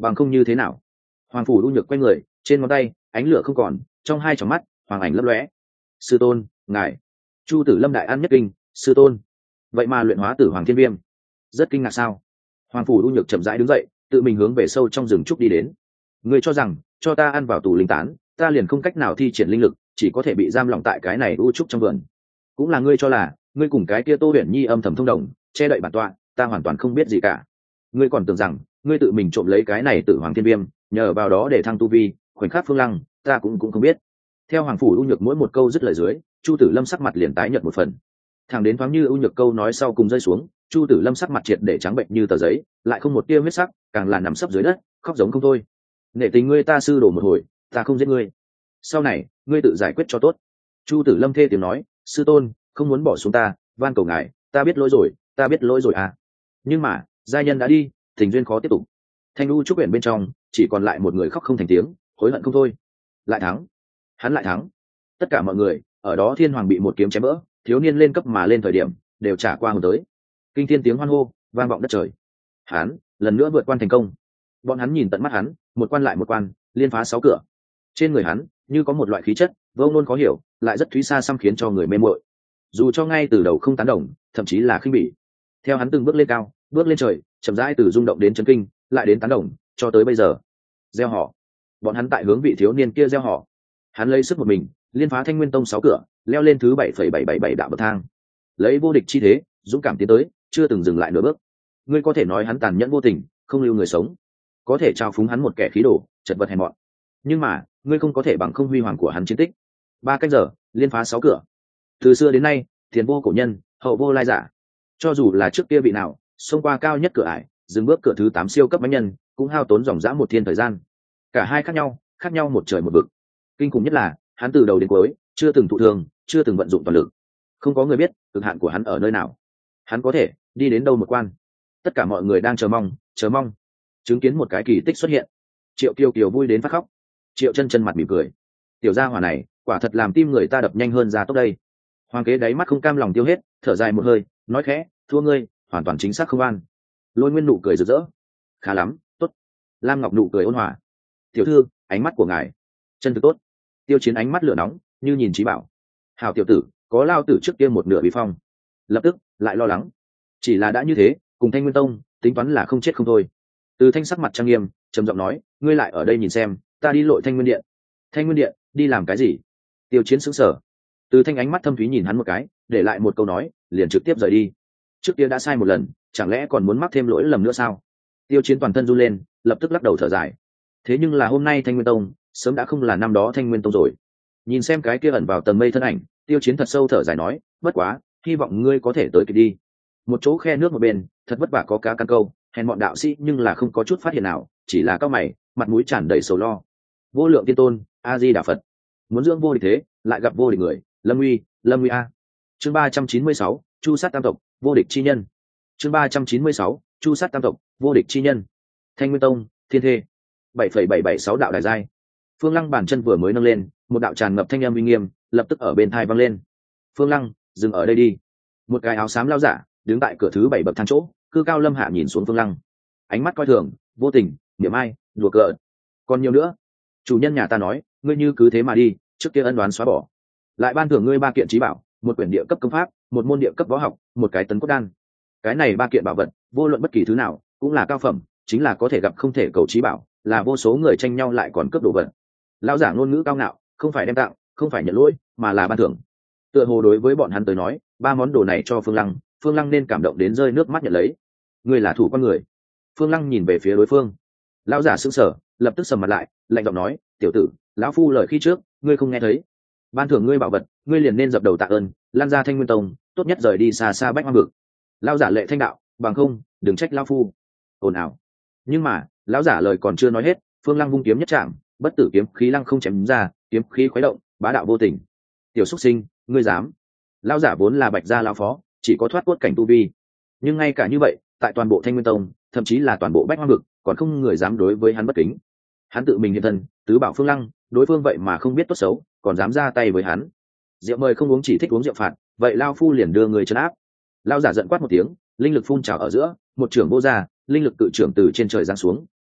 bằng không như thế nào. Hoàng phủ u nhược quay người, trên ngón tay ánh lửa không còn, trong hai tròng mắt hoàng ảnh lấp lóe. Sư tôn, ngài. Chu Tử Lâm đại an nhất kinh. Sư tôn, vậy mà luyện hóa tử hoàng thiên viêm. Rất kinh ngạc sao? Hoàng phủ u nhược chậm rãi đứng dậy, tự mình hướng về sâu trong rừng trúc đi đến. Ngươi cho rằng cho ta ăn vào tù linh tán, ta liền không cách nào thi triển linh lực, chỉ có thể bị giam lỏng tại cái này u trúc trong vườn. Cũng là ngươi cho là ngươi cùng cái kia Tô Huyền Nhi âm thầm thông đồng, che đậy bản tọa, ta hoàn toàn không biết gì cả. Ngươi còn tưởng rằng ngươi tự mình trộm lấy cái này tử hoàng thiên viêm, nhờ vào đó để thăng tu vi, khoảnh khắc Phương Lăng, ta cũng cũng không biết. Theo Hoàng phủ u nhược mỗi một câu dứt lời dưới, Chu Tử Lâm sắc mặt liền tái nhợt một phần. Thẳng đến thoáng như u nhược câu nói sau cùng rơi xuống, Chu Tử Lâm sắc mặt triệt để trắng bệnh như tờ giấy, lại không một tia huyết sắc, càng là nằm sấp dưới đất, khóc giống không thôi. Nể tình ngươi ta sư đổ một hồi, ta không giết ngươi. Sau này, ngươi tự giải quyết cho tốt. Chu Tử Lâm thê tiếng nói, sư tôn, không muốn bỏ xuống ta, van cầu ngài, ta biết lỗi rồi, ta biết lỗi rồi à. Nhưng mà, gia nhân đã đi, tình duyên khó tiếp tục. Thanh u trúc quyển bên trong, chỉ còn lại một người khóc không thành tiếng, hối hận không thôi. Lại thắng, hắn lại thắng. Tất cả mọi người, ở đó Thiên Hoàng bị một kiếm chém vỡ, thiếu niên lên cấp mà lên thời điểm, đều trả qua hồn tới. Kinh thiên tiếng hoan hô, vang vọng đất trời. Hắn, lần nữa vượt quan thành công. Bọn hắn nhìn tận mắt hắn, một quan lại một quan, liên phá sáu cửa. Trên người hắn, như có một loại khí chất, vô ngôn khó hiểu, lại rất thúy xa xăm khiến cho người mê muội. Dù cho ngay từ đầu không tán đồng, thậm chí là khinh bỉ. Theo hắn từng bước lên cao, bước lên trời, chậm rãi từ rung động đến chấn kinh, lại đến tán đồng, cho tới bây giờ. Gieo họ. Bọn hắn tại hướng vị thiếu niên kia gieo họ. Hắn lấy sức một mình, liên phá Thanh Nguyên Tông sáu cửa, leo lên thứ bảy phẩy bảy bảy bảy đạo bậc thang. Lấy vô địch chi thế, dũng cảm tiến tới, chưa từng dừng lại nửa bước. Ngươi có thể nói hắn tàn nhẫn vô tình, không lưu người sống, có thể trao phúng hắn một kẻ khí đồ, chật vật hèn mọn. Nhưng mà, ngươi không có thể bằng không huy hoàng của hắn chiến tích. Ba cách giờ, liên phá sáu cửa. Từ xưa đến nay, tiền vô cổ nhân, hậu vô lai giả. Cho dù là trước kia vị nào, xông qua cao nhất cửa ải, dừng bước cửa thứ tám siêu cấp bánh nhân, cũng hao tốn dòng dã một thiên thời gian. Cả hai khác nhau, khác nhau một trời một vực. Kinh khủng nhất là, hắn từ đầu đến cuối, chưa từng thụ thương, chưa từng vận dụng toàn lực. Không có người biết cực hạn của hắn ở nơi nào, hắn có thể đi đến đâu một quan. Tất cả mọi người đang chờ mong, chờ mong, chứng kiến một cái kỳ tích xuất hiện. Triệu Kiều Kiều vui đến phát khóc, Triệu Chân Chân mặt mỉm cười. Tiểu gia hỏa này, quả thật làm tim người ta đập nhanh hơn ra tốc đây. Hoàng kế đáy mắt không cam lòng tiêu hết, thở dài một hơi, nói khẽ, thua ngươi, hoàn toàn chính xác không an. Lôi Nguyên nụ cười rực rỡ, khá lắm, tốt. Lam Ngọc nụ cười ôn hòa, tiểu thư, ánh mắt của ngài chân thực tốt. Tiêu Chiến ánh mắt lửa nóng, như nhìn trí bảo. Hảo tiểu tử, có lao tử trước kia một nửa bị phong, lập tức lại lo lắng. Chỉ là đã như thế, cùng Thanh Nguyên Tông tính toán là không chết không thôi. Từ Thanh sắc mặt trang nghiêm, trầm giọng nói, ngươi lại ở đây nhìn xem, ta đi lội Thanh Nguyên Điện. Thanh Nguyên Điện, đi làm cái gì? Tiêu Chiến sững sờ. Từ Thanh ánh mắt thâm thúy nhìn hắn một cái, để lại một câu nói, liền trực tiếp rời đi. Trước kia đã sai một lần, chẳng lẽ còn muốn mắc thêm lỗi lầm nữa sao? Tiêu Chiến toàn thân run lên, lập tức lắc đầu thở dài. Thế nhưng là hôm nay Thanh Nguyên Tông sớm đã không là năm đó Thanh Nguyên Tông rồi. Nhìn xem cái kia ẩn vào tầng mây thân ảnh, Tiêu Chiến thật sâu thở dài nói, bất quá, hy vọng ngươi có thể tới kịp đi. Một chỗ khe nước một bên, thật vất vả có cá căn câu, hèn bọn đạo sĩ nhưng là không có chút phát hiện nào, chỉ là cao mày, mặt mũi tràn đầy sầu lo. Vô lượng tiên tôn, A Di Đà Phật. Muốn dưỡng vô địch thế, lại gặp vô địch người, Lâm Uy, Lâm Uy a. Chương ba trăm chín mươi sáu, Chu sát tam tộc, vô địch chi nhân. Chương ba trăm chín mươi sáu, Chu sát tam tộc, vô địch chi nhân. Thanh Nguyên Tông, Thiên Thê. bảy phẩy bảy bảy sáu đạo đại giai. Phương Lăng bàn chân vừa mới nâng lên, một đạo tràn ngập thanh âm uy nghiêm, lập tức ở bên tai vang lên. Phương Lăng, dừng ở đây đi. Một cái áo xám lao giả, đứng tại cửa thứ bảy bậc thang chỗ, cư cao lâm hạ nhìn xuống Phương Lăng, ánh mắt coi thường, vô tình, niệm ai, đùa cợt. Còn nhiều nữa, chủ nhân nhà ta nói, ngươi như cứ thế mà đi, trước kia ân đoán xóa bỏ, lại ban thưởng ngươi ba kiện trí bảo, một quyển địa cấp công pháp, một môn địa cấp võ học, một cái tấn cốt đan. Cái này ba kiện bảo vật, vô luận bất kỳ thứ nào, cũng là cao phẩm, chính là có thể gặp không thể cầu trí bảo, là vô số người tranh nhau lại còn cướp đồ vật. Lão giả ngôn ngữ cao ngạo, không phải đem tặng, không phải nhận lỗi, mà là ban thưởng. Tựa hồ đối với bọn hắn tới nói, ba món đồ này cho Phương Lăng, Phương Lăng nên cảm động đến rơi nước mắt nhận lấy. Ngươi là thủ con người. Phương Lăng nhìn về phía đối phương. Lão giả sững sờ, lập tức sầm mặt lại, lạnh giọng nói, tiểu tử, lão phu lời khi trước, ngươi không nghe thấy. Ban thưởng ngươi bảo vật, ngươi liền nên dập đầu tạ ơn, lan ra Thanh Nguyên Tông, tốt nhất rời đi xa xa bách hoang vực. Lão giả lệ thanh đạo, bằng không, đừng trách lão phu. Ồn ào. Nhưng mà, lão giả lời còn chưa nói hết, Phương Lăng vung kiếm nhất chạm, bất tử kiếm khí lăng không chém ra, kiếm khí khuấy động, bá đạo vô tình. Tiểu xuất sinh, ngươi dám? Lão giả vốn là bạch gia lão phó, chỉ có thoát cốt cảnh tu vi, nhưng ngay cả như vậy, tại toàn bộ Thanh Nguyên Tông, thậm chí là toàn bộ bách hoang vực, còn không người dám đối với hắn bất kính. Hắn tự mình hiện thân, tứ bảo Phương Lăng, đối phương vậy mà không biết tốt xấu, còn dám ra tay với hắn. Rượu mời không uống, chỉ thích uống rượu phạt, vậy lao phu liền đưa người trấn áp. Lão giả giận quát một tiếng, linh lực phun trào ở giữa, một trưởng vô gia, linh lực cự trưởng từ trên trời giáng xuống,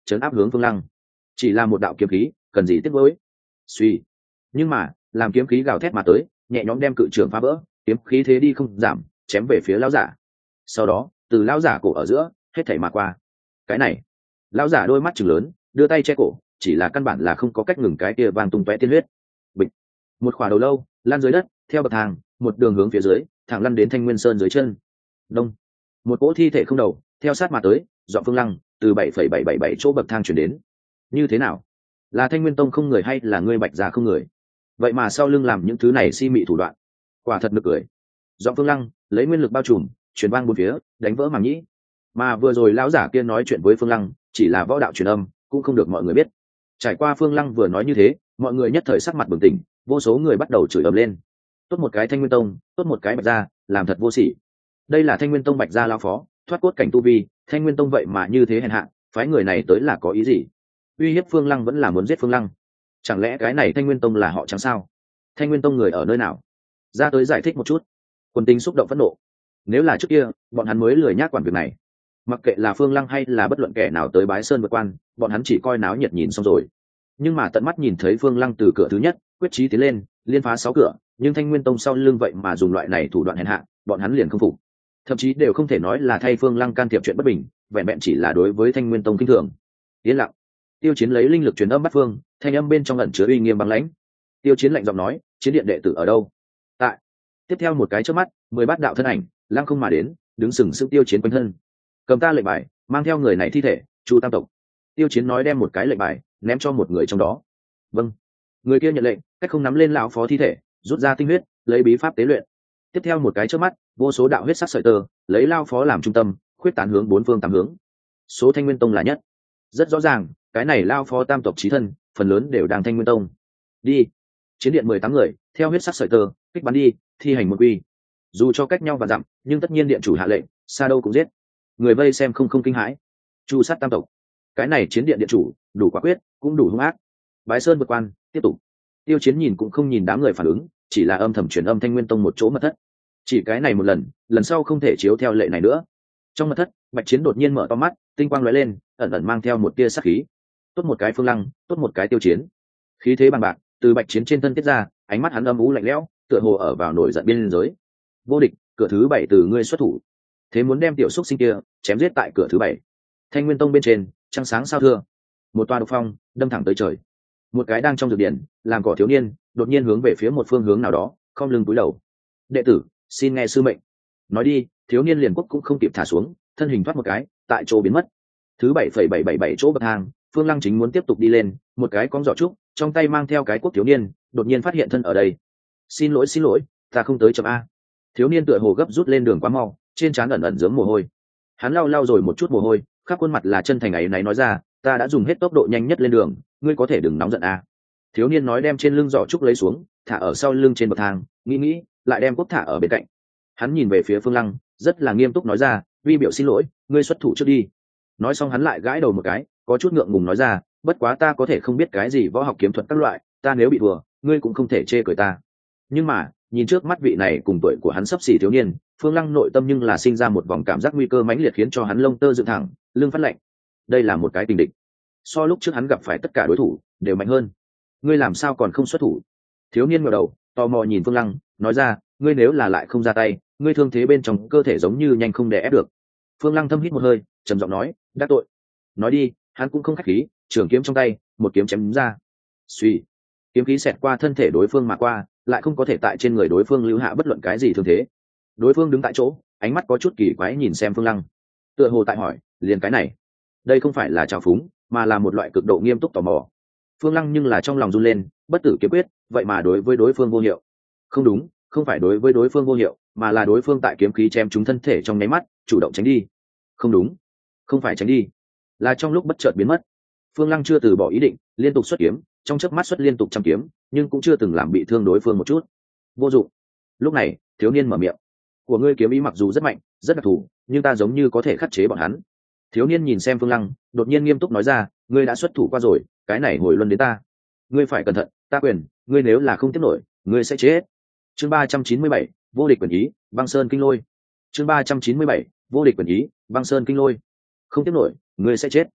chấn áp hướng Phương Lăng. Chỉ là một đạo kiếm khí, cần gì tiếc nuối. Suy. Nhưng mà, làm kiếm khí gào thét mà tới, nhẹ nhõm đem cự trường phá vỡ, kiếm khí thế đi không giảm, chém về phía lão giả. Sau đó, từ lão giả cổ ở giữa, hết thảy mà qua. Cái này, lão giả đôi mắt trừng lớn, đưa tay che cổ, chỉ là căn bản là không có cách ngừng cái kia vang tung tóe tiên huyết. Bịch. Một khỏa đầu lâu, lan dưới đất, theo bậc thang, một đường hướng phía dưới, thẳng lăn đến Thanh Nguyên Sơn dưới chân. Đông. Một cỗ thi thể không đầu, theo sát mà tới, dọn Phương Lăng, từ bảy phẩy bảy bảy bảy chỗ bậc thang chuyển đến. Như thế nào? Là Thanh Nguyên Tông không người hay là ngươi Bạch Gia không người? Vậy mà sau lưng làm những thứ này si mị thủ đoạn, quả thật nực cười. Dọn Phương Lăng lấy nguyên lực bao trùm, truyền vang bốn phía, đánh vỡ màng nhĩ. Mà vừa rồi lão giả kia nói chuyện với Phương Lăng, chỉ là võ đạo truyền âm, cũng không được mọi người biết. Trải qua Phương Lăng vừa nói như thế, mọi người nhất thời sắc mặt bừng tỉnh, vô số người bắt đầu chửi ầm lên. Tốt một cái Thanh Nguyên Tông, tốt một cái Bạch Gia, làm thật vô sỉ. Đây là Thanh Nguyên Tông Bạch Gia lão phó, thoát cốt cảnh tu vi, Thanh Nguyên Tông vậy mà như thế hèn hạ, phái người này tới là có ý gì? Uy hiếp Phương Lăng vẫn là muốn giết Phương Lăng. Chẳng lẽ cái này Thanh Nguyên Tông là họ trắng sao? Thanh Nguyên Tông người ở nơi nào? Ra tới giải thích một chút. Quân tính xúc động phẫn nộ. Nếu là trước kia, bọn hắn mới lười nhác quản việc này. Mặc kệ là Phương Lăng hay là bất luận kẻ nào tới bái sơn vượt quan, bọn hắn chỉ coi náo nhiệt nhìn xong rồi. Nhưng mà tận mắt nhìn thấy Phương Lăng từ cửa thứ nhất quyết chí tiến lên, liên phá sáu cửa, nhưng Thanh Nguyên Tông sau lưng vậy mà dùng loại này thủ đoạn hèn hạ, bọn hắn liền không phục. Thậm chí đều không thể nói là thay Phương Lăng can thiệp chuyện bất bình, vẹn vẹn chỉ là đối với Thanh Nguyên Tông kinh thường. Yên lặng. Tiêu Chiến lấy linh lực truyền âm bắt phương, thanh âm bên trong ẩn chứa uy nghiêm băng lãnh. Tiêu Chiến lạnh giọng nói, chiến điện đệ tử ở đâu? Tại. Tiếp theo một cái chớp mắt, mười bát đạo thân ảnh lăng không mà đến, đứng sừng sững Tiêu Chiến quanh thân. Cầm ta lệnh bài, mang theo người này thi thể, Chu Tam tộc. Tiêu Chiến nói đem một cái lệnh bài ném cho một người trong đó. Vâng. Người kia nhận lệnh, cách không nắm lên lão phó thi thể, rút ra tinh huyết, lấy bí pháp tế luyện. Tiếp theo một cái chớp mắt, vô số đạo huyết sắc sợi tơ, lấy lão phó làm trung tâm, khuyết tán hướng bốn phương tám hướng. Số Thanh Nguyên Tông là nhất. Rất rõ ràng, cái này lão phó tam tộc chí thân, phần lớn đều đang Thanh Nguyên Tông. Đi. Chiến điện mười tám người, theo huyết sắc sợi tơ, kích bắn đi, thi hành một quy. Dù cho cách nhau và dặm, nhưng tất nhiên điện chủ hạ lệnh, xa đâu cũng giết. Người vây xem không không kinh hãi. Chu sát tam tộc. Cái này chiến điện điện chủ, đủ quả quyết, cũng đủ hung ác. Bái sơn vượt quan, tiếp tục. Tiêu Chiến nhìn cũng không nhìn đám người phản ứng, chỉ là âm thầm truyền âm Thanh Nguyên Tông một chỗ mật thất. Chỉ cái này một lần, lần sau không thể chiếu theo lệ này nữa. Trong mật thất, Bạch Chiến đột nhiên mở to mắt, tinh quang lóe lên, ẩn ẩn mang theo một tia sát khí. Tốt một cái Phương Lăng, tốt một cái Tiêu Chiến. Khí thế bằng bạc từ Bạch Chiến trên thân tiết ra, ánh mắt hắn âm u lạnh lẽo, tựa hồ ở vào nổi giận biên giới. Vô địch, cửa thứ bảy từ ngươi xuất thủ. Thế muốn đem tiểu xúc sinh kia chém giết tại cửa thứ bảy. Thanh Nguyên Tông bên trên, trăng sáng sao thưa. Một toa độc phong đâm thẳng tới trời. Một cái đang trong dược điển làm cỏ thiếu niên đột nhiên hướng về phía một phương hướng nào đó, khom lưng cúi đầu. Đệ tử xin nghe sư mệnh. Nói đi, thiếu niên liền quốc cũng không kịp thả xuống, thân hình thoát một cái, tại chỗ biến mất. Thứ bảy phẩy bảy bảy bảy chỗ bậc thang, Phương Lăng chính muốn tiếp tục đi lên, một cái con giỏ trúc trong tay mang theo cái quốc thiếu niên đột nhiên phát hiện thân ở đây. Xin lỗi xin lỗi, ta không tới chậm a. Thiếu niên tựa hồ gấp rút lên đường quá mau, trên trán ẩn ẩn dướng mồ hôi. Hắn lau lau rồi một chút mồ hôi, khắp khuôn mặt là chân thành ấy náy nói ra, ta đã dùng hết tốc độ nhanh nhất lên đường, ngươi có thể đừng nóng giận a. Thiếu niên nói đem trên lưng giỏ trúc lấy xuống, thả ở sau lưng trên bậc thang, nghĩ nghĩ, lại đem quốc thả ở bên cạnh. Hắn nhìn về phía Phương Lăng, rất là nghiêm túc nói ra, vi biểu xin lỗi, ngươi xuất thủ trước đi. Nói xong hắn lại gãi đầu một cái, có chút ngượng ngùng nói ra, bất quá ta có thể không biết cái gì võ học kiếm thuật các loại, ta nếu bị thua, ngươi cũng không thể chê cười ta. Nhưng mà nhìn trước mắt vị này cùng tuổi của hắn sắp xỉ thiếu niên, Phương Lăng nội tâm nhưng là sinh ra một vòng cảm giác nguy cơ mãnh liệt, khiến cho hắn lông tơ dựng thẳng, lưng phát lạnh. Đây là một cái tình địch, so lúc trước hắn gặp phải tất cả đối thủ đều mạnh hơn. Ngươi làm sao còn không xuất thủ? Thiếu niên ngẩng đầu tò mò nhìn Phương Lăng, nói ra, ngươi nếu là lại không ra tay, ngươi thương thế bên trong cơ thể giống như nhanh không đè ép được. Phương Lăng thâm hít một hơi, trầm giọng nói, đắc tội. Nói đi, hắn cũng không khách khí, trường kiếm trong tay, một kiếm chém ra. Suy, kiếm khí xẹt qua thân thể đối phương mà qua, lại không có thể tại trên người đối phương lưu hạ bất luận cái gì thương thế. Đối phương đứng tại chỗ, ánh mắt có chút kỳ quái nhìn xem Phương Lăng, tựa hồ tại hỏi, liền cái này. Đây không phải là trào phúng, mà là một loại cực độ nghiêm túc tò mò. Phương Lăng nhưng là trong lòng run lên, bất tử kiếm quyết, vậy mà đối với đối phương vô hiệu. Không đúng, không phải đối với đối phương vô hiệu, mà là đối phương tại kiếm khí chém trúng thân thể trong nháy mắt, chủ động tránh đi. Không đúng, không phải tránh đi, là trong lúc bất chợt biến mất. Phương Lăng chưa từ bỏ ý định, liên tục xuất kiếm, trong chớp mắt xuất liên tục trăm kiếm, nhưng cũng chưa từng làm bị thương đối phương một chút. Vô dụng. Lúc này, thiếu niên mở miệng, của ngươi kiếm ý mặc dù rất mạnh, rất đặc thù, nhưng ta giống như có thể khắc chế bọn hắn. Thiếu niên nhìn xem Phương Lăng, đột nhiên nghiêm túc nói ra, ngươi đã xuất thủ qua rồi, cái này hồi luân đến ta. Ngươi phải cẩn thận, ta quyền, ngươi nếu là không tiếp nổi, ngươi sẽ chết. Chương ba trăm chín mươi bảy, vô địch quyền ý, băng sơn kinh lôi. Chương ba trăm chín mươi bảy, vô địch quyền ý, băng sơn kinh lôi. Không tiếp nổi, ngươi sẽ chết.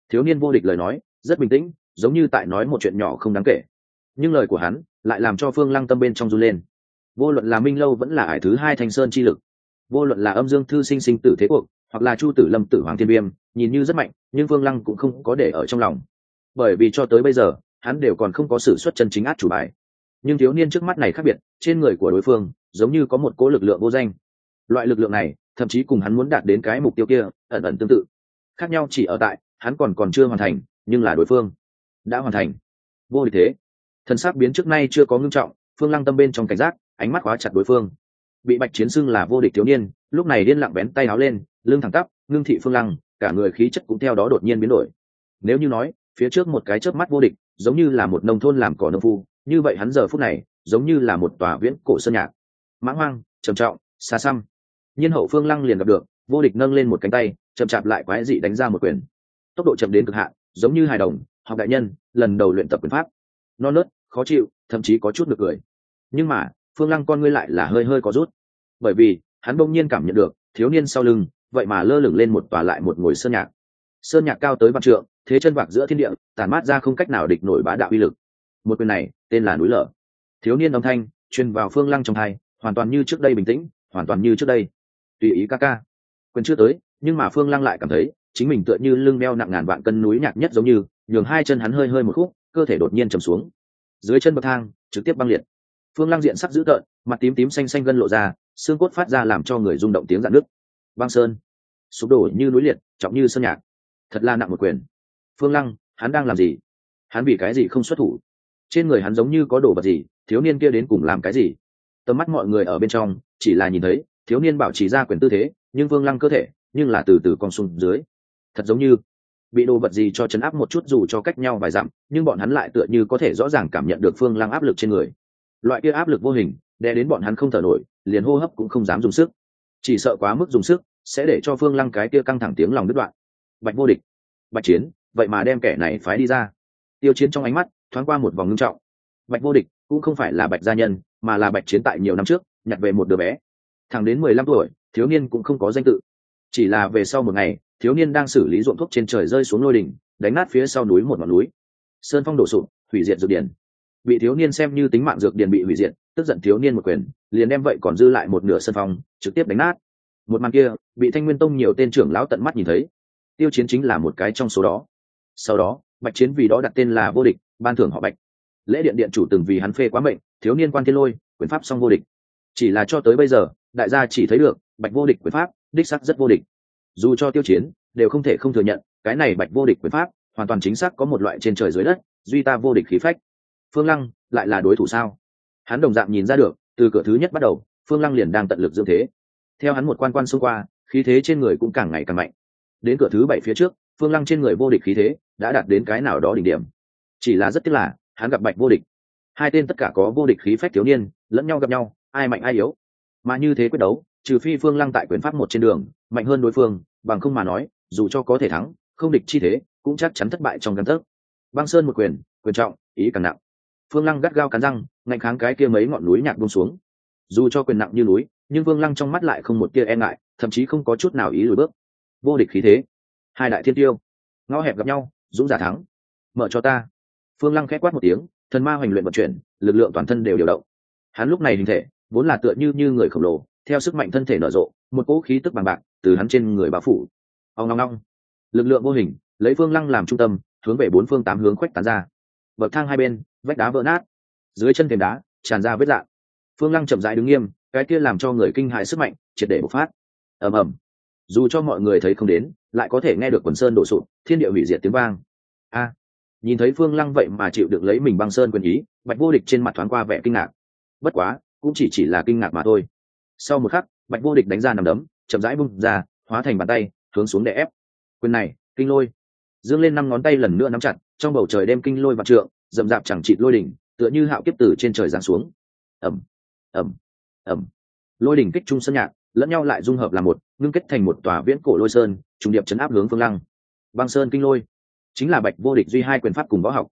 Thiếu niên vô địch lời nói rất bình tĩnh, giống như tại nói một chuyện nhỏ không đáng kể, nhưng lời của hắn lại làm cho Phương Lăng tâm bên trong run lên. Vô luận là Minh Lâu vẫn là ải thứ hai Thanh Sơn chi lực, vô luận là Âm Dương Thư sinh sinh tử thế cuộc, hoặc là Chu Tử Lâm tử Hoàng Thiên Viêm, nhìn như rất mạnh, nhưng Phương Lăng cũng không có để ở trong lòng, bởi vì cho tới bây giờ hắn đều còn không có sử xuất chân chính át chủ bài. Nhưng thiếu niên trước mắt này khác biệt, trên người của đối phương giống như có một cỗ lực lượng vô danh. Loại lực lượng này thậm chí cùng hắn muốn đạt đến cái mục tiêu kia ẩn ẩn tương tự. Khác nhau chỉ ở tại hắn còn còn chưa hoàn thành, nhưng là đối phương đã hoàn thành. Vô địch thế. Thần sắc biến trước nay chưa có ngưng trọng, Phương Lăng tâm bên trong cảnh giác, ánh mắt khóa chặt đối phương. Bị Bạch Chiến xưng là vô địch thiếu niên, lúc này điên lặng bén tay áo lên, lưng thẳng tắp, ngưng thị Phương Lăng, cả người khí chất cũng theo đó đột nhiên biến đổi. Nếu như nói phía trước một cái chớp mắt vô địch giống như là một nông thôn làm cỏ nông phu, như vậy hắn giờ phút này giống như là một tòa viễn cổ sơn nhạc, mãng hoang, trầm trọng, xa xăm. Nhiên hậu Phương Lăng liền gặp được, vô địch nâng lên một cánh tay, chậm chạp lại quái dị đánh ra một quyền, tốc độ chậm đến cực hạn, giống như hài đồng học đại nhân lần đầu luyện tập quyền pháp, non nớt, khó chịu, thậm chí có chút nực cười. Nhưng mà Phương Lăng con ngươi lại là hơi hơi có rút, bởi vì hắn bỗng nhiên cảm nhận được thiếu niên sau lưng vậy mà lơ lửng lên một tòa lại một ngồi sơn nhạc. Sơn nhạc cao tới vạn trượng, thế chân vạc giữa thiên địa, tàn mát ra không cách nào địch nổi bá đạo uy lực. Một quyền này tên là núi lở. Thiếu niên âm thanh truyền vào Phương Lăng trong tai, hoàn toàn như trước đây bình tĩnh, hoàn toàn như trước đây tùy ý ca ca. Quyền chưa tới, nhưng mà Phương Lăng lại cảm thấy chính mình tựa như lưng đeo nặng ngàn vạn cân núi nhạc nhất, giống như nhường hai chân hắn hơi hơi một khúc, cơ thể đột nhiên trầm xuống. Dưới chân bậc thang trực tiếp băng liệt. Phương Lăng diện sắc dữ tợn, mặt tím tím xanh xanh gân lộ ra, xương cốt phát ra làm cho người rung động tiếng rạn nứt. Băng sơn sụp đổ như núi liệt, trọng như sơn nhạc. Thật là nặng một quyền. Phương Lăng, hắn đang làm gì? Hắn vì cái gì không xuất thủ? Trên người hắn giống như có đồ vật gì, thiếu niên kia đến cùng làm cái gì? Tầm mắt mọi người ở bên trong chỉ là nhìn thấy thiếu niên bảo trì ra quyền tư thế, nhưng Phương Lăng cơ thể nhưng là từ từ cong xuống dưới, thật giống như bị đồ vật gì cho chấn áp một chút, dù cho cách nhau vài dặm, nhưng bọn hắn lại tựa như có thể rõ ràng cảm nhận được Phương Lăng áp lực trên người. Loại kia áp lực vô hình đè đến bọn hắn không thở nổi, liền hô hấp cũng không dám dùng sức, chỉ sợ quá mức dùng sức sẽ để cho Phương Lăng cái kia căng thẳng tiếng lòng đứt đoạn. Bạch vô địch, Bạch Chiến, vậy mà đem kẻ này phái đi ra. Tiêu Chiến trong ánh mắt thoáng qua một vòng ngưng trọng. Bạch vô địch cũng không phải là Bạch gia nhân, mà là Bạch Chiến tại nhiều năm trước nhặt về một đứa bé, thẳng đến mười lăm tuổi, thiếu niên cũng không có danh tự. Chỉ là về sau một ngày, thiếu niên đang xử lý ruộng thuốc, trên trời rơi xuống lôi đỉnh, đánh nát phía sau núi một ngọn núi, sơn phong đổ sụp, hủy diệt dược điển. Bị thiếu niên xem như tính mạng dược điển bị hủy diệt, tức giận thiếu niên một quyền liền đem vậy còn dư lại một nửa sơn phong trực tiếp đánh nát. Một màn kia bị Thanh Nguyên Tông nhiều tên trưởng lão tận mắt nhìn thấy. Tiêu Chiến chính là một cái trong số đó. Sau đó Bạch Chiến vì đó đặt tên là vô địch, ban thưởng họ Bạch. Lễ điện điện chủ từng vì hắn phê quá mệnh, thiếu niên quan thiên lôi, quyền pháp song vô địch. Chỉ là cho tới bây giờ đại gia chỉ thấy được Bạch vô địch quyền pháp đích xác rất vô địch. Dù cho Tiêu Chiến đều không thể không thừa nhận, cái này Bạch vô địch quyền pháp hoàn toàn chính xác có một loại trên trời dưới đất duy ta vô địch khí phách. Phương Lăng lại là đối thủ sao? Hắn đồng dạng nhìn ra được, từ cửa thứ nhất bắt đầu Phương Lăng liền đang tận lực dưỡng thế. Theo hắn một quan quan xông qua, khí thế trên người cũng càng ngày càng mạnh. Đến cửa thứ bảy phía trước, Phương Lăng trên người vô địch khí thế đã đạt đến cái nào đó đỉnh điểm. Chỉ là rất tiếc là hắn gặp Bạch vô địch. Hai tên tất cả có vô địch khí phách thiếu niên lẫn nhau gặp nhau, ai mạnh ai yếu. Mà như thế quyết đấu, trừ phi Phương Lăng tại quyền pháp một trên đường mạnh hơn đối phương, bằng không mà nói, dù cho có thể thắng, không địch chi thế cũng chắc chắn thất bại trong căn tấc. Băng sơn một quyền, quyền trọng, ý càng nặng. Phương Lăng gắt gao cắn răng, ngạnh kháng cái kia mấy ngọn núi nhạc buông xuống. Dù cho quyền nặng như núi, nhưng Phương Lăng trong mắt lại không một tia e ngại, thậm chí không có chút nào ý lùi bước. Vô địch khí thế, hai đại thiên tiêu ngõ hẹp gặp nhau, dũng giả thắng. Mở cho ta. Phương Lăng khẽ quát một tiếng, thần ma hoành luyện vận chuyển, lực lượng toàn thân đều điều động. Hắn lúc này hình thể vốn là tựa như như người khổng lồ, theo sức mạnh thân thể nở rộ, một cỗ khí tức bằng bạc từ hắn trên người bao phủ. Ong long long, lực lượng vô hình lấy Phương Lăng làm trung tâm, hướng về bốn phương tám hướng khuếch tán ra. Bậc thang hai bên, vách đá vỡ nát, dưới chân thềm đá tràn ra vết rạn. Phương Lăng chậm rãi đứng nghiêm, cái kia làm cho người kinh hãi sức mạnh triệt để bộc phát. Ầm ầm, dù cho mọi người thấy không đến, lại có thể nghe được quần sơn đổ sụp, thiên địa hủy diệt tiếng vang. A, nhìn thấy Phương Lăng vậy mà chịu đựng lấy mình băng sơn quyền ý, Bạch vô địch trên mặt thoáng qua vẻ kinh ngạc. Bất quá cũng chỉ chỉ là kinh ngạc mà thôi. Sau một khắc, Bạch vô địch đánh ra nằm đấm, chậm rãi bung ra, hóa thành bàn tay hướng xuống để ép. Quyền này kinh lôi, dương lên năm ngón tay lần nữa nắm chặt, trong bầu trời đem kinh lôi vạn trượng rậm rạp chẳng chịt lôi đỉnh, tựa như hạo kiếp từ trên trời giáng xuống. Ầm ầm ầm, lôi đỉnh kích trung sơn nhạc lẫn nhau lại dung hợp làm một, ngưng kết thành một tòa viễn cổ lôi sơn, trùng điệp chấn áp hướng Phương Lăng. Băng sơn kinh lôi chính là Bạch vô địch duy hai quyền pháp cùng võ học.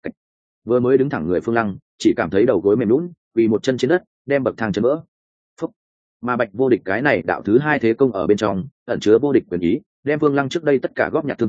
Vừa mới đứng thẳng người Phương Lăng chỉ cảm thấy đầu gối mềm lún, quỳ một chân trên đất, đem bậc thang chấn vỡ. Phúc. Mà Bạch vô địch cái này đạo thứ hai thế công ở bên trong ẩn chứa vô địch quyền ý, đem Phương Lăng trước đây tất cả góp nhặt thương thế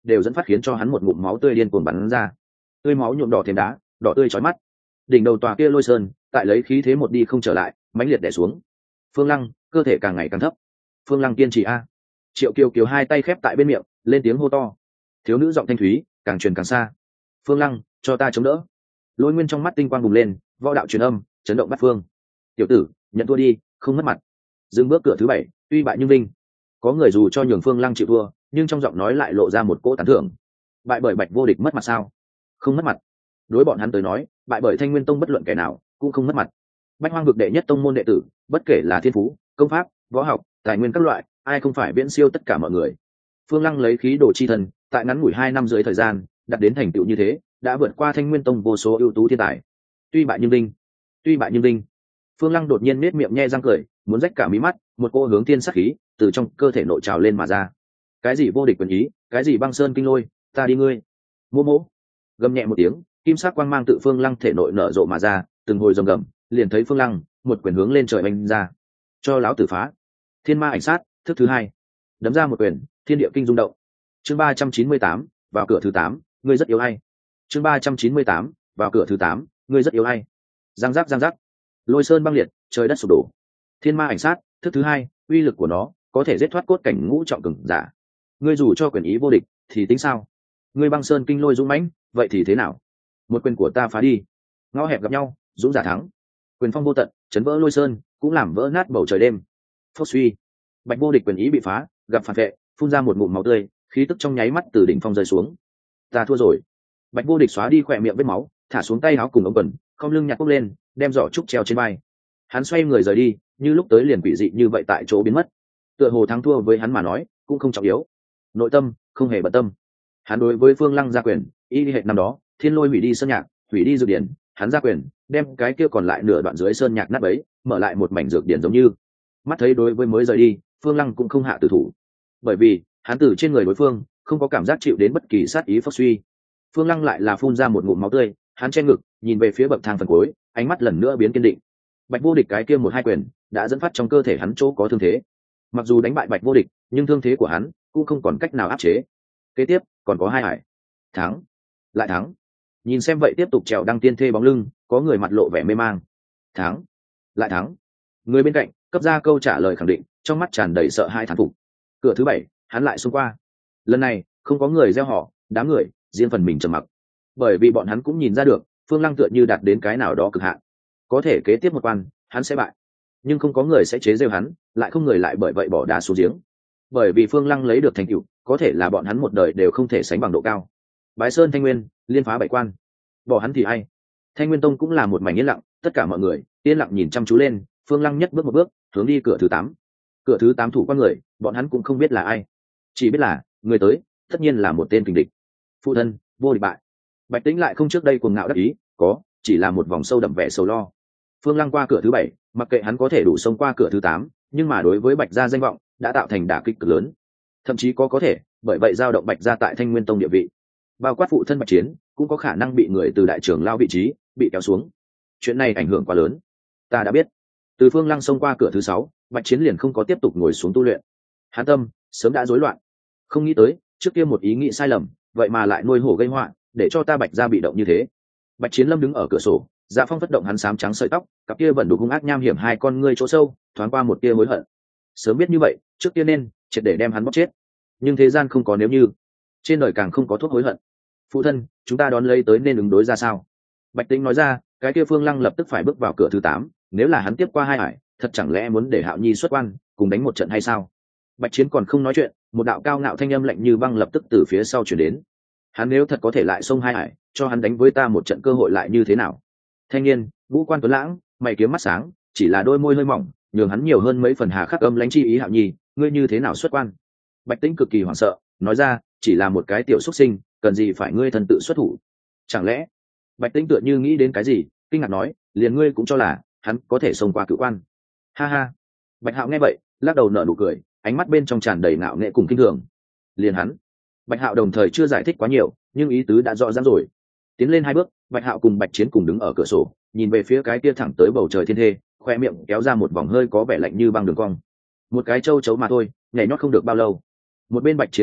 đều dẫn phát khiến cho hắn một ngụm máu tươi điên cuồng bắn ra, tươi máu nhuộm đỏ thêm đá, đỏ tươi chói mắt. Đỉnh đầu tòa kia lôi sơn tại lấy khí thế một đi không trở lại, mãnh liệt đè xuống. Phương Lăng cơ thể càng ngày càng thấp. Phương Lăng kiên trì a. Triệu Kiều Kiều hai tay khép tại bên miệng, lên tiếng hô to. Thiếu nữ giọng thanh thúy càng truyền càng xa. Phương Lăng, cho ta chống đỡ. Lôi Nguyên trong mắt tinh quang bùng lên, võ đạo truyền âm, chấn động bát phương. Tiểu tử, nhận thua đi, không mất mặt. Dừng bước cửa thứ bảy, tuy bại nhưng vinh. Có người dù cho nhường Phương Lăng chịu thua, nhưng trong giọng nói lại lộ ra một cỗ tán thưởng. Bại bởi Bạch Vô Địch mất mặt sao? Không mất mặt. Đối bọn hắn tới nói, bại bởi Thanh Nguyên Tông bất luận kẻ nào cũng không mất mặt. Bách Hoang vực đệ nhất tông môn đệ tử, bất kể là thiên phú, công pháp, võ học, tài nguyên các loại, ai không phải viễn siêu tất cả mọi người. Phương Lăng lấy khí đồ chi thần, tại ngắn ngủi hai năm dưới thời gian, đạt đến thành tựu như thế, đã vượt qua Thanh Nguyên Tông vô số ưu tú thiên tài. Tuy bại nhưng vinh, tuy bại nhưng vinh. Phương Lăng đột nhiên nết miệng nhe răng cười, muốn rách cả mí mắt, một cô hướng tiên sắc khí từ trong cơ thể nội trào lên mà ra. Cái gì vô địch quyền ý, cái gì băng sơn kinh lôi, ta đi ngươi. Mô mô. Gầm nhẹ một tiếng, kim sắc quang mang tự Phương Lăng thể nội nở rộ mà ra, từng hồi rồng gầm, liền thấy Phương Lăng một quyền hướng lên trời oanh ra. Cho lão tử phá. Thiên ma ảnh sát, thức thứ hai. Đấm ra một quyền, thiên địa kinh rung động. Chương ba trăm chín mươi tám, vào cửa thứ tám, ngươi rất yếu hay. Chương ba trăm chín mươi tám, vào cửa thứ tám, ngươi rất yếu hay. Giang giác giang giác. Lôi sơn băng liệt, trời đất sụp đổ. Thiên ma ảnh sát, thức thứ hai, uy lực của nó có thể giết thoát cốt cảnh ngũ trọng cường giả. Ngươi dù cho quyền ý vô địch thì tính sao? Ngươi băng sơn kinh lôi dũng mãnh, vậy thì thế nào? Một quyền của ta phá đi. Ngõ hẹp gặp nhau, dũng giả thắng. Quyền phong vô tận, chấn vỡ lôi sơn, cũng làm vỡ nát bầu trời đêm. Phốc suy. Bạch Vô Địch quyền ý bị phá, gặp phản vệ, phun ra một ngụm máu tươi, khí tức trong nháy mắt từ đỉnh phong rơi xuống. Ta thua rồi. Bạch Vô Địch xóa đi khỏe miệng vết máu, thả xuống tay áo cùng ống quần, không lưng nhặt cốc lên, đem giỏ trúc treo trên vai. Hắn xoay người rời đi, như lúc tới liền quỷ dị như vậy tại chỗ biến mất. Tựa hồ thắng thua với hắn mà nói cũng không trọng yếu, nội tâm không hề bận tâm. Hắn đối với Phương Lăng ra quyền, y hệt năm đó, thiên lôi hủy đi sơn nhạc, hủy đi dược điển, hắn ra quyền, đem cái kia còn lại nửa đoạn dưới sơn nhạc nát bấy, mở lại một mảnh dược điển giống như. Mắt thấy đối với mới rời đi, Phương Lăng cũng không hạ tử thủ, bởi vì hắn từ trên người đối phương không có cảm giác chịu đến bất kỳ sát ý phốc suy. Phương Lăng lại là phun ra một ngụm máu tươi, hắn che ngực, nhìn về phía bậc thang phần cuối, ánh mắt lần nữa biến kiên định. Bạch Vô Địch cái kia một hai quyền đã dẫn phát trong cơ thể hắn chỗ có thương thế. Mặc dù đánh bại Bạch Vô Địch, nhưng thương thế của hắn cũng không còn cách nào áp chế. Kế tiếp còn có hai hải, thắng, lại thắng. Nhìn xem vậy tiếp tục trèo đăng tiên thê bóng lưng, có người mặt lộ vẻ mê mang. Thắng, lại thắng. Người bên cạnh cấp ra câu trả lời khẳng định, trong mắt tràn đầy sợ hãi thán phục. Cửa thứ bảy, hắn lại xông qua. Lần này không có người reo hò, đám người riêng phần mình trầm mặc, bởi vì bọn hắn cũng nhìn ra được Phương Lăng tựa như đạt đến cái nào đó cực hạn, có thể kế tiếp một quan hắn sẽ bại, nhưng không có người sẽ chế giễu hắn, lại không người lại bởi vậy bỏ đá xuống giếng, bởi vì Phương Lăng lấy được thành tựu có thể là bọn hắn một đời đều không thể sánh bằng độ cao. Bái Sơn Thanh Nguyên liên phá bảy quan, bỏ hắn thì ai. Thanh Nguyên Tông cũng là một mảnh yên lặng, tất cả mọi người yên lặng nhìn chăm chú lên. Phương Lăng nhất bước một bước hướng đi cửa thứ tám. Cửa thứ tám thủ quan người, bọn hắn cũng không biết là ai, chỉ biết là người tới tất nhiên là một tên kình địch. Phụ thân, vô địch bại. Bạch Tĩnh lại không trước đây cuồng ngạo đắc ý, có chỉ là một vòng sâu đậm vẻ sầu lo. Phương Lăng qua cửa thứ bảy, mặc kệ hắn có thể đủ xông qua cửa thứ tám, nhưng mà đối với Bạch gia danh vọng đã tạo thành đả kích cực lớn, thậm chí có có thể bởi vậy dao động Bạch gia tại Thanh Nguyên Tông địa vị, bao quát phụ thân Bạch Chiến cũng có khả năng bị người từ đại trưởng lao vị trí bị kéo xuống. Chuyện này ảnh hưởng quá lớn. Ta đã biết. Từ Phương Lăng xông qua cửa thứ sáu, Bạch Chiến liền không có tiếp tục ngồi xuống tu luyện. Hắn tâm sớm đã rối loạn, không nghĩ tới trước kia một ý nghĩ sai lầm, vậy mà lại nuôi hổ gây họa, để cho ta Bạch gia bị động như thế. Bạch Chiến Lâm đứng ở cửa sổ, Dạ Phong phất động hắn xám trắng sợi tóc, cặp kia vẫn đủ hung ác nham hiểm hai con ngươi chỗ sâu, thoáng qua một tia hối hận. Sớm biết như vậy, trước kia nên triệt để đem hắn bóp chết. Nhưng thế gian không có nếu như, trên đời càng không có thuốc hối hận. Phụ thân, chúng ta đón lấy tới nên ứng đối ra sao? Bạch Tĩnh nói ra, cái kia Phương Lăng lập tức phải bước vào cửa thứ tám, nếu là hắn tiếp qua hai hải, thật chẳng lẽ muốn để Hạo Nhi xuất quan, cùng đánh một trận hay sao? Bạch Chiến còn không nói chuyện, một đạo cao ngạo thanh âm lạnh như băng lập tức từ phía sau truyền đến. Hắn nếu thật có thể lại xông hai hải, cho hắn đánh với ta một trận cơ hội lại như thế nào? Thanh niên, ngũ quan tuấn lãng, mày kiếm mắt sáng, chỉ là đôi môi hơi mỏng, nhường hắn nhiều hơn mấy phần hà khắc âm lãnh chi ý. Hạo Nhi, ngươi như thế nào xuất quan? Bạch Tĩnh cực kỳ hoảng sợ, nói ra, chỉ là một cái tiểu xuất sinh, cần gì phải ngươi thân tự xuất thủ? Chẳng lẽ? Bạch Tĩnh tựa như nghĩ đến cái gì, kinh ngạc nói, liền ngươi cũng cho là hắn có thể xông qua cửu quan? Ha ha. Bạch Hạo nghe vậy, lắc đầu nở nụ cười, ánh mắt bên trong tràn đầy ngạo nghễ cùng kinh thường. Liền hắn? Bạch Hạo đồng thời chưa giải thích quá nhiều, nhưng ý tứ đã rõ ràng rồi. Tiến lên hai bước, Bạch Hạo cùng Bạch Chiến cùng đứng ở cửa sổ, nhìn về phía cái kia thẳng tới bầu trời thiên thê, khoe miệng kéo ra một vòng hơi có vẻ lạnh như băng đường cong. Một cái châu chấu mà thôi, nhảy nhót không được bao lâu. Một bên Bạch Chiến nghe vậy,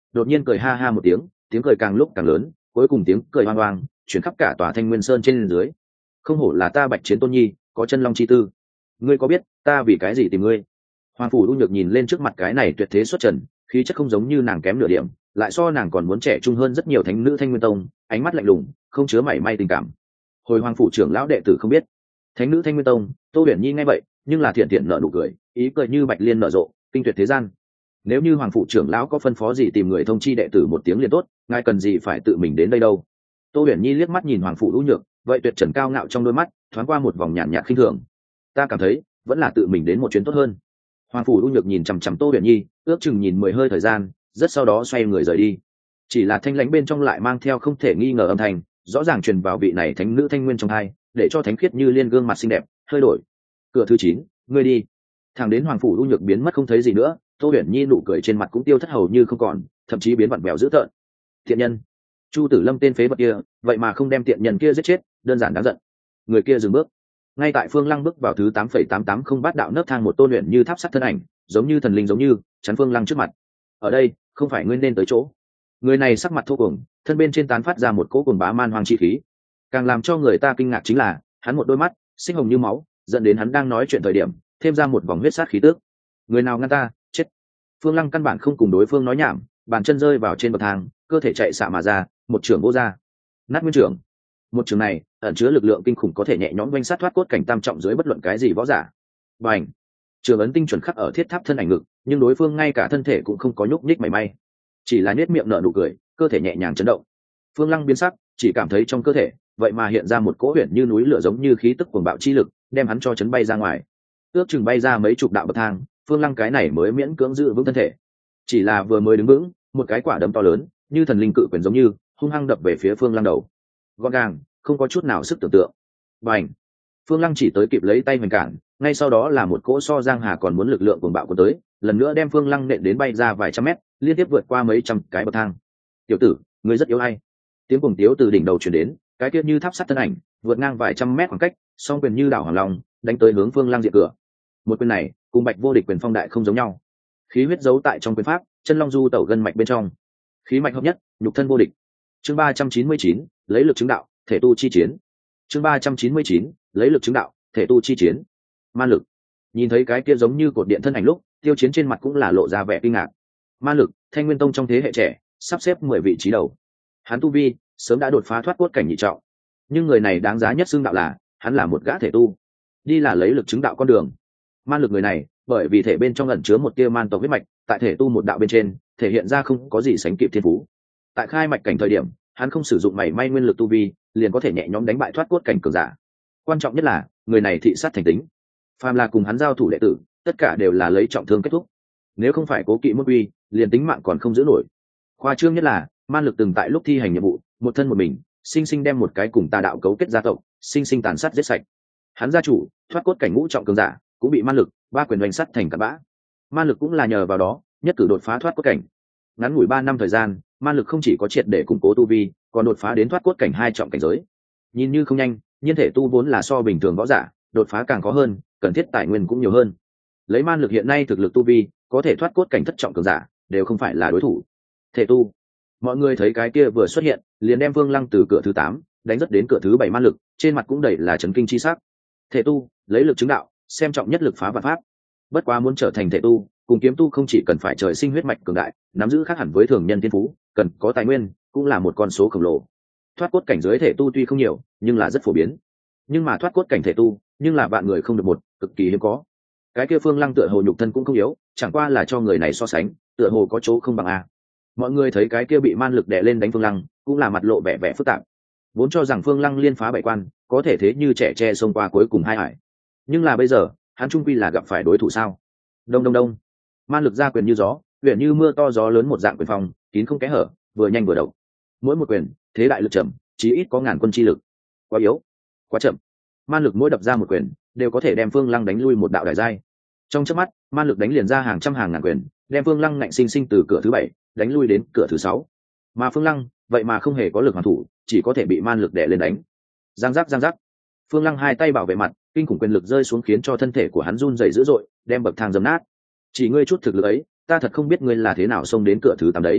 đột nhiên cười ha ha một tiếng, tiếng cười càng lúc càng lớn, cuối cùng tiếng cười hoang hoang chuyển khắp cả tòa Thanh Nguyên Sơn trên dưới. Không hổ là ta Bạch Chiến Tôn Nhi, có chân long chi tư. Ngươi có biết ta vì cái gì tìm ngươi? Hoàng phủ U Nhược nhìn lên trước mặt cái này tuyệt thế xuất trần, khí chất không giống như nàng kém nửa điểm, lại so nàng còn muốn trẻ trung hơn rất nhiều thánh nữ Thanh Nguyên Tông, ánh mắt lạnh lùng, không chứa mảy may tình cảm. Hồi Hoàng phủ trưởng lão đệ tử không biết, thánh nữ Thanh Nguyên Tông, Tô Huyền Nhi nghe vậy, nhưng là thiện thiện nở nụ cười, ý cười như bạch liên nở rộ, kinh tuyệt thế gian. Nếu như Hoàng phủ trưởng lão có phân phó gì tìm người thông chi đệ tử một tiếng liền tốt, ngài cần gì phải tự mình đến đây đâu? Tô Huyền Nhi liếc mắt nhìn Hoàng phủ U Nhược, vậy tuyệt trần cao ngạo trong đôi mắt thoáng qua một vòng nhàn nhạt khinh thường. Ta cảm thấy vẫn là tự mình đến một chuyến tốt hơn. Hoàng phủ U Nhược nhìn chằm chằm Tô Huyền Nhi, ước chừng nhìn mười hơi thời gian, rất sau đó xoay người rời đi. Chỉ là thanh lãnh bên trong lại mang theo không thể nghi ngờ âm thanh, rõ ràng truyền vào vị này thánh nữ Thanh Nguyên trong hai, để cho thánh khiết như liên gương mặt xinh đẹp hơi đổi. Cửa thứ chín, ngươi đi. Thẳng đến Hoàng phủ U Nhược biến mất không thấy gì nữa, Tô Huyền Nhi nụ cười trên mặt cũng tiêu thất hầu như không còn, thậm chí biến vặn vẹo dữ tợn. Thiện nhân, Chu Tử Lâm tên phế vật kia, vậy mà không đem tiện nhân kia giết chết, đơn giản đáng giận. Người kia dừng bước. Ngay tại Phương Lăng bước vào thứ tám phẩy tám tám không bát đạo nấc thang một tôn luyện như tháp sắt thân ảnh, giống như thần linh giống như, chắn Phương Lăng trước mặt. Ở đây, không phải ngươi nên tới chỗ. Người này sắc mặt thô cuồng, thân bên trên tán phát ra một cỗ cuồng bá man hoang chi khí. Càng làm cho người ta kinh ngạc chính là, hắn một đôi mắt sinh hồng như máu, dẫn đến hắn đang nói chuyện thời điểm, thêm ra một vòng huyết sát khí tức. Người nào ngăn ta, chết. Phương Lăng căn bản không cùng đối phương nói nhảm, bàn chân rơi vào trên bậc thang, cơ thể chạy xạ mà ra, một trường vô ra. Nát nguyên trưởng. Một trường này ẩn chứa lực lượng kinh khủng, có thể nhẹ nhõm quanh sát thoát cốt cảnh tam trọng dưới bất luận cái gì võ giả. Bành. Trường ấn tinh chuẩn khắc ở thiết tháp thân ảnh ngực, nhưng đối phương ngay cả thân thể cũng không có nhúc nhích mảy may, chỉ là nét miệng nở nụ cười, cơ thể nhẹ nhàng chấn động. Phương Lăng biến sắc, chỉ cảm thấy trong cơ thể vậy mà hiện ra một cỗ huyền như núi lửa giống như khí tức cuồng bạo chi lực, đem hắn cho chấn bay ra ngoài. Ước chừng bay ra mấy chục đạo bậc thang, Phương Lăng cái này mới miễn cưỡng giữ vững thân thể. Chỉ là vừa mới đứng vững, một cái quả đấm to lớn, như thần linh cự quyền giống như, hung hăng đập về phía Phương Lăng đầu. Gọn gàng, không có chút nào sức tưởng tượng. Bành. Phương Lăng chỉ tới kịp lấy tay mình cản, ngay sau đó là một cỗ so Giang Hà còn muốn lực lượng cuồng bạo của tới, lần nữa đem Phương Lăng nện đến bay ra vài trăm mét, liên tiếp vượt qua mấy trăm cái bậc thang. Tiểu tử, ngươi rất yếu hay? Tiếng cuồng tiếu từ đỉnh đầu truyền đến, cái tiết như tháp sắt thân ảnh, vượt ngang vài trăm mét khoảng cách, song quyền như đảo hoàng long, đánh tới hướng Phương Lăng diện cửa. Một quyền này, cùng Bạch vô địch quyền phong đại không giống nhau. Khí huyết giấu tại trong quyền pháp, chân long du tẩu gân mạch bên trong. Khí mạch hợp nhất, nhục thân vô địch. Chương ba trăm chín mươi chín, lấy lực chứng đạo, thể tu chi chiến. Chương ba trăm chín mươi chín, lấy lực chứng đạo, thể tu chi chiến. Man lực. Nhìn thấy cái kia giống như cột điện thân ảnh lúc, Tiêu Chiến trên mặt cũng là lộ ra vẻ kinh ngạc. Man lực, Thanh Nguyên Tông trong thế hệ trẻ, sắp xếp mười vị trí đầu. Hắn tu vi sớm đã đột phá thoát cốt cảnh nhị trọng, nhưng người này đáng giá nhất xưng đạo là, hắn là một gã thể tu, đi là lấy lực chứng đạo con đường. Man lực người này, bởi vì thể bên trong ẩn chứa một tia man tộc huyết mạch, tại thể tu một đạo bên trên, thể hiện ra không có gì sánh kịp thiên phú. Tại khai mạch cảnh thời điểm, hắn không sử dụng mảy may nguyên lực tu vi, liền có thể nhẹ nhõm đánh bại thoát cốt cảnh cường giả. Quan trọng nhất là, người này thị sát thành tính. Phàm là cùng hắn giao thủ đệ tử, tất cả đều là lấy trọng thương kết thúc. Nếu không phải cố kỵ môn uy, liền tính mạng còn không giữ nổi. Khoa trương nhất là, man lực từng tại lúc thi hành nhiệm vụ, một thân một mình, sinh sinh đem một cái cùng tà đạo cấu kết gia tộc, sinh sinh tàn sát giết sạch. Hắn gia chủ, thoát cốt cảnh ngũ trọng cường giả, cũng bị man lực ba quyền đánh sát thành cặn bã. Man lực cũng là nhờ vào đó, nhất cử đột phá thoát cốt cảnh. Ngắn ngủi ba năm thời gian, man lực không chỉ có triệt để củng cố tu vi, còn đột phá đến thoát cốt cảnh hai trọng cảnh giới. Nhìn như không nhanh, nhưng thể tu vốn là so bình thường võ giả, đột phá càng khó hơn, cần thiết tài nguyên cũng nhiều hơn. Lấy man lực hiện nay thực lực tu vi, có thể thoát cốt cảnh thất trọng cường giả, đều không phải là đối thủ. Thể tu. Mọi người thấy cái kia vừa xuất hiện, liền đem Vương Lăng từ cửa thứ tám đánh rất đến cửa thứ bảy man lực, trên mặt cũng đầy là chấn kinh chi sắc. Thể tu, lấy lực chứng đạo, xem trọng nhất lực phá vạn pháp. Bất quá muốn trở thành thể tu, cùng kiếm tu không chỉ cần phải trời sinh huyết mạch cường đại, nắm giữ khác hẳn với thường nhân thiên phú, cần có tài nguyên, cũng là một con số khổng lồ. Thoát cốt cảnh giới thể tu tuy không nhiều, nhưng là rất phổ biến. Nhưng mà thoát cốt cảnh thể tu, nhưng là vạn người không được một, cực kỳ hiếm có. Cái kia Phương Lăng tựa hồ nhục thân cũng không yếu, chẳng qua là cho người này so sánh, tựa hồ có chỗ không bằng a. Mọi người thấy cái kia bị man lực đè lên đánh Phương Lăng, cũng là mặt lộ vẻ vẻ phức tạp. Vốn cho rằng Phương Lăng liên phá bảy quan, có thể thế như trẻ tre xông qua cuối cùng hai hải. Nhưng là bây giờ, hắn trung quy là gặp phải đối thủ sao? Đông đông đông. Man lực ra quyền như gió, huyền như mưa to gió lớn một dạng quyền phòng, kín không kẽ hở, vừa nhanh vừa độc. Mỗi một quyền, thế đại lực chậm, chí ít có ngàn quân chi lực. Quá yếu, quá chậm. Man lực mỗi đập ra một quyền, đều có thể đem Phương Lăng đánh lui một đạo đại giai. Trong chớp mắt, man lực đánh liền ra hàng trăm hàng ngàn quyền, đem Phương Lăng ngạnh sinh sinh từ cửa thứ bảy đánh lui đến cửa thứ sáu. Mà Phương Lăng, vậy mà không hề có lực hoàn thủ, chỉ có thể bị man lực đè lên đánh. Giang giác giang giác. Phương Lăng hai tay bảo vệ mặt, kinh khủng quyền lực rơi xuống khiến cho thân thể của hắn run rẩy dữ dội, đem bậc thang dầm nát. Chỉ ngươi chút thực lực ấy, ta thật không biết ngươi là thế nào xông đến cửa thứ tám đấy.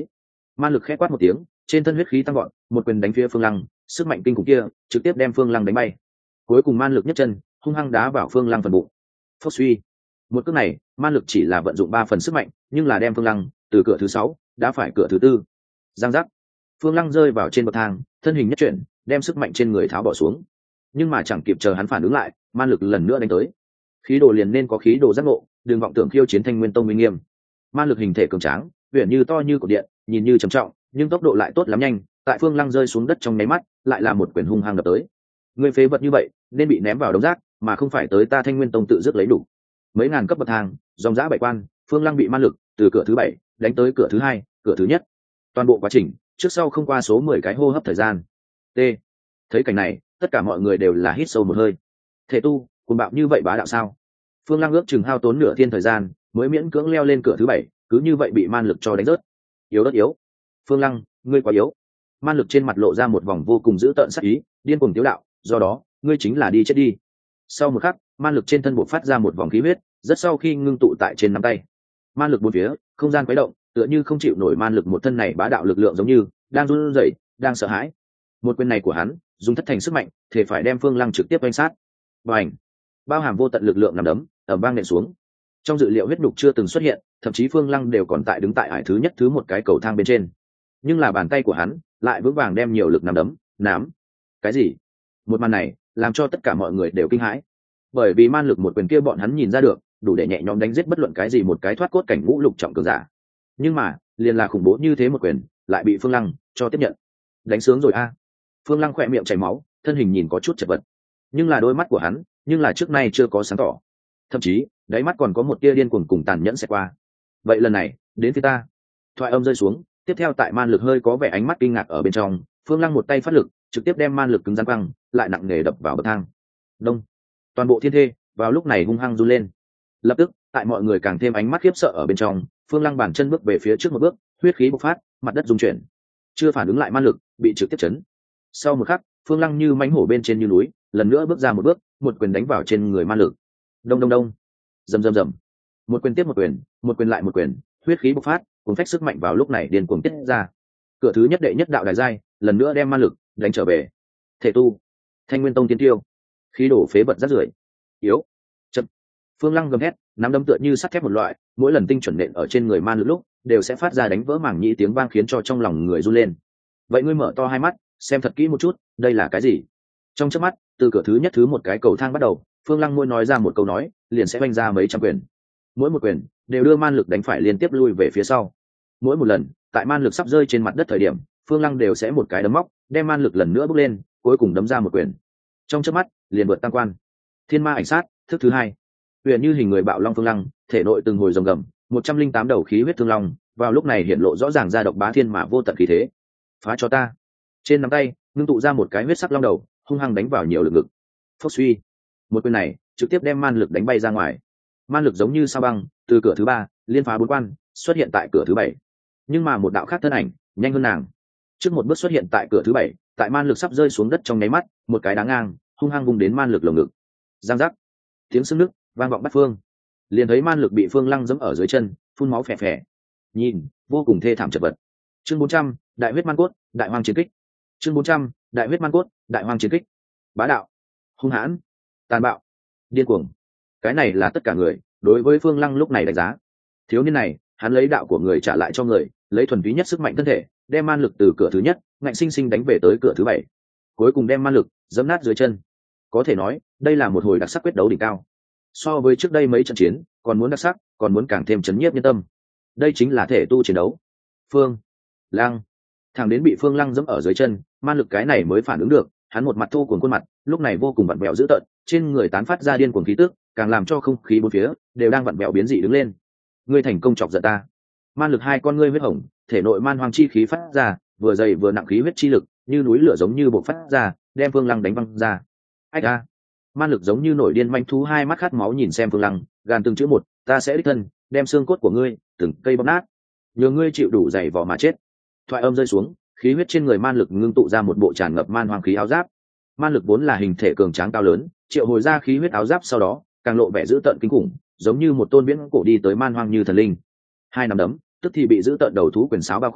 Man lực khẽ quát một tiếng, trên thân huyết khí tăng gọn, một quyền đánh phía Phương Lăng, sức mạnh kinh khủng kia trực tiếp đem Phương Lăng đánh bay. Cuối cùng man lực nhất chân hung hăng đá vào Phương Lăng phần bụng. Phốc suy. Một cước này, man lực chỉ là vận dụng ba phần sức mạnh, nhưng là đem Phương Lăng từ cửa thứ sáu đá phải cửa thứ tư. Giang giác. Phương Lăng rơi vào trên bậc thang, thân hình nhất chuyển, đem sức mạnh trên người tháo bỏ xuống. Nhưng mà chẳng kịp chờ hắn phản ứng lại, man lực lần nữa đánh tới. Khí đồ liền nên có khí đồ giác ngộ, đừng vọng tưởng khiêu chiến Thanh Nguyên Tông uy nghiêm. Man lực hình thể cường tráng, huyền như to như cột điện, nhìn như trầm trọng, nhưng tốc độ lại tốt lắm nhanh. Tại Phương Lăng rơi xuống đất trong nháy mắt, lại là một quyền hung hăng đập tới. Người phế vật như vậy, nên bị ném vào đống rác, mà không phải tới ta Thanh Nguyên Tông tự dứt lấy đủ. Mấy ngàn cấp bậc thang, dòng dã bảy quan, Phương Lăng bị man lực từ cửa thứ bảy đánh tới cửa thứ hai, cửa thứ nhất. Toàn bộ quá trình, trước sau không qua số mười cái hô hấp thời gian. T. Thấy cảnh này, tất cả mọi người đều là hít sâu một hơi. Thể tu, cuồng bạo như vậy bá đạo sao? Phương Lăng ước chừng hao tốn nửa thiên thời gian, mới miễn cưỡng leo lên cửa thứ bảy, cứ như vậy bị man lực cho đánh rớt. Yếu đất yếu. Phương Lăng, ngươi quá yếu. Man lực trên mặt lộ ra một vòng vô cùng dữ tợn sắc ý, điên cuồng tiếu đạo, do đó, ngươi chính là đi chết đi. Sau một khắc, man lực trên thân bộ phát ra một vòng khí huyết, rất sau khi ngưng tụ tại trên nắm tay. Man lực bốn phía, không gian quấy động, tựa như không chịu nổi man lực một thân này bá đạo lực lượng giống như đang run rẩy, đang sợ hãi. Một quyền này của hắn, dùng thất thành sức mạnh, thể phải đem Phương Lăng trực tiếp đánh sát. Bành! Bao hàm vô tận lực lượng nằm đấm, ầm vang nện xuống. Trong dự liệu huyết đục chưa từng xuất hiện, thậm chí Phương Lăng đều còn tại đứng tại ải thứ nhất thứ một cái cầu thang bên trên. Nhưng là bàn tay của hắn lại vững vàng đem nhiều lực nằm đấm, nám. Cái gì? Một màn này làm cho tất cả mọi người đều kinh hãi. Bởi vì man lực một quyền kia bọn hắn nhìn ra được, đủ để nhẹ nhõm đánh giết bất luận cái gì một cái thoát cốt cảnh ngũ lục trọng cường giả. Nhưng mà, liền là khủng bố như thế một quyền, lại bị Phương Lăng cho tiếp nhận. Đánh sướng rồi a. Phương Lăng khỏe miệng chảy máu, thân hình nhìn có chút chật vật. Nhưng là đôi mắt của hắn, nhưng là trước nay chưa có sáng tỏ. Thậm chí, đáy mắt còn có một tia điên cuồng cùng tàn nhẫn sẽ qua. Vậy lần này, đến phía ta. Thoại âm rơi xuống, tiếp theo tại man lực hơi có vẻ ánh mắt kinh ngạc ở bên trong, Phương Lăng một tay phát lực, trực tiếp đem man lực cứng rắn băng, lại nặng nề đập vào bậc thang. Đông. Toàn bộ thiên thê vào lúc này hung hăng run lên. Lập tức, tại mọi người càng thêm ánh mắt khiếp sợ ở bên trong, Phương Lăng bản chân bước về phía trước một bước, huyết khí bộc phát, mặt đất rung chuyển. Chưa phản ứng lại man lực, bị trực tiếp chấn. Sau một khắc, Phương Lăng như mãnh hổ bên trên như núi, lần nữa bước ra một bước, một quyền đánh vào trên người man lực. Đông đông đông. Rầm rầm rầm. Một quyền tiếp một quyền, một quyền lại một quyền, huyết khí bộc phát, cuốn phách sức mạnh vào lúc này điên cuồng tiết ra. Cửa thứ nhất đệ nhất đạo đài giai, lần nữa đem man lực đánh trở về. Thể tu, Thanh Nguyên Tông tiên tiêu, khí đổ phế vật rác rưởi, yếu, chậm. Phương Lăng gầm hét, nắm đấm tựa như sắt thép một loại, mỗi lần tinh chuẩn nện ở trên người man lực lúc, đều sẽ phát ra đánh vỡ mảng nhĩ tiếng vang khiến cho trong lòng người run lên. Vậy ngươi mở to hai mắt, xem thật kỹ một chút, đây là cái gì? Trong chớp mắt, từ cửa thứ nhất thứ một cái cầu thang bắt đầu, Phương Lăng môi nói ra một câu nói, liền sẽ vung ra mấy trăm quyền. Mỗi một quyền đều đưa man lực đánh phải liên tiếp lui về phía sau. Mỗi một lần, tại man lực sắp rơi trên mặt đất thời điểm, Phương Lăng đều sẽ một cái đấm móc, đem man lực lần nữa bước lên, cuối cùng đấm ra một quyền. Trong chớp mắt, liền vượt tam quan. Thiên ma ảnh sát, thức thứ hai. Huyền như hình người bạo long Phương Lăng, thể nội từng hồi rồng gầm, một trăm linh tám đầu khí huyết thương long, vào lúc này hiện lộ rõ ràng ra độc bá thiên mà vô tận khí thế. Phá cho ta. Trên nắm tay, ngưng tụ ra một cái huyết sắc long đầu, hung hăng đánh vào nhiều lực ngực. Phốc suy. Một quyền này, trực tiếp đem man lực đánh bay ra ngoài. Man lực giống như sao băng, từ cửa thứ ba liên phá bốn quan, xuất hiện tại cửa thứ bảy. Nhưng mà một đạo khác thân ảnh nhanh hơn nàng, trước một bước xuất hiện tại cửa thứ bảy, tại man lực sắp rơi xuống đất trong nháy mắt, một cái đá ngang hung hăng vung đến man lực lồng ngực. Giang giác, tiếng sưng nức vang vọng bát phương, liền thấy man lực bị Phương Lăng giẫm ở dưới chân, phun máu phè phè, nhìn vô cùng thê thảm chật vật. Chương bốn trăm, đại huyết man cốt, đại hoang chiến kích. Chương bốn trăm, đại huyết man cốt, đại hoang chiến kích. Bá đạo, hung hãn, tàn bạo, điên cuồng, cái này là tất cả người đối với Phương Lăng lúc này đánh giá. Thiếu niên này, hắn lấy đạo của người trả lại cho người, lấy thuần túy nhất sức mạnh thân thể, đem man lực từ cửa thứ nhất ngạnh sinh sinh đánh về tới cửa thứ bảy, cuối cùng đem man lực dẫm nát dưới chân. Có thể nói, đây là một hồi đặc sắc quyết đấu đỉnh cao. So với trước đây mấy trận chiến, còn muốn đặc sắc, còn muốn càng thêm chấn nhiếp nhân tâm. Đây chính là thể tu chiến đấu. Phương Lăng, thằng đến bị Phương Lăng dẫm ở dưới chân, man lực cái này mới phản ứng được, hắn một mặt thu cuồng khuôn mặt, lúc này vô cùng vặn vẹo dữ tợn, trên người tán phát ra điên cuồng khí tức, càng làm cho không khí bốn phía đều đang vặn vẹo biến dị đứng lên. Ngươi thành công chọc giận ta. Man lực hai con ngươi huyết hồng, thể nội man hoang chi khí phát ra, vừa dày vừa nặng khí huyết chi lực, như núi lửa giống như bộc phát ra, đem Phương Lăng đánh văng ra. Ách a! Man lực giống như nổi điên manh thú, hai mắt khát máu nhìn xem Phương Lăng, gàn từng chữ một, ta sẽ đích thân đem xương cốt của ngươi từng cây bóp nát, nhờ ngươi chịu đủ dày vò mà chết. Thoại âm rơi xuống, khí huyết trên người man lực ngưng tụ ra một bộ tràn ngập man hoang khí áo giáp. Man lực vốn là hình thể cường tráng cao lớn, triệu hồi ra khí huyết áo giáp sau đó, càng lộ vẻ dữ tợn kinh khủng, giống như một tôn viễn cổ đi tới man hoang như thần linh. Hai nắm đấm, tức thì bị giữ tợn đầu thú quyền sáo bao khỏa,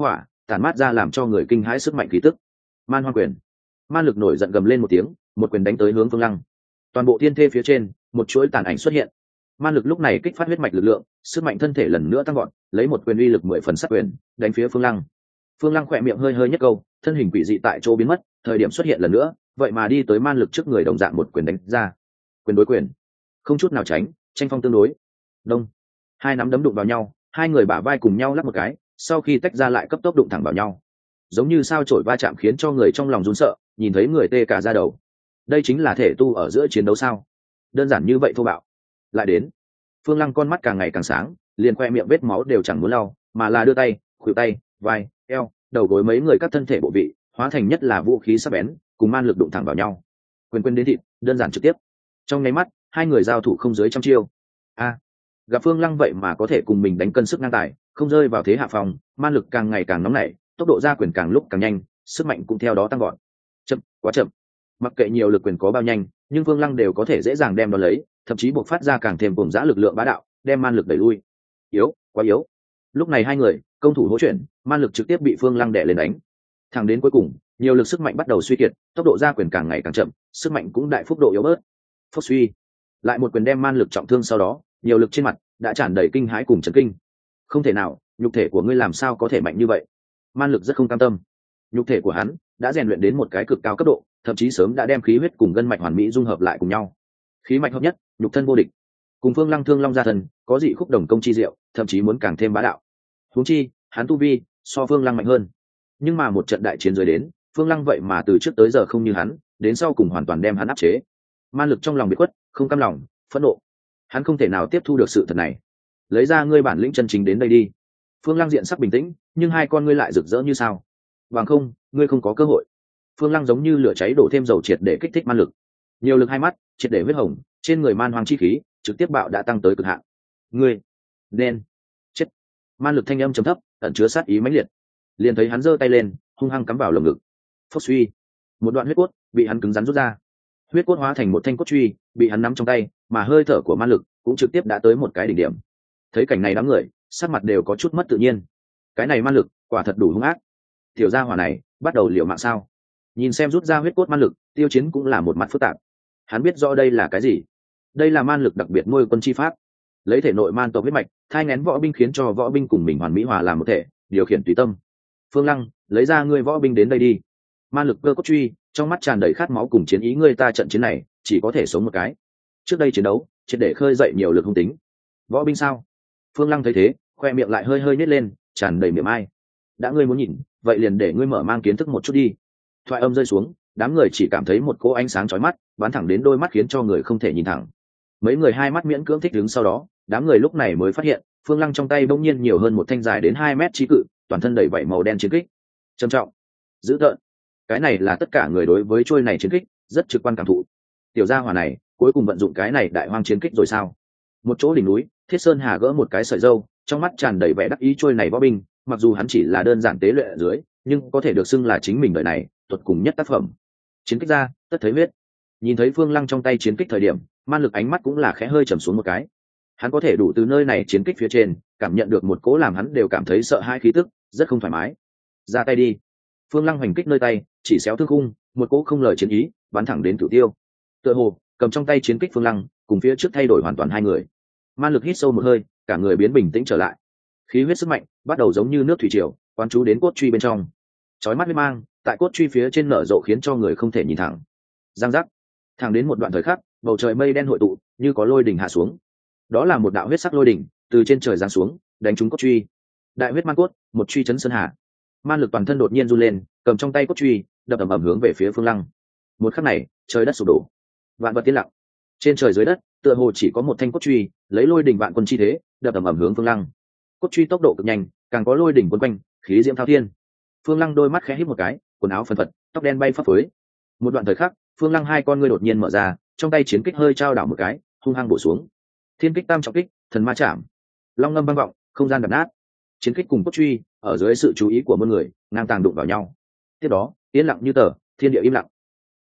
tản mát ra làm cho người kinh hãi sức mạnh khí tức. Man Hoang quyền. Man Lực nổi giận gầm lên một tiếng, một quyền đánh tới hướng Phương Lăng. Toàn bộ thiên thê phía trên, một chuỗi tàn ảnh xuất hiện. Man Lực lúc này kích phát huyết mạch lực lượng, sức mạnh thân thể lần nữa tăng gọn, lấy một quyền uy lực mười phần sát quyền, đánh phía Phương Lăng. Phương Lăng khỏe miệng hơi hơi nhất câu, thân hình quỷ dị tại chỗ biến mất, thời điểm xuất hiện lần nữa, vậy mà đi tới Man Lực trước người đồng dạng một quyền đánh ra. Quyền đối quyền, không chút nào tránh, tranh phong tương đối. Đông, hai nắm đấm đụng vào nhau, hai người bả vai cùng nhau lắc một cái, sau khi tách ra lại cấp tốc đụng thẳng vào nhau, giống như sao chổi va chạm khiến cho người trong lòng run sợ, nhìn thấy người tê cả da đầu. Đây chính là thể tu ở giữa chiến đấu sao? Đơn giản như vậy thô bạo. Lại đến. Phương Lăng con mắt càng ngày càng sáng, liền khoe miệng vết máu đều chẳng muốn lau, mà là đưa tay, khuỷu tay, vai, eo, đầu gối mấy người các thân thể bộ vị hóa thành nhất là vũ khí sắc bén, cùng Man Lực đụng thẳng vào nhau. Quyền quyền đến thịt, đơn giản trực tiếp. Trong nháy mắt, hai người giao thủ không dưới trăm chiêu. A, gặp Phương Lăng vậy mà có thể cùng mình đánh cân sức ngang tài, không rơi vào thế hạ phòng, Man Lực càng ngày càng nóng nảy, tốc độ ra quyền càng lúc càng nhanh, sức mạnh cũng theo đó tăng gọn. Chậm, quá chậm. Mặc kệ nhiều lực quyền có bao nhanh, nhưng Phương Lăng đều có thể dễ dàng đem đó lấy, thậm chí buộc phát ra càng thêm cùng dã lực lượng bá đạo, đem Man Lực đẩy lui. Yếu, quá yếu. Lúc này hai người công thủ hỗ chuyển, Man Lực trực tiếp bị Phương Lăng đè lên đánh. Thẳng đến cuối cùng, nhiều lực sức mạnh bắt đầu suy kiệt, tốc độ ra quyền càng ngày càng chậm, sức mạnh cũng đại phúc độ yếu bớt. Phốc suy, lại một quyền đem Man Lực trọng thương, sau đó nhiều lực trên mặt đã tràn đầy kinh hãi cùng chấn kinh. Không thể nào, nhục thể của ngươi làm sao có thể mạnh như vậy? Man Lực rất không cam tâm. Nhục thể của hắn đã rèn luyện đến một cái cực cao cấp độ, thậm chí sớm đã đem khí huyết cùng gân mạch hoàn mỹ dung hợp lại cùng nhau, khí mạch hợp nhất, nhục thân vô địch. Cùng Phương Lăng thương long gia thần có dị khúc đồng công chi diệu, thậm chí muốn càng thêm bá đạo. Huống chi hắn tu vi so Phương Lăng mạnh hơn, nhưng mà một trận đại chiến dưới đến, Phương Lăng vậy mà từ trước tới giờ không như hắn, đến sau cùng hoàn toàn đem hắn áp chế. Man Lực trong lòng bị khuất, không cam lòng, phẫn nộ. Hắn không thể nào tiếp thu được sự thật này. Lấy ra ngươi bản lĩnh chân chính đến đây đi. Phương Lăng diện sắc bình tĩnh, nhưng hai con ngươi lại rực rỡ như sao. Bằng không, ngươi không có cơ hội. Phương Lăng giống như lửa cháy đổ thêm dầu triệt để kích thích Man Lực. Nhiều lực hai mắt, triệt để huyết hồng, trên người man hoang chi khí trực tiếp bạo đã tăng tới cực hạn. Ngươi nên chết. Man Lực thanh âm trầm thấp, ẩn chứa sát ý mãnh liệt. Liền thấy hắn giơ tay lên, hung hăng cắm vào lồng ngực. Phốc suy, một đoạn huyết cốt bị hắn cứng rắn rút ra. Huyết cốt hóa thành một thanh cốt truy, bị hắn nắm trong tay, mà hơi thở của Man Lực cũng trực tiếp đã tới một cái đỉnh điểm. Thấy cảnh này đám người sắc mặt đều có chút mất tự nhiên. Cái này Man Lực quả thật đủ hung ác. Tiểu gia hỏa này bắt đầu liều mạng sao? Nhìn xem rút ra huyết cốt Man Lực, Tiêu Chiến cũng là một mặt phức tạp. Hắn biết rõ đây là cái gì. Đây là Man Lực đặc biệt nuôi quân chi pháp, lấy thể nội man tộc huyết mạch thai nghén võ binh, khiến cho võ binh cùng mình hoàn mỹ hòa làm một thể, điều khiển tùy tâm. Phương Lăng, lấy ra ngươi võ binh đến đây đi. Man Lực cơ cốt truy, trong mắt tràn đầy khát máu cùng chiến ý. Ngươi ta trận chiến này chỉ có thể sống một cái. Trước đây chiến đấu triệt để khơi dậy nhiều lực hung tính. Võ binh sao? Phương Lăng thấy thế, khoe miệng lại hơi hơi nhếch lên, tràn đầy miệng ai. Đã ngươi muốn nhìn, vậy liền để ngươi mở mang kiến thức một chút đi. Thoại âm rơi xuống, đám người chỉ cảm thấy một cỗ ánh sáng chói mắt bắn thẳng đến đôi mắt, khiến cho người không thể nhìn thẳng. Mấy người hai mắt miễn cưỡng thích đứng, sau đó đám người lúc này mới phát hiện Phương Lăng trong tay bỗng nhiên nhiều hơn một thanh dài đến hai mét chí cự, toàn thân đầy vảy màu đen chiến kích, trầm trọng, dữ tợn. Cái này là tất cả người đối với trôi này chiến kích rất trực quan cảm thụ. Tiểu gia hỏa này cuối cùng vận dụng cái này đại hoang chiến kích rồi sao? Một chỗ đỉnh núi, Thiết Sơn Hà gỡ một cái sợi râu, trong mắt tràn đầy vẻ đắc ý. Trôi này võ binh, mặc dù hắn chỉ là đơn giản tế luyện ở dưới, nhưng có thể được xưng là chính mình đời này tuột cùng nhất tác phẩm. Chiến kích ra, tất thấy huyết. Nhìn thấy Phương Lăng trong tay chiến kích thời điểm, Man Lực ánh mắt cũng là khẽ hơi trầm xuống một cái. Hắn có thể đủ từ nơi này chiến kích phía trên cảm nhận được một cố làm hắn đều cảm thấy sợ hãi khí tức, rất không thoải mái. Ra tay đi. Phương Lăng hoành kích nơi tay, chỉ xéo thương khung, một cỗ không lời chiến ý bắn thẳng đến Cửu Tiêu. Tựa hồ cầm trong tay chiến kích Phương Lăng cùng phía trước thay đổi hoàn toàn hai người. Man Lực hít sâu một hơi, cả người biến bình tĩnh trở lại. Khí huyết sức mạnh bắt đầu giống như nước thủy triều quán chú đến cốt truy bên trong. Chói mắt huyết mang tại cốt truy phía trên nở rộ, khiến cho người không thể nhìn thẳng. Giang giác. Thẳng đến một đoạn thời khắc, bầu trời mây đen hội tụ, như có lôi đỉnh hạ xuống. Đó là một đạo huyết sắc lôi đỉnh từ trên trời giáng xuống, đánh trúng cốt truy. Đại huyết man cốt, một truy chấn sơn hà. Man Lực toàn thân đột nhiên run lên, cầm trong tay cốt truy đập ầm ầm hướng về phía Phương Lăng. Một khắc này, trời đất sụp đổ, vạn vật tiến lặng. Trên trời dưới đất tựa hồ chỉ có một thanh cốt truy, lấy lôi đỉnh vạn quân chi thế đập ầm ầm hướng Phương Lăng. Cốt truy tốc độ cực nhanh, càng có lôi đỉnh quấn quanh, khí diễm thao thiên. Phương Lăng đôi mắt khẽ híp một cái, quần áo phân phật, tóc đen bay phấp phới. Một đoạn thời khắc, Phương Lăng hai con ngươi đột nhiên mở ra, trong tay chiến kích hơi trao đảo một cái, hung hăng bổ xuống. Thiên kích tam trọng kích, thần ma chạm. Long ngâm vang vọng, không gian đập nát. Chiến kích cùng cốt truy ở dưới sự chú ý của muôn người ngang tàng đụng vào nhau. Tiếp đó, yên lặng như tờ, thiên địa im lặng.